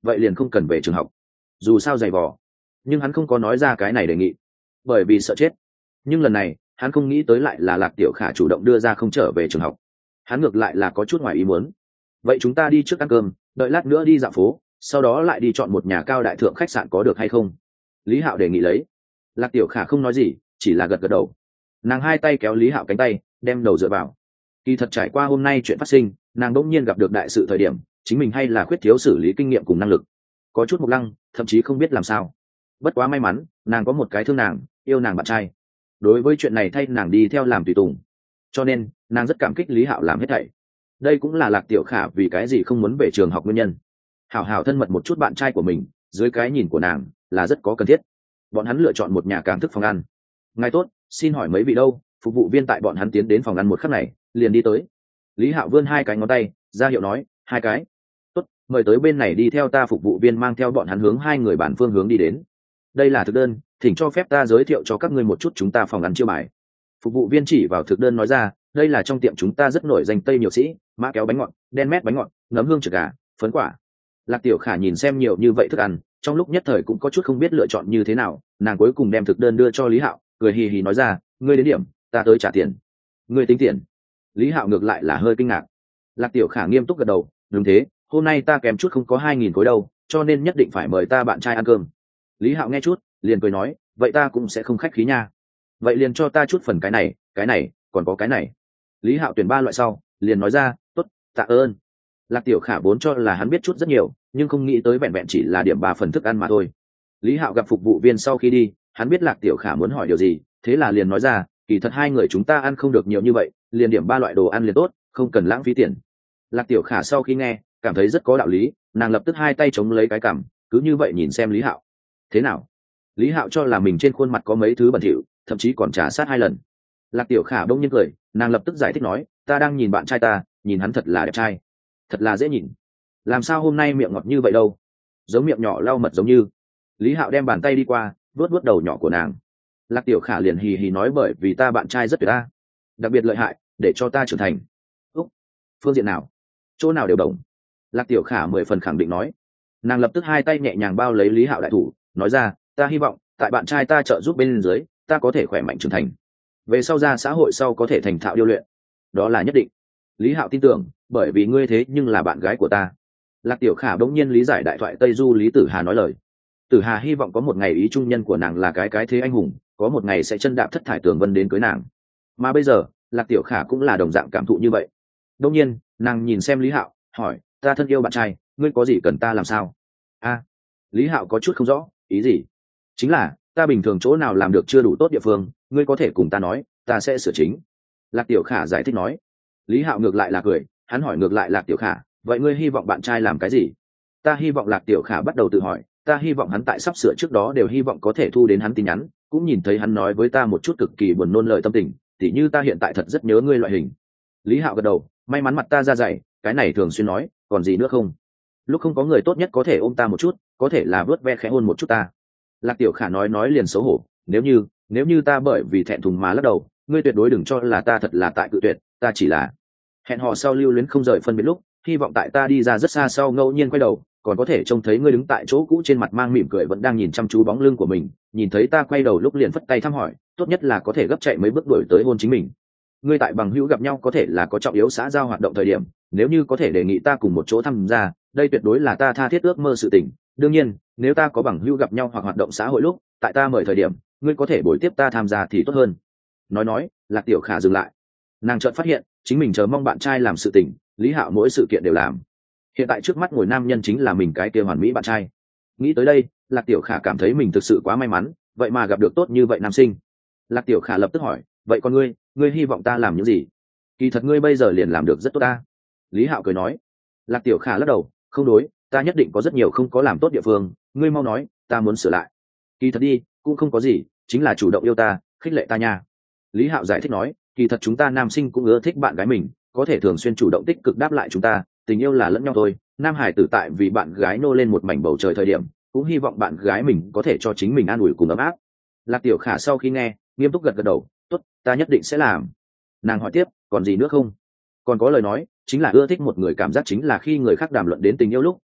vậy liền không cần về trường học, dù sao dày vò. Nhưng hắn không có nói ra cái này đề nghị, bởi vì sợ chết. Nhưng lần này hắn không nghĩ tới lại là Lạc Tiểu Khả chủ động đưa ra không trở về trường học, hắn ngược lại là có chút ngoài ý muốn. Vậy chúng ta đi trước ăn cơm, đợi lát nữa đi dạo phố, sau đó lại đi chọn một nhà cao đại thượng khách sạn có được hay không? Lý Hạo đề nghị lấy. Lạc Tiểu Khả không nói gì, chỉ là gật gật đầu. Nàng hai tay kéo Lý Hạo cánh tay, đem đầu dựa vào. Kỳ thật trải qua hôm nay chuyện phát sinh, nàng đỗng nhiên gặp được đại sự thời điểm, chính mình hay là khuyết thiếu xử lý kinh nghiệm cùng năng lực, có chút mục lăng, thậm chí không biết làm sao. Bất quá may mắn, nàng có một cái thương nàng, yêu nàng bạn trai. Đối với chuyện này thay nàng đi theo làm tùy tùng, cho nên nàng rất cảm kích Lý Hạo làm hết thảy. Đây cũng là Lạc Tiểu Khả vì cái gì không muốn về trường học nguyên nhân. Hảo hảo thân mật một chút bạn trai của mình, dưới cái nhìn của nàng là rất có cần thiết. Bọn hắn lựa chọn một nhà càng thức phòng ăn. Ngài tốt, xin hỏi mấy vị đâu? Phục vụ viên tại bọn hắn tiến đến phòng ăn một khắc này liền đi tới. Lý Hạo vươn hai cái ngón tay ra hiệu nói, hai cái. Tốt, mời tới bên này đi theo ta. Phục vụ viên mang theo bọn hắn hướng hai người bản phương hướng đi đến. Đây là thực đơn, thỉnh cho phép ta giới thiệu cho các ngươi một chút chúng ta phòng ăn chiêu bài. Phục vụ viên chỉ vào thực đơn nói ra, đây là trong tiệm chúng ta rất nổi danh tây nhiều sĩ, mã kéo bánh ngọt, đen mét bánh ngọt, nấm hương trực gà, phấn quả. Lạc Tiểu Khả nhìn xem nhiều như vậy thức ăn, trong lúc nhất thời cũng có chút không biết lựa chọn như thế nào. Nàng cuối cùng đem thực đơn đưa cho Lý Hạo, cười hì hì nói ra, ngươi đến điểm, ta tới trả tiền. Ngươi tính tiền? Lý Hạo ngược lại là hơi kinh ngạc. Lạc Tiểu Khả nghiêm túc gật đầu, đúng thế, hôm nay ta kém chút không có hai nghìn khối đâu, cho nên nhất định phải mời ta bạn trai ăn cơm. Lý Hạo nghe chút liền cười nói, vậy ta cũng sẽ không khách khí nha. Vậy liền cho ta chút phần cái này, cái này, còn có cái này. Lý Hạo tuyển ba loại sau liền nói ra, tốt, tạ ơn. Lạc Tiểu Khả vốn cho là hắn biết chút rất nhiều, nhưng không nghĩ tới vẹn vẹn chỉ là điểm ba phần thức ăn mà thôi. Lý Hạo gặp phục vụ viên sau khi đi, hắn biết Lạc Tiểu Khả muốn hỏi điều gì, thế là liền nói ra, kỳ thật hai người chúng ta ăn không được nhiều như vậy, liền điểm ba loại đồ ăn liền tốt, không cần lãng phí tiền. Lạc Tiểu Khả sau khi nghe cảm thấy rất có đạo lý, nàng lập tức hai tay chống lấy cái cằm, cứ như vậy nhìn xem Lý Hạo. Thế nào? Lý Hạo cho là mình trên khuôn mặt có mấy thứ bẩn thỉu, thậm chí còn trả sát hai lần. Lạc Tiểu Khả bỗng nhiên cười, nàng lập tức giải thích nói, ta đang nhìn bạn trai ta, nhìn hắn thật là đẹp trai, thật là dễ nhìn. Làm sao hôm nay miệng ngọt như vậy đâu? Giống miệng nhỏ lau mật giống như. Lý Hạo đem bàn tay đi qua, vuốt vuốt đầu nhỏ của nàng. Lạc Tiểu Khả liền hì hì nói, bởi vì ta bạn trai rất tuyệt ta, đặc biệt lợi hại, để cho ta trưởng thành. Úc, phương diện nào? Chỗ nào đều đồng. Lạc Tiểu Khả mười phần khẳng định nói. Nàng lập tức hai tay nhẹ nhàng bao lấy Lý Hạo đại thủ, nói ra, ta hy vọng tại bạn trai ta trợ giúp bên dưới, ta có thể khỏe mạnh trưởng thành, về sau ra xã hội sau có thể thành thạo điêu luyện. Đó là nhất định. Lý Hạo tin tưởng, bởi vì ngươi thế nhưng là bạn gái của ta. Lạc Tiểu Khả bỗng nhiên lý giải đại thoại Tây Du Lý Tử Hà nói lời. Tử Hà hy vọng có một ngày ý trung nhân của nàng là cái cái thế anh hùng, có một ngày sẽ chân đạp thất thải tường vân đến cưới nàng. Mà bây giờ Lạc Tiểu Khả cũng là đồng dạng cảm thụ như vậy. Đông nhiên nàng nhìn xem Lý Hạo, hỏi, ta thân yêu bạn trai, ngươi có gì cần ta làm sao? A, Lý Hạo có chút không rõ, ý gì? Chính là ta bình thường chỗ nào làm được chưa đủ tốt địa phương, ngươi có thể cùng ta nói, ta sẽ sửa chính. Lạc Tiểu Khả giải thích nói. Lý Hạo ngược lại là cười, hắn hỏi ngược lại Lạc Tiểu Khả, vậy ngươi hy vọng bạn trai làm cái gì? Ta hy vọng Lạc Tiểu Khả bắt đầu tự hỏi, ta hy vọng hắn tại sắp sửa trước đó đều hy vọng có thể thu đến hắn tin nhắn, cũng nhìn thấy hắn nói với ta một chút cực kỳ buồn nôn lời tâm tình, tỉ như ta hiện tại thật rất nhớ ngươi loại hình. Lý Hạo gật đầu, may mắn mặt ta ra dày, cái này thường xuyên nói, còn gì nữa không? Lúc không có người tốt nhất có thể ôm ta một chút, có thể là vớt ve khẽ hôn một chút ta. Lạc Tiểu Khả nói nói liền xấu hổ, nếu như nếu như ta bởi vì thẹn thùng mà lắc đầu, ngươi tuyệt đối đừng cho là ta thật là tại cự tuyệt, ta chỉ là hẹn hò sau lưu luyến không rời phân biệt lúc, hy vọng tại ta đi ra rất xa sau ngẫu nhiên quay đầu, còn có thể trông thấy ngươi đứng tại chỗ cũ trên mặt mang mỉm cười vẫn đang nhìn chăm chú bóng lưng của mình, nhìn thấy ta quay đầu lúc liền phất tay thăm hỏi, tốt nhất là có thể gấp chạy mấy bước đuổi tới hôn chính mình. Ngươi tại bằng hữu gặp nhau có thể là có trọng yếu xã giao hoạt động thời điểm, nếu như có thể đề nghị ta cùng một chỗ tham gia, đây tuyệt đối là ta tha thiết ước mơ sự tình. Đương nhiên, nếu ta có bằng hữu gặp nhau hoặc hoạt động xã hội lúc, tại ta mời thời điểm, ngươi có thể bồi tiếp ta tham gia thì tốt hơn. Nói nói, Lạc Tiểu Khả dừng lại. Nàng chợt phát hiện, chính mình chờ mong bạn trai làm sự tình, Lý Hạo mỗi sự kiện đều làm. Hiện tại trước mắt ngồi nam nhân chính là mình cái kia hoàn mỹ bạn trai. Nghĩ tới đây, Lạc Tiểu Khả cảm thấy mình thực sự quá may mắn, vậy mà gặp được tốt như vậy nam sinh. Lạc Tiểu Khả lập tức hỏi, vậy còn ngươi, ngươi hy vọng ta làm những gì? Kỳ thật ngươi bây giờ liền làm được rất tốt ta. Lý Hạo cười nói. Lạc Tiểu Khả lắc đầu, không đối, ta nhất định có rất nhiều không có làm tốt địa phương, ngươi mau nói, ta muốn sửa lại. Kỳ thật đi, cũng không có gì, chính là chủ động yêu ta, khích lệ ta nha. Lý Hạo giải thích nói, kỳ thật chúng ta nam sinh cũng ưa thích bạn gái mình, có thể thường xuyên chủ động tích cực đáp lại chúng ta, tình yêu là lẫn nhau thôi. Nam hải tử tại vì bạn gái nô lên một mảnh bầu trời thời điểm, cũng hy vọng bạn gái mình có thể cho chính mình an ủi cùng ấm áp. Lạc Tiểu Khả sau khi nghe, nghiêm túc gật gật đầu, tốt, ta nhất định sẽ làm. Nàng hỏi tiếp, còn gì nữa không? Còn có lời nói, chính là ưa thích một người cảm giác chính là khi người khác đàm luận đến tình yêu lúc,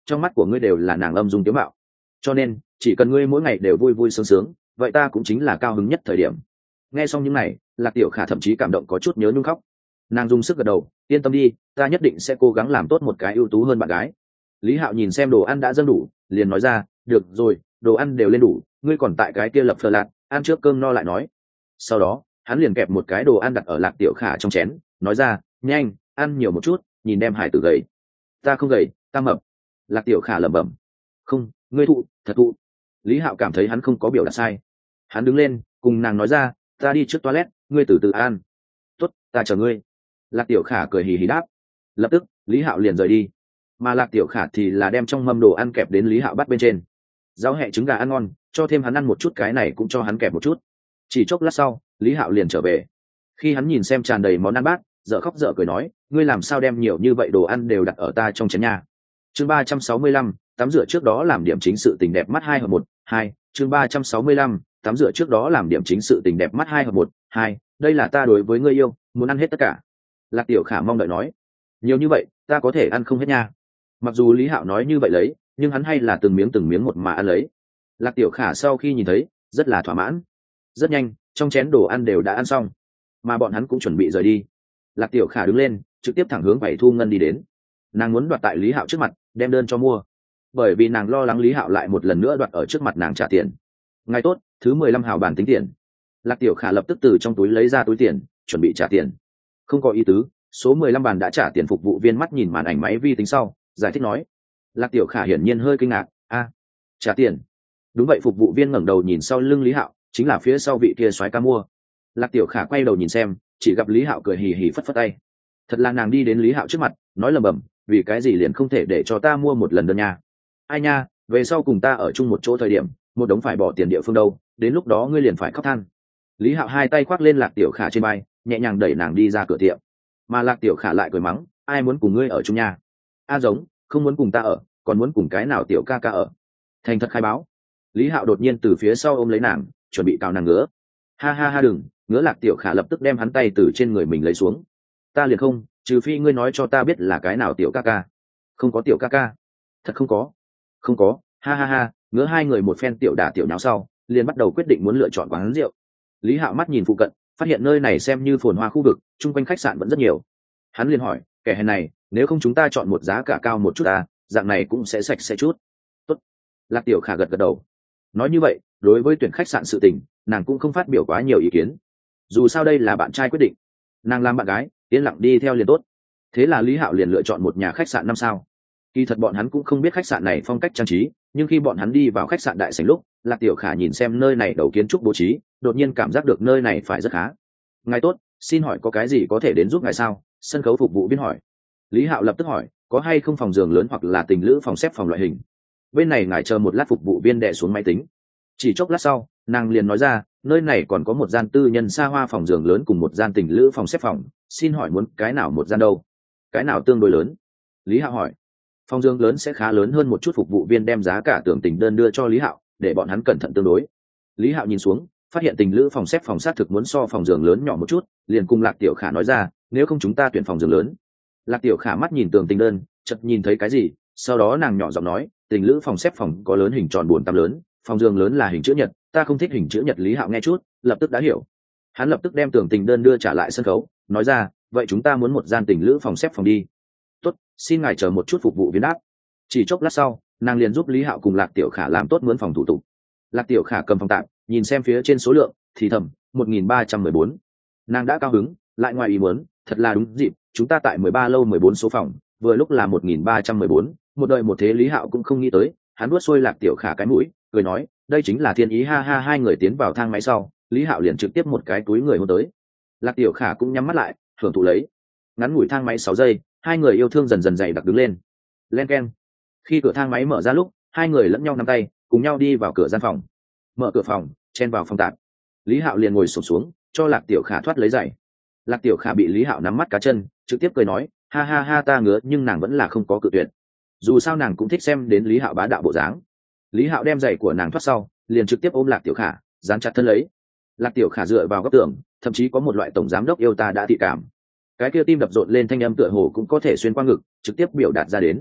trong mắt của ngươi đều là nàng âm dung tiếu mạo, cho nên chỉ cần ngươi mỗi ngày đều vui vui sướng sướng, vậy ta cũng chính là cao hứng nhất thời điểm. Nghe xong những này, Lạc Tiểu Khả thậm chí cảm động có chút nhớ nhung khóc. Nàng dùng sức gật đầu, yên tâm đi, ta nhất định sẽ cố gắng làm tốt một cái ưu tú hơn bạn gái. Lý Hạo nhìn xem đồ ăn đã dâng đủ, liền nói ra, được rồi, đồ ăn đều lên đủ, ngươi còn tại cái kia lập phờ lạc, ăn trước cơm no lại nói. Sau đó hắn liền kẹp một cái đồ ăn đặt ở Lạc Tiểu Khả trong chén, nói ra, nhanh ăn nhiều một chút, nhìn đem hải tử gầy. Ta không gầy, ta mập. Lạc Tiểu Khả lẩm bẩm. Không, ngươi thụ, thật thụ. Lý Hạo cảm thấy hắn không có biểu đạt sai. Hắn đứng lên cùng nàng nói ra, ta đi trước toilet, ngươi từ từ ăn. Tốt, ta chờ ngươi. Lạc Tiểu Khả cười hì hì đáp. Lập tức Lý Hạo liền rời đi, mà Lạc Tiểu Khả thì là đem trong mâm đồ ăn kẹp đến Lý Hạo bắt bên trên. Rau hẹ trứng gà ăn ngon, cho thêm hắn ăn một chút, cái này cũng cho hắn kẹp một chút. Chỉ chốc lát sau Lý Hạo liền trở về. Khi hắn nhìn xem tràn đầy món ăn bát, dở khóc dở cười nói, ngươi làm sao đem nhiều như vậy đồ ăn đều đặt ở ta trong chén nhà. Chương ba trăm sáu mươi lăm, tắm rửa trước đó làm điểm chính sự tình đẹp mắt hai hợp một, hai. Chương ba trăm sáu mươi lăm, tắm rửa trước đó làm điểm chính sự tình đẹp mắt hai hợp một, hai. Đây là ta đối với ngươi yêu, muốn ăn hết tất cả. Lạc Tiểu Khả mong đợi nói, nhiều như vậy ta có thể ăn không hết nha. Mặc dù Lý Hạo nói như vậy lấy, nhưng hắn hay là từng miếng từng miếng một mà ăn lấy. Lạc Tiểu Khả sau khi nhìn thấy rất là thỏa mãn. Rất nhanh trong chén đồ ăn đều đã ăn xong, mà bọn hắn cũng chuẩn bị rời đi. Lạc Tiểu Khả đứng lên trực tiếp thẳng hướng Bảy Thu Ngân đi đến. Nàng muốn đoạt tại Lý Hạo trước mặt đem đơn cho mua, bởi vì nàng lo lắng Lý Hạo lại một lần nữa đoạt ở trước mặt nàng trả tiền. Ngày tốt, thứ mười lăm hào bản tính tiền. Lạc Tiểu Khả lập tức từ trong túi lấy ra túi tiền chuẩn bị trả tiền. Không có ý tứ, số mười lăm bàn đã trả tiền. Phục vụ viên mắt nhìn màn ảnh máy vi tính sau giải thích nói. Lạc Tiểu Khả hiển nhiên hơi kinh ngạc, a, trả tiền? Đúng vậy. Phục vụ viên ngẩng đầu nhìn sau lưng Lý Hạo, chính là phía sau vị kia soái ca mua. Lạc Tiểu Khả quay đầu nhìn xem, chỉ gặp Lý Hạo cười hì hì phất phất tay. Thật là nàng đi đến Lý Hạo trước mặt nói lầm bầm, vì cái gì liền không thể để cho ta mua một lần đơn nha. Ai nha, về sau cùng ta ở chung một chỗ thời điểm một đống phải bỏ tiền địa phương đâu, đến lúc đó ngươi liền phải khóc than. Lý Hạo hai tay khoác lên Lạc Tiểu Khả trên vai, nhẹ nhàng đẩy nàng đi ra cửa tiệm. Mà Lạc Tiểu Khả lại cười mắng, ai muốn cùng ngươi ở chung nhà? A giống, không muốn cùng ta ở, còn muốn cùng cái nào tiểu ca ca ở? Thành thật khai báo. Lý Hạo đột nhiên từ phía sau ôm lấy nàng, chuẩn bị cào nàng ngứa. Ha ha ha, đừng ngứa. Lạc Tiểu Khả lập tức đem hắn tay từ trên người mình lấy xuống. Ta liền không, trừ phi ngươi nói cho ta biết là cái nào tiểu ca ca. Không có tiểu ca ca. Thật không có? Không có. Ha ha ha, ngứa. Hai người một phen tiểu đả tiểu nháo sau liền bắt đầu quyết định muốn lựa chọn quán rượu. Lý Hạo mắt nhìn phụ cận, phát hiện nơi này xem như phồn hoa khu vực, chung quanh khách sạn vẫn rất nhiều. Hắn liền hỏi, kẻ hèn này, nếu không chúng ta chọn một giá cả cao một chút à, dạng này cũng sẽ sạch sẽ chút. Tốt. Lạc Tiểu Khả gật gật đầu. Nói như vậy, đối với tuyển khách sạn sự tình, nàng cũng không phát biểu quá nhiều ý kiến. Dù sao đây là bạn trai quyết định, nàng làm bạn gái yên lặng đi theo liền tốt. Thế là Lý Hạo liền lựa chọn một nhà khách sạn năm sao. Kỳ thật bọn hắn cũng không biết khách sạn này phong cách trang trí, nhưng khi bọn hắn đi vào khách sạn đại sảnh lúc, Lạc Tiểu Khả nhìn xem nơi này đầu kiến trúc bố trí, đột nhiên cảm giác được nơi này phải rất khá. Ngài tốt, xin hỏi có cái gì có thể đến giúp ngài sao? Sân khấu phục vụ viên hỏi. Lý Hạo lập tức hỏi, có hay không phòng giường lớn hoặc là tình lữ phòng xếp phòng loại hình? Bên này ngài chờ một lát. Phục vụ viên đè xuống máy tính. Chỉ chốc lát sau nàng liền nói ra, nơi này còn có một gian tư nhân xa hoa phòng giường lớn cùng một gian tình lữ phòng xếp phòng, xin hỏi muốn cái nào một gian đâu? Cái nào tương đối lớn? Lý Hạo hỏi. Phòng giường lớn sẽ khá lớn hơn một chút. Phục vụ viên đem giá cả tưởng tình đơn đưa cho Lý Hạo để bọn hắn cẩn thận tương đối. Lý Hạo nhìn xuống, phát hiện tình lữ phòng xếp phòng sát thực muốn so phòng giường lớn nhỏ một chút, liền cùng Lạc Tiểu Khả nói ra, nếu không chúng ta tuyển phòng giường lớn. Lạc Tiểu Khả mắt nhìn tường tình đơn, chợt nhìn thấy cái gì, sau đó nàng nhỏ giọng nói, tình lữ phòng xếp phòng có lớn hình tròn buồn tắm lớn, phòng giường lớn là hình chữ nhật, ta không thích hình chữ nhật. Lý Hạo nghe chút lập tức đã hiểu. Hắn lập tức đem tường tình đơn đưa trả lại sân khấu, nói ra, vậy chúng ta muốn một gian tình lữ phòng xếp phòng đi. Tốt, xin ngài chờ một chút. Phục vụ viên đáp. Chỉ chốc lát sau nàng liền giúp Lý Hạo cùng Lạc Tiểu Khả làm tốt mướn phòng thủ tục. Lạc Tiểu Khả cầm phòng tạm, nhìn xem phía trên số lượng thì thầm, một nghìn ba trăm mười bốn. Nàng đã cao hứng, lại ngoài ý muốn, thật là đúng dịp, chúng ta tại mười ba lâu mười bốn số phòng, vừa lúc là một nghìn ba trăm mười bốn. Một đời một thế. Lý Hạo cũng không nghĩ tới, hắn nuốt xuôi Lạc Tiểu Khả cái mũi, cười nói, đây chính là thiên ý. Ha ha. Hai người tiến vào thang máy sau, Lý Hạo liền trực tiếp một cái túi người hôn tới. Lạc Tiểu Khả cũng nhắm mắt lại hưởng thụ lấy. Ngắn ngủi thang máy sáu giây, hai người yêu thương dần dần dày đặc đứng lên. Len keng. Khi cửa thang máy mở ra lúc, hai người lẫn nhau nắm tay cùng nhau đi vào cửa gian phòng. Mở cửa phòng, chen vào phòng tạp. Lý Hạo liền ngồi sụp xuống, cho Lạc Tiểu Khả thoát lấy giày. Lạc Tiểu Khả bị Lý Hạo nắm mắt cá chân, trực tiếp cười nói, ha ha ha, ta ngứa. Nhưng nàng vẫn là không có cự tuyệt. Dù sao nàng cũng thích xem đến Lý Hạo bá đạo bộ dáng. Lý Hạo đem giày của nàng thoát sau, liền trực tiếp ôm Lạc Tiểu Khả, dán chặt thân lấy. Lạc Tiểu Khả dựa vào góc tường, thậm chí có một loại tổng giám đốc yêu ta đã thị cảm. Cái kia tim đập rộn lên thanh âm tựa hồ cũng có thể xuyên qua ngực, trực tiếp biểu đạt ra đến.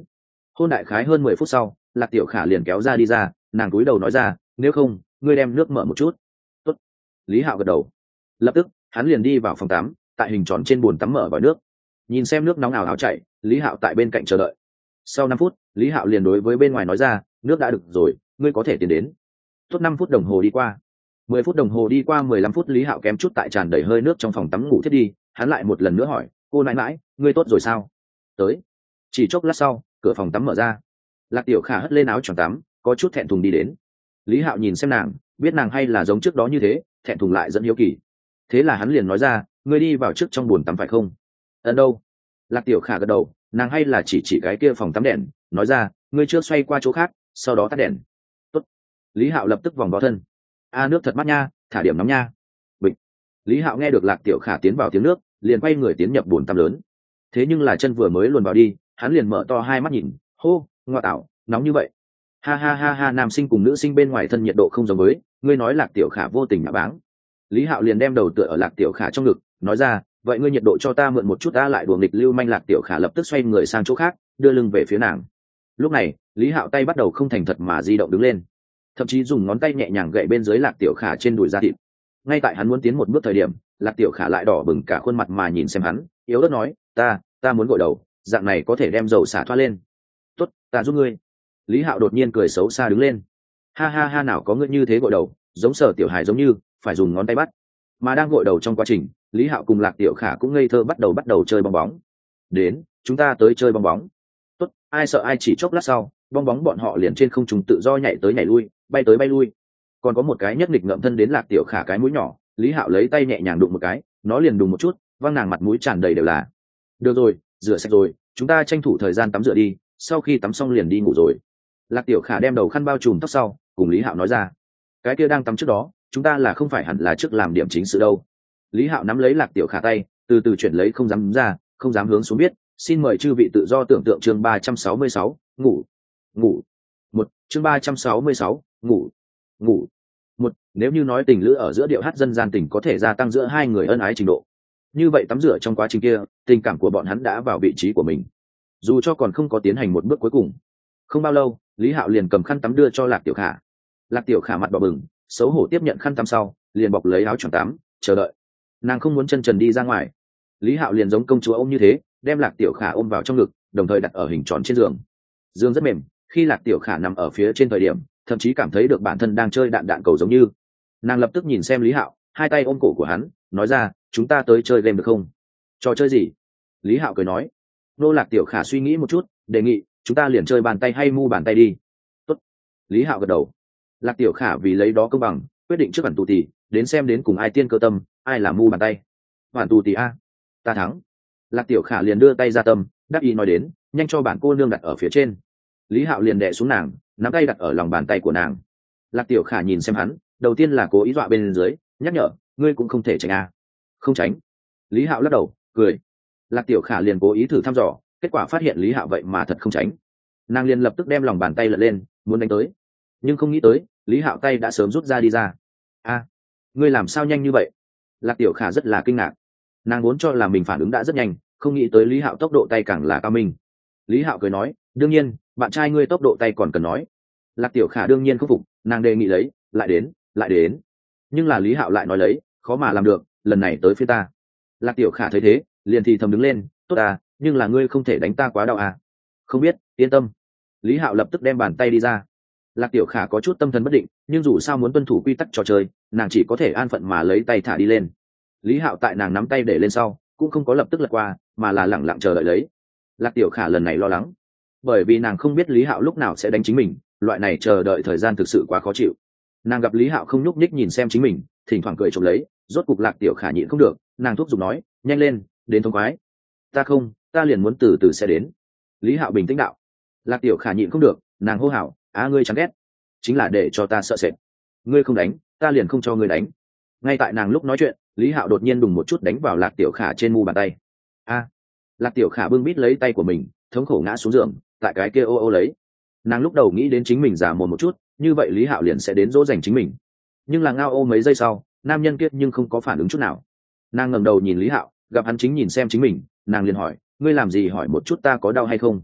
Hôn đại khái hơn mười phút sau, lạc tiểu khả liền kéo ra đi ra, nàng cúi đầu nói ra, nếu không ngươi đem nước mở một chút. Tốt. Lý Hạo gật đầu. Lập tức hắn liền đi vào phòng tắm, tại hình tròn trên bồn tắm mở vòi nước, nhìn xem nước nóng ào ào chảy. Lý Hạo tại bên cạnh chờ đợi. Sau năm phút, Lý Hạo liền đối với bên ngoài nói ra, nước đã được rồi, ngươi có thể tiến đến. Tốt năm phút đồng hồ đi qua. Mười phút đồng hồ đi qua, mười lăm phút Lý Hạo kém chút tại tràn đầy hơi nước trong phòng tắm ngủ thiết đi. Hắn lại một lần nữa hỏi, cô nãi nãi, ngươi tốt rồi sao? Tới. Chỉ chốc lát sau, cửa phòng tắm mở ra. Lạc tiểu khả hất lên áo choàng tắm, có chút thẹn thùng đi đến. Lý Hạo nhìn xem nàng, biết nàng hay là giống trước đó như thế, thẹn thùng lại dẫn hiếu kỳ. Thế là hắn liền nói ra, ngươi đi vào trước trong bồn tắm phải không? Ấn đâu? Lạc tiểu khả gật đầu, nàng hay là chỉ chỉ cái kia phòng tắm đèn, nói ra, ngươi chưa xoay qua chỗ khác, sau đó tắt đèn. Tốt. Lý Hạo lập tức vòng vào thân. A nước thật mát nha, thả điểm nóng nha. Bịch. Lý Hạo nghe được Lạc tiểu khả tiến vào tiếng nước, liền quay người tiến nhập bồn tắm lớn. Thế nhưng là chân vừa mới luồn vào đi, hắn liền mở to hai mắt nhìn, hô, ngoa tạo, nóng như vậy. Ha ha ha ha, nam sinh cùng nữ sinh bên ngoài thân nhiệt độ không giống với, ngươi nói Lạc tiểu khả vô tình nhạ báng. Lý Hạo liền đem đầu tựa ở Lạc tiểu khả trong ngực, nói ra, vậy ngươi nhiệt độ cho ta mượn một chút. Ta lại đùa nghịch lưu manh. Lạc tiểu khả lập tức xoay người sang chỗ khác, đưa lưng về phía nàng. Lúc này Lý Hạo tay bắt đầu không thành thật mà di động đứng lên, thậm chí dùng ngón tay nhẹ nhàng gậy bên dưới Lạc tiểu khả trên đùi da thịt. Ngay tại hắn muốn tiến một bước thời điểm, Lạc tiểu khả lại đỏ bừng cả khuôn mặt mà nhìn xem hắn, yếu ớt nói, ta ta muốn gội đầu, dạng này có thể đem dầu xả thoát lên. Tốt, ta giúp ngươi. Lý Hạo đột nhiên cười xấu xa đứng lên. Ha ha ha, nào có ngươi như thế gội đầu, giống Sở tiểu hài giống như phải dùng ngón tay bắt. Mà đang gội đầu trong quá trình, Lý Hạo cùng Lạc tiểu khả cũng ngây thơ bắt đầu bắt đầu chơi bong bóng. Đến, chúng ta tới chơi bong bóng. Tốt, ai sợ ai. Chỉ chốc lát sau, bong bóng bọn họ liền trên không trung tự do nhảy tới nhảy lui, bay tới bay lui. Còn có một cái nhất nghịch ngợm thân đến Lạc tiểu khả cái mũi nhỏ, Lý Hạo lấy tay nhẹ nhàng đụng một cái, nó liền đùng một chút, văng nàng mặt mũi tràn đầy đều là. Được rồi, rửa sạch rồi, chúng ta tranh thủ thời gian tắm rửa đi, sau khi tắm xong liền đi ngủ rồi. Lạc tiểu khả đem đầu khăn bao trùm tóc sau, cùng Lý Hạo nói ra, cái kia đang tắm trước đó, chúng ta là không phải hẳn là trước làm điểm chính sự đâu. Lý Hạo nắm lấy Lạc tiểu khả tay, từ từ chuyển lấy, không dám ra, không dám hướng xuống biết. Xin mời chư vị tự do tưởng tượng. Chương ba trăm sáu mươi sáu, ngủ ngủ một. Chương ba trăm sáu mươi sáu, ngủ ngủ một. Nếu như nói tình lữ ở giữa điệu hát dân gian tình có thể gia tăng giữa hai người ân ái trình độ, như vậy tắm rửa trong quá trình kia, tình cảm của bọn hắn đã vào vị trí của mình, dù cho còn không có tiến hành một bước cuối cùng. Không bao lâu, Lý Hạo liền cầm khăn tắm đưa cho Lạc tiểu khả. Lạc tiểu khả mặt đỏ bừng, xấu hổ tiếp nhận khăn tắm sau, liền bọc lấy áo choàng tắm, chờ đợi. Nàng không muốn chân trần đi ra ngoài. Lý Hạo liền giống công chúa ôm như thế, đem Lạc tiểu khả ôm vào trong ngực, đồng thời đặt ở hình tròn trên giường. Giường rất mềm, khi Lạc tiểu khả nằm ở phía trên thời điểm, thậm chí cảm thấy được bản thân đang chơi đạn đạn cầu giống như. Nàng lập tức nhìn xem Lý Hạo, hai tay ôm cổ của hắn, nói ra, chúng ta tới chơi game được không? Trò chơi gì? Lý Hạo cười nói. Nô Lạc tiểu khả suy nghĩ một chút, đề nghị, chúng ta liền chơi bàn tay hay mu bàn tay đi. Tốt. Lý Hạo gật đầu. Lạc tiểu khả vì lấy đó công bằng, quyết định trước bản tù tì, đến xem đến cùng ai tiên cơ tâm, ai là mu bàn tay. Bản tù tì a, ta thắng. Lạc tiểu khả liền đưa tay ra tâm, đắc ý nói đến, nhanh cho bản cô nương đặt ở phía trên. Lý Hạo liền đè xuống nàng, nắm tay đặt ở lòng bàn tay của nàng. Lạc tiểu khả nhìn xem hắn, đầu tiên là cố ý dọa bên dưới, nhắc nhở, ngươi cũng không thể tránh a. Không tránh. Lý Hạo lắc đầu, cười. Lạc tiểu khả liền cố ý thử thăm dò, kết quả phát hiện Lý Hạo vậy mà thật không tránh. Nàng liền lập tức đem lòng bàn tay lật lên, muốn đánh tới, nhưng không nghĩ tới Lý Hạo tay đã sớm rút ra đi ra. A, ngươi làm sao nhanh như vậy? Lạc tiểu khả rất là kinh ngạc. Nàng vốn cho là mình phản ứng đã rất nhanh, không nghĩ tới Lý Hạo tốc độ tay càng là cao minh. Lý Hạo cười nói, đương nhiên, bạn trai ngươi tốc độ tay còn cần nói. Lạc tiểu khả đương nhiên không phục, nàng đề nghị lấy, lại đến, lại đến. Nhưng là Lý Hạo lại nói lấy, khó mà làm được, lần này tới phía ta. Lạc tiểu khả thấy thế, liền thì thầm đứng lên, tốt à, nhưng là ngươi không thể đánh ta quá đau à. Không biết, yên tâm. Lý Hạo lập tức đem bàn tay đi ra. Lạc tiểu khả có chút tâm thần bất định, nhưng dù sao muốn tuân thủ quy tắc trò chơi, nàng chỉ có thể an phận mà lấy tay thả đi lên. Lý Hạo tại nàng nắm tay để lên sau, cũng không có lập tức lật qua, mà là lẳng lặng chờ đợi lấy. Lạc tiểu khả lần này lo lắng, bởi vì nàng không biết Lý Hạo lúc nào sẽ đánh chính mình, loại này chờ đợi thời gian thực sự quá khó chịu. Nàng gặp Lý Hạo không nhúc nhích nhìn xem chính mình, thỉnh thoảng cười chụp lấy, rốt cục Lạc tiểu khả nhịn không được, nàng thúc giục nói, nhanh lên, đến thông khoái. Ta không, ta liền muốn từ từ sẽ đến. Lý Hạo bình tĩnh đạo. Lạc tiểu khả nhịn không được, nàng hô hào, á ngươi chán ghét, chính là để cho ta sợ sệt. Ngươi không đánh, ta liền không cho ngươi đánh. Ngay tại nàng lúc nói chuyện, Lý Hạo đột nhiên đùng một chút đánh vào Lạc tiểu khả trên mu bàn tay. A! Lạc tiểu khả bưng bít lấy tay của mình, thống khổ ngã xuống giường, tại cái kia ô ô lấy. Nàng lúc đầu nghĩ đến chính mình giả mồm một chút, như vậy Lý Hạo liền sẽ đến dỗ dành chính mình. Nhưng là ngao ô mấy giây sau, nam nhân kiết nhưng không có phản ứng chút nào. Nàng ngẩng đầu nhìn Lý Hạo, gặp hắn chính nhìn xem chính mình, nàng liền hỏi, ngươi làm gì hỏi một chút ta có đau hay không?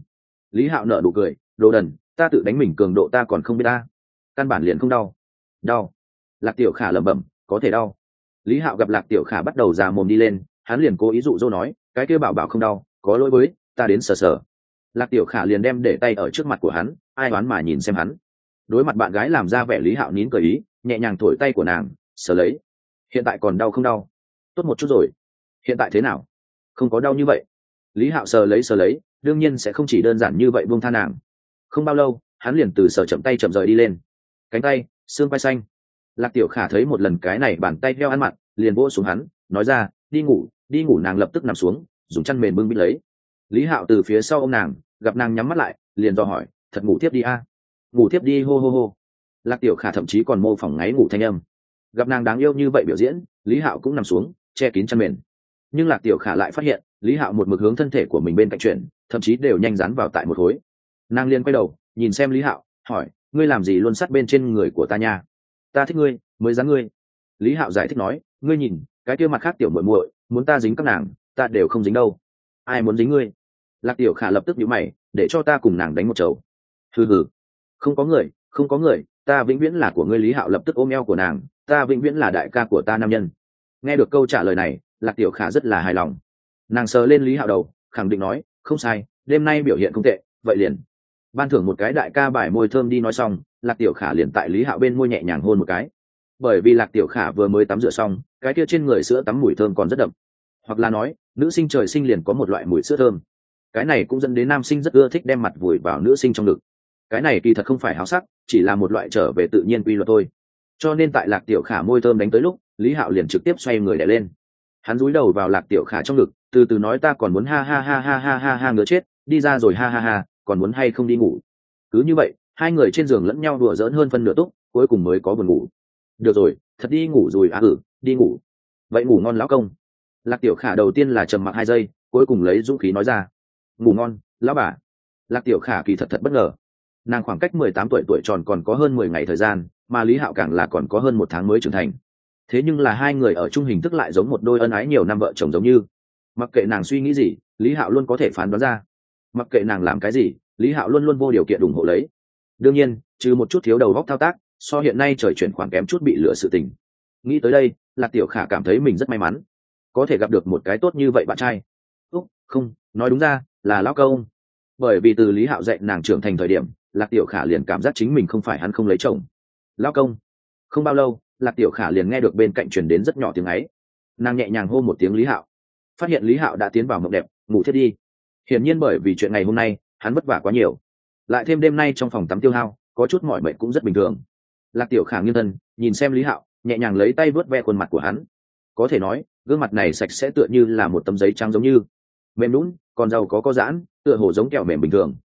Lý Hạo nở nụ cười, đồ đần, ta tự đánh mình cường độ ta còn không biết ta, căn bản liền không đau. Đau? Lạc Tiểu Khả lẩm bẩm, có thể đau. Lý Hạo gặp Lạc Tiểu Khả bắt đầu già mồm đi lên, hắn liền cố ý dụ dỗ nói, cái kia bảo bảo không đau, có lỗi với ta, đến sờ sờ. Lạc Tiểu Khả liền đem để tay ở trước mặt của hắn, ai đoán mà nhìn xem hắn. Đối mặt bạn gái làm ra vẻ, Lý Hạo nín cười ý, nhẹ nhàng thổi tay của nàng, sờ lấy. Hiện tại còn đau không đau? Tốt một chút rồi. Hiện tại thế nào? Không có đau như vậy. Lý Hạo sờ lấy sờ lấy, đương nhiên sẽ không chỉ đơn giản như vậy buông tha nàng. Không bao lâu, hắn liền từ sờ chậm tay chậm rời đi lên. Cánh tay, xương vai xanh. Lạc Tiểu Khả thấy một lần cái này bàn tay theo ăn mặn, liền vỗ xuống hắn, nói ra, đi ngủ, đi ngủ. Nàng lập tức nằm xuống, dùng chăn mền bưng bít lấy. Lý Hạo từ phía sau ôm nàng, gặp nàng nhắm mắt lại, liền dò hỏi, thật ngủ tiếp đi a? Ngủ tiếp đi, hô hô hô. Lạc Tiểu Khả thậm chí còn mô phỏng ngáy ngủ thanh âm. Gặp nàng đáng yêu như vậy biểu diễn, Lý Hạo cũng nằm xuống, che kín chăn mền. Nhưng Lạc Tiểu Khả lại phát hiện, Lý Hạo một mực hướng thân thể của mình bên cạnh chuyển, thậm chí đều nhanh dán vào tại một khối. Nàng liền quay đầu, nhìn xem Lý Hạo, hỏi, ngươi làm gì luôn sát bên trên người của ta nha? Ta thích ngươi, mới dán ngươi. Lý Hạo giải thích nói, ngươi nhìn, cái kia mặt khác tiểu muội muội, muốn ta dính các nàng, ta đều không dính đâu. Ai muốn dính ngươi? Lạc Tiểu Khả lập tức nhíu mày, để cho ta cùng nàng đánh một chầu. Hừ hừ, không có người, không có người, ta vĩnh viễn là của ngươi. Lý Hạo lập tức ôm eo của nàng, ta vĩnh viễn là đại ca của ta nam nhân. Nghe được câu trả lời này, Lạc Tiểu Khả rất là hài lòng. Nàng sờ lên Lý Hạo đầu, khẳng định nói, không sai, đêm nay biểu hiện không tệ, vậy liền ban thưởng một cái đại ca bài môi thơm đi. Nói xong, Lạc Tiểu Khả liền tại Lý Hạo bên môi nhẹ nhàng hôn một cái. Bởi vì Lạc Tiểu Khả vừa mới tắm rửa xong, cái kia trên người sữa tắm mùi thơm còn rất đậm, hoặc là nói, nữ sinh trời sinh liền có một loại mùi sữa thơm. Cái này cũng dẫn đến nam sinh rất ưa thích đem mặt vùi vào nữ sinh trong ngực. Cái này kỳ thật không phải háo sắc, chỉ là một loại trở về tự nhiên quy luật thôi. Cho nên tại Lạc Tiểu Khả môi thơm đánh tới lúc, Lý Hạo liền trực tiếp xoay người đè lên. Hắn cúi đầu vào Lạc Tiểu Khả trong ngực, từ từ nói, ta còn muốn ha ha ha ha ha ha ha ngứa chết, đi ra rồi ha ha ha, còn muốn hay không đi ngủ? Cứ như vậy, hai người trên giường lẫn nhau đùa giỡn hơn phân nửa túc, cuối cùng mới có buồn ngủ. Được rồi, thật đi ngủ rồi à? Ừ, đi ngủ. Vậy ngủ ngon lão công. Lạc Tiểu Khả đầu tiên là trầm mặc hai giây, cuối cùng lấy dũng khí nói ra, ngủ ngon lão bà. Lạc Tiểu Khả kỳ thật thật bất ngờ. Nàng khoảng cách mười tám tuổi tuổi tròn còn có hơn mười ngày thời gian, mà Lý Hạo càng là còn có hơn một tháng mới trưởng thành. Thế nhưng là hai người ở chung hình thức lại giống một đôi ân ái nhiều năm vợ chồng giống như. Mặc kệ nàng suy nghĩ gì, Lý Hạo luôn có thể phán đoán ra. Mặc kệ nàng làm cái gì, Lý Hạo luôn luôn vô điều kiện ủng hộ lấy. Đương nhiên, trừ một chút thiếu đầu góc thao tác, so hiện nay trời chuyển khoảng kém chút bị lửa sự tình. Nghĩ tới đây, Lạc Tiểu Khả cảm thấy mình rất may mắn, có thể gặp được một cái tốt như vậy bạn trai. Úc, không, nói đúng ra là lão công. Bởi vì từ Lý Hạo dạy nàng trưởng thành thời điểm, Lạc Tiểu Khả liền cảm giác chính mình không phải hắn không lấy chồng. Lão công. Không bao lâu, Lạc Tiểu Khả liền nghe được bên cạnh truyền đến rất nhỏ tiếng ấy. Nàng nhẹ nhàng hô một tiếng Lý Hạo, phát hiện Lý Hạo đã tiến vào mộng đẹp, ngủ thiết đi. Hiển nhiên bởi vì chuyện ngày hôm nay, hắn vất vả quá nhiều, lại thêm đêm nay trong phòng tắm tiêu hao, có chút mỏi mệt cũng rất bình thường. Lạc Tiểu Khả nghiêng thân, nhìn xem Lý Hạo, nhẹ nhàng lấy tay vuốt ve khuôn mặt của hắn. Có thể nói, gương mặt này sạch sẽ tựa như là một tấm giấy trắng giống như mềm nhũn, còn giàu có có giãn, tựa hồ giống kẹo mềm bình thường.